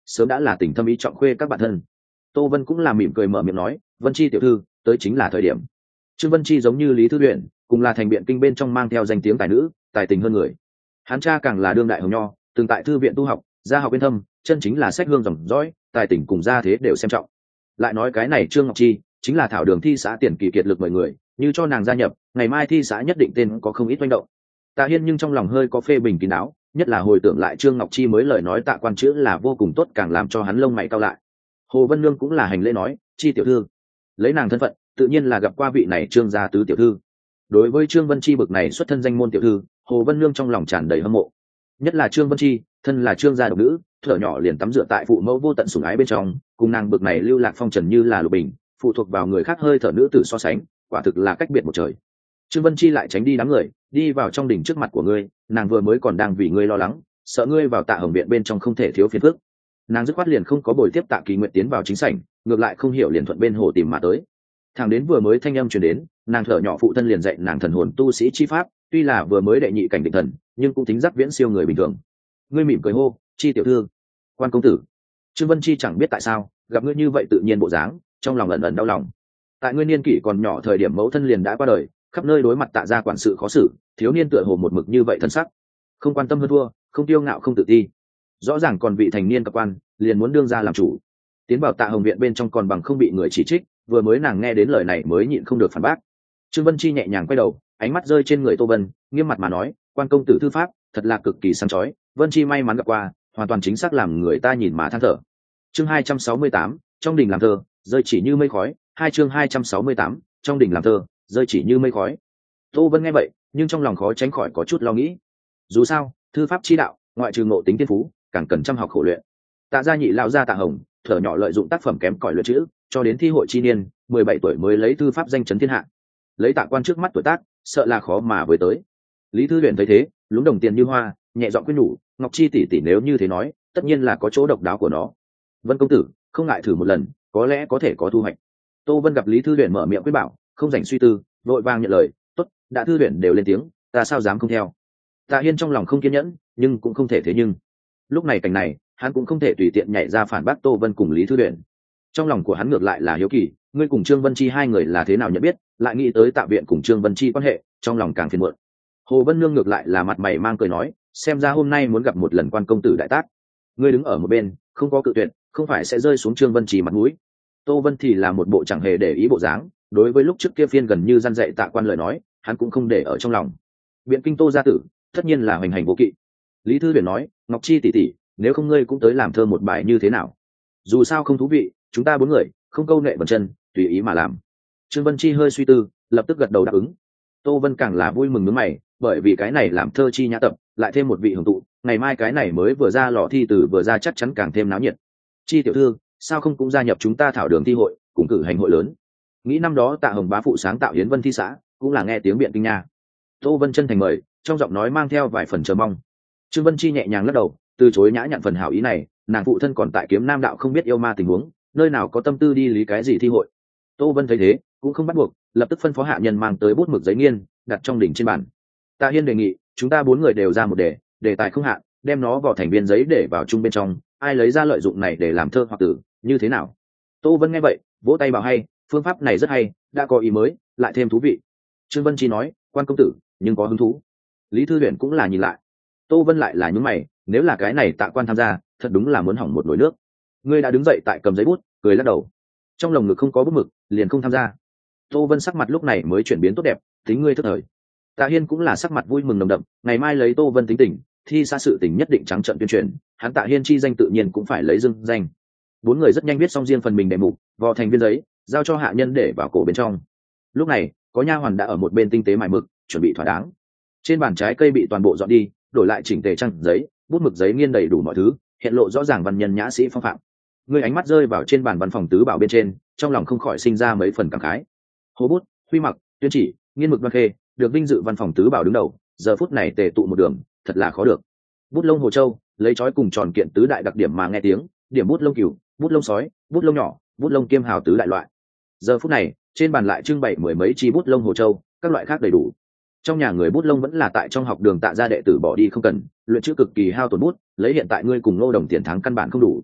sớm đã là tình thâm ý trọng khuê các bạn thân. Tô Vân cũng là mỉm cười mở miệng nói, Vân Chi tiểu thư, tới chính là thời điểm. Trương Vân Chi giống như Lý Thư Uyển, cùng là thành biện kinh bên trong mang theo danh tiếng tài nữ, tài tình hơn người. Hắn cha càng là đương đại hồng nho, từng tại thư viện tu học, gia học bên thâm, chân chính là sách hương dòng dõi, tài tình cùng gia thế đều xem trọng. Lại nói cái này Trương Ngọc Chi, chính là thảo đường thi xã tiền kỳ kiệt lực mời người, như cho nàng gia nhập, ngày mai thi xã nhất định tên có không ít manh động. Tạ Hiên nhưng trong lòng hơi có phê bình kín đáo, nhất là hồi tưởng lại Trương Ngọc Chi mới lời nói Tạ quan chữ là vô cùng tốt, càng làm cho hắn lông mày cau lại. Hồ Vân Nương cũng là hành lễ nói, Chi tiểu thư, lấy nàng thân phận, tự nhiên là gặp qua vị này Trương gia tứ tiểu thư. Đối với Trương Vân Chi bực này xuất thân danh môn tiểu thư, Hồ Vân Nương trong lòng tràn đầy hâm mộ. Nhất là Trương Vân Chi, thân là Trương gia độc nữ, thở nhỏ liền tắm rửa tại phụ mẫu vô tận sủng ái bên trong, cùng nàng bực này lưu lạc phong trần như là lục bình, phụ thuộc vào người khác hơi thở nữ tử so sánh, quả thực là cách biệt một trời. Trương Vân Chi lại tránh đi đám người, đi vào trong đỉnh trước mặt của ngươi, nàng vừa mới còn đang vì ngươi lo lắng, sợ ngươi vào Tạ Hồng viện bên trong không thể thiếu phiền phức. Nàng dứt khoát liền không có bồi tiếp Tạ Kỳ Nguyệt tiến vào chính sảnh, ngược lại không hiểu liền thuận bên hồ tìm mà tới. Thằng đến vừa mới thanh âm truyền đến, nàng thở nhỏ phụ thân liền dạy nàng thần hồn tu sĩ chi pháp, tuy là vừa mới đệ nhị cảnh định thần, nhưng cũng tính giác viễn siêu người bình thường. Ngươi mỉm cười hô, Chi tiểu thư, Quan công tử. Trương Vân Chi chẳng biết tại sao, gặp ngươi như vậy tự nhiên bộ dáng, trong lòng ẩn ẩn đau lòng. Tại ngươi niên kỷ còn nhỏ thời điểm mẫu thân liền đã qua đời, khắp nơi đối mặt Tạ gia quản sự khó xử, thiếu niên tựa hồ một mực như vậy thân sắc, không quan tâm hơn thua, không tiêu ngạo không tự ti, rõ ràng còn vị thành niên cơ quan, liền muốn đương ra làm chủ. Tiến vào Tạ Hồng viện bên trong còn bằng không bị người chỉ trích, vừa mới nàng nghe đến lời này mới nhịn không được phản bác. Trương Vân Chi nhẹ nhàng quay đầu, ánh mắt rơi trên người Tô Vân, nghiêm mặt mà nói, Quan công tử thư pháp thật là cực kỳ sáng chói, Vân Chi may mắn gặp qua, hoàn toàn chính xác làm người ta nhìn mà than thở. Chương hai trăm sáu mươi tám, trong đình làm thơ, rơi chỉ như mây khói. Hai chương hai trăm sáu mươi tám, trong đình làm thơ, rơi chỉ như mây khói. Tô Vân nghe vậy, nhưng trong lòng khó tránh khỏi có chút lo nghĩ. Dù sao, thư pháp chi đạo, ngoại trừ ngộ tính tiên phú, càng cần chăm học khổ luyện. Tạ gia nhị lão gia Tạ Hồng, thở nhỏ lợi dụng tác phẩm kém cỏi luyện chữ, cho đến thi hội chi niên, mười bảy tuổi mới lấy thư pháp danh chấn thiên hạ. Lấy Tạ quan trước mắt tuổi tác, sợ là khó mà với tới. Lý Thư Huyền thấy thế, lúng đồng tiền như hoa, nhẹ giọng khuyên nhủ, Ngọc Chi tỷ tỷ nếu như thế nói, tất nhiên là có chỗ độc đáo của nó. Vân công tử, không ngại thử một lần, có lẽ có thể có thu hoạch. Tô Vân gặp Lý Thư Huyền mở miệng khuyên bảo, không dành suy tư, vội vàng nhận lời, tốt, đã Thư Huyền đều lên tiếng, ta sao dám không theo. Tạ Hiên trong lòng không kiên nhẫn, nhưng cũng không thể thế nhưng. Lúc này cảnh này, hắn cũng không thể tùy tiện nhảy ra phản bác Tô Vân cùng Lý Thư Huyền. Trong lòng của hắn ngược lại là hiếu kỳ, ngươi cùng Trương Vân Chi hai người là thế nào nhận biết, lại nghĩ tới Tạ viện cùng Trương Vân Chi quan hệ, trong lòng càng phiền muộn. Hồ Vân Nương ngược lại là mặt mày mang cười nói, xem ra hôm nay muốn gặp một lần Quan công tử đại tác. Ngươi đứng ở một bên, không có cự tuyệt, không phải sẽ rơi xuống Trương Vân Chi mặt mũi. Tô Vân thì là một bộ chẳng hề để ý bộ dáng, đối với lúc trước kia phiên gần như răn dạy Tạ quan lời nói, hắn cũng không để ở trong lòng. Biện kinh Tô gia tử, tất nhiên là hoành hành vô kỵ. Lý Thư Huyền nói, Ngọc Chi tỷ tỷ, nếu không ngươi cũng tới làm thơ một bài như thế nào? Dù sao không thú vị, chúng ta bốn người, không câu nệ bẩn chân, tùy ý mà làm. Trương Vân Chi hơi suy tư, lập tức gật đầu đáp ứng. Tô Vân càng là vui mừng nhướng mày, bởi vì cái này làm thơ chi nhã tập, lại thêm một vị hưởng tụ, ngày mai cái này mới vừa ra lò thi từ vừa ra chắc chắn càng thêm náo nhiệt. Chi tiểu thư, sao không cũng gia nhập chúng ta thảo đường thi hội, cùng cử hành hội lớn? Nghĩ năm đó Tạ Hồng bá phụ sáng tạo Hiến Vân thi xã, cũng là nghe tiếng biện kinh nha. Tô Vân chân thành mời, trong giọng nói mang theo vài phần chờ mong. Trương Vân Chi nhẹ nhàng lắc đầu, từ chối nhã nhặn phần hảo ý này, nàng phụ thân còn tại Kiếm Nam đạo không biết yêu ma tình huống, nơi nào có tâm tư đi lý cái gì thi hội. Tô Vân thấy thế, cũng không bắt buộc, lập tức phân phó hạ nhân mang tới bút mực giấy nghiên, đặt trong đỉnh trên bàn. Tạ Hiên đề nghị, chúng ta bốn người đều ra một đề, đề tài không hạn, đem nó vào thành viên giấy để vào chung bên trong, ai lấy ra lợi dụng này để làm thơ hoặc tử, như thế nào? Tô Vân nghe vậy, vỗ tay bảo hay, phương pháp này rất hay, đã có ý mới, lại thêm thú vị. Trương Vân Chi nói, Quan công tử, nhưng có hứng thú. Lý Thư Huyền cũng là nhìn lại. Tô Vân lại là nhướng mày, nếu là cái này Tạ quan tham gia, thật đúng là muốn hỏng một nồi nước. Ngươi đã đứng dậy tại cầm giấy bút, cười lắc đầu. Trong lồng ngực không có bút mực, liền không tham gia. Tô Vân sắc mặt lúc này mới chuyển biến tốt đẹp, tính ngươi thất thời. Tạ Hiên cũng là sắc mặt vui mừng nồng đậm, ngày mai lấy Tô Vân tính tình, thi xa sự tình nhất định trắng trợn tuyên truyền, hắn Tạ Hiên chi danh tự nhiên cũng phải lấy dưng danh. Bốn người rất nhanh viết xong riêng phần mình đề mục, vò thành viên giấy, giao cho hạ nhân để vào cổ bên trong. Lúc này, có nha hoàn đã ở một bên tinh tế mài mực, chuẩn bị thỏa đáng. Trên bàn trái cây bị toàn bộ dọn đi, đổi lại chỉnh tề trang giấy, bút mực giấy nghiên đầy đủ mọi thứ, hiện lộ rõ ràng văn nhân nhã sĩ phong phạm. Người ánh mắt rơi vào trên bàn văn phòng tứ bảo bên trên, trong lòng không khỏi sinh ra mấy phần cảm khái. Hồ bút, huy mặc, tuyên chỉ, nghiên mực văn khê, được vinh dự văn phòng tứ bảo đứng đầu, giờ phút này tề tụ một đường, thật là khó được. Bút lông hồ châu, lấy chói cùng tròn kiện tứ đại đặc điểm mà nghe tiếng, điểm bút lông cừu, bút lông sói, bút lông nhỏ, bút lông kiêm hào tứ đại loại. Giờ phút này, trên bàn lại trưng bày mười mấy chi bút lông hồ châu, các loại khác đầy đủ. Trong nhà người bút lông vẫn là tại trong học đường Tạ gia đệ tử bỏ đi không cần, luyện chữ cực kỳ hao tổn bút, lấy hiện tại ngươi cùng Ngô Đồng tiền tháng căn bản không đủ.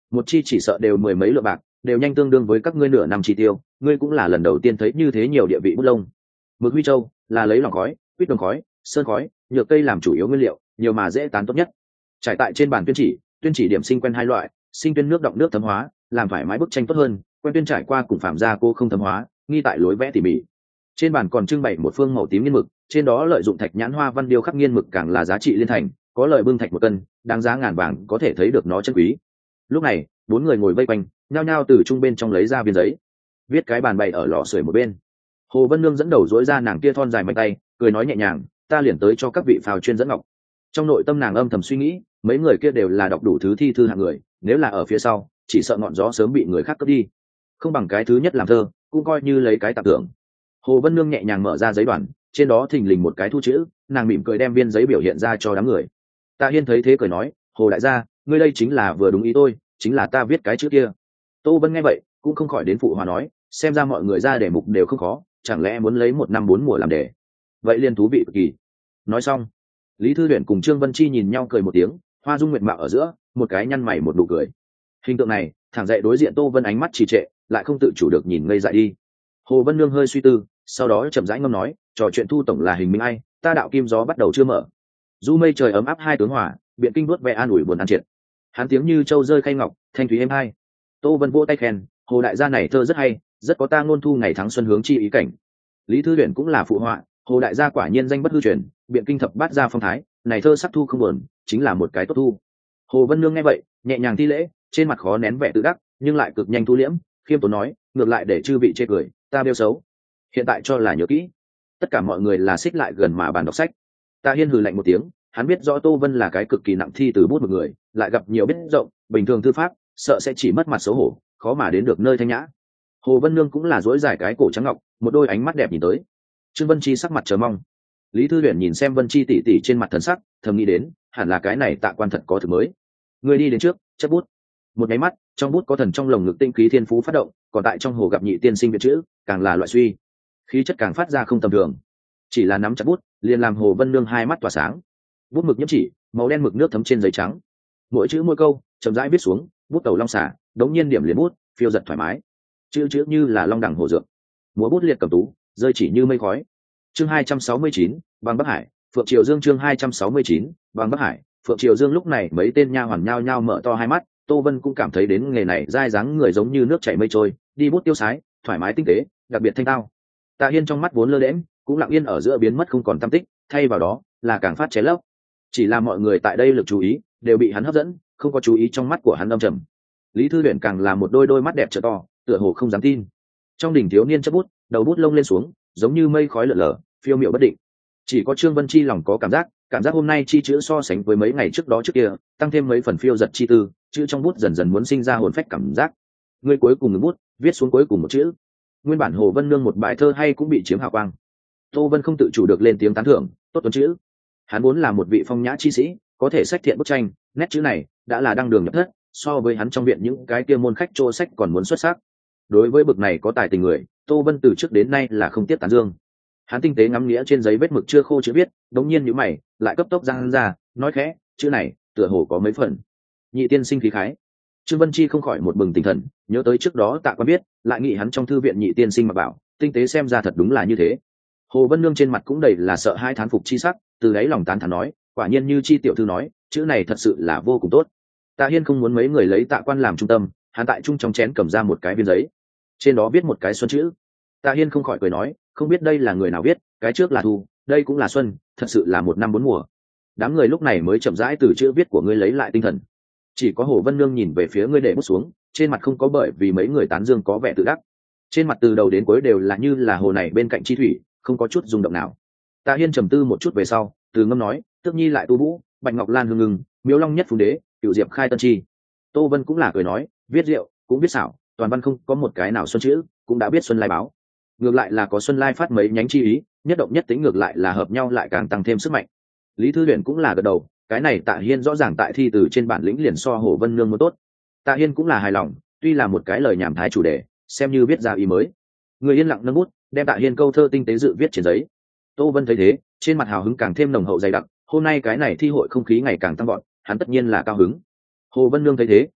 một chi chỉ sợ đều mười mấy lượng bạc, đều nhanh tương đương với các ngươi nửa năm chi tiêu, ngươi cũng là lần đầu tiên thấy như thế nhiều địa vị bút lông. Mực huy châu là lấy lòng khói, quýt đồng khói, sơn khói, nhựa cây làm chủ yếu nguyên liệu, nhiều mà dễ tán tốt nhất. Trải tại trên bàn tuyên chỉ, tuyên chỉ điểm sinh quen hai loại, sinh tuyên nước động nước thấm hóa, làm phải mái bức tranh tốt hơn, quen tuyên trải qua cùng phạm gia cô không thấm hóa, nghi tại lối vẽ tỉ mỉ. Trên bàn còn trưng bày một phương màu tím nghiên mực, trên đó lợi dụng thạch nhãn hoa văn điêu khắc nghiên mực càng là giá trị liên thành, có lợi bưng thạch một cân, đáng giá ngàn vàng, có thể thấy được nó chân quý. Lúc này, bốn người ngồi vây quanh, nhao nhao từ trung bên trong lấy ra viên giấy, viết cái bàn bày ở lò sưởi một bên. Hồ Vân Nương dẫn đầu dối ra nàng kia thon dài mạnh tay, cười nói nhẹ nhàng, ta liền tới cho các vị phào chuyên dẫn ngọc. Trong nội tâm nàng âm thầm suy nghĩ, mấy người kia đều là đọc đủ thứ thi thư hạng người, nếu là ở phía sau, chỉ sợ ngọn gió sớm bị người khác cướp đi. Không bằng cái thứ nhất làm thơ, cũng coi như lấy cái tạp tưởng. Hồ Vân Nương nhẹ nhàng mở ra giấy đoàn, trên đó thình lình một cái thu chữ, nàng mỉm cười đem viên giấy biểu hiện ra cho đám người. Tạ Hiên thấy thế cười nói, Hồ đại gia, ngươi đây chính là vừa đúng ý tôi, chính là ta viết cái chữ kia. Tô Vân nghe vậy, cũng không khỏi đến phụ hòa nói, xem ra mọi người ra đề mục đều không khó, chẳng lẽ muốn lấy một năm bốn mùa làm đề? Vậy liền thú vị cực kỳ. Nói xong, Lý Thư Huyền cùng Trương Vân Chi nhìn nhau cười một tiếng, hoa dung nguyệt mạo ở giữa, một cái nhăn mày một nụ cười. Hình tượng này, thẳng dậy đối diện Tô Vân ánh mắt trì trệ, lại không tự chủ được nhìn ngây dại đi. Hồ Vân Nương hơi suy tư, sau đó chậm rãi ngâm nói, trò chuyện thu tổng là hình minh ai, ta đạo kim gió bắt đầu chưa mở. Du mây trời ấm áp hai tướng hỏa, biện kinh vuốt ve an ủi buồn an triệt. Hắn tiếng như châu rơi khay ngọc, thanh thúy êm hai. Tô Vân vỗ tay khen, Hồ đại gia này thơ rất hay, rất có ta ngôn thu ngày tháng xuân hướng chi ý cảnh. Lý Thư Huyền cũng là phụ họa, Hồ đại gia quả nhiên danh bất hư truyền, biện kinh thập bát gia phong thái, này thơ sắc thu không buồn, chính là một cái tốt thu. Hồ Vân Nương nghe vậy, nhẹ nhàng thi lễ, trên mặt khó nén vẻ tự đắc, nhưng lại cực nhanh thu liễm, khiêm tốn nói, ngược lại để chư vị chê cười, ta bêu xấu. Hiện tại cho là nhớ kỹ. Tất cả mọi người là xích lại gần mà bàn đọc sách. Tạ Hiên hừ lạnh một tiếng, hắn biết rõ Tô Vân là cái cực kỳ nặng thi từ bút một người, lại gặp nhiều biết rộng, bình thường thư pháp, sợ sẽ chỉ mất mặt xấu hổ, khó mà đến được nơi thanh nhã. Hồ Vân Nương cũng là duỗi dài cái cổ trắng ngọc, một đôi ánh mắt đẹp nhìn tới. Trương Vân Chi sắc mặt chờ mong. Lý Thư Huyền nhìn xem Vân Chi tỉ tỉ trên mặt thần sắc, thầm nghĩ đến, hẳn là cái này Tạ quan thật có thực mới. Người đi đến trước, chấp bút. Một cái mắt, trong bút có thần trong lồng ngực tinh khí thiên phú phát động, còn tại trong hồ gặp nhị tiên sinh viết chữ, càng là loại suy, khí chất càng phát ra không tầm thường. Chỉ là nắm chặt bút, liền làm Hồ Vân Nương hai mắt tỏa sáng. Bút mực nhiễm chỉ, màu đen mực nước thấm trên giấy trắng. Mỗi chữ mỗi câu, chậm rãi viết xuống, bút tàu long xả, đống nhiên điểm liền bút, phiêu giật thoải mái. Chữ chữ như là long đẳng hồ dược. Múa bút liệt cầm tú, rơi chỉ như mây khói. Chương hai trăm sáu mươi chín, Bằng Bắc Hải, Phượng Triều Dương chương hai trăm sáu mươi chín, Bằng Bắc Hải, Phượng Triều Dương lúc này mấy tên nha hoàn nhao nhao mở to hai mắt, Tô Vân cũng cảm thấy đến nghề này dai dáng người giống như nước chảy mây trôi, đi bút tiêu sái, thoải mái tinh tế, đặc biệt thanh tao. Tạ Hiên trong mắt vốn lơ đễnh, cũng lặng yên ở giữa biến mất không còn tăm tích, thay vào đó là càng phát ché lấp. Chỉ là mọi người tại đây lực chú ý đều bị hắn hấp dẫn, không có chú ý trong mắt của hắn âm trầm. Lý Thư Huyền càng là một đôi đôi mắt đẹp trợ to, tựa hồ không dám tin. Trong đỉnh thiếu niên chấp bút, đầu bút lông lên xuống, giống như mây khói lượn lờ, phiêu miệu bất định. Chỉ có Trương Vân Chi lòng có cảm giác, cảm giác hôm nay chi chữ so sánh với mấy ngày trước đó trước kia, tăng thêm mấy phần phiêu giật chi tư, chữ trong bút dần dần muốn sinh ra hồn phách cảm giác. Người cuối cùng ngừng bút, viết xuống cuối cùng một chữ. Nguyên bản Hồ Vân Nương một bài thơ hay cũng bị chiếm hào quang. Tô Vân không tự chủ được lên tiếng tán thưởng, tốt tuấn chữ. Hắn vốn là một vị phong nhã chi sĩ, có thể sách thiện bức tranh, nét chữ này đã là đăng đường nhập thất, so với hắn trong viện những cái kia môn khách trô sách còn muốn xuất sắc. Đối với bậc này có tài tình người, Tô Vân từ trước đến nay là không tiếc tán dương. Hắn tinh tế ngắm nghĩa trên giấy vết mực chưa khô chữ viết, đống nhiên nhíu mày, lại cấp tốc giang ra, nói khẽ, chữ này tựa hồ có mấy phần nhị tiên sinh khí khái. Trương Vân Chi không khỏi một bừng tỉnh thần, nhớ tới trước đó Tạ Quan biết, lại nghĩ hắn trong thư viện nhị tiên sinh mà bảo, tinh tế xem ra thật đúng là như thế. Hồ Vân Nương trên mặt cũng đầy là sợ hai thán phục chi sắc, từ đáy lòng tán thán nói, quả nhiên như Chi tiểu thư nói, chữ này thật sự là vô cùng tốt. Tạ Hiên không muốn mấy người lấy Tạ Quan làm trung tâm, hắn tại trung trong chén cầm ra một cái viên giấy, trên đó viết một cái xuân chữ. Tạ Hiên không khỏi cười nói, không biết đây là người nào viết, cái trước là thu, đây cũng là xuân, thật sự là một năm bốn mùa. Đám người lúc này mới chậm rãi từ chữ viết của ngươi lấy lại tinh thần. Chỉ có Hồ Vân Nương nhìn về phía ngươi để bút xuống, trên mặt không có bởi vì mấy người tán dương có vẻ tự đắc. Trên mặt từ đầu đến cuối đều là như là hồ này bên cạnh chi thủy, không có chút rung động nào. Tạ Hiên trầm tư một chút về sau, từ ngâm nói, Tước Nhi lại tu vũ, Bạch Ngọc Lan hương ngừng, Miếu Long nhất phú đế, Cửu Diệp khai tân chi. Tô Vân cũng là cười nói, viết rượu, cũng viết xảo, toàn văn không có một cái nào xuân chữ, cũng đã biết xuân lai báo. Ngược lại là có xuân lai phát mấy nhánh chi ý, nhất động nhất tính ngược lại là hợp nhau lại càng tăng thêm sức mạnh. Lý Thư Huyền cũng là gật đầu, cái này Tạ Hiên rõ ràng tại thi từ trên bản lĩnh liền so Hồ Vân Nương muốn tốt. Tạ Hiên cũng là hài lòng, tuy là một cái lời nhảm thái chủ đề, xem như viết ra ý mới. Người yên lặng nâng bút, đem Tạ Hiên câu thơ tinh tế dự viết trên giấy. Tô Vân thấy thế, trên mặt hào hứng càng thêm nồng hậu dày đặc, hôm nay cái này thi hội không khí ngày càng tăng vọt, hắn tất nhiên là cao hứng. Hồ Vân Nương thấy thế,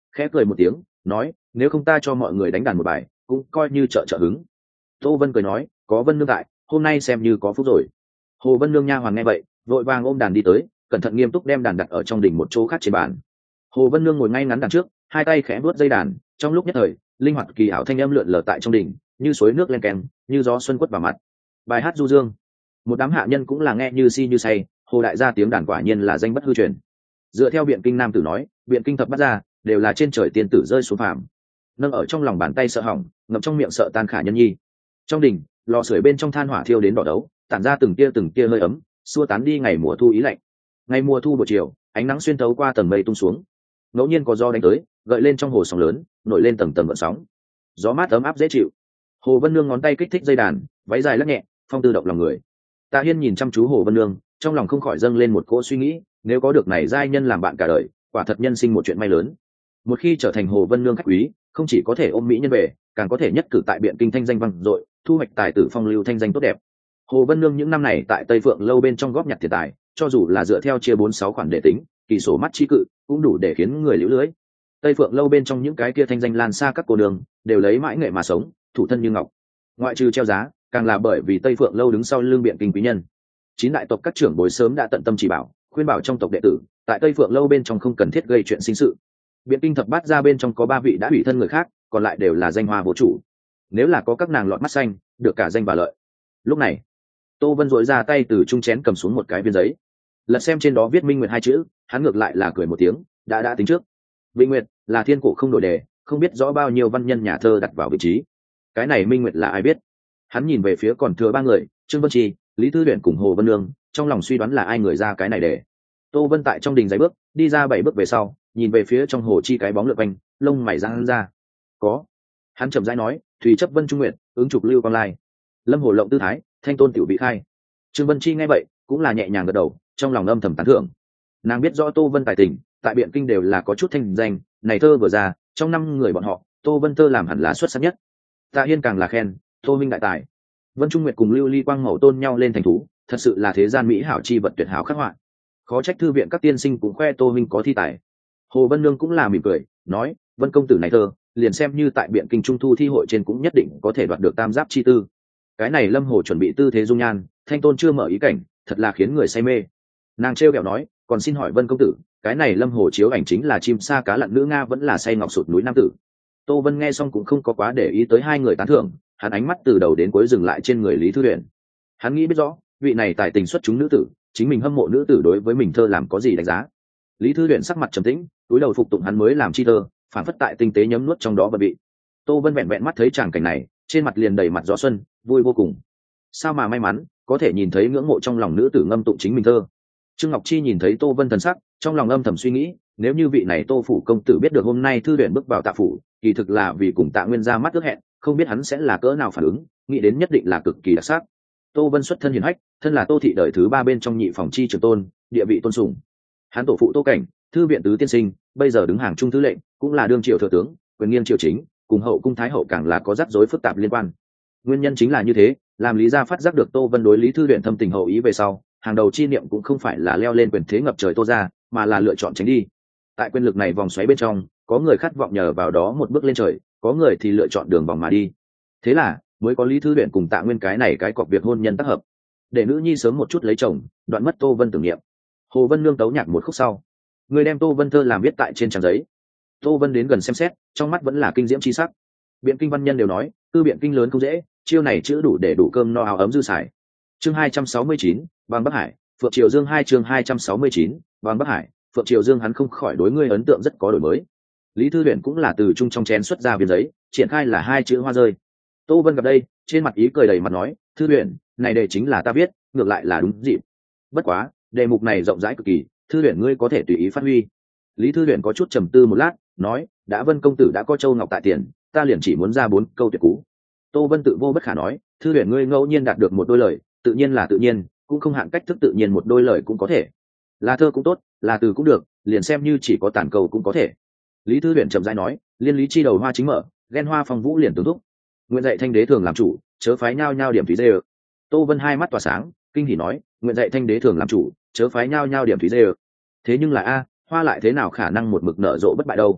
khẽ cười một tiếng nói, nếu không ta cho mọi người đánh đàn một bài cũng coi như trợ trợ hứng. Tô Vân cười nói, có Vân nương tại, hôm nay xem như có phúc rồi. Hồ Vân nương nha hoàn nghe vậy vội vàng ôm đàn đi tới, cẩn thận nghiêm túc đem đàn đặt ở trong đỉnh một chỗ khác trên bàn. Hồ Vân nương ngồi ngay ngắn đàn trước, hai tay khẽ vuốt dây đàn, trong lúc nhất thời linh hoạt kỳ ảo thanh âm lượn lờ tại trong đỉnh, như suối nước len keng, như gió xuân quất vào mặt. Bài hát du dương, một đám hạ nhân cũng là nghe như si như say. Hồ đại gia tiếng đàn quả nhiên là danh bất hư truyền. Dựa theo biện kinh nam tử nói, biện kinh thập bát gia đều là trên trời tiên tử rơi xuống phàm, nâng ở trong lòng bàn tay sợ hỏng, ngậm trong miệng sợ tan khả nhân nhi. Trong đỉnh, lò sưởi bên trong than hỏa thiêu đến đỏ đấu, tản ra từng tia từng tia hơi ấm, xua tán đi ngày mùa thu ý lạnh. Ngày mùa thu buổi chiều, ánh nắng xuyên thấu qua tầng mây tung xuống, ngẫu nhiên có gió đánh tới, gợi lên trong hồ sóng lớn, nổi lên tầng tầng gợn sóng. Gió mát ấm áp dễ chịu. Hồ Vân nương ngón tay kích thích dây đàn, váy dài lắc nhẹ, phong tư động lòng người. Tạ Hiên nhìn chăm chú Hồ Vân nương, trong lòng không khỏi dâng lên một cỗ suy nghĩ, nếu có được này giai nhân làm bạn cả đời, quả thật nhân sinh một chuyện may lớn. Một khi trở thành Hồ Vân nương khách quý, không chỉ có thể ôm mỹ nhân về, càng có thể nhất cử tại biện kinh thanh danh vang dội, thu hoạch tài tử phong lưu thanh danh tốt đẹp. Hồ Vân nương những năm này tại Tây Phượng lâu bên trong góp nhặt tiền tài, cho dù là dựa theo chia bốn sáu khoản để tính, kỳ số mắt trí cự cũng đủ để khiến người liễu lưới. Tây Phượng lâu bên trong những cái kia thanh danh lan xa các cô đường, đều lấy mãi nghệ mà sống, thủ thân như ngọc. Ngoại trừ treo giá, càng là bởi vì Tây Phượng lâu đứng sau lưng biện kinh quý nhân. Chín đại tộc các trưởng bối sớm đã tận tâm chỉ bảo, khuyên bảo trong tộc đệ tử, tại Tây Phượng lâu bên trong không cần thiết gây chuyện sinh sự. Biện kinh thập bát gia bên trong có ba vị đã hủy thân người khác, còn lại đều là danh hoa vô chủ. Nếu là có các nàng lọt mắt xanh, được cả danh và lợi. Lúc này, Tô Vân dội ra tay từ trung chén cầm xuống một cái viên giấy, lật xem trên đó viết Minh Nguyệt hai chữ, hắn ngược lại là cười một tiếng, đã đã tính trước. Minh Nguyệt là thiên cổ không đổi đề, không biết rõ bao nhiêu văn nhân nhà thơ đặt vào vị trí. Cái này Minh Nguyệt là ai biết? Hắn nhìn về phía còn thừa ba người, Trương Vân Trì, Lý Thư Uyển cùng Hồ Vân Nương, trong lòng suy đoán là ai người ra cái này để. Tô Vân tại trong đình giấy bước, đi ra bảy bước về sau, nhìn về phía trong hồ chi cái bóng lượn quanh, lông mày giãn ra. Có. Hắn chậm rãi nói, Thủy chấp Vân Trung Nguyệt, ứng trục lưu quang lai. Lâm hồ lộng tư thái, thanh tôn tiểu vị khai. Trương Vân Chi nghe vậy, cũng là nhẹ nhàng gật đầu, trong lòng âm thầm tán thưởng. Nàng biết rõ Tô Vân tài tình, tại biện kinh đều là có chút thanh danh, này thơ vừa ra, trong năm người bọn họ, Tô Vân thơ làm hẳn là xuất sắc nhất. Tạ Hiên càng là khen, Tô Minh đại tài. Vân Trung Nguyệt cùng Lưu Ly Quang mẫu tôn nhau lên thành thú, thật sự là thế gian mỹ hảo chi vật tuyệt hảo khắc họa. Khó trách thư viện các tiên sinh cũng khoe Tô Minh có thi tài. Hồ Vân Nương cũng là mỉm cười, nói, Vân công tử này thơ, liền xem như tại biện kinh trung thu thi hội trên cũng nhất định có thể đoạt được tam giáp chi tư. Cái này Lâm Hồ chuẩn bị tư thế dung nhan, thanh tôn chưa mở ý cảnh, thật là khiến người say mê. Nàng trêu ghẹo nói, còn xin hỏi Vân công tử, cái này Lâm Hồ chiếu ảnh chính là chim sa cá lặn nữ nga vẫn là say ngọc sụt núi nam tử? Tô Vân nghe xong cũng không có quá để ý tới hai người tán thưởng, hắn ánh mắt từ đầu đến cuối dừng lại trên người Lý Thư Uyển. Hắn nghĩ biết rõ, vị này tài tình xuất chúng nữ tử, chính mình hâm mộ nữ tử đối với mình thơ làm có gì đánh giá. Lý Thư Uyển sắc mặt trầm tĩnh, túi đầu phục tụng hắn mới làm chi thơ, phản phất tại tinh tế nhấm nuốt trong đó bật vị. Tô Vân vẹn vẹn mắt thấy tràng cảnh này, trên mặt liền đầy mặt gió xuân, vui vô cùng. Sao mà may mắn, có thể nhìn thấy ngưỡng mộ trong lòng nữ tử ngâm tụng chính mình thơ. Trương Ngọc Chi nhìn thấy Tô Vân thần sắc, trong lòng âm thầm suy nghĩ, nếu như vị này Tô phủ công tử biết được hôm nay Thư Uyển bước vào Tạ phủ, kỳ thực là vì cùng Tạ Nguyên ra mắt ước hẹn, không biết hắn sẽ là cỡ nào phản ứng, nghĩ đến nhất định là cực kỳ đặc sắc. Tô Vân xuất thân hiền hách, thân là Tô thị đời thứ ba bên trong nhị phòng chi trưởng tôn, địa vị tôn sùng. Hắn tổ phụ Tô Cảnh, thư viện tứ tiên sinh, bây giờ đứng hàng trung thư lệnh, cũng là đương triều thừa tướng, quyền nghiêng triều chính, cùng hậu cung thái hậu càng là có rắc rối phức tạp liên quan. Nguyên nhân chính là như thế, làm Lý gia phát giác được Tô Vân đối Lý Thư Uyển thâm tình hậu ý về sau, hàng đầu chi niệm cũng không phải là leo lên quyền thế ngập trời Tô gia, mà là lựa chọn tránh đi. Tại quyền lực này vòng xoáy bên trong, có người khát vọng nhờ vào đó một bước lên trời, có người thì lựa chọn đường vòng mà đi. Thế là mới có Lý Thư Uyển cùng Tạ Nguyên cái này cái cọc việc hôn nhân tác hợp, để nữ nhi sớm một chút lấy chồng, đoạn mất Tô Vân tưởng niệm. Hồ Vân nương tấu nhạc một khúc sau, người đem Tô Vân thơ làm viết tại trên trang giấy. Tô Vân đến gần xem xét, trong mắt vẫn là kinh diễm chi sắc. Biện kinh văn nhân đều nói, tư biện kinh lớn không dễ, chiêu này chữ đủ để đủ cơm no áo ấm dư xài. Chương hai trăm sáu mươi chín, Vàng Bắc Hải, Phượng Triều Dương hai chương hai trăm sáu mươi chín, Vàng Bắc Hải, Phượng Triều Dương hắn không khỏi đối ngươi ấn tượng rất có đổi mới. Lý Thư Uyển cũng là từ trung trong chén xuất ra viên giấy, triển khai là hai chữ hoa rơi. Tô Vân gặp đây, trên mặt ý cười đầy mặt nói, Thư Uyển, này đề chính là ta viết, ngược lại là đúng dịp. Bất quá, đề mục này rộng rãi cực kỳ, Thư Uyển ngươi có thể tùy ý phát huy. Lý Thư Uyển có chút trầm tư một lát, nói, đã Vân công tử đã có châu ngọc tại tiền, ta liền chỉ muốn ra bốn câu tuyệt cú. Tô Vân tự vô bất khả nói, Thư Uyển ngươi ngẫu nhiên đạt được một đôi lời, tự nhiên là tự nhiên, cũng không hạn cách thức tự nhiên một đôi lời cũng có thể. Là thơ cũng tốt, là từ cũng được, liền xem như chỉ có tản cầu cũng có thể. Lý Thư Uyển chậm rãi nói, liên lý chi đầu hoa chính mở, ghen hoa phong vũ liền tướng thúc. Nguyện dạy thanh đế thường làm chủ, chớ phái nhau nhau điểm thúy dê. Tô Vân hai mắt tỏa sáng, kinh hỉ nói, nguyện dạy thanh đế thường làm chủ, chớ phái nhau nhau điểm thúy dê. Thế nhưng là a, hoa lại thế nào khả năng một mực nở rộ bất bại đâu?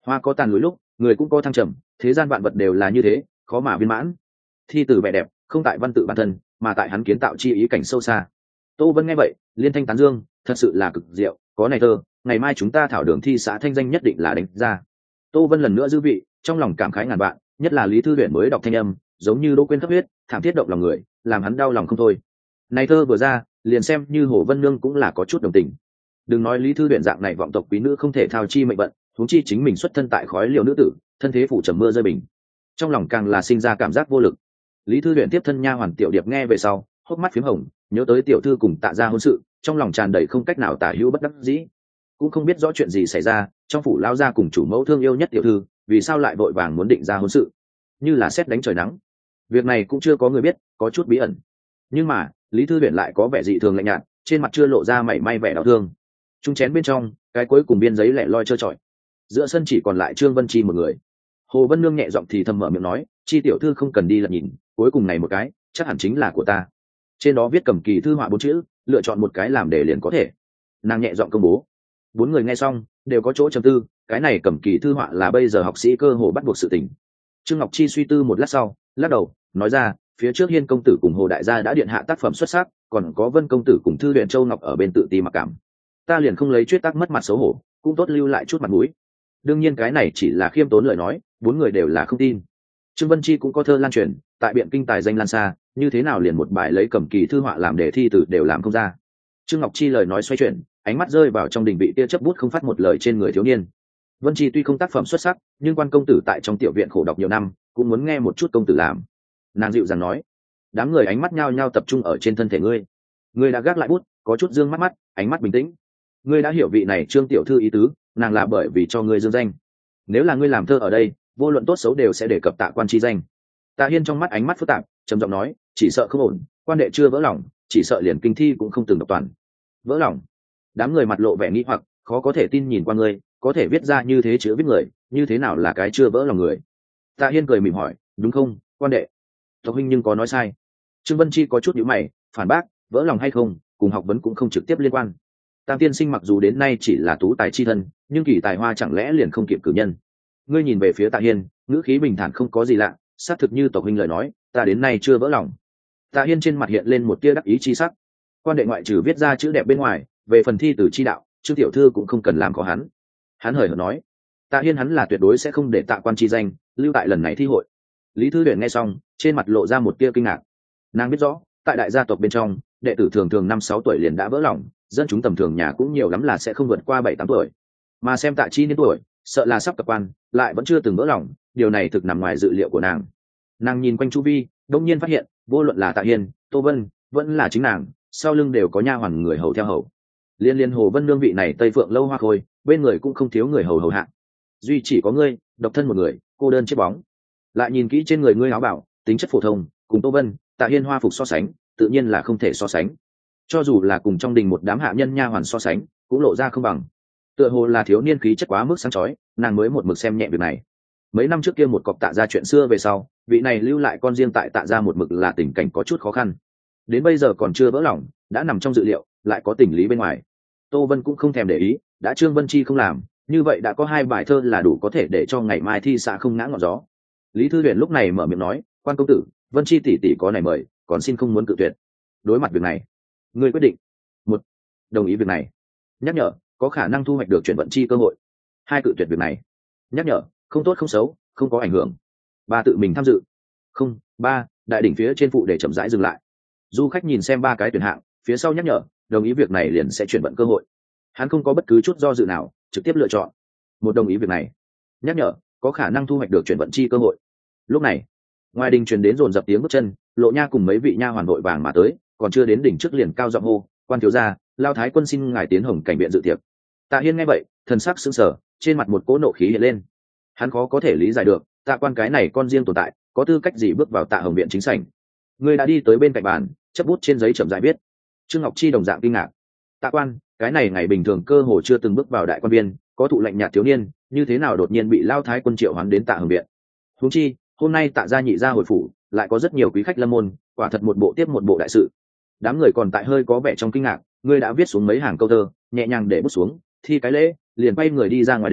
Hoa có tàn lùi lúc, người cũng có thăng trầm, thế gian vạn vật đều là như thế, khó mà viên mãn. Thi từ vẻ đẹp không tại văn tự bản thân, mà tại hắn kiến tạo chi ý cảnh sâu xa. Tô Vân nghe vậy liên thanh tán dương, thật sự là cực diệu, có này thơ, ngày mai chúng ta thảo đường thi xã thanh danh nhất định là đánh ra. Tô Vân lần nữa dư vị, trong lòng cảm khái ngàn vạn, nhất là Lý Thư Huyền mới đọc thanh âm, giống như đỗ quên thấp huyết, thảm thiết động lòng người, làm hắn đau lòng không thôi. Này thơ vừa ra, liền xem như Hồ Vân Nương cũng là có chút đồng tình. Đừng nói Lý Thư Huyền dạng này vọng tộc quý nữ không thể thao chi mệnh vận, huống chi chính mình xuất thân tại khói liều nữ tử, thân thế phủ trầm mưa rơi bình, trong lòng càng là sinh ra cảm giác vô lực. Lý Thư Huyền tiếp thân nha hoàn Tiểu Điệp nghe về sau, hốc mắt phím hồng, nhớ tới tiểu thư cùng Tạ gia hôn sự, trong lòng tràn đầy không cách nào tả hữu bất đắc dĩ. Cũng không biết rõ chuyện gì xảy ra, trong phủ lao gia cùng chủ mẫu thương yêu nhất tiểu thư, vì sao lại vội vàng muốn định ra hôn sự, như là sét đánh trời nắng. Việc này cũng chưa có người biết, có chút bí ẩn. Nhưng mà Lý Thư Huyền lại có vẻ dị thường lạnh nhạt, trên mặt chưa lộ ra mảy may vẻ đau thương. Trung chén bên trong, cái cuối cùng biên giấy lẻ loi trơ trọi. Giữa sân chỉ còn lại Trương Vân Chi một người. Hồ Vân Nương nhẹ giọng thì thầm mở miệng nói, chi tiểu thư không cần đi lật nhìn, cuối cùng này một cái chắc hẳn chính là của ta. Trên đó viết cầm kỳ thư họa bốn chữ, lựa chọn một cái làm để liền có thể. Nàng nhẹ giọng công bố. Bốn người nghe xong đều có chỗ trầm tư, cái này cầm kỳ thư họa là bây giờ học sĩ cơ hồ bắt buộc sự tình. Trương Ngọc Chi suy tư một lát sau, lắc đầu nói ra, phía trước Hiên công tử cùng Hồ đại gia đã điện hạ tác phẩm xuất sắc, còn có Vân công tử cùng Thư Luyện Châu Ngọc ở bên tự ti mặc cảm, ta liền không lấy chuyết tác mất mặt xấu hổ, cũng tốt lưu lại chút mặt mũi. Đương nhiên cái này chỉ là khiêm tốn lời nói, bốn người đều là không tin. Trương Vân Chi cũng có thơ lan truyền, tại biện kinh tài danh lan xa, như thế nào liền một bài lấy cầm kỳ thư họa làm đề thi từ đều làm không ra. Trương Ngọc Chi lời nói xoay chuyển, ánh mắt rơi vào trong đình vị tia chấp bút không phát một lời trên người thiếu niên. Vân Chi tuy không tác phẩm xuất sắc, nhưng quan công tử tại trong tiểu viện khổ đọc nhiều năm, cũng muốn nghe một chút công tử làm. Nàng dịu dàng nói. Đám người ánh mắt nhao nhao tập trung ở trên thân thể ngươi. Ngươi đã gác lại bút, có chút dương mắt mắt, ánh mắt bình tĩnh. Ngươi đã hiểu vị này Trương tiểu thư ý tứ, nàng là bởi vì cho ngươi dương danh. Nếu là ngươi làm thơ ở đây, vô luận tốt xấu đều sẽ đề cập Tạ quan chi danh. Tạ Hiên trong mắt ánh mắt phức tạp, trầm giọng nói, chỉ sợ không ổn, quan đệ chưa vỡ lòng, chỉ sợ liền kinh thi cũng không từng đọc toàn. Vỡ lòng? Đám người mặt lộ vẻ nghi hoặc, khó có thể tin nhìn qua ngươi, có thể viết ra như thế chữ viết người, như thế nào là cái chưa vỡ lòng người? Tạ Hiên cười mỉm hỏi, đúng không, quan đệ? Tộc huynh nhưng có nói sai. Trương Vân Chi có chút nhíu mày, phản bác, vỡ lòng hay không, cùng học vấn cũng không trực tiếp liên quan. Tam tiên sinh mặc dù đến nay chỉ là tú tài chi thân, nhưng kỳ tài hoa chẳng lẽ liền không kịp cử nhân? Ngươi nhìn về phía Tạ Hiên, ngữ khí bình thản không có gì lạ, xác thực như tộc huynh lời nói, ta đến nay chưa vỡ lòng. Tạ Hiên trên mặt hiện lên một tia đắc ý chi sắc. Quan đệ ngoại trừ viết ra chữ đẹp bên ngoài, về phần thi từ chi đạo, Trương tiểu thư cũng không cần làm có hắn. Hắn hời hợt nói. Tạ Hiên hắn là tuyệt đối sẽ không để Tạ quan chi danh lưu tại lần này thi hội. Lý Thư Huyền nghe xong, trên mặt lộ ra một tia kinh ngạc. Nàng biết rõ, tại đại gia tộc bên trong, đệ tử thường thường năm sáu tuổi liền đã vỡ lòng, dân chúng tầm thường nhà cũng nhiều lắm là sẽ không vượt qua bảy tám tuổi. Mà xem Tạ chi niên tuổi, sợ là sắp cập quan, lại vẫn chưa từng vỡ lòng, điều này thực nằm ngoài dự liệu của nàng. Nàng nhìn quanh chu vi, đông nhiên phát hiện, vô luận là Tạ Hiên, Tô Vân, vẫn là chính nàng, sau lưng đều có nha hoàn người hầu theo hầu. Liên liên Hồ Vân Nương vị này Tây Phượng lâu hoa khôi, bên người cũng không thiếu người hầu hầu hạ. Duy chỉ có ngươi, độc thân một người, cô đơn chết bóng. Lại nhìn kỹ trên người ngươi áo bảo, tính chất phổ thông, cùng Tô Vân, Tạ Hiên hoa phục so sánh, tự nhiên là không thể so sánh. Cho dù là cùng trong đình một đám hạ nhân nha hoàn so sánh, cũng lộ ra không bằng. Tựa hồ là thiếu niên khí chất quá mức sáng chói, nàng mới một mực xem nhẹ việc này. Mấy năm trước kia một cọc Tạ gia chuyện xưa về sau, vị này lưu lại con riêng tại Tạ gia một mực là tình cảnh có chút khó khăn. Đến bây giờ còn chưa vỡ lòng, đã nằm trong dự liệu, lại có tình lý bên ngoài. Tô Vân cũng không thèm để ý, đã Trương Vân Chi không làm, như vậy đã có hai bài thơ là đủ có thể để cho ngày mai thi xã không ngã ngọn gió. Lý Thư Huyền lúc này mở miệng nói, quan công tử, Vân Chi tỷ tỷ có này mời, còn xin không muốn cự tuyệt. Đối mặt việc này, ngươi quyết định. Một, đồng ý việc này. Nhắc nhở, có khả năng thu hoạch được chuyển vận chi cơ hội. Hai, cự tuyệt việc này. Nhắc nhở, không tốt không xấu, không có ảnh hưởng. Ba, tự mình tham dự. Không. Ba, đại đỉnh phía trên phụ để chậm rãi dừng lại. Du khách nhìn xem ba cái tuyển hạng, phía sau nhắc nhở, đồng ý việc này liền sẽ chuyển vận cơ hội. Hắn không có bất cứ chút do dự nào, trực tiếp lựa chọn. Một, đồng ý việc này. Nhắc nhở, có khả năng thu hoạch được chuyển vận chi cơ hội. Lúc này, ngoài đình truyền đến dồn dập tiếng bước chân, Lộ Nha cùng mấy vị nha hoàn vội vàng mà tới, còn chưa đến đỉnh trước liền cao giọng hô, quan thiếu gia, lao thái quân xin ngài tiến hồng cảnh viện dự tiệc. Tạ Hiên nghe vậy, thần sắc sững sờ, trên mặt một cỗ nộ khí hiện lên. Hắn khó có thể lý giải được, Tạ quan cái này con riêng tồn tại, có tư cách gì bước vào Tạ hồng viện chính sảnh. Người đã đi tới bên cạnh bàn, chấp bút trên giấy chậm rãi viết. Trương Ngọc Chi đồng dạng kinh ngạc. Tạ quan, cái này ngày bình thường cơ hồ chưa từng bước vào đại quan viên, có thụ lệnh nhạt thiếu niên, như thế nào đột nhiên bị lao thái quân triệu hoán đến Tạ hồng viện? Huống chi, hôm nay Tạ gia nhị gia hồi phủ, lại có rất nhiều quý khách lâm môn, quả thật một bộ tiếp một bộ đại sự. Đám người còn tại hơi có vẻ trong kinh ngạc, ngươi đã viết xuống mấy hàng câu thơ, nhẹ nhàng để bút xuống, thi cái lễ, liền bay người đi ra ngoài đỉnh,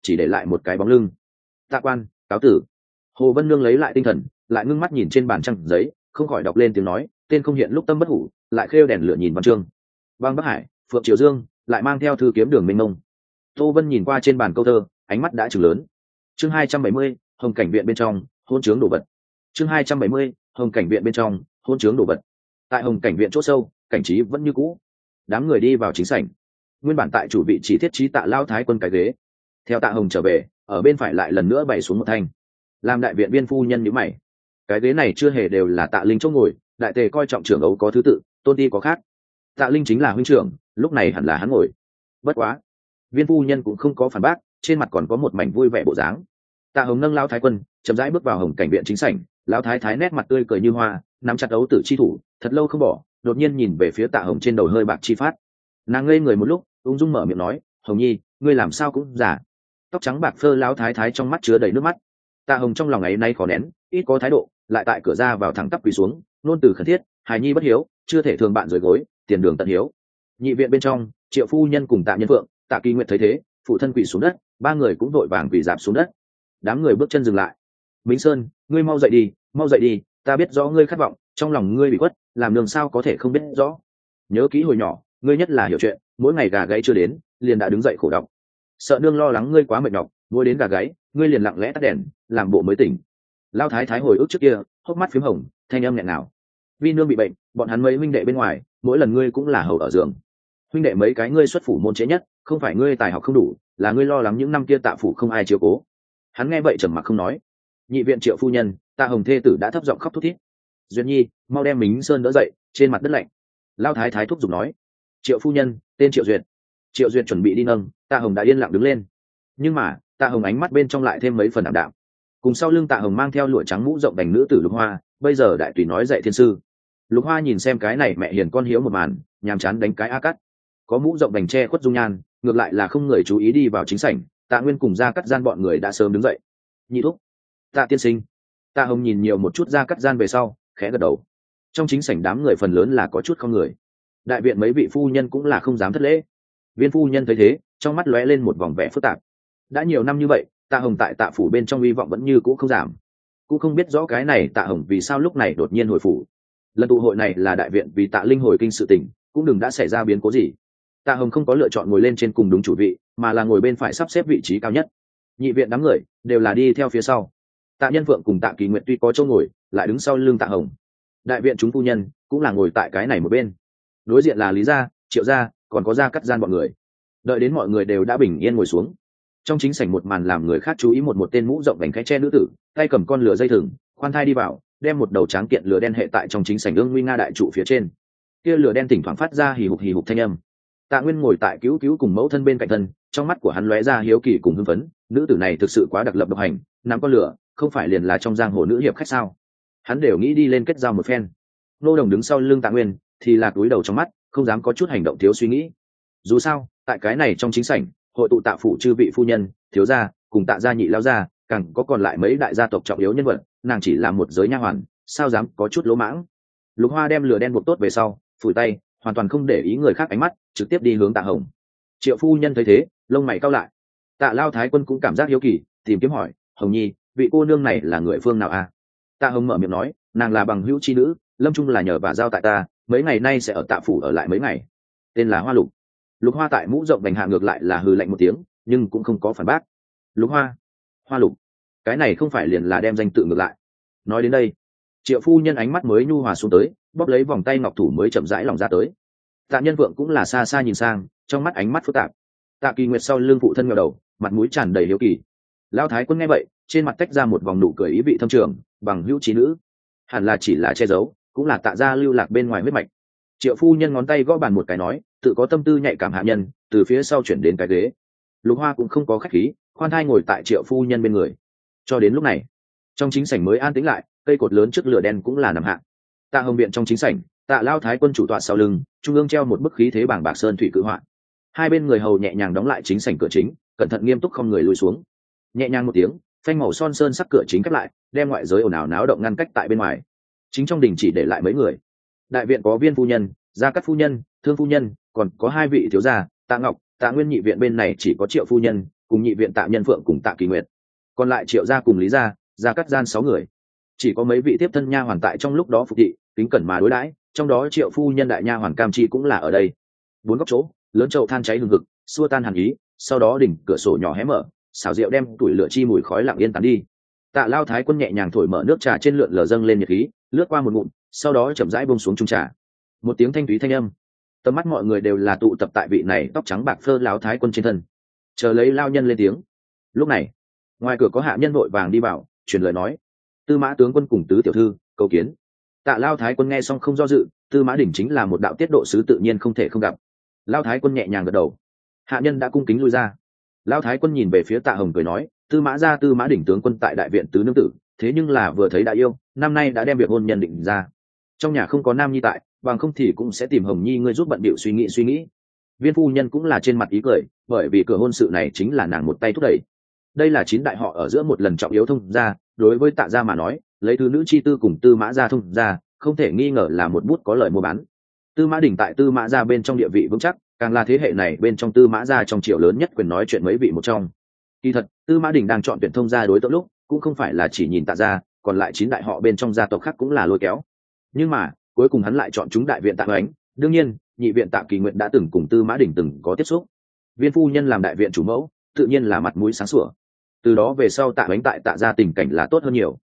chỉ để lại một cái bóng lưng. Tạ quan, cáo tử. Hồ Vân Nương lấy lại tinh thần, lại ngưng mắt nhìn trên bàn trăng giấy, không khỏi đọc lên tiếng nói, tên không hiện lúc tâm bất hủ, lại khêu đèn lửa nhìn văn chương. Bang Bắc Hải, Phượng Triều Dương, lại mang theo thư kiếm đường mênh mông. Tô Vân nhìn qua trên bàn câu thơ, ánh mắt đã trừng lớn. Chương hai trăm bảy mươi, Hồng cảnh viện bên trong, hôn trướng đồ vật. Chương hai trăm bảy mươi, Hồng cảnh viện bên trong, hôn trướng đồ vật. Tại Hồng cảnh viện chỗ sâu, cảnh trí vẫn như cũ. Đám người đi vào chính sảnh. Nguyên bản tại chủ vị chỉ thiết trí Tạ Lao Thái Quân cái ghế. Theo Tạ Hồng trở về, ở bên phải lại lần nữa bày xuống một thanh. Làm đại viện viên phu nhân nhíu mày. Cái ghế này chưa hề đều là Tạ Linh chỗ ngồi, đại tề coi trọng trưởng ấu có thứ tự, tôn ti có khác. Tạ Linh chính là huynh trưởng, lúc này hẳn là hắn ngồi. Bất quá, viên phu nhân cũng không có phản bác, trên mặt còn có một mảnh vui vẻ bộ dáng. Tạ Hồng nâng Lão Thái Quân chậm rãi bước vào Hồng cảnh viện chính sảnh, Lão Thái Thái nét mặt tươi cười như hoa, nắm chặt ấu tử chi thủ, thật lâu không bỏ, đột nhiên nhìn về phía Tạ Hồng trên đầu hơi bạc chi phát. Nàng ngây người một lúc, ung dung mở miệng nói, Hồng Nhi, ngươi làm sao cũng giả. Tóc trắng bạc phơ Lão Thái Thái trong mắt chứa đầy nước mắt. Tạ Hồng trong lòng ấy nay khó nén, ít có thái độ, lại tại cửa ra vào thẳng tắp quỳ xuống, nôn từ khẩn thiết, hài nhi bất hiếu, chưa thể thường bạn rời gối, tiền đường tận hiếu. Nhị viện bên trong, Triệu phu nhân cùng Tạ Nhân Phượng, Tạ Kỳ Nguyệt thấy thế, phụ thân quỳ xuống đất, ba người cũng vội vàng quỳ rạp xuống đất. Đám người bước chân dừng lại. Minh Sơn, ngươi mau dậy đi, mau dậy đi, ta biết rõ ngươi khát vọng, trong lòng ngươi bị quất, làm đường sao có thể không biết rõ. Nhớ kỹ hồi nhỏ, ngươi nhất là hiểu chuyện, mỗi ngày gà gáy chưa đến, liền đã đứng dậy khổ đọc. Sợ nương lo lắng ngươi quá mệt nhọc, mỗi đến gà gáy, ngươi liền lặng lẽ tắt đèn, làm bộ mới tỉnh. Lao Thái Thái hồi ức trước kia, hốc mắt phím hồng, thanh âm nghẹn ngào. Vì nương bị bệnh, bọn hắn mấy huynh đệ bên ngoài, mỗi lần ngươi cũng là hầu ở giường. Huynh đệ mấy cái ngươi xuất phủ môn trễ nhất, không phải ngươi tài học không đủ, là ngươi lo lắng những năm kia Tạ phủ không ai chiếu cố. Hắn nghe vậy trầm mặc không nói. Nhị viện Triệu phu nhân, Tạ Hồng thê tử đã thấp giọng khóc thút thít. Duyệt Nhi, mau đem Mính Sơn đỡ dậy, trên mặt đất lạnh. Lao Thái Thái thúc giục nói. Triệu phu nhân, tên Triệu Duyệt. Triệu Duyệt chuẩn bị đi nâng, Tạ Hồng đã yên lặng đứng lên. Nhưng mà, Tạ Hồng ánh mắt bên trong lại thêm mấy phần ảm đạm. Cùng sau lưng Tạ Hồng mang theo lụa trắng mũ rộng đành nữ tử Lục Hoa, bây giờ đại tùy nói dạy thiên sư. Lục Hoa nhìn xem cái này mẹ hiền con hiếu một màn, nhàm chán đánh cái a cắt. Có mũ rộng đành che khuất dung nhan, ngược lại là không người chú ý đi vào chính sảnh. Tạ Nguyên cùng Gia Cắt Gian bọn người đã sớm đứng dậy. Nhị thúc, Tạ tiên sinh. Tạ Hồng nhìn nhiều một chút Gia Cắt Gian về sau, khẽ gật đầu. Trong chính sảnh đám người phần lớn là có chút không người. Đại viện mấy vị phu nhân cũng là không dám thất lễ. Viên phu nhân thấy thế, trong mắt lóe lên một vòng vẻ phức tạp. Đã nhiều năm như vậy, Tạ Hồng tại Tạ phủ bên trong hy vọng vẫn như cũ không giảm. Cũng không biết rõ cái này Tạ Hồng vì sao lúc này đột nhiên hồi phủ. Lần tụ hội này là đại viện vì Tạ Linh hồi kinh sự tình, cũng đừng đã xảy ra biến cố gì. Tạ Hồng không có lựa chọn ngồi lên trên cùng đúng chủ vị, mà là ngồi bên phải sắp xếp vị trí cao nhất. Nhị viện đám người đều là đi theo phía sau. Tạ Nhân Phượng cùng Tạ Kỳ Nguyệt tuy có chỗ ngồi, lại đứng sau lưng Tạ Hồng. Đại viện chúng phu nhân cũng là ngồi tại cái này một bên. Đối diện là Lý gia, Triệu gia, còn có Gia Cắt Gian bọn người. Đợi đến mọi người đều đã bình yên ngồi xuống, trong chính sảnh một màn làm người khác chú ý một một tên mũ rộng vành khẽ che nữ tử, tay cầm con lửa dây thừng, khoan thai đi vào, đem một đầu tráng kiện lửa đen hệ tại trong chính sảnh ương nguy nga đại trụ phía trên. Kia lửa đen thỉnh thoảng phát ra hì hục hì hục thanh âm. Tạ Nguyên ngồi tại cứu cứu cùng mẫu thân bên cạnh thân, trong mắt của hắn lóe ra hiếu kỳ cùng hưng phấn, nữ tử này thực sự quá đặc lập độc hành, nắm con lửa, không phải liền là trong giang hồ nữ hiệp khách sao? Hắn đều nghĩ đi lên kết giao một phen. Nô Đồng đứng sau lưng Tạ Nguyên, thì là cúi đầu trong mắt, không dám có chút hành động thiếu suy nghĩ. Dù sao, tại cái này trong chính sảnh, hội tụ Tạ phủ chư vị phu nhân, thiếu gia, cùng Tạ gia nhị lão gia, càng có còn lại mấy đại gia tộc trọng yếu nhân vật, nàng chỉ là một giới nha hoàn, sao dám có chút lỗ mãng. Lục Hoa đem lửa đen buộc tốt về sau, phủi tay, hoàn toàn không để ý người khác ánh mắt, trực tiếp đi hướng Tạ Hồng. Triệu phu nhân thấy thế, lông mày cau lại. Tạ Lao Thái Quân cũng cảm giác hiếu kỳ, tìm kiếm hỏi, Hồng Nhi, vị cô nương này là người phương nào a? À? Tạ Hồng mở miệng nói, nàng là bằng hữu chi nữ, lâm trung là nhờ và giao tại ta, mấy ngày nay sẽ ở Tạ phủ ở lại mấy ngày. Tên là Hoa Lục. Lục Hoa tại mũ rộng vành hạ ngược lại là hừ lạnh một tiếng, nhưng cũng không có phản bác. Lục Hoa, Hoa Lục, cái này không phải liền là đem danh tự ngược lại. Nói đến đây, Triệu phu nhân ánh mắt mới nhu hòa xuống tới, bóp lấy vòng tay ngọc thủ mới chậm rãi lòng ra tới. Tạ Nhân Vượng cũng là xa xa nhìn sang, trong mắt ánh mắt phức tạp. Tạ Kỳ Nguyệt sau lưng phụ thân ngẩng đầu, mặt mũi tràn đầy hiếu kỳ. Lão Thái Quân nghe vậy, trên mặt tách ra một vòng nụ cười ý vị thâm trường, bằng hữu trí nữ, hẳn là chỉ là che giấu, cũng là Tạ gia lưu lạc bên ngoài huyết mạch. Triệu phu nhân ngón tay gõ bàn một cái nói, tự có tâm tư nhạy cảm hạ nhân, từ phía sau chuyển đến cái ghế. Lục Hoa cũng không có khách khí, khoan thai ngồi tại Triệu phu nhân bên người. Cho đến lúc này, trong chính sảnh mới an tĩnh lại, cây cột lớn trước lửa đen cũng là nằm hạ. Tạ Hồng viện trong chính sảnh, Tạ Lao Thái Quân chủ tọa sau lưng, trung ương treo một bức khí thế bảng bạc sơn thủy cự họa. Hai bên người hầu nhẹ nhàng đóng lại chính sảnh cửa chính, cẩn thận nghiêm túc không người lùi xuống. Nhẹ nhàng một tiếng, phanh màu son sơn sắc cửa chính khép lại, đem ngoại giới ồn ào náo động ngăn cách tại bên ngoài. Chính trong đình chỉ để lại mấy người. Đại viện có Viên phu nhân, Gia Cát phu nhân, Thương phu nhân, còn có hai vị thiếu gia, Tạ Ngọc, Tạ Nguyên. Nhị viện bên này chỉ có Triệu phu nhân, cùng nhị viện tạ nhân phượng cùng tạ kỳ nguyệt, còn lại triệu gia cùng lý gia, gia cắt gian sáu người. Chỉ có mấy vị tiếp thân nha hoàn tại trong lúc đó phục thị kính cẩn mà đối đãi, trong đó triệu phu nhân đại nha hoàn Cam Chi cũng là ở đây. Bốn góc chỗ lớn chậu than cháy hừng hực, xua tan hàn ý, sau đó đỉnh cửa sổ nhỏ hé mở, xảo diệu đem tuổi lửa chi mùi khói lặng yên tán đi. Tạ Lao Thái Quân nhẹ nhàng thổi mở nước trà trên lượn lờ dâng lên nhiệt khí, lướt qua một ngụm, sau đó chậm rãi buông xuống chung trà. Một tiếng thanh thúy thanh âm, tầm mắt mọi người đều là tụ tập tại vị này tóc trắng bạc phơ lão thái quân trên thân, chờ lấy lao nhân lên tiếng. Lúc này ngoài cửa có hạ nhân vội vàng đi vào truyền lời nói: Tư Mã tướng quân cùng tứ tiểu thư cầu kiến. Tạ Lao Thái Quân nghe xong không do dự, Tư Mã Đỉnh chính là một đạo tiết độ sứ tự nhiên không thể không gặp. Lao Thái Quân nhẹ nhàng gật đầu, hạ nhân đã cung kính lui ra. Lao Thái Quân nhìn về phía Tạ Hồng cười nói: Tư Mã gia Tư Mã Đỉnh tướng quân tại đại viện tứ nương tử, thế nhưng là vừa thấy đã yêu, năm nay đã đem việc hôn nhân định ra. Trong nhà không có nam nhi tại, bằng không thì cũng sẽ tìm Hồng Nhi ngươi giúp bận bịu suy nghĩ suy nghĩ. Viên phu nhân cũng là trên mặt ý cười, bởi vì cửa hôn sự này chính là nàng một tay thúc đẩy. Đây là chín đại họ ở giữa một lần trọng yếu thông gia, đối với Tạ gia mà nói, lấy thứ nữ chi tư cùng Tư Mã gia thông gia, không thể nghi ngờ là một bút có lợi mua bán. Tư Mã Đỉnh tại Tư Mã gia bên trong địa vị vững chắc, càng là thế hệ này bên trong Tư Mã gia trong triều lớn nhất quyền nói chuyện mấy vị một trong. Kỳ thật, Tư Mã Đỉnh đang chọn tuyển thông gia đối tượng lúc, cũng không phải là chỉ nhìn Tạ gia, còn lại chín đại họ bên trong gia tộc khác cũng là lôi kéo. Nhưng mà, cuối cùng hắn lại chọn chúng đại viện Tạ Oánh, đương nhiên, nhị viện Tạ Kỳ Nguyện đã từng cùng Tư Mã Đỉnh từng có tiếp xúc. Viên phu nhân làm đại viện chủ mẫu, tự nhiên là mặt mũi sáng sủa. Từ đó về sau Tạ Oánh tại Tạ gia tình cảnh là tốt hơn nhiều.